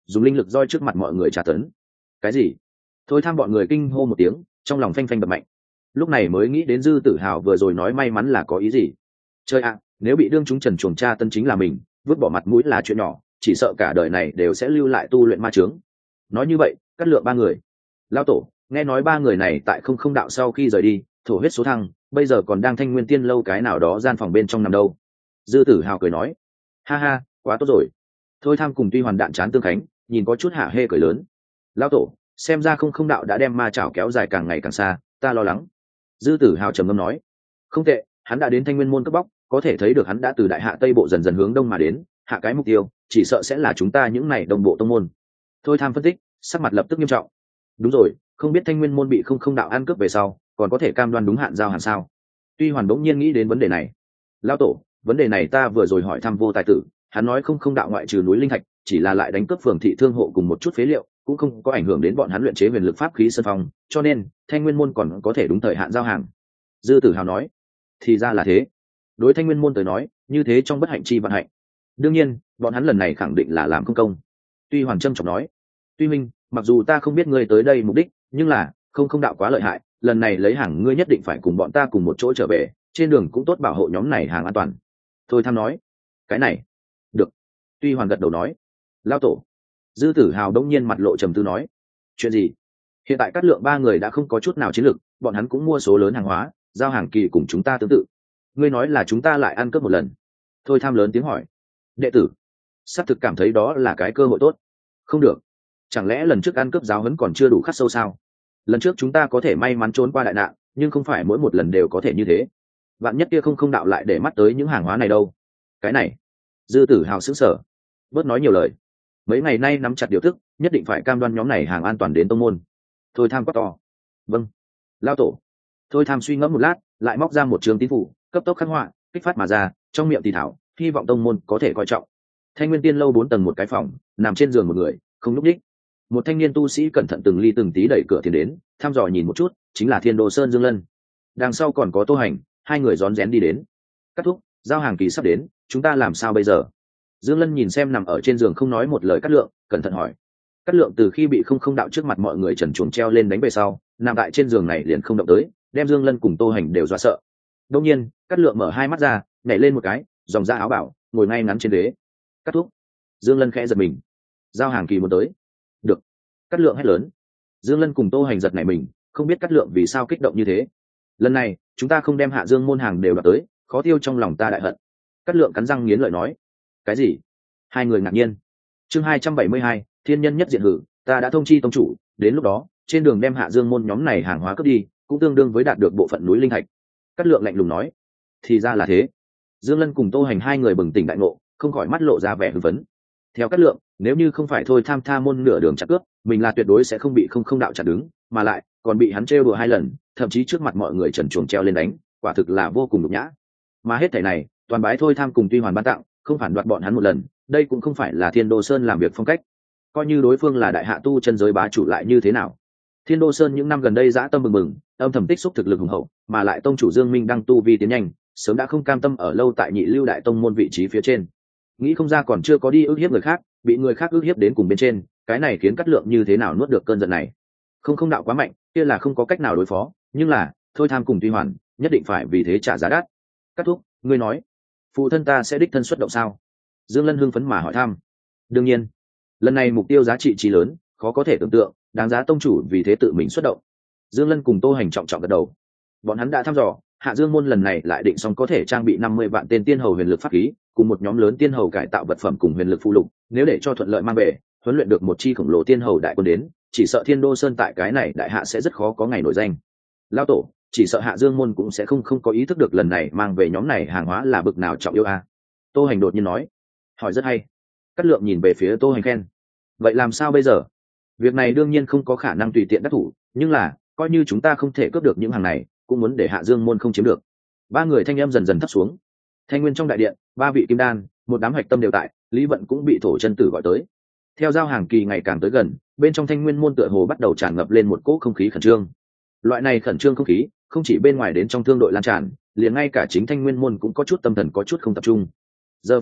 dùng linh lực roi trước mặt mọi người trả tấn. Cái gì? Thôi tham bọn người kinh hô một tiếng, trong lòng phanh phanh đập mạnh. Lúc này mới nghĩ đến Dư Tử Hào vừa rồi nói may mắn là có ý gì. Chơi ạ, nếu bị đương chúng trần chuồng tra tân chính là mình, vứt bỏ mặt mũi là chuyện nhỏ, chỉ sợ cả đời này đều sẽ lưu lại tu luyện ma chướng. Nói như vậy, cắt lượng ba người. Lão tổ, nghe nói ba người này tại không không đạo sau khi rời đi, thổ huyết số thăng, bây giờ còn đang Thanh Nguyên Tiên lâu cái nào đó gian phòng bên trong nằm đâu. Dư Tử Hào cười nói, ha ha, quá tốt rồi. Thôi tham cùng Tuy Hoàn đạn chán tương khánh, nhìn có chút hạ hê cười lớn. Lão tổ, xem ra không không đạo đã đem ma chảo kéo dài càng ngày càng xa, ta lo lắng. Dư Tử Hào trầm ngâm nói, không tệ, hắn đã đến Thanh Nguyên môn cướp bóc, có thể thấy được hắn đã từ đại hạ tây bộ dần dần hướng đông mà đến, hạ cái mục tiêu chỉ sợ sẽ là chúng ta những này đồng bộ tông môn. Thôi tham phân tích, sắc mặt lập tức nghiêm trọng. Đúng rồi, không biết Thanh Nguyên môn bị không không đạo ăn cướp về sau, còn có thể cam đoan đúng hạn giao hàng sao? Tuy Hoàn bỗng nhiên nghĩ đến vấn đề này. Lão tổ, vấn đề này ta vừa rồi hỏi thăm Vô Tài Tử, hắn nói không không đạo ngoại trừ núi linh thạch, chỉ là lại đánh cướp phường thị thương hộ cùng một chút phế liệu, cũng không có ảnh hưởng đến bọn hắn luyện chế huyền lực pháp khí sơn phong, cho nên Thanh Nguyên môn còn có thể đúng thời hạn giao hàng. Dư Tử Hào nói, thì ra là thế. Đối Thanh Nguyên môn tới nói, như thế trong bất hạnh chi vận hạnh. Đương nhiên, bọn hắn lần này khẳng định là làm không công. Tuy Hoàn trâm trọng nói, Tuy minh, mặc dù ta không biết ngươi tới đây mục đích, nhưng là không không đạo quá lợi hại, lần này lấy hàng ngươi nhất định phải cùng bọn ta cùng một chỗ trở về, trên đường cũng tốt bảo hộ nhóm này hàng an toàn. Thôi tham nói, cái này được. Tuy Hoàn gật đầu nói, lao tổ. Dư Tử Hào đông nhiên mặt lộ trầm tư nói, chuyện gì? Hiện tại Cát Lượng ba người đã không có chút nào chiến lược, bọn hắn cũng mua số lớn hàng hóa, giao hàng kỳ cùng chúng ta tương tự. Ngươi nói là chúng ta lại ăn cướp một lần? Thôi tham lớn tiếng hỏi. Đệ tử xác thực cảm thấy đó là cái cơ hội tốt. Không được, chẳng lẽ lần trước ăn cướp giáo huấn còn chưa đủ khắc sâu sao? Lần trước chúng ta có thể may mắn trốn qua đại nạn, nhưng không phải mỗi một lần đều có thể như thế. Vạn nhất kia không không đạo lại để mắt tới những hàng hóa này đâu. Cái này, Dư Tử Hào sững sờ, bớt nói nhiều lời. Mấy ngày nay nắm chặt điều tức, nhất định phải cam đoan nhóm này hàng an toàn đến tông môn. Thôi tham quát to. Vâng, lao tổ. Thôi tham suy ngẫm một lát, lại móc ra một trường tín phủ, cấp tốc khắc họa, kích phát mà ra, trong miệng thì thảo, hy vọng tông môn có thể coi trọng. Thanh Nguyên Tiên lâu 4 tầng một cái phòng, nằm trên giường một người, không núp đích. Một thanh niên tu sĩ cẩn thận từng ly từng tí đẩy cửa tiến đến, thăm dò nhìn một chút, chính là Thiên Đồ Sơn Dương Lân. Đằng sau còn có Tô Hành, hai người rón rén đi đến. Cắt thúc, giao hàng kỳ sắp đến, chúng ta làm sao bây giờ? Dương Lân nhìn xem nằm ở trên giường không nói một lời Cát Lượng, cẩn thận hỏi. Cát Lượng từ khi bị không không đạo trước mặt mọi người trần truồng treo lên đánh về sau, nằm tại trên giường này liền không động tới, đem Dương Lân cùng Tô Hành đều dọa sợ. Đương nhiên, Cát Lượng mở hai mắt ra, nhảy lên một cái, dòng ra áo bảo, ngồi ngay ngắn trên ghế. Cát thúc. Dương Lân khẽ giật mình. Giao hàng kỳ muốn tới. Được. Cát Lượng hét lớn. Dương Lân cùng Tô Hành giật nảy mình, không biết Cát Lượng vì sao kích động như thế. Lần này, chúng ta không đem Hạ Dương môn hàng đều đoạt tới, khó tiêu trong lòng ta đại hận. Cát Lượng cắn răng nghiến lợi nói. Cái gì? Hai người ngạc nhiên. Chương 272, Thiên nhân nhất diện hử, ta đã thông chi tông chủ, đến lúc đó, trên đường đem Hạ Dương môn nhóm này hàng hóa cướp đi, cũng tương đương với đạt được bộ phận núi linh thạch. Cát Lượng lạnh lùng nói. Thì ra là thế. Dương Lân cùng Tô Hành hai người bừng tỉnh đại ngộ, không khỏi mắt lộ ra vẻ hưng phấn. Theo Cát Lượng, nếu như không phải thôi tham tha môn nửa đường chặt cướp, mình là tuyệt đối sẽ không bị không không đạo chặt đứng, mà lại còn bị hắn trêu đùa hai lần, thậm chí trước mặt mọi người trần truồng treo lên đánh, quả thực là vô cùng nhục nhã. Mà hết thảy này, toàn bái thôi tham cùng Tuy Hoàn ban tặng, không phản đoạt bọn hắn một lần, đây cũng không phải là Thiên Đô Sơn làm việc phong cách. Coi như đối phương là đại hạ tu chân giới bá chủ lại như thế nào? Thiên Đô Sơn những năm gần đây dã tâm bừng bừng, âm thầm tích xúc thực lực hùng hậu, mà lại tông chủ Dương Minh đang tu vi tiến nhanh, sớm đã không cam tâm ở lâu tại Nhị Lưu đại tông môn vị trí phía trên. Nghĩ không ra còn chưa có đi ức hiếp người khác, bị người khác ức hiếp đến cùng bên trên, cái này khiến Cát Lượng như thế nào nuốt được cơn giận này. Không không đạo quá mạnh, kia là không có cách nào đối phó, nhưng là thôi tham cùng Tuy Hoàn nhất định phải vì thế trả giá đắt. Cát thúc, ngươi nói phụ thân ta sẽ đích thân xuất động sao? Dương Lân hưng phấn mà hỏi thăm. Đương nhiên, lần này mục tiêu giá trị trí lớn, khó có thể tưởng tượng, đáng giá tông chủ vì thế tự mình xuất động. Dương Lân cùng Tô Hành trọng trọng gật đầu. Bọn hắn đã thăm dò, Hạ Dương môn lần này lại định xong có thể trang bị 50 vạn tên tiên hầu huyền lực pháp khí, cùng một nhóm lớn tiên hầu cải tạo vật phẩm cùng huyền lực phụ lục, nếu để cho thuận lợi mang về, huấn luyện được một chi khổng lồ tiên hầu đại quân đến, chỉ sợ Thiên Đô Sơn tại cái này đại hạ sẽ rất khó có ngày nổi danh. Lão tổ, chỉ sợ Hạ Dương môn cũng sẽ không có ý thức được lần này mang về nhóm này hàng hóa là bực nào trọng yêu a. Tô Hành đột nhiên nói. Hỏi rất hay. Cát Lượng nhìn về phía Tô Hành khen. Vậy làm sao bây giờ? Việc này đương nhiên không có khả năng tùy tiện đắc thủ, nhưng là coi như chúng ta không thể cướp được những hàng này, cũng muốn để Hạ Dương môn không chiếm được. Ba người thanh âm dần dần thấp xuống. Thanh Nguyên trong đại điện, ba vị kim đan, một đám hạch tâm đều tại, Lý Vận cũng bị thổ chân tử gọi tới. Theo giao hàng kỳ ngày càng tới gần, bên trong Thanh Nguyên môn tựa hồ bắt đầu tràn ngập lên một cỗ không khí khẩn trương. Loại này khẩn trương không khí, không chỉ bên ngoài đến trong thương đội lan tràn, liền ngay cả chính Thanh Nguyên môn cũng có chút tâm thần có chút không tập trung. Giờ phút này,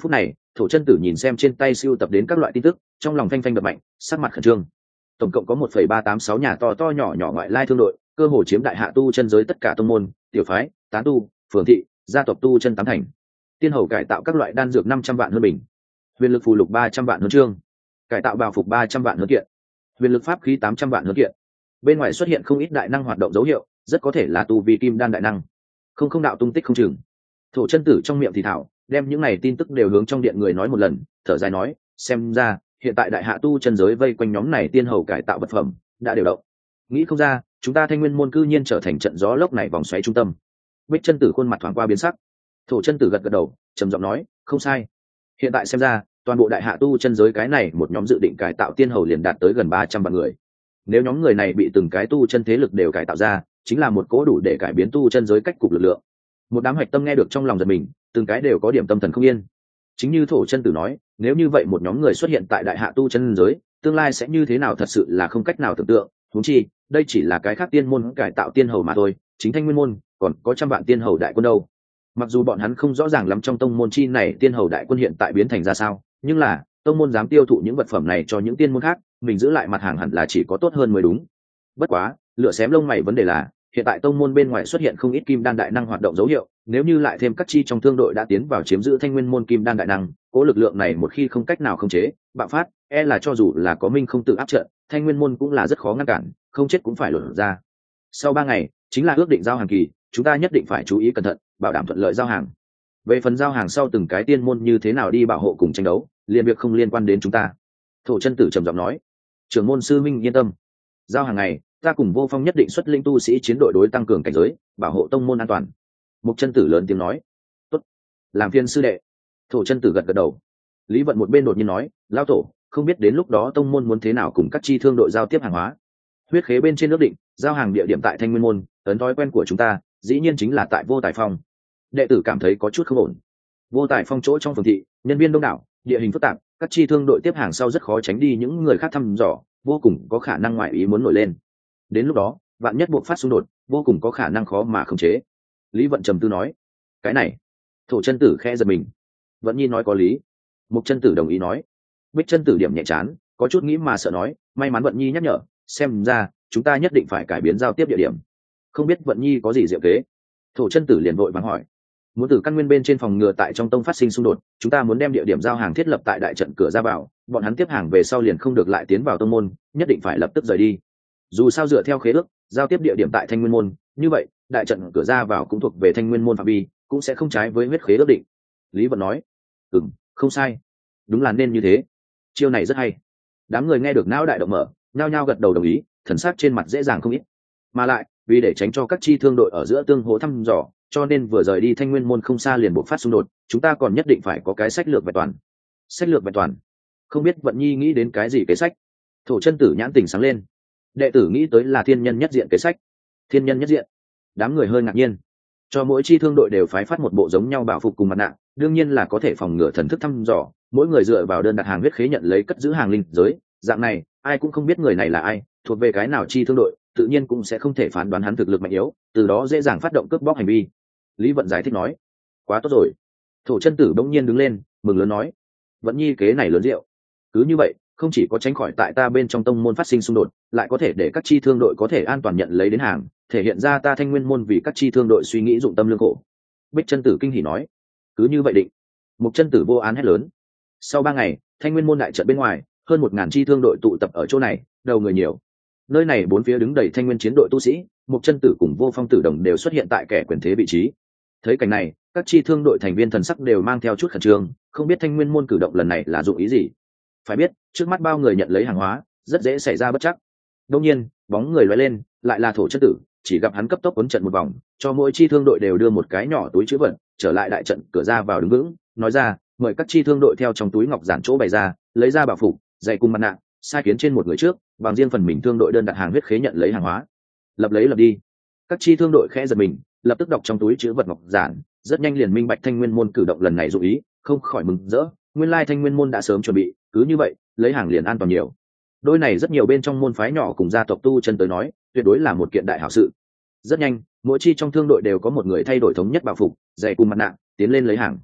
Thổ chân tử nhìn xem trên tay siêu tập đến các loại tin tức, trong lòng phanh phanh đập mạnh, sắc mặt khẩn trương. Tổng cộng có 1,386 nhà to to nhỏ nhỏ ngoại lai thương đội, cơ hồ chiếm đại hạ tu chân giới tất cả tông môn, tiểu phái, tán tu, phường thị, gia tộc tu chân tám thành. Tiên hầu cải tạo các loại đan dược 500 vạn hơn bình, huyền lực phù lục 300 vạn hơn chương, cải tạo bào phục 300 vạn hơn kiện, huyền lực pháp khí 800 vạn hơn kiện. Bên ngoài xuất hiện không ít đại năng hoạt động dấu hiệu, rất có thể là tu vi kim đan đại năng. Không đạo tung tích không chừng. Thổ chân tử trong miệng thì thảo, đem những này tin tức đều hướng trong điện người nói một lần, thở dài nói, xem ra hiện tại đại hạ tu chân giới vây quanh nhóm này tiên hầu cải tạo vật phẩm đã điều động. Nghĩ không ra chúng ta Thanh Nguyên môn cư nhiên trở thành trận gió lốc này vòng xoáy trung tâm. Bích chân tử khuôn mặt thoáng qua biến sắc. Thổ chân tử gật gật đầu, trầm giọng nói, không sai. Hiện tại xem ra toàn bộ đại hạ tu chân giới cái này một nhóm dự định cải tạo tiên hầu liền đạt tới gần 300 vạn người. Nếu nhóm người này bị từng cái tu chân thế lực đều cải tạo ra, chính là một cỗ đủ để cải biến tu chân giới cách cục lực lượng. Một đám hạch tâm nghe được trong lòng giật mình, từng cái đều có điểm tâm thần không yên. Chính như Thổ chân tử nói, nếu như vậy một nhóm người xuất hiện tại đại hạ tu chân giới, tương lai sẽ như thế nào thật sự là không cách nào tưởng tượng. Huống chi đây chỉ là cái khác tiên môn cải tạo tiên hầu mà thôi, chính Thanh Nguyên môn còn có trăm vạn tiên hầu đại quân đâu. Mặc dù bọn hắn không rõ ràng lắm trong tông môn chi này tiên hầu đại quân hiện tại biến thành ra sao, nhưng là tông môn dám tiêu thụ những vật phẩm này cho những tiên môn khác, mình giữ lại mặt hàng hẳn là chỉ có tốt hơn mới đúng. Bất quá lựa xém lông mày vấn đề là hiện tại tông môn bên ngoài xuất hiện không ít kim đan đại năng hoạt động dấu hiệu, nếu như lại thêm các chi trong thương đội đã tiến vào chiếm giữ Thanh Nguyên môn kim đan đại năng, cố lực lượng này một khi không cách nào khống chế bạo phát, e là cho dù là có minh không tự áp trận, Thanh Nguyên môn cũng là rất khó ngăn cản, không chết cũng phải luận ra. Sau 3 ngày chính là ước định giao hàng kỳ, chúng ta nhất định phải chú ý cẩn thận, bảo đảm thuận lợi giao hàng. Về phần giao hàng sau từng cái tiên môn như thế nào đi bảo hộ cùng tranh đấu, liền việc không liên quan đến chúng ta. Thổ chân tử trầm giọng nói. Trưởng môn sư minh yên tâm, giao hàng ngày ta cùng Vô Phong nhất định xuất linh tu sĩ chiến đội đối tăng cường cảnh giới, bảo hộ tông môn an toàn. Mục chân tử lớn tiếng nói. Tốt, làm phiên sư đệ. Thổ chân tử gật gật đầu. Lý Vận một bên đột nhiên nói, lao tổ, không biết đến lúc đó tông môn muốn thế nào cùng các chi thương đội giao tiếp hàng hóa. Huyết khế bên trên ước định giao hàng địa điểm tại Thanh Nguyên môn, ấn thói quen của chúng ta dĩ nhiên chính là tại Vô Tài Phong. Đệ tử cảm thấy có chút không ổn. Vô Tài Phong chỗ trong phường thị, nhân viên đông đảo, địa hình phức tạp, các chi thương đội tiếp hàng sau rất khó tránh đi những người khác thăm dò, vô cùng có khả năng ngoại ý muốn nổi lên. Đến lúc đó vạn nhất buộc phát xung đột, vô cùng có khả năng khó mà khống chế. Lý Vận trầm tư nói. Cái này. Thổ chân tử khẽ giật mình. Vẫn nhi nói có lý. Mục chân tử đồng ý nói. Bích chân tử điểm nhẹ chán, có chút nghĩ mà sợ nói, may mắn Vận nhi nhắc nhở, xem ra chúng ta nhất định phải cải biến giao tiếp địa điểm. Không biết Vận nhi có gì diệu kế. Thổ chân tử liền vội vàng hỏi. Muốn từ căn nguyên bên trên phòng ngừa tại trong tông phát sinh xung đột, chúng ta muốn đem địa điểm giao hàng thiết lập tại đại trận cửa ra vào, bọn hắn tiếp hàng về sau liền không được lại tiến vào tông môn, nhất định phải lập tức rời đi. Dù sao dựa theo khế ước, giao tiếp địa điểm tại Thanh Nguyên môn, như vậy đại trận cửa ra vào cũng thuộc về Thanh Nguyên môn phạm vi, cũng sẽ không trái với huyết khế ước định. Lý Vận nói. Không sai, đúng là nên như thế. Chiêu này rất hay. Đám người nghe được não đại động mở, nhao nhao gật đầu đồng ý, thần sắc trên mặt dễ dàng không ít. Mà lại vì để tránh cho các chi thương đội ở giữa tương hỗ thăm dò, cho nên vừa rời đi Thanh Nguyên môn không xa liền buộc phát xung đột, chúng ta còn nhất định phải có cái sách lược vẹn toàn. Sách lược vẹn toàn? Không biết Vận nhi nghĩ đến cái gì kế sách? Thổ chân tử nhãn tình sáng lên. Đệ tử nghĩ tới là thiên nhân nhất diện kế sách. Thiên nhân nhất diện? Đám người hơi ngạc nhiên. Cho mỗi chi thương đội đều phái phát một bộ giống nhau bảo phục cùng mặt nạ, đương nhiên là có thể phòng ngừa thần thức thăm dò, mỗi người dựa vào đơn đặt hàng huyết khế nhận lấy cất giữ hàng linh giới, dạng này ai cũng không biết người này là ai, thuộc về cái nào chi thương đội, tự nhiên cũng sẽ không thể phán đoán hắn thực lực mạnh yếu, từ đó dễ dàng phát động cướp bóc hành vi. Lý Vận giải thích nói. Quá tốt rồi. Thổ chân tử bỗng nhiên đứng lên, mừng lớn nói. Vận nhi kế này lớn rượu. Cứ như vậy không chỉ có tránh khỏi tại ta bên trong tông môn phát sinh xung đột, lại có thể để các chi thương đội có thể an toàn nhận lấy đến hàng, thể hiện ra ta Thanh Nguyên môn vì các chi thương đội suy nghĩ dụng tâm lương khổ. Bích chân tử kinh hỉ nói. Cứ như vậy định. Mục chân tử vô án hét lớn. Sau 3 ngày Thanh Nguyên môn đại trận bên ngoài, hơn 1000 chi thương đội tụ tập ở chỗ này, đầu người nhiều. Nơi này bốn phía đứng đầy Thanh Nguyên chiến đội tu sĩ, Mục chân tử cùng Vô Phong tử đồng đều xuất hiện tại kẻ quyền thế vị trí. Thấy cảnh này, các chi thương đội thành viên thần sắc đều mang theo chút khẩn trương, không biết Thanh Nguyên môn cử động lần này là dụng ý gì. Phải biết trước mắt bao người nhận lấy hàng hóa, rất dễ xảy ra bất chắc. Đương nhiên bóng người lóe lên, lại là Thổ chân tử, chỉ gặp hắn cấp tốc quấn trận một vòng, cho mỗi chi thương đội đều đưa một cái nhỏ túi trữ vật, trở lại đại trận cửa ra vào đứng vững, nói ra, mời các chi thương đội theo trong túi ngọc giản chỗ bày ra, lấy ra bảo phục, giày cùng mặt nạ, sai kiến trên một người trước, bằng riêng phần mình thương đội đơn đặt hàng huyết khế nhận lấy hàng hóa. Lập đi. Các chi thương đội khẽ giật mình, lập tức đọc trong túi trữ vật ngọc giản, rất nhanh liền minh bạch Thanh Nguyên môn cử động lần này dụ ý, không khỏi mừng rỡ, nguyên lai Thanh Nguyên môn đã sớm chuẩn bị, cứ như vậy lấy hàng liền an toàn nhiều. Đôi này rất nhiều bên trong môn phái nhỏ cùng gia tộc tu chân tới nói, tuyệt đối là một kiện đại hảo sự. Rất nhanh mỗi chi trong thương đội đều có một người thay đổi thống nhất bảo phục, giày cùng mặt nạ, tiến lên lấy hàng.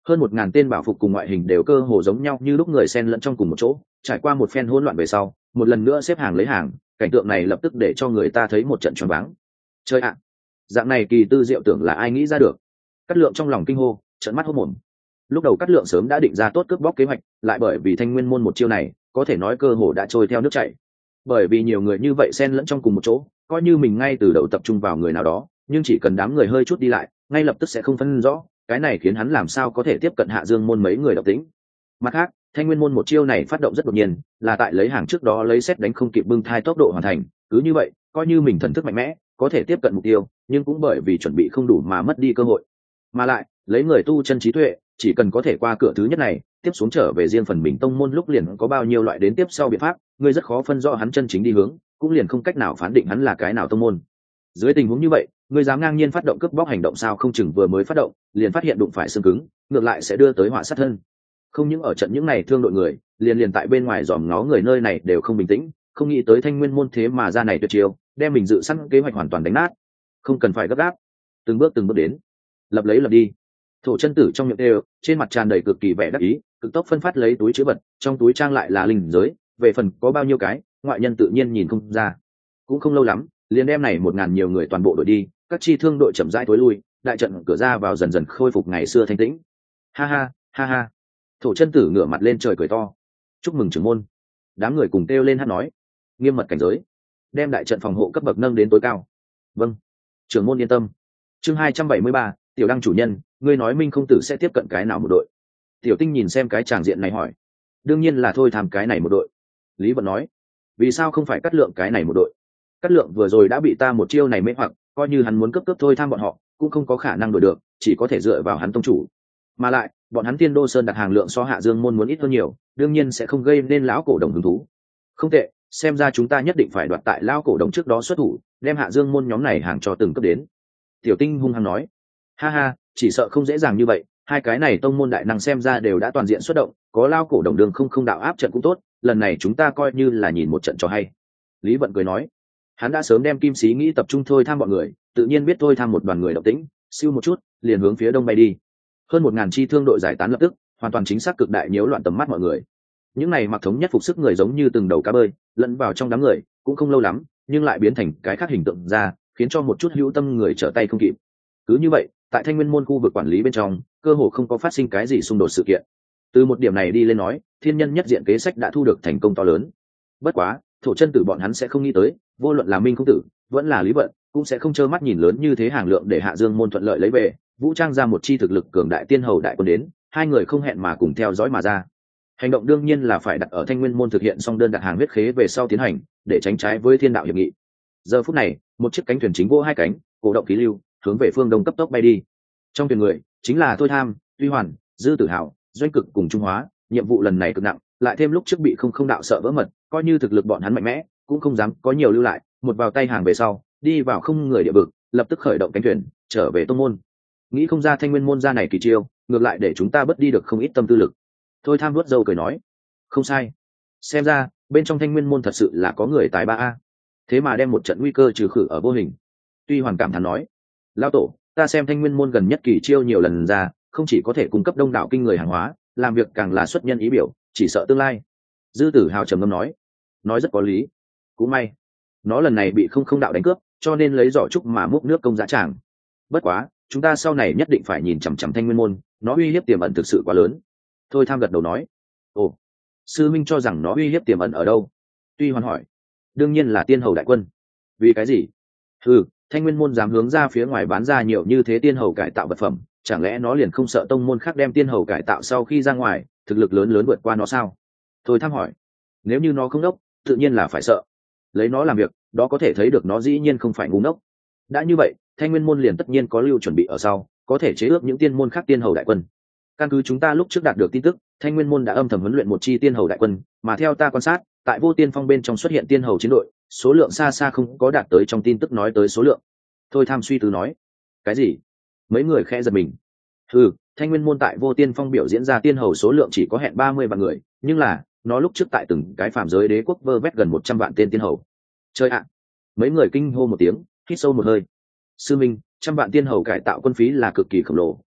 Hơn 1000 tên bảo phục cùng ngoại hình đều cơ hồ giống nhau như lúc người xen lẫn trong cùng một chỗ, trải qua một phen hỗn loạn về sau, một lần nữa xếp hàng lấy hàng, cảnh tượng này lập tức để cho người ta thấy một trận choáng váng. Chơi ạ, dạng này kỳ tư diệu tưởng là ai nghĩ ra được? Cát Lượng trong lòng kinh hô, trợn mắt hốt mồm. Lúc đầu Cát Lượng sớm đã định ra tốt cướp bóc kế hoạch, lại bởi vì Thanh Nguyên môn một chiêu này, có thể nói cơ hồ đã trôi theo nước chảy. Bởi vì nhiều người như vậy xen lẫn trong cùng một chỗ, coi như mình ngay từ đầu tập trung vào người nào đó, nhưng chỉ cần đám người hơi chút đi lại, ngay lập tức sẽ không phân rõ, cái này khiến hắn làm sao có thể tiếp cận Hạ Dương môn mấy người độc tính. Mặt khác, Thanh Nguyên môn một chiêu này phát động rất đột nhiên, là tại lấy hàng trước đó lấy xét đánh không kịp bưng thai tốc độ hoàn thành, cứ như vậy, coi như mình thần thức mạnh mẽ, có thể tiếp cận mục tiêu, nhưng cũng bởi vì chuẩn bị không đủ mà mất đi cơ hội. Mà lại, lấy người tu chân trí tuệ, chỉ cần có thể qua cửa thứ nhất này, tiếp xuống trở về riêng phần mình tông môn lúc liền có bao nhiêu loại đến tiếp sau biện pháp, ngươi rất khó phân rõ hắn chân chính đi hướng, cũng liền không cách nào phán định hắn là cái nào tông môn. Dưới tình huống như vậy, ngươi dám ngang nhiên phát động cướp bóc hành động sao không chừng vừa mới phát động, liền phát hiện đụng phải xương cứng, ngược lại sẽ đưa tới họa sát thân. Không những ở trận những này thương đội người, liền tại bên ngoài dòm ngó người nơi này đều không bình tĩnh, không nghĩ tới Thanh Nguyên môn thế mà ra này tuyệt chiêu, đem mình dự sẵn kế hoạch hoàn toàn đánh nát. Không cần phải gấp gáp, từng bước đến, lập lấy lập đi. Thổ chân tử trong miệng đều, trên mặt tràn đầy cực kỳ vẻ đắc ý, cực tốc phân phát lấy túi chứa vật, trong túi trang lại là linh giới, về phần có bao nhiêu cái, ngoại nhân tự nhiên nhìn không ra. Cũng không lâu lắm, liền đem này 1000 nhiều người toàn bộ đội đi, các chi thương đội chậm rãi tối lui, đại trận cửa ra vào dần dần khôi phục ngày xưa thanh tĩnh. Ha ha, ha ha. Thổ chân tử ngửa mặt lên trời cười to. Chúc mừng trưởng môn. Đám người cùng kêu lên hát nói. Nghiêm mật cảnh giới, đem đại trận phòng hộ cấp bậc nâng đến tối cao. Vâng, trưởng môn yên tâm. Chương 273, tiểu đăng chủ nhân, ngươi nói Minh không tử sẽ tiếp cận cái nào một đội? Tiểu Tinh nhìn xem cái tràng diện này hỏi. Đương nhiên là thôi tham cái này một đội. Lý Vận nói. Vì sao không phải Cát Lượng cái này một đội? Cát Lượng vừa rồi đã bị ta một chiêu này mê hoặc, coi như hắn muốn cấp thôi tham bọn họ, cũng không có khả năng đuổi được, chỉ có thể dựa vào hắn tông chủ. Mà lại, bọn hắn Tiên Đô Sơn đặt hàng lượng so Hạ Dương môn muốn ít hơn nhiều, đương nhiên sẽ không gây nên lão cổ đồng hứng thú. Không tệ, xem ra chúng ta nhất định phải đoạt tại lão cổ đồng trước đó xuất thủ, đem Hạ Dương môn nhóm này hàng cho từng cấp đến. Tiểu Tinh hung hăng nói. Ha ha, chỉ sợ không dễ dàng như vậy, hai cái này tông môn đại năng xem ra đều đã toàn diện xuất động, có lao cổ đồng đường không đạo áp trận cũng tốt, lần này chúng ta coi như là nhìn một trận cho hay. Lý Vận cười nói. Hắn đã sớm đem kim sĩ nghĩ tập trung thôi tham bọn người, tự nhiên biết thôi tham một đoàn người động tĩnh, siêu một chút, liền hướng phía đông bay đi. Hơn 1000 chi thương đội giải tán lập tức, hoàn toàn chính xác cực đại nhiễu loạn tầm mắt mọi người. Những này mặc thống nhất phục sức người giống như từng đầu cá bơi, lẫn vào trong đám người, cũng không lâu lắm, nhưng lại biến thành cái khác hình tượng ra, khiến cho một chút hữu tâm người trở tay không kịp. Cứ như vậy, tại Thanh Nguyên môn khu vực quản lý bên trong, cơ hồ không có phát sinh cái gì xung đột sự kiện. Từ một điểm này đi lên nói, thiên nhân nhất diện kế sách đã thu được thành công to lớn. Bất quá, thổ chân tử bọn hắn sẽ không nghĩ tới, vô luận là Minh không tử, vẫn là Lý Vận, cũng sẽ không trơ mắt nhìn lớn như thế hàng lượng để Hạ Dương môn thuận lợi lấy về, vũ trang ra một chi thực lực cường đại tiên hầu đại quân đến, hai người không hẹn mà cùng theo dõi mà ra. Hành động đương nhiên là phải đặt ở Thanh Nguyên môn thực hiện xong đơn đặt hàng huyết khế về sau tiến hành, để tránh trái với thiên đạo hiệp nghị. Giờ phút này, một chiếc cánh thuyền chính vỗ hai cánh, cổ động khí lưu, hướng về phương đông cấp tốc bay đi. Trong thuyền người chính là Thôi Tham, Tuy Hoàn, Dư Tử Hạo, Doanh Cực cùng Trung Hóa. Nhiệm vụ lần này cực nặng, lại thêm lúc trước bị không đạo sợ vỡ mật, coi như thực lực bọn hắn mạnh mẽ, cũng không dám có nhiều lưu lại. Một vào tay hàng về sau, đi vào không người địa vực, lập tức khởi động cánh thuyền, trở về tông môn. Nghĩ không ra Thanh Nguyên môn ra này kỳ chiêu, ngược lại để chúng ta bớt đi được không ít tâm tư lực. Thôi Tham vuốt râu cười nói, không sai, xem ra bên trong Thanh Nguyên môn thật sự là có người tài ba a, thế mà đem một trận nguy cơ trừ khử ở vô hình. Tuy Hoàn cảm thán nói, lão tổ, ta xem Thanh Nguyên môn gần nhất kỳ chiêu nhiều lần ra, không chỉ có thể cung cấp đông đảo kinh người hàng hóa, làm việc càng là xuất nhân ý biểu, chỉ sợ tương lai. Dư Tử Hào trầm ngâm nói rất có lý. Cũng may nó lần này bị không đạo đánh cướp, cho nên lấy giỏ trúc mà múc nước công giá tràng. Bất quá, chúng ta sau này nhất định phải nhìn chằm chằm Thanh Nguyên môn, nó uy hiếp tiềm ẩn thực sự quá lớn. Thôi Tham gật đầu nói, ồ, sư minh cho rằng nó uy hiếp tiềm ẩn ở đâu? Tuy Hoàn hỏi. Đương nhiên là tiên hầu đại quân. Vì cái gì? Thanh Nguyên môn dám hướng ra phía ngoài bán ra nhiều như thế tiên hầu cải tạo vật phẩm, chẳng lẽ nó liền không sợ tông môn khác đem tiên hầu cải tạo sau khi ra ngoài, thực lực lớn vượt qua nó sao? Thôi Tham hỏi. Nếu như nó không đốc, tự nhiên là phải sợ. Lấy nó làm việc, đó có thể thấy được nó dĩ nhiên không phải ngu ngốc. Đã như vậy, Thanh Nguyên môn liền tất nhiên có lưu chuẩn bị ở sau, có thể chế ước những tiên môn khác tiên hầu đại quân. Căn cứ chúng ta lúc trước đạt được tin tức, Thanh Nguyên môn đã âm thầm huấn luyện một chi tiên hầu đại quân, mà theo ta quan sát, tại Vô Tiên Phong bên trong xuất hiện tiên hầu chiến đội, số lượng xa xa không có đạt tới trong tin tức nói tới số lượng. Thôi Tham suy tư nói, cái gì? Mấy người khẽ giật mình. Thanh Nguyên môn tại Vô Tiên Phong biểu diễn ra tiên hầu số lượng chỉ có hẹn 30 vạn người, nhưng là nó lúc trước tại từng cái phàm giới đế quốc vơ vét gần 100 vạn tên tiên hầu. Chơi ạ! Mấy người kinh hô một tiếng, hít sâu một hơi. Sư minh, 100 vạn tiên hầu cải tạo quân phí là cực kỳ khổng lồ,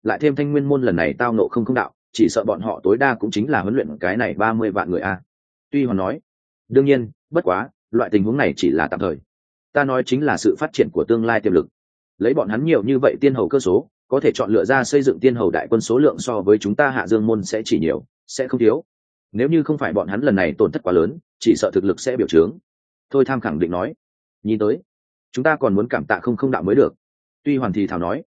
lại thêm Thanh Nguyên môn lần này tao nộ không đạo, chỉ sợ bọn họ tối đa cũng chính là huấn luyện cái này 30 vạn người a. Tuy Hoàn nói, đương nhiên, bất quá, loại tình huống này chỉ là tạm thời. Ta nói chính là sự phát triển của tương lai tiềm lực. Lấy bọn hắn nhiều như vậy tiên hầu cơ số, có thể chọn lựa ra xây dựng tiên hầu đại quân số lượng so với chúng ta Hạ Dương môn sẽ chỉ nhiều, sẽ không thiếu. Nếu như không phải bọn hắn lần này tổn thất quá lớn, chỉ sợ thực lực sẽ biểu trướng. Thôi Tham khẳng định nói, nhìn tới, chúng ta còn muốn cảm tạ không đạo mới được. Tuy Hoàn thì thào nói,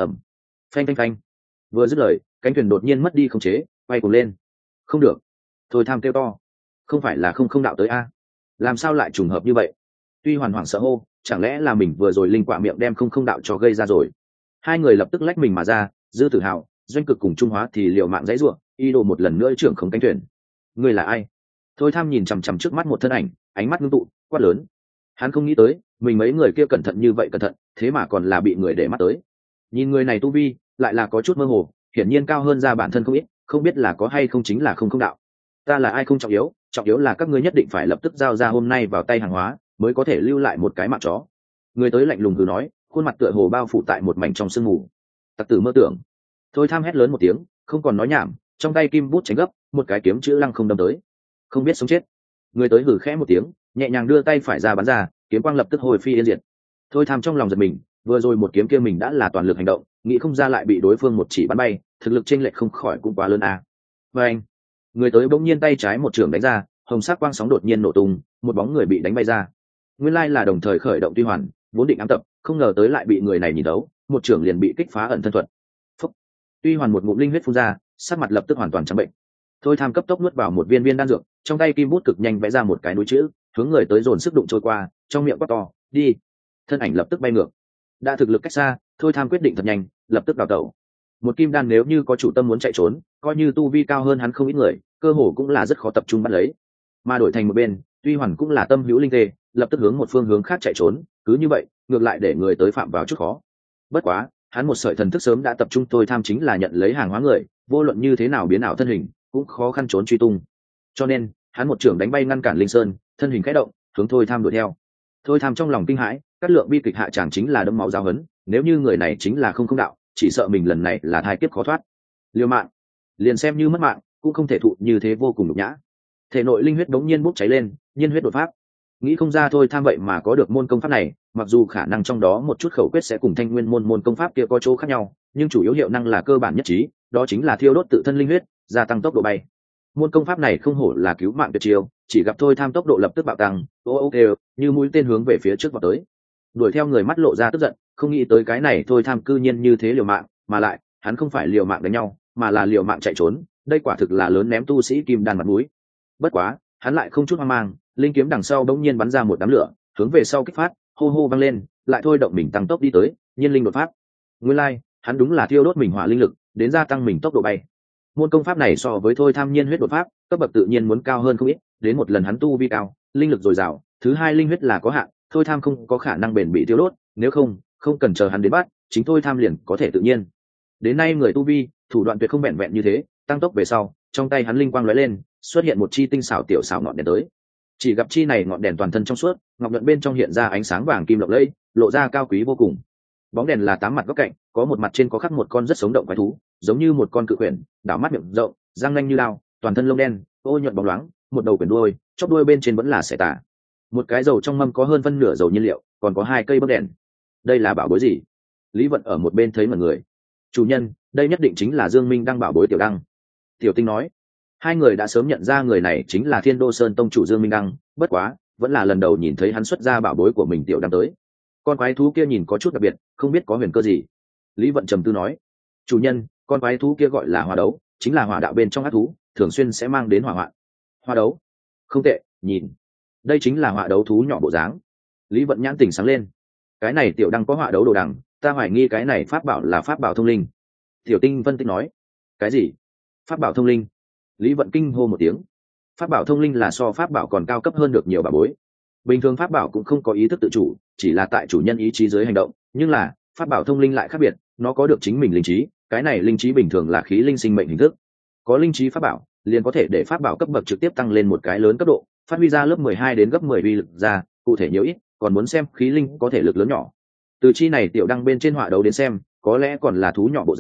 phanh phanh phanh. Vừa dứt lời, cánh thuyền đột nhiên mất đi khống chế, quay cuồng lên. Không được. Thôi Tham kêu to, không phải là không đạo tới a? Làm sao lại trùng hợp như vậy? Tuy Hoàn hoảng sợ hô, chẳng lẽ là mình vừa rồi linh quạ miệng đem không đạo cho gây ra rồi? Hai người lập tức lách mình mà ra, Dư Tử Hào, Doanh Cực cùng Trung Hóa thì liều mạng dãy rủa, ý đồ một lần nữa trưởng khống cánh thuyền. Ngươi là ai? Thôi Tham nhìn chằm chằm trước mắt một thân ảnh, ánh mắt ngưng tụ, quát lớn. Hắn không nghĩ tới, mình mấy người kia cẩn thận như vậy cẩn thận, thế mà còn là bị người để mắt tới. Nhìn người này tu vi, lại là có chút mơ hồ, hiển nhiên cao hơn ra bản thân không ít, không biết là có hay không chính là không đạo. Ta là ai không trọng yếu là các ngươi nhất định phải lập tức giao ra hôm nay vào tay hàng hóa, mới có thể lưu lại một cái mạng chó. Người tới lạnh lùng hừ nói, khuôn mặt tựa hồ bao phủ tại một mảnh trong sương mù. Tặc tử mơ tưởng. Thôi Tham hét lớn một tiếng, không còn nói nhảm, trong tay kim bút tránh gấp, một cái kiếm chữ lăng không đâm tới. Không biết sống chết. Người tới hừ khẽ một tiếng, nhẹ nhàng đưa tay phải ra bắn ra, kiếm quang lập tức hồi phi yên diệt. Thôi Tham trong lòng giật mình, vừa rồi một kiếm kia mình đã là toàn lực hành động, nghĩ không ra lại bị đối phương một chỉ bắn bay, thực lực chênh lệch không khỏi cũng quá lớn a. Và anh, người tới bỗng nhiên tay trái một trường đánh ra, hồng sắc quang sóng đột nhiên nổ tung, một bóng người bị đánh bay ra. Nguyên lai là đồng thời khởi động Tuy Hoàn, vốn định ám tập, không ngờ tới lại bị người này nhìn đấu, một trường liền bị kích phá ẩn thân thuật. Phúc. Tuy Hoàn một ngụm linh huyết phun ra, sắc mặt lập tức hoàn toàn trắng bệnh. Thôi Tham cấp tốc nuốt vào một viên đan dược, trong tay kim bút cực nhanh vẽ ra một cái núi chữ, hướng người tới dồn sức đụng trôi qua, trong miệng quát to, đi. Thân ảnh lập tức bay ngược. Đã thực lực cách xa, Thôi Tham quyết định thật nhanh, lập tức đào tẩu. Một kim đan nếu như có chủ tâm muốn chạy trốn, coi như tu vi cao hơn hắn không ít người, cơ hồ cũng là rất khó tập trung bắt lấy. Mà đổi thành một bên, Tuy Hoàn cũng là tâm hữu linh tê, lập tức hướng một phương hướng khác chạy trốn, cứ như vậy, ngược lại để người tới phạm vào chút khó. Bất quá, hắn một sợi thần thức sớm đã tập trung Thôi Tham chính là nhận lấy hàng hóa người, vô luận như thế nào biến ảo thân hình, cũng khó khăn trốn truy tung. Cho nên, hắn một trưởng đánh bay ngăn cản Linh Sơn, thân hình khẽ động, hướng Thôi Tham đuổi theo. Thôi Tham trong lòng kinh hãi, cát lượng bi kịch hạ chàng chính là đẫm máu giáo hấn, nếu như người này chính là không đạo, chỉ sợ mình lần này là thai kiếp khó thoát. Liều mạng, liền xem như mất mạng, cũng không thể thụ như thế vô cùng nhục nhã. Thể nội linh huyết đống nhiên bốc cháy lên, nhiên huyết đột pháp. Nghĩ không ra Thôi Tham vậy mà có được môn công pháp này, mặc dù khả năng trong đó một chút khẩu quyết sẽ cùng Thanh Nguyên môn công pháp kia có chỗ khác nhau, nhưng chủ yếu hiệu năng là cơ bản nhất trí, đó chính là thiêu đốt tự thân linh huyết, gia tăng tốc độ bay. Môn công pháp này không hổ là cứu mạng tuyệt chiêu, chỉ gặp Thôi Tham tốc độ lập tức bạo tăng, ok, như mũi tên hướng về phía trước vào tới. Đuổi theo người mắt lộ ra tức giận, không nghĩ tới cái này Thôi Tham cư nhiên như thế liều mạng, mà lại, hắn không phải liều mạng đánh nhau, mà là liều mạng chạy trốn, đây quả thực là lớn ném tu sĩ kim đan mặt mũi. Bất quá, hắn lại không chút hoang mang, linh kiếm đằng sau bỗng nhiên bắn ra một đám lửa, hướng về sau kích phát, hô hô vang lên, lại thôi động mình tăng tốc đi tới, nhiên linh đột pháp. Nguyên lai, hắn đúng là thiêu đốt mình hỏa linh lực, đến gia tăng mình tốc độ bay. Môn công pháp này so với Thôi Tham nhiên huyết đột pháp, cấp bậc tự nhiên muốn cao hơn không ít, đến một lần hắn tu vi cao, linh lực dồi dào, thứ hai linh huyết là có hạn, Thôi Tham không có khả năng bền bị tiêu đốt, nếu không cần chờ hắn đến bắt, chính Thôi Tham liền có thể tự nhiên. Đến nay người tu vi, thủ đoạn tuyệt không vẹn vẹn như thế, tăng tốc về sau, trong tay hắn linh quang lóe lên, xuất hiện một chi tinh xảo tiểu xảo ngọn đèn tới. Chỉ gặp chi này ngọn đèn toàn thân trong suốt, ngọc nhuận bên trong hiện ra ánh sáng vàng kim lộng lẫy, lộ ra cao quý vô cùng. Bóng đèn là 8 mặt góc cạnh, có một mặt trên có khắc một con rất sống động quái thú, giống như một con cự quyển, đảo mắt miệng rộng, răng nanh như lao, toàn thân lông đen, ô nhuận bóng loáng, một đầu quyển đuôi, chóp đuôi bên trên vẫn là xẻ tả. Một cái dầu trong mâm có hơn phân nửa dầu nhiên liệu, còn có 2 cây bấc đèn. Đây là bảo bối gì? Lý Vận ở một bên thấy mọi người. Chủ nhân, đây nhất định chính là Dương Minh Đăng bảo bối Tiểu Đăng. Tiểu Tinh nói. Hai người đã sớm nhận ra người này chính là Thiên Đô Sơn tông chủ Dương Minh Đăng, bất quá, vẫn là lần đầu nhìn thấy hắn xuất ra bảo bối của mình Tiểu Đăng tới. Con quái thú kia nhìn có chút đặc biệt, không biết có huyền cơ gì. Lý Vận trầm tư nói. Chủ nhân, con quái thú kia gọi là hỏa đấu, chính là hỏa đạo bên trong ác thú, thường xuyên sẽ mang đến hỏa hoạn. Hỏa đấu? Không tệ, nhìn. Đây chính là hỏa đấu thú nhỏ bộ dáng. Lý Vận nhãn tỉnh sáng lên. Cái này Tiểu Đăng có hỏa đấu đồ đằng, ta hoài nghi cái này pháp bảo là pháp bảo thông linh. Tiểu Tinh phân tích nói. Cái gì? Pháp bảo thông linh? Lý Vận kinh hô một tiếng. Pháp bảo thông linh là so pháp bảo còn cao cấp hơn được nhiều bảo bối. Bình thường pháp bảo cũng không có ý thức tự chủ, chỉ là tại chủ nhân ý chí dưới hành động, nhưng là pháp bảo thông linh lại khác biệt, nó có được chính mình linh trí, cái này linh trí bình thường là khí linh sinh mệnh hình thức. Có linh trí pháp bảo, liền có thể để pháp bảo cấp bậc trực tiếp tăng lên một cái lớn cấp độ, phát huy ra lớp 12 đến gấp 10 uy lực ra, cụ thể nhiều ít, còn muốn xem khí linh có thể lực lớn nhỏ. Từ chi này Tiểu Đăng bên trên họa đấu đến xem, có lẽ còn là thú nhỏ bộ dáng,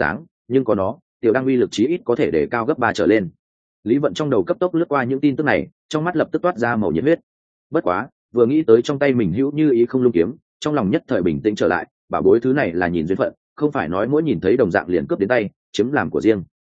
nhưng có nó tiểu đăng uy lực chí ít có thể để cao gấp 3 trở lên. Lý Vận trong đầu cấp tốc lướt qua những tin tức này, trong mắt lập tức toát ra màu nhiệt huyết. Bất quá vừa nghĩ tới trong tay mình hữu như ý không lung kiếm, trong lòng nhất thời bình tĩnh trở lại. Bảo bối thứ này là nhìn duyên phận, không phải nói mỗi nhìn thấy đồng dạng liền cướp đến tay chiếm làm của riêng.